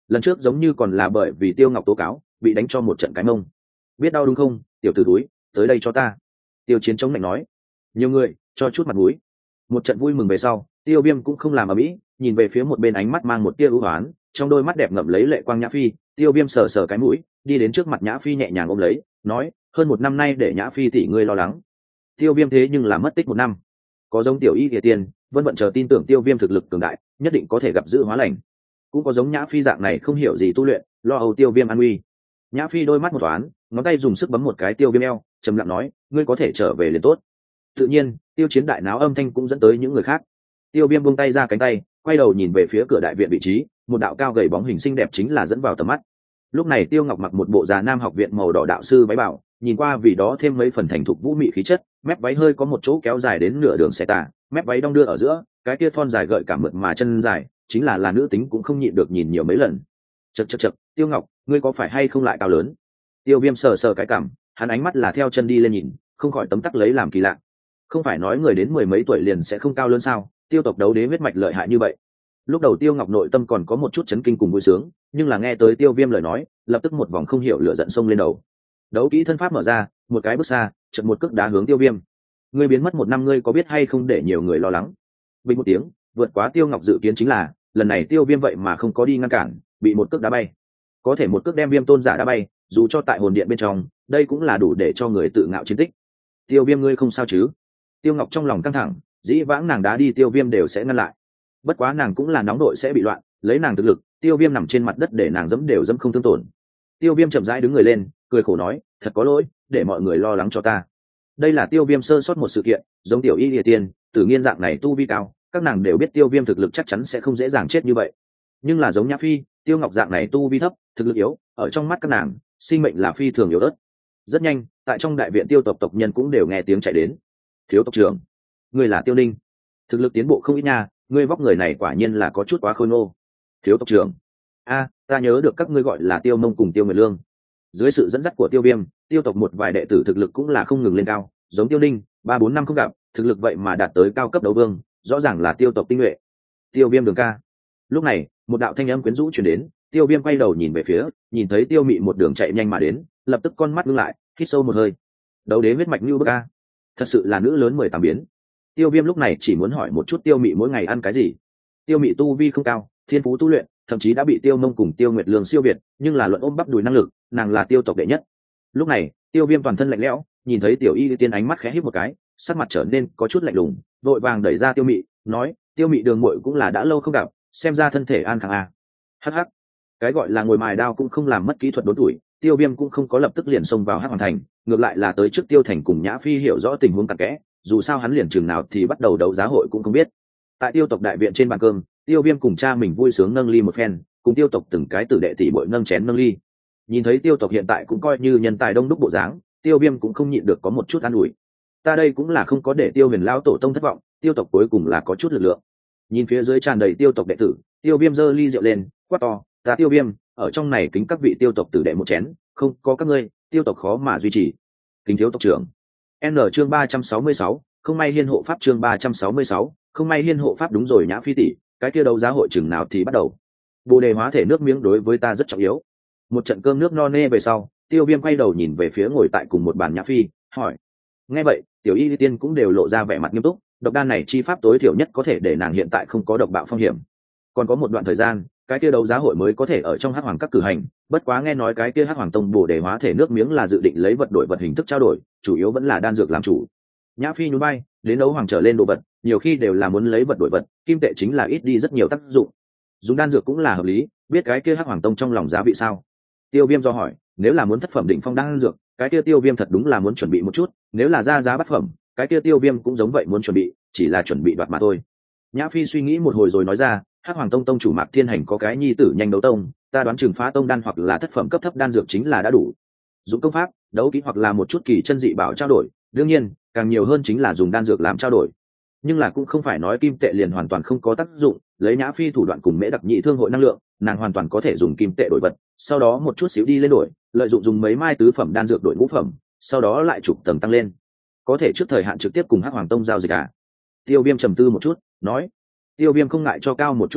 lần trước giống như còn là bởi vì Tiêu Ngọc tố cáo bị đánh cho một trận cái mông. Biết đau đúng không, tiểu tử túi, tới đây cho ta. Tiêu Chiến chống lạnh nói. Nhiều người cho chút mặt mũi. Một trận vui mừng về sau, Tiêu Viêm cũng không làm ở mỹ, nhìn về phía một bên, ánh mắt mang một tia ưu hoán, trong đôi mắt đẹp ngậm lấy lệ quang Nhã Phi. Tiêu Viêm sờ sờ cái mũi, đi đến trước mặt Nhã Phi nhẹ nhàng ôm lấy, nói, hơn một năm nay để Nhã Phi tỷ ngươi lo lắng. Tiêu Viêm thế nhưng là mất tích một năm, có giống tiểu y địa tiên vân vận chờ tin tưởng Tiêu Viêm thực lực cường đại, nhất định có thể gặp dự hóa lành, cũng có giống Nhã Phi dạng này không hiểu gì tu luyện, lo âu Tiêu Viêm an nguy. Nhã Phi đôi mắt một toán, ngón tay dùng sức bấm một cái Tiêu Viêm eo, trầm lặng nói, ngươi có thể trở về liền tốt. Tự nhiên, Tiêu Chiến đại náo âm thanh cũng dẫn tới những người khác. Tiêu Viêm buông tay ra cánh tay, quay đầu nhìn về phía cửa đại viện vị trí, một đạo cao gầy bóng hình xinh đẹp chính là dẫn vào tầm mắt. Lúc này Tiêu Ngọc mặc một bộ già nam học viện màu đỏ đạo sư váy bảo, nhìn qua vì đó thêm mấy phần thành thục vũ mị khí chất, mép váy hơi có một chỗ kéo dài đến nửa đường xe tả, mép váy đong đưa ở giữa, cái kia thon dài gợi cảm mượt mà chân dài, chính là là nữ tính cũng không nhịn được nhìn nhiều mấy lần. Chậc chậc chậc, Tiêu Ngọc, ngươi có phải hay không lại cao lớn? Tiêu Viêm sờ sờ cái cằm, hắn ánh mắt là theo chân đi lên nhìn, không khỏi tấm tắc lấy làm kỳ lạ. Không phải nói người đến mười mấy tuổi liền sẽ không cao lớn sao? Tiêu tộc đấu đế huyết mạch lợi hại như vậy. Lúc đầu Tiêu Ngọc nội tâm còn có một chút chấn kinh cùng vui sướng, nhưng là nghe tới Tiêu Viêm lời nói, lập tức một vòng không hiểu lửa giận xông lên đầu. Đấu kỹ thân pháp mở ra, một cái bước xa, chợt một cước đá hướng Tiêu Viêm. Ngươi biến mất một năm, ngươi có biết hay không để nhiều người lo lắng. Bình một tiếng, vượt quá Tiêu Ngọc dự kiến chính là, lần này Tiêu Viêm vậy mà không có đi ngăn cản, bị một cước đá bay. Có thể một cước đem Viêm tôn giả đá bay, dù cho tại hồn điện bên trong, đây cũng là đủ để cho người tự ngạo chiến tích. Tiêu Viêm, ngươi không sao chứ? Tiêu Ngọc trong lòng căng thẳng, dĩ vãng nàng đá đi Tiêu Viêm đều sẽ ngăn lại. Bất quá nàng cũng là nóng đội sẽ bị loạn, lấy nàng thực lực, Tiêu Viêm nằm trên mặt đất để nàng dẫm đều dẫm không thương tổn. Tiêu Viêm chậm rãi đứng người lên, cười khổ nói, thật có lỗi, để mọi người lo lắng cho ta. Đây là Tiêu Viêm sơ sót một sự kiện, giống tiểu y địa tiên, Tử Nghiên dạng này tu vi cao, các nàng đều biết Tiêu Viêm thực lực chắc chắn sẽ không dễ dàng chết như vậy. Nhưng là giống Nhã Phi, Tiêu Ngọc dạng này tu vi thấp, thực lực yếu, ở trong mắt các nàng, sinh mệnh là phi thường yếu ớt. Rất nhanh, tại trong đại viện Tiêu tộc tộc nhân cũng đều nghe tiếng chạy đến. Thiếu tộc trưởng, ngươi là Tiêu Ninh, thực lực tiến bộ không ít nha, ngươi vóc người này quả nhiên là có chút quá khôi ngô. Thiếu tộc trưởng, a, ta nhớ được các ngươi gọi là Tiêu Mông cùng Tiêu Nguyệt Lương. Dưới sự dẫn dắt của Tiêu Viêm, Tiêu tộc một vài đệ tử thực lực cũng là không ngừng lên cao, giống Tiêu Ninh, ba bốn năm không gặp, thực lực vậy mà đạt tới cao cấp đấu vương, rõ ràng là Tiêu tộc tinh nhuệ. Tiêu Viêm đường ca. Lúc này, một đạo thanh âm quyến rũ truyền đến, Tiêu Viêm quay đầu nhìn về phía, nhìn thấy Tiêu Mị một đường chạy nhanh mà đến, lập tức con mắt ngưng lại, hít sâu một hơi. Đấu đế huyết mạch như bức a, thật sự là nữ lớn mười tám biến. Tiêu Viêm lúc này chỉ muốn hỏi một chút Tiêu Mị mỗi ngày ăn cái gì. Tiêu Mị tu vi không cao, thiên phú tu luyện thậm chí đã bị Tiêu Mông cùng Tiêu Nguyệt Lương siêu việt, nhưng là luận ôm bắp đùi năng lực, nàng là Tiêu tộc đệ nhất. Lúc này, Tiêu Viêm toàn thân lạnh lẽo, nhìn thấy Tiểu Y Tiên ánh mắt khẽ híp một cái, sắc mặt trở nên có chút lạnh lùng, vội vàng đẩy ra Tiêu Mị, nói, Tiêu Mị đường muội cũng là đã lâu không gặp, xem ra thân thể an khang a. Hắc hắc, cái gọi là ngồi mài đao cũng không làm mất kỹ thuật đốn tuổi, Tiêu Viêm cũng không có lập tức liền xông vào Hắc Hoàng Thành, ngược lại là tới trước Tiêu Thành cùng Nhã Phi hiểu rõ tình huống cặn kẽ, dù sao hắn liền chừng nào thì bắt đầu đấu giá hội cũng không biết. Tại Tiêu tộc đại viện trên bàn cơm, Tiêu Viêm cùng cha mình vui sướng nâng ly một phen, cùng Tiêu tộc từng cái tử đệ tỷ bội nâng chén nâng ly. Nhìn thấy Tiêu tộc hiện tại cũng coi như nhân tài đông đúc bộ dáng, Tiêu Viêm cũng không nhịn được có một chút an ủi. Ta đây cũng là không có để Tiêu Huyền lão tổ tông thất vọng, Tiêu tộc cuối cùng là có chút lực lượng. Nhìn phía dưới tràn đầy Tiêu tộc đệ tử, Tiêu Viêm giơ ly rượu lên, quát to, ta Tiêu Viêm, ở trong này kính các vị Tiêu tộc tử đệ một chén, không có các ngươi, Tiêu tộc khó mà duy trì. Kính thiếu tộc trưởng. N chương ba trăm sáu mươi sáu, không may hiên hộ pháp chương ba trăm sáu mươi sáu, không may hiên hộ pháp. Đúng rồi Nhã Phi tỷ, cái kia đấu giá hội chừng nào thì bắt đầu? Bồ đề hóa thể nước miếng đối với ta rất trọng yếu. Một trận cơm nước no nê về sau, Tiêu Viêm quay đầu nhìn về phía ngồi tại cùng một bàn Nhã Phi, hỏi. Nghe vậy, Tiểu Y Tiên cũng đều lộ ra vẻ mặt nghiêm túc, độc đan này chi pháp tối thiểu nhất có thể để nàng hiện tại không có độc bạo phong hiểm. Còn có một đoạn thời gian, cái kia đấu giá hội mới có thể ở trong Hắc Hoàng các cử hành, bất quá nghe nói cái kia Hắc Hoàng tông bồ đề hóa thể nước miếng là dự định lấy vật đổi vật hình thức trao đổi, chủ yếu vẫn là đan dược làm chủ. Nhã Phi nhún vai, đến đấu hoàng trở lên đồ vật, nhiều khi đều là muốn lấy vật đổi vật, kim tệ chính là ít đi rất nhiều tác dụng. Dùng đan dược cũng là hợp lý, biết cái kia Hắc Hoàng tông trong lòng giá vị sao? Tiêu Viêm do hỏi, nếu là muốn thất phẩm đỉnh phong đan dược, cái kia Tiêu Viêm thật đúng là muốn chuẩn bị một chút, nếu là ra giá bát phẩm, cái kia Tiêu Viêm cũng giống vậy muốn chuẩn bị, chỉ là chuẩn bị đoạt mà thôi. Nhã Phi suy nghĩ một hồi rồi nói ra, Hắc Hoàng tông tông chủ Mạc Thiên Hành có cái nhi tử nhanh đấu tông, ta đoán chừng phá tông đan hoặc là thất phẩm cấp thấp đan dược chính là đã đủ. Dùng công pháp, đấu kỹ hoặc là một chút kỳ chân dị bảo trao đổi, đương nhiên, càng nhiều hơn chính là dùng đan dược làm trao đổi. Nhưng là cũng không phải nói kim tệ liền hoàn toàn không có tác dụng, lấy Nhã Phi thủ đoạn cùng Mễ Đặc Nhị thương hội năng lượng, nàng hoàn toàn có thể dùng kim tệ đổi vật, sau đó một chút xíu đi lên đổi, lợi dụng dùng mấy mai tứ phẩm đan dược đổi ngũ phẩm, sau đó lại chụp tầng tăng lên. Có thể trước thời hạn trực tiếp cùng Hắc Hoàng tông giao dịch à? Tiêu Viêm trầm tư một chút, nói. Tiêu Viêm không ngại cho cao một chút giá,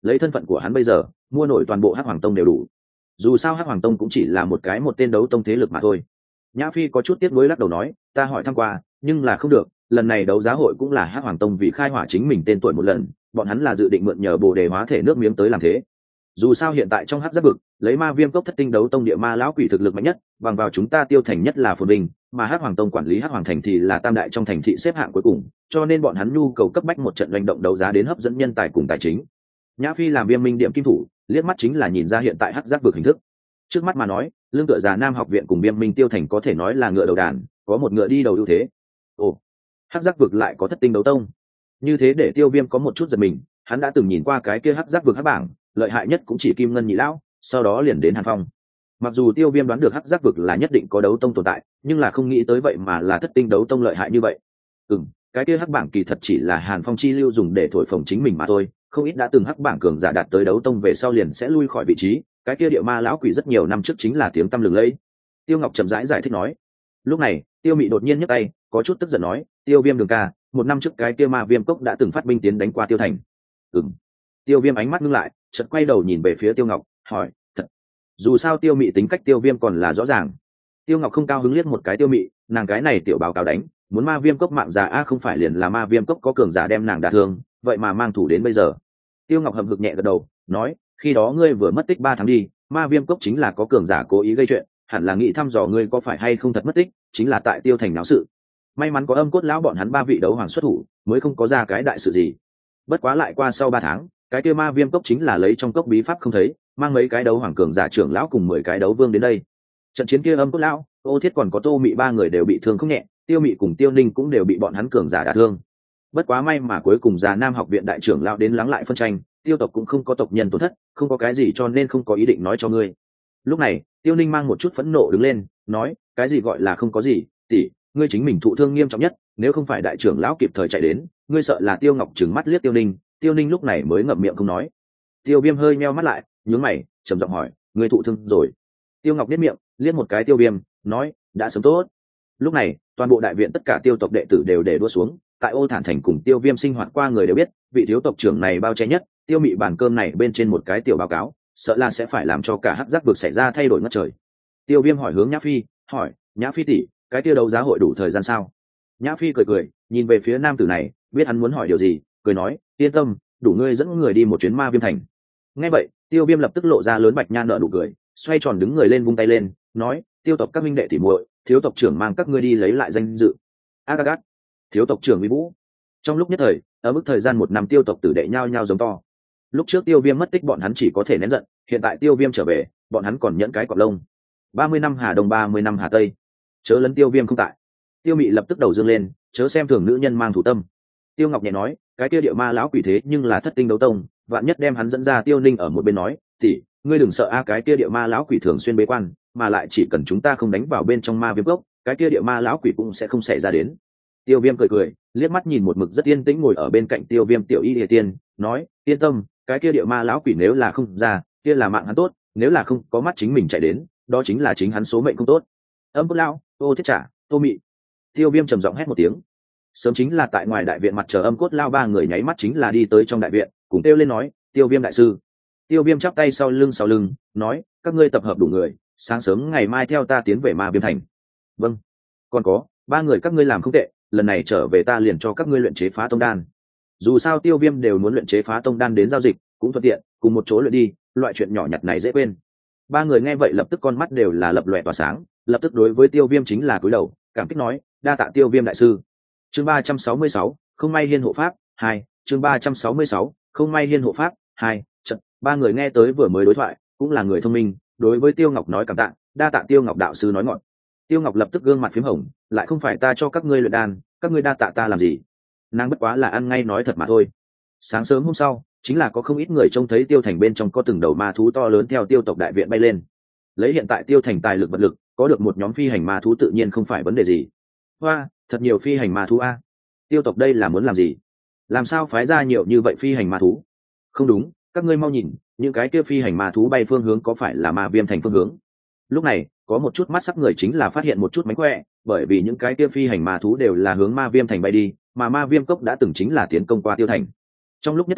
lấy thân phận của hắn bây giờ mua nổi toàn bộ hắc hoàng tông đều đủ. Dù sao hắc hoàng tông cũng chỉ là một cái một tên đấu tông thế lực mà thôi. Nhã Phi có chút tiếc nuối lắc đầu nói, ta hỏi thăm qua nhưng là không được, lần này đấu giá hội cũng là hắc hoàng tông vì khai hỏa chính mình tên tuổi một lần, bọn hắn là dự định mượn nhờ bồ đề hóa thể nước miếng tới làm thế. Dù sao hiện tại trong hắc giáp vực lấy ma viêm cốc thất tinh đấu tông địa ma lão quỷ thực lực mạnh nhất, bằng vào chúng ta Tiêu Thành nhất là phồn vinh, mà hắc hoàng tông quản lý hắc hoàng thành thì là tam đại trong thành thị xếp hạng cuối cùng, cho nên bọn hắn nhu cầu cấp bách một trận hành động đấu giá đến hấp dẫn nhân tài cùng tài chính. Nhã Phi làm Viêm Minh Điểm kim thủ, liếc mắt chính là nhìn ra hiện tại hắc giáp vực hình thức. Trước mắt mà nói, lương tựa già Nam học viện cùng Viêm Minh Tiêu Thành có thể nói là ngựa đầu đàn, có một ngựa đi đầu ưu thế. Ồ, hắc giáp vực lại có thất tinh đấu tông, như thế để Tiêu Viêm có một chút giật mình. Hắn đã từng nhìn qua cái kia hắc giáp vực hắc bảng, lợi hại nhất cũng chỉ Kim Ngân Nhị lão, sau đó liền đến Hàn Phong. Mặc dù Tiêu Viêm đoán được hắc giáp vực là nhất định có đấu tông tồn tại, nhưng là không nghĩ tới vậy mà là thất tinh đấu tông lợi hại như vậy. Ừm, cái kia hắc bảng kỳ thật chỉ là Hàn Phong chi lưu dùng để thổi phồng chính mình mà thôi, không ít đã từng hắc bảng cường giả đạt tới đấu tông về sau liền sẽ lui khỏi vị trí, cái kia địa ma lão quỷ rất nhiều năm trước chính là tiếng tăm lừng lẫy. Tiêu Ngọc chậm rãi giải, giải thích nói. Lúc này, Tiêu Mị đột nhiên nhấc tay, có chút tức giận nói, Tiêu Viêm Đường ca, một năm trước cái kia ma viêm cốc đã từng phát binh tiến đánh qua Tiêu Thành. Ừm. Tiêu Viêm ánh mắt ngưng lại, chợt quay đầu nhìn về phía Tiêu Ngọc, hỏi, thật? Dù sao Tiêu Mị tính cách Tiêu Viêm còn là rõ ràng. Tiêu Ngọc không cao hứng liếc một cái Tiêu Mị, nàng cái này tiểu báo cáo đánh, muốn ma viêm cốc mạng già a không phải liền là ma viêm cốc có cường giả đem nàng đả thương, vậy mà mang thủ đến bây giờ. Tiêu Ngọc hậm hực nhẹ gật đầu, nói, khi đó ngươi vừa mất tích ba tháng đi, ma viêm cốc chính là có cường giả cố ý gây chuyện, hẳn là nghĩ thăm dò ngươi có phải hay không thật mất tích, chính là tại Tiêu Thành náo sự. May mắn có Âm Cốt lão bọn hắn ba vị đấu hoàng xuất thủ, mới không có ra cái đại sự gì. Bất quá lại qua sau ba tháng, cái kia ma viêm cốc chính là lấy trong cốc bí pháp không thấy, mang mấy cái đấu hoàng cường giả trưởng lão cùng mười cái đấu vương đến đây. Trận chiến kia Âm Cốt lão, Ô Thiết còn có Tô Mị ba người đều bị thương không nhẹ, Tiêu Mị cùng Tiêu Ninh cũng đều bị bọn hắn cường giả đả thương. Bất quá may mà cuối cùng già Nam học viện đại trưởng lão đến lắng lại phân tranh, Tiêu tộc cũng không có tộc nhân tổn thất, không có cái gì cho nên không có ý định nói cho ngươi. Lúc này, Tiêu Ninh mang một chút phẫn nộ đứng lên, nói, cái gì gọi là không có gì, tỷ, ngươi chính mình thụ thương nghiêm trọng nhất, nếu không phải đại trưởng lão kịp thời chạy đến, ngươi sợ là Tiêu Ngọc trừng mắt liếc Tiêu Ninh, Tiêu Ninh lúc này mới ngậm miệng không nói. Tiêu Viêm hơi meo mắt lại, nhướng mày, trầm giọng hỏi, ngươi thụ thương rồi? Tiêu Ngọc nhếch miệng, liếc một cái Tiêu Viêm, nói, đã sớm tốt. Lúc này, toàn bộ đại viện tất cả Tiêu tộc đệ tử đều để đua xuống, tại Ô Thản Thành cùng Tiêu Viêm sinh hoạt qua người đều biết, vị thiếu tộc trưởng này bao che nhất, Tiêu Mị bàn cơm này bên trên một cái tiểu báo cáo, sợ là sẽ phải làm cho cả hắc giác vực xảy ra thay đổi ngất trời. Tiêu Viêm hỏi hướng Nhã Phi, hỏi, Nhã Phi tỷ, cái tiêu đấu giá hội đủ thời gian sao? Nhã Phi cười cười, nhìn về phía nam tử này, biết hắn muốn hỏi điều gì, cười nói, yên tâm, đủ ngươi dẫn người đi một chuyến ma viêm thành. Nghe vậy, Tiêu Viêm lập tức lộ ra lớn bạch nhan nở nụ cười, xoay tròn đứng người lên vung tay lên, nói, tiêu tộc các minh đệ tỉ muội, thiếu tộc trưởng mang các ngươi đi lấy lại danh dự. Agagat, thiếu tộc trưởng uy vũ. Trong lúc nhất thời, ở mức thời gian một năm tiêu tộc tử đệ nhao nhao giống to. Lúc trước Tiêu Viêm mất tích bọn hắn chỉ có thể nén giận, hiện tại Tiêu Viêm trở về, bọn hắn còn nhẫn cái cọp lông. Ba mươi năm Hà Đông, ba mươi năm Hà Tây, chớ lấn Tiêu Viêm không tại. Tiêu Mị lập tức đầu dương lên, chớ xem thường nữ nhân mang thủ tâm. Tiêu Ngọc nhẹ nói, cái kia địa ma lão quỷ thế nhưng là thất tinh đấu tông, vạn nhất đem hắn dẫn ra. Tiêu Ninh ở một bên nói, tỷ, ngươi đừng sợ a, cái kia địa ma lão quỷ thường xuyên bế quan, mà lại chỉ cần chúng ta không đánh vào bên trong ma viêm cốc, cái kia địa ma lão quỷ cũng sẽ không xảy ra đến. Tiêu Viêm cười cười, liếc mắt nhìn một mực rất yên tĩnh ngồi ở bên cạnh Tiêu Viêm tiểu y địa tiên, nói, yên tâm, cái kia địa ma lão quỷ nếu là không ra, kia là mạng hắn tốt, nếu là không có mắt chính mình chạy đến, đó chính là chính hắn số mệnh không tốt. Âm Cốt lão, Ô Thiết trả, Tô Mị. Tiêu Viêm trầm giọng hét một tiếng. Sớm chính là tại ngoài đại viện mặt chờ Âm Cốt lao ba người nháy mắt chính là đi tới trong đại viện, cùng kêu lên nói, Tiêu Viêm đại sư. Tiêu Viêm chắp tay sau lưng sau lưng, nói, các ngươi tập hợp đủ người, sáng sớm ngày mai theo ta tiến về ma viêm thành. Vâng. Còn có, ba người các ngươi làm không tệ, lần này trở về ta liền cho các ngươi luyện chế phá tông đan. Dù sao Tiêu Viêm đều muốn luyện chế phá tông đan đến giao dịch, cũng thuận tiện, cùng một chỗ luyện đi, loại chuyện nhỏ nhặt này dễ quên. Ba người nghe vậy lập tức con mắt đều là lập lòe tỏa sáng, lập tức đối với Tiêu Viêm chính là cúi đầu, cảm kích nói, đa tạ Tiêu Viêm đại sư. Chương ba trăm sáu mươi sáu, không may hiên hộ pháp hai. Chương ba trăm sáu mươi sáu, không may hiên hộ pháp hai. Chật, ba người nghe tới vừa mới đối thoại, cũng là người thông minh, đối với Tiêu Ngọc nói cảm tạ, đa tạ Tiêu Ngọc đạo sư nói ngọn. Tiêu Ngọc lập tức gương mặt phím hồng, lại không phải ta cho các ngươi luyện đan, các ngươi đa tạ ta làm gì? Nàng bất quá là ăn ngay nói thật mà thôi. Sáng sớm hôm sau, chính là có không ít người trông thấy Tiêu Thành bên trong có từng đầu ma thú to lớn theo Tiêu tộc đại viện bay lên. Lấy hiện tại Tiêu Thành tài lực vật lực, có được một nhóm phi hành ma thú tự nhiên không phải vấn đề gì. Hoa, thật nhiều phi hành ma thú a. Tiêu tộc đây là muốn làm gì? Làm sao phái ra nhiều như vậy phi hành ma thú? Không đúng, các ngươi mau nhìn, những cái kia phi hành ma thú bay phương hướng có phải là ma viêm thành phương hướng? Lúc này, có một chút mắt sắc người chính là phát hiện một chút mánh khỏe, bởi vì những cái kia phi hành ma thú đều là hướng ma viêm thành bay đi, mà ma viêm cốc đã từng chính là tiến công qua Tiêu Thành. Trong lúc nhất thời,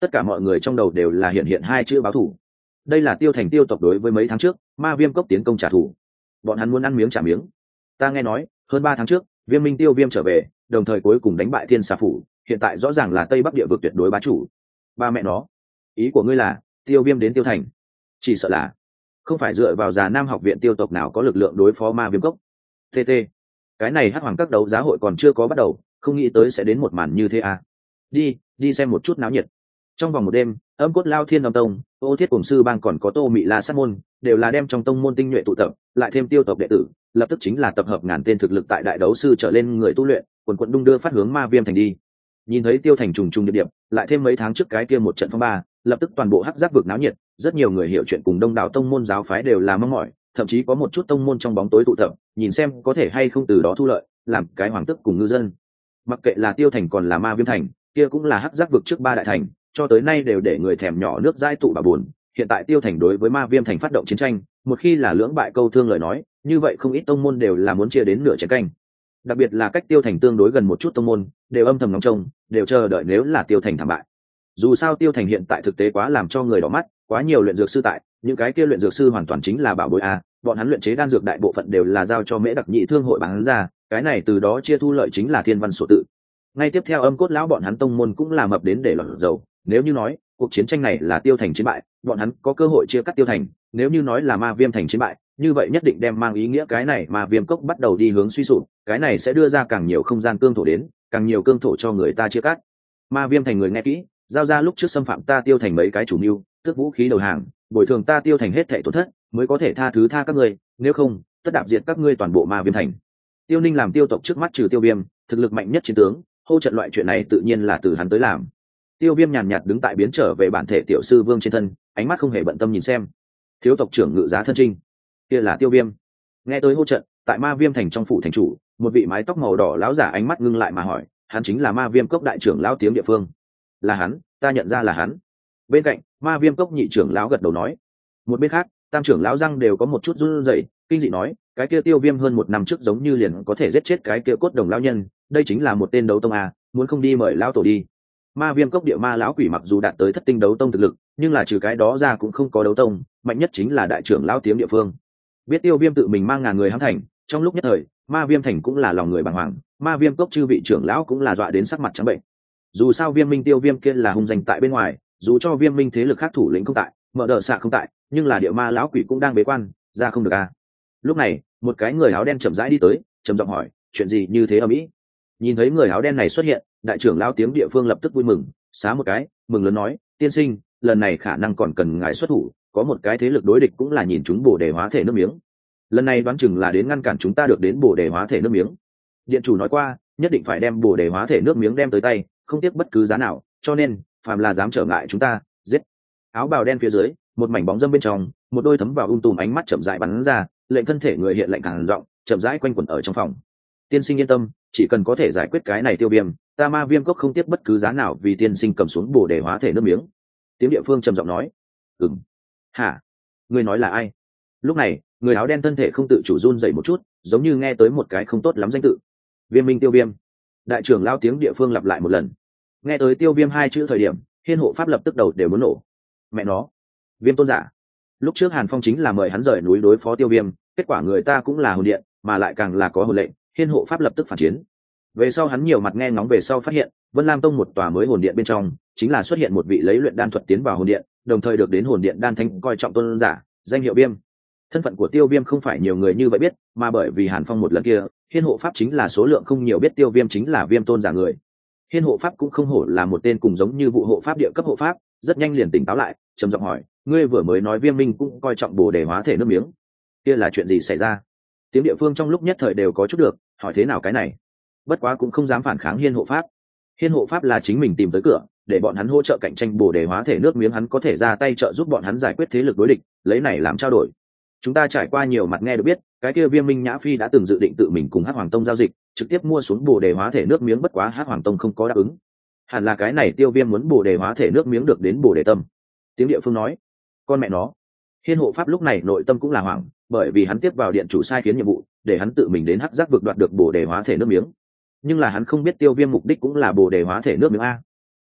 tất cả mọi người trong đầu đều là hiện hiện hai chữ báo thù. Đây là Tiêu Thành Tiêu tộc đối với mấy tháng trước ma viêm cốc tiến công trả thù, bọn hắn muốn ăn miếng trả miếng. Ta nghe nói hơn ba tháng trước Viêm Minh Tiêu Viêm trở về, đồng thời cuối cùng đánh bại Thiên Xà phủ, hiện tại rõ ràng là Tây Bắc địa vực tuyệt đối bá chủ. Ba mẹ nó, ý của ngươi là Tiêu Viêm đến Tiêu Thành? Chỉ sợ là không phải dựa vào Già Nam học viện tiêu tộc nào có lực lượng đối phó ma viêm cốc. T T, cái này Hắc Hoàng các đấu giá hội còn chưa có bắt đầu, không nghĩ tới sẽ đến một màn như thế à? Đi, đi xem một chút náo nhiệt. Trong vòng một đêm, Âm Cốt Lao Thiên Âm Tông, Ô Thiết Cùng Sư Bang còn có Tô Mị La Sát môn, đều là đem trong tông môn tinh nhuệ tụ tập, lại thêm tiêu tộc đệ tử, lập tức chính là tập hợp ngàn tên thực lực tại đại đấu sư trở lên người tu luyện, quần quần đung đưa phát hướng ma viêm thành đi. Nhìn thấy Tiêu Thành trùng trùng điệp điệp, lại thêm mấy tháng trước cái kia một trận phong ba, lập tức toàn bộ hắc giác vực náo nhiệt, rất nhiều người hiểu chuyện cùng đông đảo tông môn giáo phái đều là mong mỏi, thậm chí có một chút tông môn trong bóng tối tụ tập, nhìn xem có thể hay không từ đó thu lợi, làm cái hoàng tức cùng ngư dân. Mặc kệ là Tiêu Thành còn là ma viêm thành, kia cũng là hắc giác vực trước ba đại thành, cho tới nay đều để người thèm nhỏ nước dãi tụ bà buồn. Hiện tại Tiêu Thành đối với ma viêm thành phát động chiến tranh, một khi là lưỡng bại câu thương lời nói, như vậy không ít tông môn đều là muốn chia đến nửa chén canh. Đặc biệt là cách Tiêu Thành tương đối gần một chút tông môn, đều âm thầm ngóng trông, đều chờ đợi nếu là Tiêu Thành thảm bại. Dù sao Tiêu Thành hiện tại thực tế quá làm cho người đỏ mắt, quá nhiều luyện dược sư tại, những cái kia luyện dược sư hoàn toàn chính là bảo bối a, bọn hắn luyện chế đan dược đại bộ phận đều là giao cho Mễ Đặc Nhị thương hội bán ra, cái này từ đó chia thu lợi chính là thiên văn sổ tự. Ngay tiếp theo Âm Cốt lão bọn hắn tông môn cũng là mập đến để lọt dầu, nếu như nói cuộc chiến tranh này là Tiêu Thành chiến bại, bọn hắn có cơ hội chia cắt Tiêu Thành, nếu như nói là ma viêm thành chiến bại, như vậy nhất định đem mang ý nghĩa cái này ma viêm cốc bắt đầu đi hướng suy sụp, cái này sẽ đưa ra càng nhiều không gian cương thổ đến, càng nhiều cương thổ cho người ta chia cắt. Ma viêm thành người nghe kỹ, giao ra lúc trước xâm phạm ta Tiêu Thành mấy cái chủ mưu, tước vũ khí đầu hàng, bồi thường ta Tiêu Thành hết thảy tổn thất, mới có thể tha thứ tha các ngươi, nếu không, tất đạp diệt các ngươi toàn bộ ma viêm thành. Tiêu Ninh làm tiêu tộc trước mắt trừ Tiêu Viêm, thực lực mạnh nhất chiến tướng, hô trận loại chuyện này tự nhiên là từ hắn tới làm. Tiêu Viêm nhàn nhạt đứng tại biến trở về bản thể tiểu sư vương trên thân, ánh mắt không hề bận tâm nhìn xem. Thiếu tộc trưởng ngự giá thân trinh, kia là Tiêu Viêm. Nghe tới hô trận, tại ma viêm thành trong phủ thành chủ, một vị mái tóc màu đỏ lão giả ánh mắt ngưng lại mà hỏi, hắn chính là ma viêm cốc đại trưởng lão tiếng địa phương? Là hắn, ta nhận ra là hắn. Bên cạnh, ma viêm cốc nhị trưởng lão gật đầu nói. Một bên khác, tam trưởng lão răng đều có một chút run rẩy, kinh dị nói, cái kia Tiêu Viêm hơn một năm trước giống như liền có thể giết chết cái kia cốt đồng lão nhân, đây chính là một tên đấu tông à, muốn không đi mời lão tổ đi. Ma viêm cốc địa ma lão quỷ mặc dù đạt tới thất tinh đấu tông thực lực, nhưng là trừ cái đó ra cũng không có đấu tông, mạnh nhất chính là đại trưởng lão tiếng địa phương. Biết Tiêu Viêm tự mình mang ngàn người hãm thành, trong lúc nhất thời ma viêm thành cũng là lòng người bàng hoàng, ma viêm cốc chư vị trưởng lão cũng là dọa đến sắc mặt trắng bệnh. Dù sao Viêm Minh Tiêu Viêm kia là hung danh tại bên ngoài, dù cho Viêm Minh thế lực khác thủ lĩnh không tại, mở đờ xạ không tại, nhưng là địa ma lão quỷ cũng đang bế quan, ra không được à. Lúc này một cái người áo đen chậm rãi đi tới, trầm giọng hỏi, chuyện gì như thế ở mỹ? Nhìn thấy người áo đen này xuất hiện, đại trưởng lão tiếng địa phương lập tức vui mừng, xá một cái, mừng lớn nói, tiên sinh, lần này khả năng còn cần ngài xuất thủ, có một cái thế lực đối địch cũng là nhìn chúng bổ đề hóa thể nước miếng, lần này đoán chừng là đến ngăn cản chúng ta được đến bổ đề hóa thể nước miếng. Điện chủ nói qua, nhất định phải đem bổ đề hóa thể nước miếng đem tới tay, không tiếc bất cứ giá nào, cho nên phàm là dám trở ngại chúng ta, giết. Áo bào đen phía dưới, một mảnh bóng dâm bên trong, một đôi thấm vào um tùm ánh mắt chậm rãi bắn ra, lệnh thân thể người hiện lạnh càng rộng, chậm rãi quanh quẩn ở trong phòng. Tiên sinh yên tâm, chỉ cần có thể giải quyết cái này Tiêu Viêm, ta ma viêm cốc không tiếp bất cứ giá nào vì tiên sinh cầm xuống bổ đề hóa thể nước miếng. Tiếng địa phương trầm giọng nói. Ừm. Hả? Ngươi nói là ai? Lúc này, người áo đen thân thể không tự chủ run dậy một chút, giống như nghe tới một cái không tốt lắm danh tự. Viêm Minh Tiêu Viêm. Đại trưởng lao tiếng địa phương lặp lại một lần. Nghe tới Tiêu Viêm hai chữ thời điểm, hiên hộ pháp lập tức đầu đều muốn nổ. Mẹ nó, Viêm tôn giả. Lúc trước Hàn Phong chính là mời hắn rời núi đối phó Tiêu Viêm, kết quả người ta cũng là hồn điện, mà lại càng là có hồn lệnh, hiên hộ pháp lập tức phản chiến. Về sau hắn nhiều mặt nghe ngóng về sau phát hiện, Vân Lam Tông một tòa mới hồn điện bên trong, chính là xuất hiện một vị lấy luyện đan thuật tiến vào hồn điện, đồng thời được đến hồn điện đan thánh coi trọng tôn giả, danh hiệu Viêm. Thân phận của Tiêu Viêm không phải nhiều người như vậy biết, mà bởi vì Hàn Phong một lần kia, hiên hộ pháp chính là số lượng không nhiều biết Tiêu Viêm chính là Viêm tôn giả người. Hiên hộ pháp cũng không hổ là một tên cùng giống như vụ hộ pháp địa cấp hộ pháp, rất nhanh liền tỉnh táo lại, trầm giọng hỏi, ngươi vừa mới nói Viêm Minh cũng coi trọng bổ đề hóa thể nước miếng, kia là chuyện gì xảy ra? Tiếng địa phương trong lúc nhất thời đều có chút được, hỏi thế nào cái này? Bất quá cũng không dám phản kháng hiên hộ pháp. Hiên hộ pháp là chính mình tìm tới cửa, để bọn hắn hỗ trợ cạnh tranh bổ đề hóa thể nước miếng, hắn có thể ra tay trợ giúp bọn hắn giải quyết thế lực đối địch, lấy này làm trao đổi. Chúng ta trải qua nhiều mặt nghe được biết, cái kia Viêm Minh Nhã Phi đã từng dự định tự mình cùng Hắc Hoàng Tông giao dịch, trực tiếp mua xuống bổ đề hóa thể nước miếng, bất quá Hắc Hoàng Tông không có đáp ứng. Hẳn là cái này Tiêu Viêm muốn bổ đề hóa thể nước miếng được đến bổ đề tâm. Tiếng địa phương nói, con mẹ nó. Hiên hộ pháp lúc này nội tâm cũng là hoảng, bởi vì hắn tiếp vào điện chủ sai khiến nhiệm vụ, để hắn tự mình đến Hắc Giác vực đoạt được bổ đề hóa thể nước miếng. Nhưng là hắn không biết Tiêu Viêm mục đích cũng là bổ đề hóa thể nước miếng a.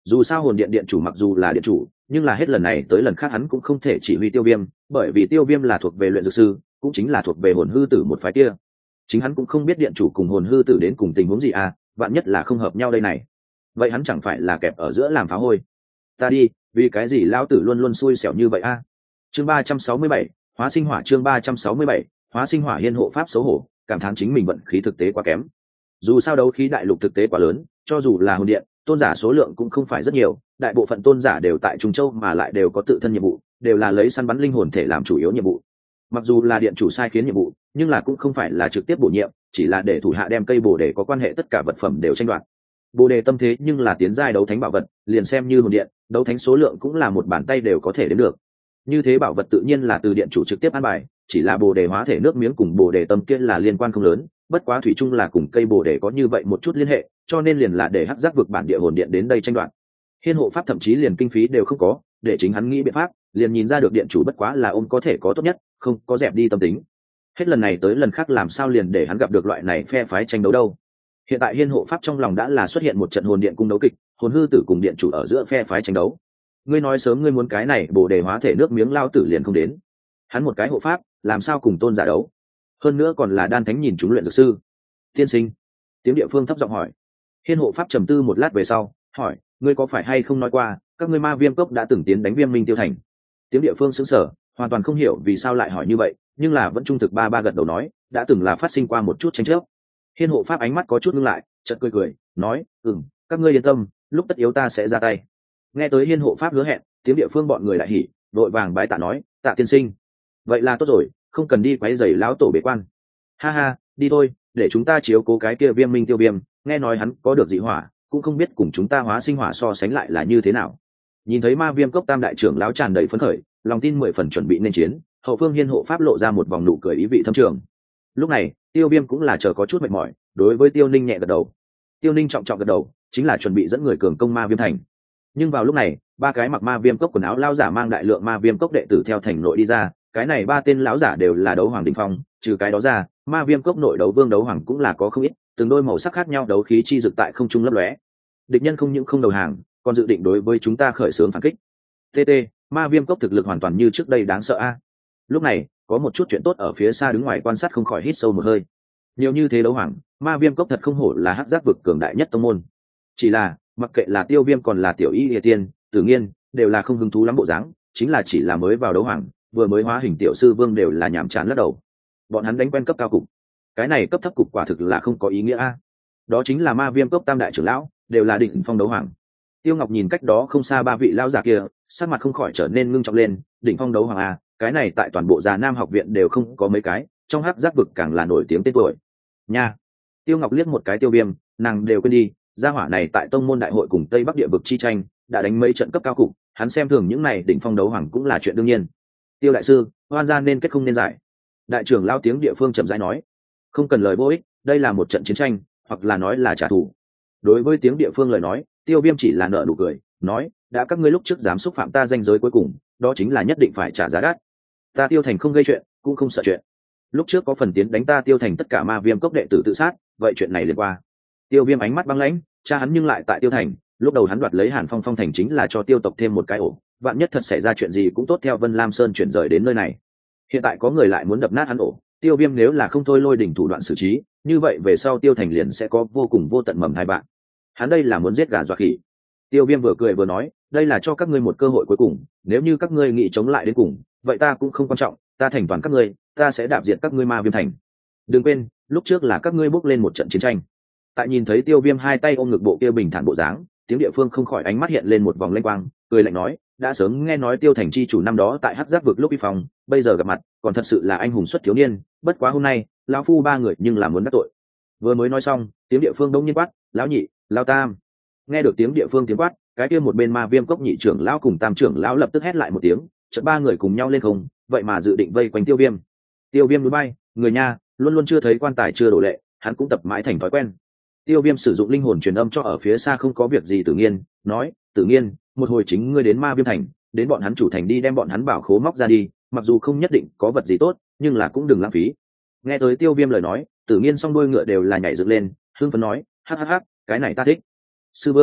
Dù sao hồn điện điện chủ mặc dù là điện chủ, nhưng là hết lần này tới lần khác hắn cũng không thể chỉ huy tiêu viêm, bởi vì tiêu viêm là thuộc về luyện dược sư, cũng chính là thuộc về hồn hư tử một phái kia. Chính hắn cũng không biết điện chủ cùng hồn hư tử đến cùng tình huống gì à, vạn nhất là không hợp nhau đây này, vậy hắn chẳng phải là kẹp ở giữa làm phá hôi. Ta đi, vì cái gì lao tử luôn luôn xui xẻo như vậy a. Chương ba trăm sáu mươi bảy, hóa sinh hỏa. Chương ba trăm sáu mươi bảy, hóa sinh hỏa. Hiên hộ pháp xấu hổ cảm thán chính mình vận khí thực tế quá kém. Dù sao đấu khí đại lục thực tế quá lớn, cho dù là hồn điện, tôn giả số lượng cũng không phải rất nhiều, đại bộ phận tôn giả đều tại Trung Châu mà lại đều có tự thân nhiệm vụ, đều là lấy săn bắn linh hồn thể làm chủ yếu nhiệm vụ. Mặc dù là điện chủ sai khiến nhiệm vụ, nhưng là cũng không phải là trực tiếp bổ nhiệm, chỉ là để thủ hạ đem cây bồ đề có quan hệ tất cả vật phẩm đều tranh đoạt. Bồ đề tâm thế nhưng là tiến giai đấu thánh bảo vật, liền xem như hồn điện, đấu thánh số lượng cũng là một bàn tay đều có thể đến được. Như thế bảo vật tự nhiên là từ điện chủ trực tiếp an bài, chỉ là bồ đề hóa thể nước miếng cùng bồ đề tâm kia là liên quan không lớn, bất quá thủy chung là cùng cây bồ đề có như vậy một chút liên hệ, cho nên liền là để hắc giác vực bản địa hồn điện đến đây tranh đoạt. Hiên hộ pháp thậm chí liền kinh phí đều không có, để chính hắn nghĩ biện pháp, liền nhìn ra được điện chủ bất quá là ôm có thể có tốt nhất, không có dẹp đi tâm tính. Hết lần này tới lần khác làm sao liền để hắn gặp được loại này phe phái tranh đấu đâu. Hiện tại hiên hộ pháp trong lòng đã là xuất hiện một trận hồn điện cung đấu kịch, hồn hư tử cùng điện chủ ở giữa phe phái tranh đấu. Ngươi nói sớm ngươi muốn cái này bồ đề hóa thể nước miếng lao tử liền không đến. Hắn một cái hộ pháp làm sao cùng tôn giả đấu, hơn nữa còn là đan thánh nhìn chúng luyện dược sư. Tiên sinh, tiếng địa phương thấp giọng hỏi. Hiên hộ pháp trầm tư một lát về sau hỏi, ngươi có phải hay không nói qua các ngươi ma viêm cốc đã từng tiến đánh viêm minh tiêu thành? Tiếng địa phương sững sờ, hoàn toàn không hiểu vì sao lại hỏi như vậy, nhưng là vẫn trung thực ba ba gật đầu nói, đã từng là phát sinh qua một chút tranh chấp. Hiên hộ pháp ánh mắt có chút ngưng lại, chợt cười cười nói, ừm, các ngươi yên tâm, lúc tất yếu ta sẽ ra tay. Nghe tới hiên hộ pháp hứa hẹn, tiếng địa phương bọn người lại hỉ, đội vàng bái tạ nói, tạ tiên sinh, vậy là tốt rồi, không cần đi quấy rầy lão tổ bế quan. Ha ha, đi thôi, để chúng ta chiếu cố cái kia viêm minh tiêu viêm, nghe nói hắn có được dị hỏa, cũng không biết cùng chúng ta hóa sinh hỏa so sánh lại là như thế nào. Nhìn thấy ma viêm cốc tam đại trưởng lão tràn đầy phấn khởi, lòng tin mười phần chuẩn bị nên chiến, hậu phương hiên hộ pháp lộ ra một vòng nụ cười ý vị thâm trường. Lúc này tiêu viêm cũng là chờ có chút mệt mỏi, đối với tiêu ninh nhẹ gật đầu. Tiêu ninh trọng trọng gật đầu, chính là chuẩn bị dẫn người cường công ma viêm thành. Nhưng vào lúc này ba cái mặc ma viêm cốc quần áo lão giả mang đại lượng ma viêm cốc đệ tử theo thành nội đi ra, cái này ba tên lão giả đều là đấu hoàng đỉnh phong, trừ cái đó ra ma viêm cốc nội đấu vương đấu hoàng cũng là có không ít, từng đôi màu sắc khác nhau đấu khí chi dực tại không trung lấp lóe. Địch nhân không những không đầu hàng, còn dự định đối với chúng ta khởi xướng phản kích. tt ma viêm cốc thực lực hoàn toàn như trước đây đáng sợ a. Lúc này có một chút chuyện tốt ở phía xa đứng ngoài quan sát không khỏi hít sâu một hơi. Nhiều như thế đấu hoàng, ma viêm cốc thật không hổ là hắc giác vực cường đại nhất tông môn. Chỉ là mặc kệ là tiêu viêm còn là tiểu y địa tiên, tự nhiên đều là không hứng thú lắm bộ dáng, chính là chỉ là mới vào đấu hoàng, vừa mới hóa hình tiểu sư vương đều là nhàm chán lắc đầu. Bọn hắn đánh quen cấp cao cục, cái này cấp thấp cục quả thực là không có ý nghĩa a. Đó chính là ma viêm cốc tam đại trưởng lão, đều là đỉnh phong đấu hoàng. Tiêu Ngọc nhìn cách đó không xa ba vị lão già kia, sắc mặt không khỏi trở nên ngưng trọng lên. Đỉnh phong đấu hoàng a, cái này tại toàn bộ già nam học viện đều không có mấy cái, trong hắc giác vực càng là nổi tiếng tên tuổi nha. Tiêu Ngọc liếc một cái Tiêu Viêm, nàng đều quên đi, gia hỏa này tại tông môn đại hội cùng tây bắc địa vực chi tranh đã đánh mấy trận cấp cao cục, hắn xem thường những này đỉnh phong đấu hoàng cũng là chuyện đương nhiên. Tiêu đại sư, hoan gia nên kết không nên giải. Đại trưởng lao tiếng địa phương chậm rãi nói, không cần lời vô ích, đây là một trận chiến tranh, hoặc là nói là trả thù. Đối với tiếng địa phương lời nói, Tiêu Viêm chỉ là nở nụ cười, nói, đã các ngươi lúc trước dám xúc phạm ta danh giới cuối cùng, đó chính là nhất định phải trả giá đắt. Ta Tiêu Thành không gây chuyện, cũng không sợ chuyện. Lúc trước có phần tiến đánh ta Tiêu Thành tất cả ma viêm cốc đệ tử tự sát, vậy chuyện này liền qua. Tiêu Viêm ánh mắt băng lãnh, cha hắn nhưng lại tại Tiêu Thành, lúc đầu hắn đoạt lấy Hàn Phong Phong thành chính là cho Tiêu tộc thêm một cái ổ, vạn nhất thật xảy ra chuyện gì cũng tốt theo Vân Lam Sơn chuyển rời đến nơi này. Hiện tại có người lại muốn đập nát hắn ổ, Tiêu Viêm nếu là không thôi lôi đỉnh thủ đoạn xử trí, như vậy về sau Tiêu Thành liền sẽ có vô cùng vô tận mầm hai bạn. Hắn đây là muốn giết gà dọa khỉ. Tiêu Viêm vừa cười vừa nói, đây là cho các ngươi một cơ hội cuối cùng, nếu như các ngươi nghĩ chống lại đến cùng, vậy ta cũng không quan trọng, ta thành toàn các ngươi, ta sẽ đạp diệt các ngươi ma viêm thành. Đừng quên, lúc trước là các ngươi bước lên một trận chiến tranh. Tại nhìn thấy Tiêu Viêm hai tay ôm ngực bộ kia bình thản bộ dáng, tiếng địa phương không khỏi ánh mắt hiện lên một vòng lanh quang, cười lạnh nói, đã sớm nghe nói Tiêu Thành chi chủ năm đó tại hắc giác vực lúc uy phong, bây giờ gặp mặt, còn thật sự là anh hùng xuất thiếu niên, bất quá hôm nay, lão phu ba người nhưng là muốn đắc tội. Vừa mới nói xong, tiếng địa phương đông nhiên quát, lão nhị, lão tam. Nghe được tiếng địa phương tiếng quát, cái kia một bên ma viêm cốc nhị trưởng lão cùng tam trưởng lão lập tức hét lại một tiếng, chợt ba người cùng nhau lên không, vậy mà dự định vây quanh Tiêu Viêm. Tiêu Viêm núi bay, người nha, luôn luôn chưa thấy quan tài chưa đổ lệ, hắn cũng tập mãi thành thói quen. Tiêu Viêm sử dụng linh hồn truyền âm cho ở phía xa không có việc gì Tử Nghiên, nói, Tử Nghiên, một hồi chính ngươi đến ma viêm thành, đến bọn hắn chủ thành đi đem bọn hắn bảo khố móc ra đi, mặc dù không nhất định có vật gì tốt, nhưng là cũng đừng lãng phí. Nghe tới Tiêu Viêm lời nói, Tử Nghiên song đôi ngựa đều là nhảy dựng lên, hưng phấn nói, hắc hắc hắc, cái này ta thích. Sư vương,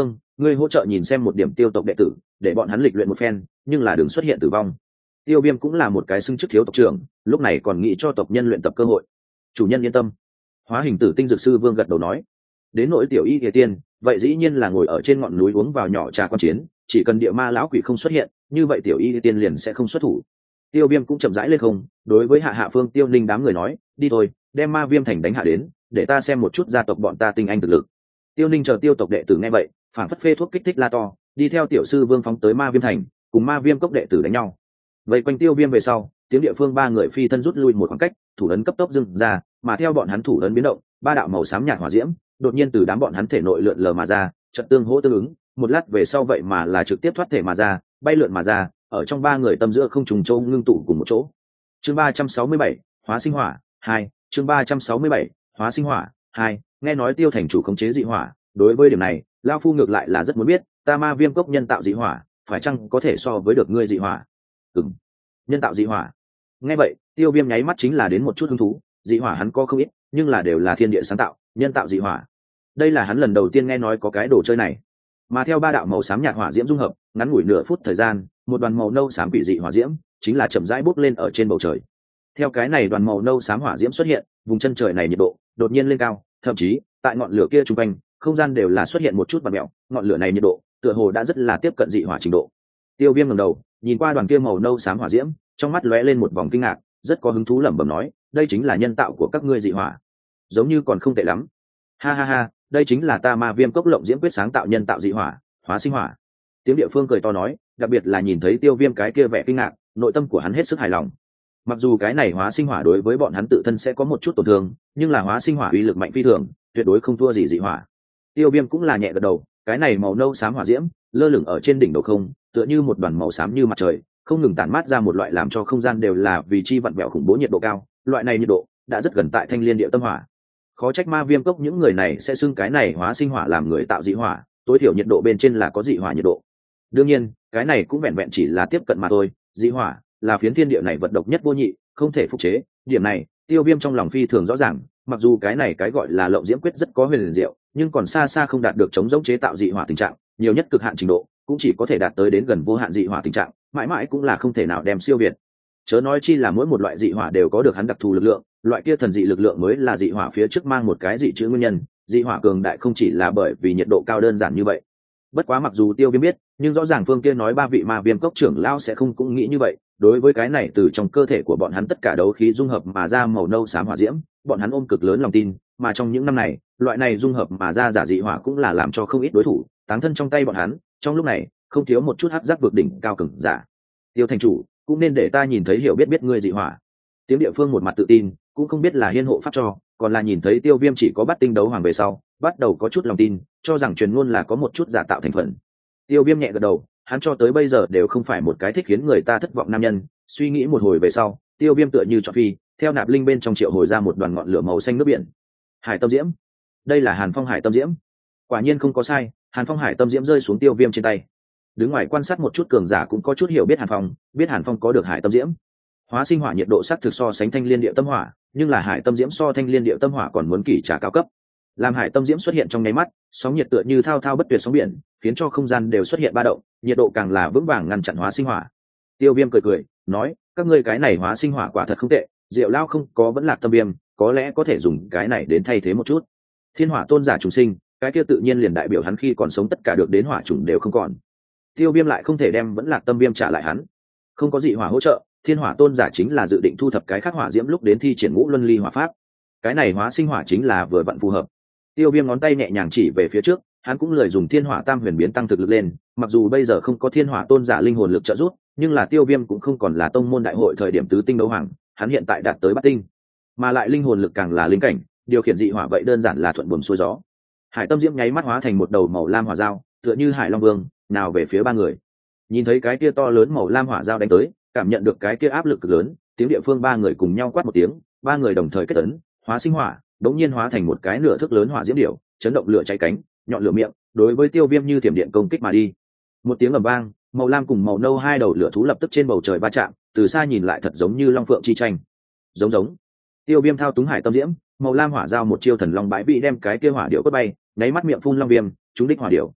ngươi hỗ trợ nhìn xem một điểm tiêu tộc đệ tử để bọn hắn lịch luyện một phen, nhưng là đừng xuất hiện tử vong. Tiêu Viêm cũng là một cái xưng chức thiếu tộc trưởng, lúc này còn nghĩ cho tộc nhân luyện tập cơ hội. Chủ nhân yên tâm. Hóa hình tử tinh dược sư Vương gật đầu nói. Đến nỗi tiểu y địa tiên, vậy dĩ nhiên là ngồi ở trên ngọn núi uống vào nhỏ trà quan chiến, chỉ cần địa ma lão quỷ không xuất hiện, như vậy tiểu y địa tiên liền sẽ không xuất thủ. Tiêu Viêm cũng chậm rãi lên không, đối với hạ hạ phương Tiêu Ninh đám người nói, đi thôi, đem ma viêm thành đánh hạ đến, để ta xem một chút gia tộc bọn ta tinh anh thực lực. Tiêu Ninh chờ tiêu tộc đệ tử nghe vậy, phản phất phê thuốc kích thích la to, đi theo tiểu sư Vương phóng tới ma viêm thành, cùng ma viêm cốc đệ tử đánh nhau. Vậy quanh Tiêu Viêm về sau, tiếng địa phương ba người phi thân rút lui một khoảng cách, thủ ấn cấp tốc dừng ra, mà theo bọn hắn thủ ấn biến động, ba đạo màu xám nhạt hỏa diễm đột nhiên từ đám bọn hắn thể nội lượn lờ mà ra, trận tương hỗ tương ứng, một lát về sau vậy mà là trực tiếp thoát thể mà ra, bay lượn mà ra, ở trong ba người tâm giữa không trùng châu ngưng tụ cùng một chỗ. Chương ba trăm sáu mươi bảy, hóa sinh hỏa hai. Chương ba trăm sáu mươi bảy, hóa sinh hỏa hai. Nghe nói Tiêu thành chủ khống chế dị hỏa, đối với điểm này, lão phu ngược lại là rất muốn biết, ta ma viêm cốc nhân tạo dị hỏa, phải chăng có thể so với được ngươi dị hỏa? Ừm, nhân tạo dị hỏa. Nghe vậy, Tiêu Viêm nháy mắt chính là đến một chút hứng thú, dị hỏa hắn có không ít, nhưng là đều là thiên địa sáng tạo, nhân tạo dị hỏa. Đây là hắn lần đầu tiên nghe nói có cái đồ chơi này. Mà theo ba đạo màu xám nhạt hỏa diễm dung hợp, ngắn ngủi nửa phút thời gian, một đoàn màu nâu xám quỷ dị hỏa diễm chính là chậm rãi bốc lên ở trên bầu trời. Theo cái này đoàn màu nâu xám hỏa diễm xuất hiện, vùng chân trời này nhiệt độ đột nhiên lên cao, thậm chí tại ngọn lửa kia trung quanh, không gian đều là xuất hiện một chút vặn mèo, ngọn lửa này nhiệt độ tựa hồ đã rất là tiếp cận dị hỏa trình độ. Tiêu Viêm ngẩng đầu, nhìn qua đoàn kia màu nâu xám hỏa diễm, trong mắt lóe lên một vòng kinh ngạc, rất có hứng thú lẩm bẩm nói, đây chính là nhân tạo của các ngươi dị hỏa. Giống như còn không tệ lắm. Ha ha ha, đây chính là ta ma viêm cốc lộng diễm quyết sáng tạo nhân tạo dị hỏa, hóa sinh hỏa. Tiếng địa phương cười to nói, đặc biệt là nhìn thấy Tiêu Viêm cái kia vẻ kinh ngạc, nội tâm của hắn hết sức hài lòng. Mặc dù cái này hóa sinh hỏa đối với bọn hắn tự thân sẽ có một chút tổn thương, nhưng là hóa sinh hỏa uy lực mạnh phi thường, tuyệt đối không thua gì dị hỏa. Tiêu Viêm cũng là nhẹ gật đầu, cái này màu nâu xám hỏa diễm lơ lửng ở trên đỉnh đầu không, tựa như một đoàn màu xám như mặt trời, không ngừng tản mát ra một loại làm cho không gian đều là vì chi vặn vẹo khủng bố nhiệt độ cao, loại này nhiệt độ đã rất gần tại thanh liên địa tâm hỏa. Khó trách ma viêm cốc những người này sẽ xưng cái này hóa sinh hỏa làm người tạo dị hỏa, tối thiểu nhiệt độ bên trên là có dị hỏa nhiệt độ. Đương nhiên, cái này cũng vẹn vẹn chỉ là tiếp cận mà thôi, dị hỏa là phiến thiên địa này vật độc nhất vô nhị, không thể phục chế, điểm này Tiêu Viêm trong lòng phi thường rõ ràng, mặc dù cái này cái gọi là lộng diễm quyết rất có huyền diệu, nhưng còn xa xa không đạt được chống giống chế tạo dị hỏa tình trạng, nhiều nhất cực hạn trình độ cũng chỉ có thể đạt tới đến gần vô hạn dị hỏa tình trạng, mãi mãi cũng là không thể nào đem siêu việt. Chớ nói chi là mỗi một loại dị hỏa đều có được hắn đặc thù lực lượng, loại kia thần dị lực lượng mới là dị hỏa phía trước mang một cái dị chữ nguyên nhân, dị hỏa cường đại không chỉ là bởi vì nhiệt độ cao đơn giản như vậy. Bất quá mặc dù Tiêu Viêm biết, nhưng rõ ràng phương kia nói ba vị ma viêm cốc trưởng lao sẽ không cũng nghĩ như vậy, đối với cái này từ trong cơ thể của bọn hắn tất cả đấu khí dung hợp mà ra màu nâu xám hỏa diễm, bọn hắn ôm cực lớn lòng tin, mà trong những năm này, loại này dung hợp mà ra giả dị hỏa cũng là làm cho không ít đối thủ táng thân trong tay bọn hắn, trong lúc này, không thiếu một chút hắc giác vượt đỉnh cao cường giả. Tiêu thành chủ, cũng nên để ta nhìn thấy hiểu biết biết ngươi dị hỏa. Tiếng địa phương một mặt tự tin, cũng không biết là hiên hộ pháp cho, còn là nhìn thấy Tiêu Viêm chỉ có bắt tinh đấu hoàng về sau, bắt đầu có chút lòng tin, cho rằng truyền ngôn là có một chút giả tạo thành phần. Tiêu Viêm nhẹ gật đầu, hắn cho tới bây giờ đều không phải một cái thích khiến người ta thất vọng nam nhân. Suy nghĩ một hồi về sau, Tiêu Viêm tựa như chọn phi, theo nạp linh bên trong triệu hồi ra một đoàn ngọn lửa màu xanh nước biển. Hải tâm diễm, đây là Hàn Phong hải tâm diễm. Quả nhiên không có sai, Hàn Phong hải tâm diễm rơi xuống Tiêu Viêm trên tay. Đứng ngoài quan sát một chút cường giả cũng có chút hiểu biết Hàn Phong, biết Hàn Phong có được hải tâm diễm. Hóa sinh hỏa nhiệt độ sắc thực so sánh thanh liên địa tâm hỏa, nhưng là hải tâm diễm so thanh liên địa tâm hỏa còn muốn kỳ trả cao cấp. Làm hải tâm diễm xuất hiện trong nháy mắt, sóng nhiệt tựa như thao thao bất tuyệt sóng biển, khiến cho không gian đều xuất hiện ba động, nhiệt độ càng là vững vàng ngăn chặn hóa sinh hỏa. Tiêu Viêm cười cười, nói, các ngươi cái này hóa sinh hỏa quả thật không tệ, Diệu Lao không có vẫn lạc tâm viêm, có lẽ có thể dùng cái này đến thay thế một chút. Thiên hỏa tôn giả trùng sinh, cái kia tự nhiên liền đại biểu hắn khi còn sống tất cả được đến hỏa trùng đều không còn. Tiêu Viêm lại không thể đem vẫn lạc tâm viêm trả lại hắn, không có dị hỏa hỗ trợ, thiên hỏa tôn giả chính là dự định thu thập cái khác hỏa diễm lúc đến thi triển ngũ luân ly hỏa pháp. Cái này hóa sinh hỏa chính là vừa vặn phù hợp. Tiêu Viêm ngón tay nhẹ nhàng chỉ về phía trước, hắn cũng lười dùng thiên hỏa tam huyền biến tăng thực lực lên, mặc dù bây giờ không có thiên hỏa tôn giả linh hồn lực trợ giúp, nhưng là Tiêu Viêm cũng không còn là tông môn đại hội thời điểm tứ tinh đấu hoàng, hắn hiện tại đạt tới bát tinh, mà lại linh hồn lực càng là linh cảnh, điều khiển dị hỏa vậy đơn giản là thuận buồm xuôi gió. Hải tâm diễm nháy mắt hóa thành một đầu màu lam hỏa dao, tựa như Hải Long Vương, nào về phía ba người. Nhìn thấy cái kia to lớn màu lam hỏa dao đánh tới, cảm nhận được cái kia áp lực cực lớn, tiếng địa phương ba người cùng nhau quát một tiếng, ba người đồng thời kết ấn, hóa sinh hỏa, đống nhiên hóa thành một cái nửa thước lớn hỏa diễm điểu, chấn động lửa cháy cánh, nhọn lửa miệng, đối với Tiêu Viêm như thiểm điện công kích mà đi. Một tiếng ầm vang, màu lam cùng màu nâu hai đầu lửa thú lập tức trên bầu trời va chạm, từ xa nhìn lại thật giống như long phượng chi tranh. Giống giống. Tiêu Viêm thao túng hải tâm diễm, màu lam hỏa giao một chiêu thần long bãi vị đem cái kia hỏa điểu quất bay, nháy mắt miệng phun long viêm, trúng đích hỏa điểu.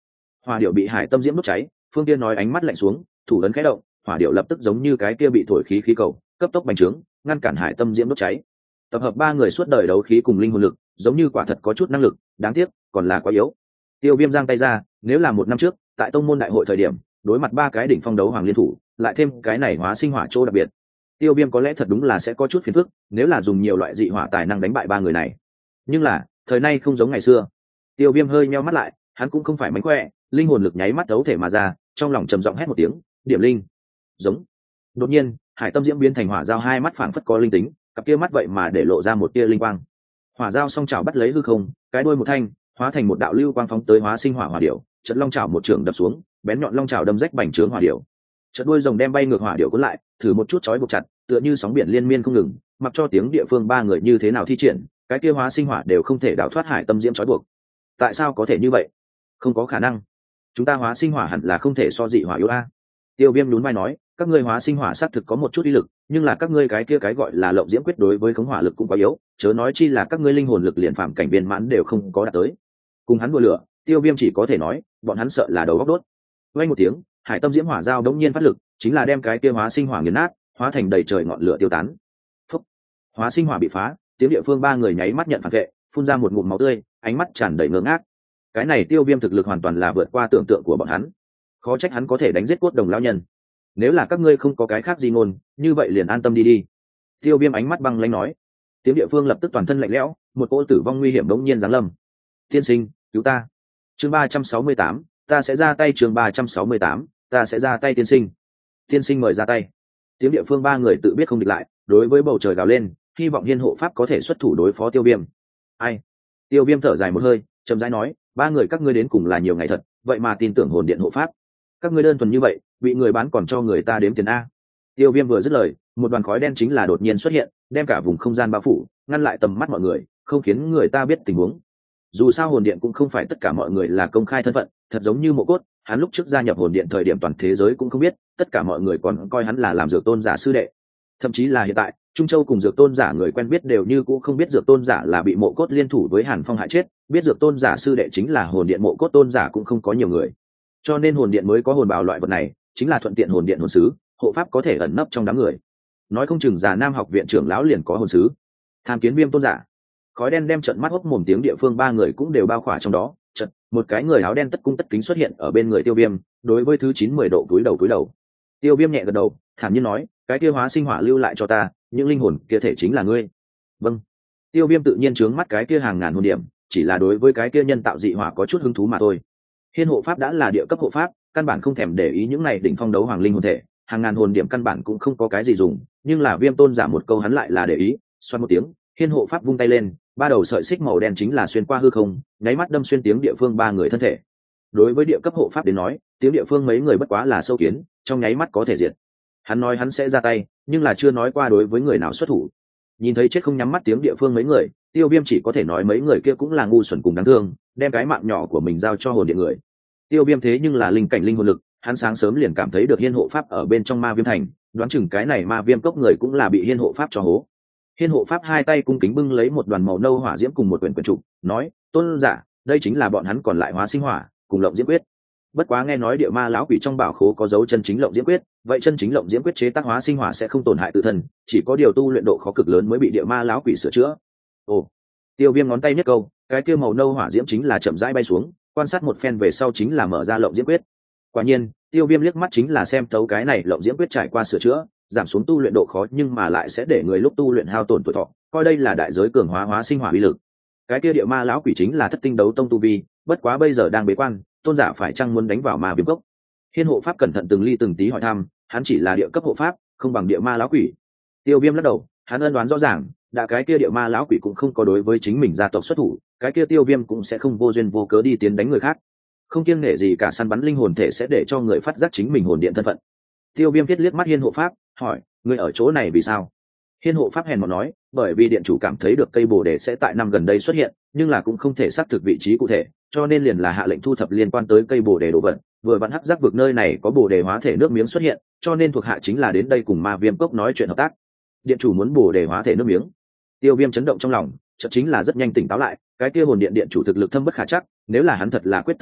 Hỏa điệu bị hải tâm diễm đốt cháy, Phương Tiên nói ánh mắt lạnh xuống, thủ ấn khẽ động, hỏa điệu lập tức giống như cái kia bị thổi khí khí cầu, cấp tốc bành trướng, ngăn cản hải tâm diễm đốt cháy. Tập hợp ba người suốt đời đấu khí cùng linh hồn lực, giống như quả thật có chút năng lực, đáng tiếc còn là quá yếu. Tiêu Viêm giang tay ra, nếu là một năm trước, tại tông môn đại hội thời điểm, đối mặt ba cái đỉnh phong đấu hoàng liên thủ, lại thêm cái này hóa sinh hỏa chỗ đặc biệt, Tiêu Viêm có lẽ thật đúng là sẽ có chút phiền phức, nếu là dùng nhiều loại dị hỏa tài năng đánh bại ba người này. Nhưng là, thời nay không giống ngày xưa. Tiêu Viêm hơi nheo mắt lại, hắn cũng không phải mánh khỏe, linh hồn lực nháy mắt đấu thể mà ra, trong lòng trầm giọng hét một tiếng, điểm linh. Giống. Đột nhiên, hải tâm diễm biến thành hỏa dao, hai mắt phảng phất có linh tính, cặp kia mắt vậy mà để lộ ra một tia linh quang. Hỏa dao song chảo bắt lấy hư không, cái đuôi một thanh, hóa thành một đạo lưu quang phóng tới hóa sinh hỏa hỏa điểu, trận long chảo một trường đập xuống, bén nhọn long chảo đâm rách bành trướng hỏa điểu. Trận đuôi rồng đem bay ngược hỏa điểu cuốn lại, thử một chút chói buộc chặt, tựa như sóng biển liên miên không ngừng, mặc cho tiếng địa phương ba người như thế nào thi triển, cái kia hóa sinh hỏa đều không thể đào thoát hải tâm diễm chói buộc. Tại sao có thể như vậy? Không có khả năng. Chúng ta hóa sinh hỏa hẳn là không thể so dị hỏa yếu a. Tiêu Viêm nhún vai nói, các ngươi hóa sinh hỏa xác thực có một chút uy lực, nhưng là các ngươi cái kia cái gọi là lộng diễm quyết đối với khống hỏa lực cũng quá yếu, chớ nói chi là các ngươi linh hồn lực liền phạm cảnh viên mãn đều không có đạt tới. Cùng hắn đua lửa, Tiêu Viêm chỉ có thể nói, bọn hắn sợ là đầu góc đốt. Vang một tiếng, hải tâm diễm hỏa giao đống nhiên phát lực, chính là đem cái kia hóa sinh hỏa nghiền nát, hóa thành đầy trời ngọn lửa tiêu tán. Phúc! Hóa sinh hỏa bị phá, tiếng địa phương ba người nháy mắt nhận phản vệ, phun ra một ngụm máu tươi, ánh mắt tràn đầy ngơ ngác. Cái này Tiêu Viêm thực lực hoàn toàn là vượt qua tưởng tượng của bọn hắn, khó trách hắn có thể đánh giết cốt đồng lão nhân. Nếu là các ngươi không có cái khác gì ngôn, như vậy liền an tâm đi đi. Tiêu Viêm ánh mắt băng lãnh nói. Tiếng địa phương lập tức toàn thân lạnh lẽo, một cỗ tử vong nguy hiểm đống nhiên giáng lâm. Tiên sinh, cứu ta. Chương ba trăm sáu mươi tám, ta sẽ ra tay. Chương ba trăm sáu mươi tám, ta sẽ ra tay. Tiên sinh, tiên sinh mời ra tay. Tiếng địa phương ba người tự biết không địch lại, đối với bầu trời gào lên, hy vọng Hiên hộ pháp có thể xuất thủ đối phó Tiêu Viêm. Ai? Tiêu Viêm thở dài một hơi, chậm rãi nói, ba người các ngươi đến cùng là nhiều ngày thật, vậy mà tin tưởng hồn điện hộ pháp. Các ngươi đơn thuần như vậy, bị người bán còn cho người ta đếm tiền a. Tiêu Viêm vừa dứt lời, một đoàn khói đen chính là đột nhiên xuất hiện, đem cả vùng không gian bao phủ, ngăn lại tầm mắt mọi người, không khiến người ta biết tình huống. Dù sao hồn điện cũng không phải tất cả mọi người là công khai thân phận, thật giống như Mộ Cốt, hắn lúc trước gia nhập hồn điện thời điểm toàn thế giới cũng không biết, tất cả mọi người còn coi hắn là làm dược tôn giả sư đệ. Thậm chí là hiện tại, Trung Châu cùng dược tôn giả người quen biết đều như cũng không biết dược tôn giả là bị Mộ Cốt liên thủ với Hàn Phong hại chết, biết dược tôn giả sư đệ chính là hồn điện Mộ Cốt tôn giả cũng không có nhiều người. Cho nên hồn điện mới có hồn bào loại vật này, chính là thuận tiện hồn điện hồn sứ, hộ pháp có thể ẩn nấp trong đám người. Nói không chừng già Nam học viện trưởng lão liền có hồn sứ. Tham kiến Viêm tôn giả. Khói đen đem trận mắt hốc mồm tiếng địa phương ba người cũng đều bao khỏa trong đó, chợt một cái người áo đen tất cung tất kính xuất hiện ở bên người Tiêu Viêm, đối với thứ chín mười độ túi đầu túi đầu. Tiêu Viêm nhẹ gật đầu, thản nhiên nói, cái kia hóa sinh hỏa lưu lại cho ta, những linh hồn kia thể chính là ngươi. Vâng. Tiêu Viêm tự nhiên trướng mắt cái kia hàng ngàn hồn điểm, chỉ là đối với cái kia nhân tạo dị hỏa có chút hứng thú mà thôi. Hiên hộ pháp đã là địa cấp hộ pháp, căn bản không thèm để ý những này đỉnh phong đấu hoàng linh hồn thể, hàng ngàn hồn điểm căn bản cũng không có cái gì dùng, nhưng là Viêm tôn giả một câu hắn lại là để ý, xoát một tiếng, Hiên hộ pháp vung tay lên, ba đầu sợi xích màu đen chính là xuyên qua hư không, nháy mắt đâm xuyên tiếng địa phương ba người thân thể. Đối với địa cấp hộ pháp đến nói, tiếng địa phương mấy người bất quá là sâu kiến, trong nháy mắt có thể diệt. Hắn nói hắn sẽ ra tay, nhưng là chưa nói qua đối với người nào xuất thủ. Nhìn thấy chết không nhắm mắt tiếng địa phương mấy người, Tiêu Viêm chỉ có thể nói mấy người kia cũng là ngu xuẩn cùng đáng thương, đem cái mạng nhỏ của mình giao cho hồn điện người. Tiêu Viêm thế nhưng là linh cảnh linh hồn lực, hắn sáng sớm liền cảm thấy được Hiên hộ pháp ở bên trong ma viêm thành, đoán chừng cái này ma viêm cốc người cũng là bị Hiên hộ pháp cho hố. Hiên hộ pháp hai tay cung kính bưng lấy một đoàn màu nâu hỏa diễm cùng một quyển quyển trục, nói, tôn giả, đây chính là bọn hắn còn lại hóa sinh hỏa cùng lộng diễm quyết. Bất quá nghe nói địa ma lão quỷ trong bảo khố có dấu chân chính lộng diễm quyết, vậy chân chính lộng diễm quyết chế tác hóa sinh hỏa sẽ không tổn hại tự thân, chỉ có điều tu luyện độ khó cực lớn mới bị địa ma lão quỷ sửa chữa. Ồ. Tiêu Viêm ngón tay nhất câu, cái kia màu nâu hỏa diễm chính là chậm rãi bay xuống, quan sát một phen về sau chính là mở ra lộng diễm quyết. Quả nhiên, Tiêu Viêm liếc mắt chính là xem thấu cái này lộng diễm quyết trải qua sửa chữa, giảm xuống tu luyện độ khó nhưng mà lại sẽ để người lúc tu luyện hao tổn tuổi thọ, coi đây là đại giới cường hóa hóa sinh hỏa uy lực. Cái kia địa ma lão quỷ chính là thất tinh đấu tông tu vi, bất quá bây giờ đang bế quan, tôn giả phải chăng muốn đánh vào ma viêm cốc. Hiên hộ pháp cẩn thận từng ly từng tí hỏi thăm, hắn chỉ là địa cấp hộ pháp, không bằng địa ma lão quỷ. Tiêu Viêm lắc đầu, hắn ân đoán rõ ràng, đã cái kia địa ma lão quỷ cũng không có đối với chính mình gia tộc xuất thủ, cái kia Tiêu Viêm cũng sẽ không vô duyên vô cớ đi tiến đánh người khác, không kiêng nể gì cả săn bắn linh hồn thể sẽ để cho người phát giác chính mình hồn điện thân phận. Tiêu Viêm viết liếc mắt Hiên hộ pháp, hỏi, ngươi ở chỗ này vì sao? Hiên hộ pháp hèn mọn nói, bởi vì điện chủ cảm thấy được cây bồ đề sẽ tại năm gần đây xuất hiện, nhưng là cũng không thể xác thực vị trí cụ thể, cho nên liền là hạ lệnh thu thập liên quan tới cây bồ đề đồ vật. Vừa vặn hắc giác vực nơi này có bồ đề hóa thể nước miếng xuất hiện, cho nên thuộc hạ chính là đến đây cùng ma viêm cốc nói chuyện hợp tác. Điện chủ muốn bồ đề hóa thể nước miếng. Tiêu Viêm chấn động trong lòng, chợt chính là rất nhanh tỉnh táo lại, cái kia hồn điện điện chủ thực lực thâm bất khả chắc, nếu là hắn thật là quyết tâm muốn,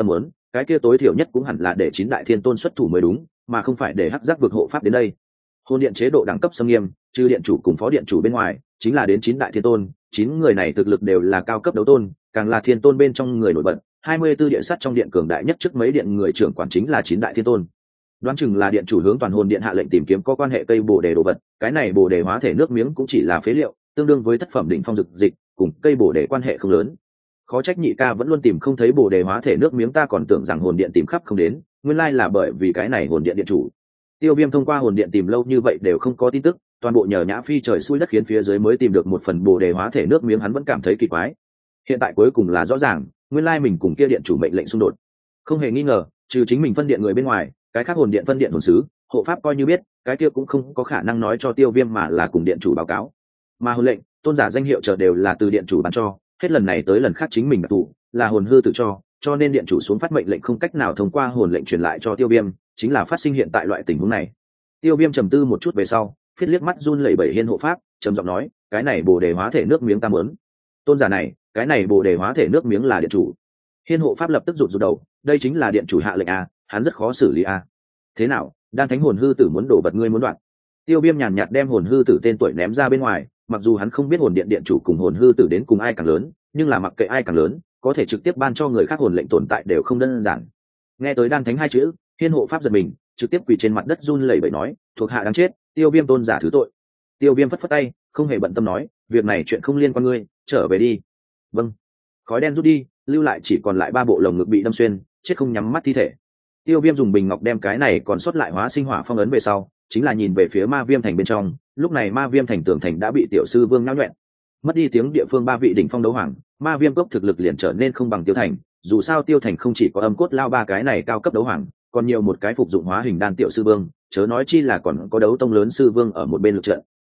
cái kia tối thiểu nhất cũng hẳn là để chín đại thiên tôn xuất thủ mới đúng, mà không phải để hắc giác vực hộ pháp đến đây. Hồn điện chế độ đẳng cấp xâm nghiêm, trừ điện chủ cùng phó điện chủ bên ngoài chính là đến chín đại thiên tôn, chín người này thực lực đều là cao cấp đấu tôn, càng là thiên tôn bên trong người nổi bật. hai mươi tư địa sắt trong điện cường đại nhất trước mấy điện người trưởng quản chính là chín đại thiên tôn. Đoán chừng là điện chủ hướng toàn hồn điện hạ lệnh tìm kiếm có quan hệ cây bồ đề đồ vật, cái này bồ đề hóa thể nước miếng cũng chỉ là phế liệu, tương đương với thất phẩm đỉnh phong dược dịch, cùng cây bồ đề quan hệ không lớn. Khó trách nhị ca vẫn luôn tìm không thấy bồ đề hóa thể nước miếng, ta còn tưởng rằng hồn điện tìm khắp không đến, nguyên lai là bởi vì cái này hồn điện điện chủ. Tiêu Viêm thông qua hồn điện tìm lâu như vậy đều không có tin tức, toàn bộ nhờ nhã phi trời xui đất khiến phía dưới mới tìm được một phần bồ đề hóa thể nước miếng, hắn vẫn cảm thấy kỳ quái. Hiện tại cuối cùng là rõ ràng, nguyên lai mình cùng kia điện chủ mệnh lệnh xung đột. Không hề nghi ngờ, trừ chính mình phân điện người bên ngoài, cái khác hồn điện phân điện hồn sứ, hộ pháp coi như biết, cái kia cũng không có khả năng nói cho Tiêu Viêm mà là cùng điện chủ báo cáo. Mà hồn lệnh, tôn giả danh hiệu chờ đều là từ điện chủ ban cho, hết lần này tới lần khác chính mình đặc thù là hồn hư tự cho, cho nên điện chủ xuống phát mệnh lệnh không cách nào thông qua hồn lệnh truyền lại cho Tiêu Viêm, chính là phát sinh hiện tại loại tình huống này. Tiêu Viêm trầm tư một chút về sau, phiết liếc mắt run lẩy bẩy Hiên hộ pháp, trầm giọng nói, cái này bồ đề hóa thể nước miếng ta muốn. Tôn giả này, cái này bồ đề hóa thể nước miếng là điện chủ. Hiên hộ pháp lập tức rụt rụt đầu, đây chính là điện chủ hạ lệnh a, hắn rất khó xử lý a. Thế nào, đan thánh hồn hư tử muốn đổ vật ngươi muốn đoạn? Tiêu Viêm nhàn nhạt đem hồn hư tử tên tuổi ném ra bên ngoài, mặc dù hắn không biết hồn điện điện chủ cùng hồn hư tử đến cùng ai càng lớn, nhưng là mặc kệ ai càng lớn, có thể trực tiếp ban cho người khác hồn lệnh tồn tại đều không đơn giản. Nghe tới đan thánh hai chữ, Hiên hộ pháp giật mình, trực tiếp quỳ trên mặt đất run lẩy bẩy nói, thuộc hạ đáng chết, Tiêu Viêm tôn giả thứ tội. Tiêu Viêm phất phất tay, không hề bận tâm nói, việc này chuyện không liên quan ngươi, trở về đi. Vâng. Khói đen rút đi, lưu lại chỉ còn lại ba bộ lồng ngực bị đâm xuyên, chết không nhắm mắt thi thể. Tiêu Viêm dùng bình ngọc đem cái này còn sót lại hóa sinh hỏa phong ấn về sau, chính là nhìn về phía Ma Viêm thành bên trong, lúc này Ma Viêm thành tường thành đã bị tiểu sư vương náo nhuẹn. Mất đi tiếng địa phương ba vị đỉnh phong đấu hoàng, Ma Viêm cốc thực lực liền trở nên không bằng Tiêu thành, dù sao Tiêu thành không chỉ có âm cốt lao ba cái này cao cấp đấu hoàng, còn nhiều một cái phục dụng hóa hình đan tiểu sư vương, chớ nói chi là còn có đấu tông lớn sư vương ở một bên lực trận,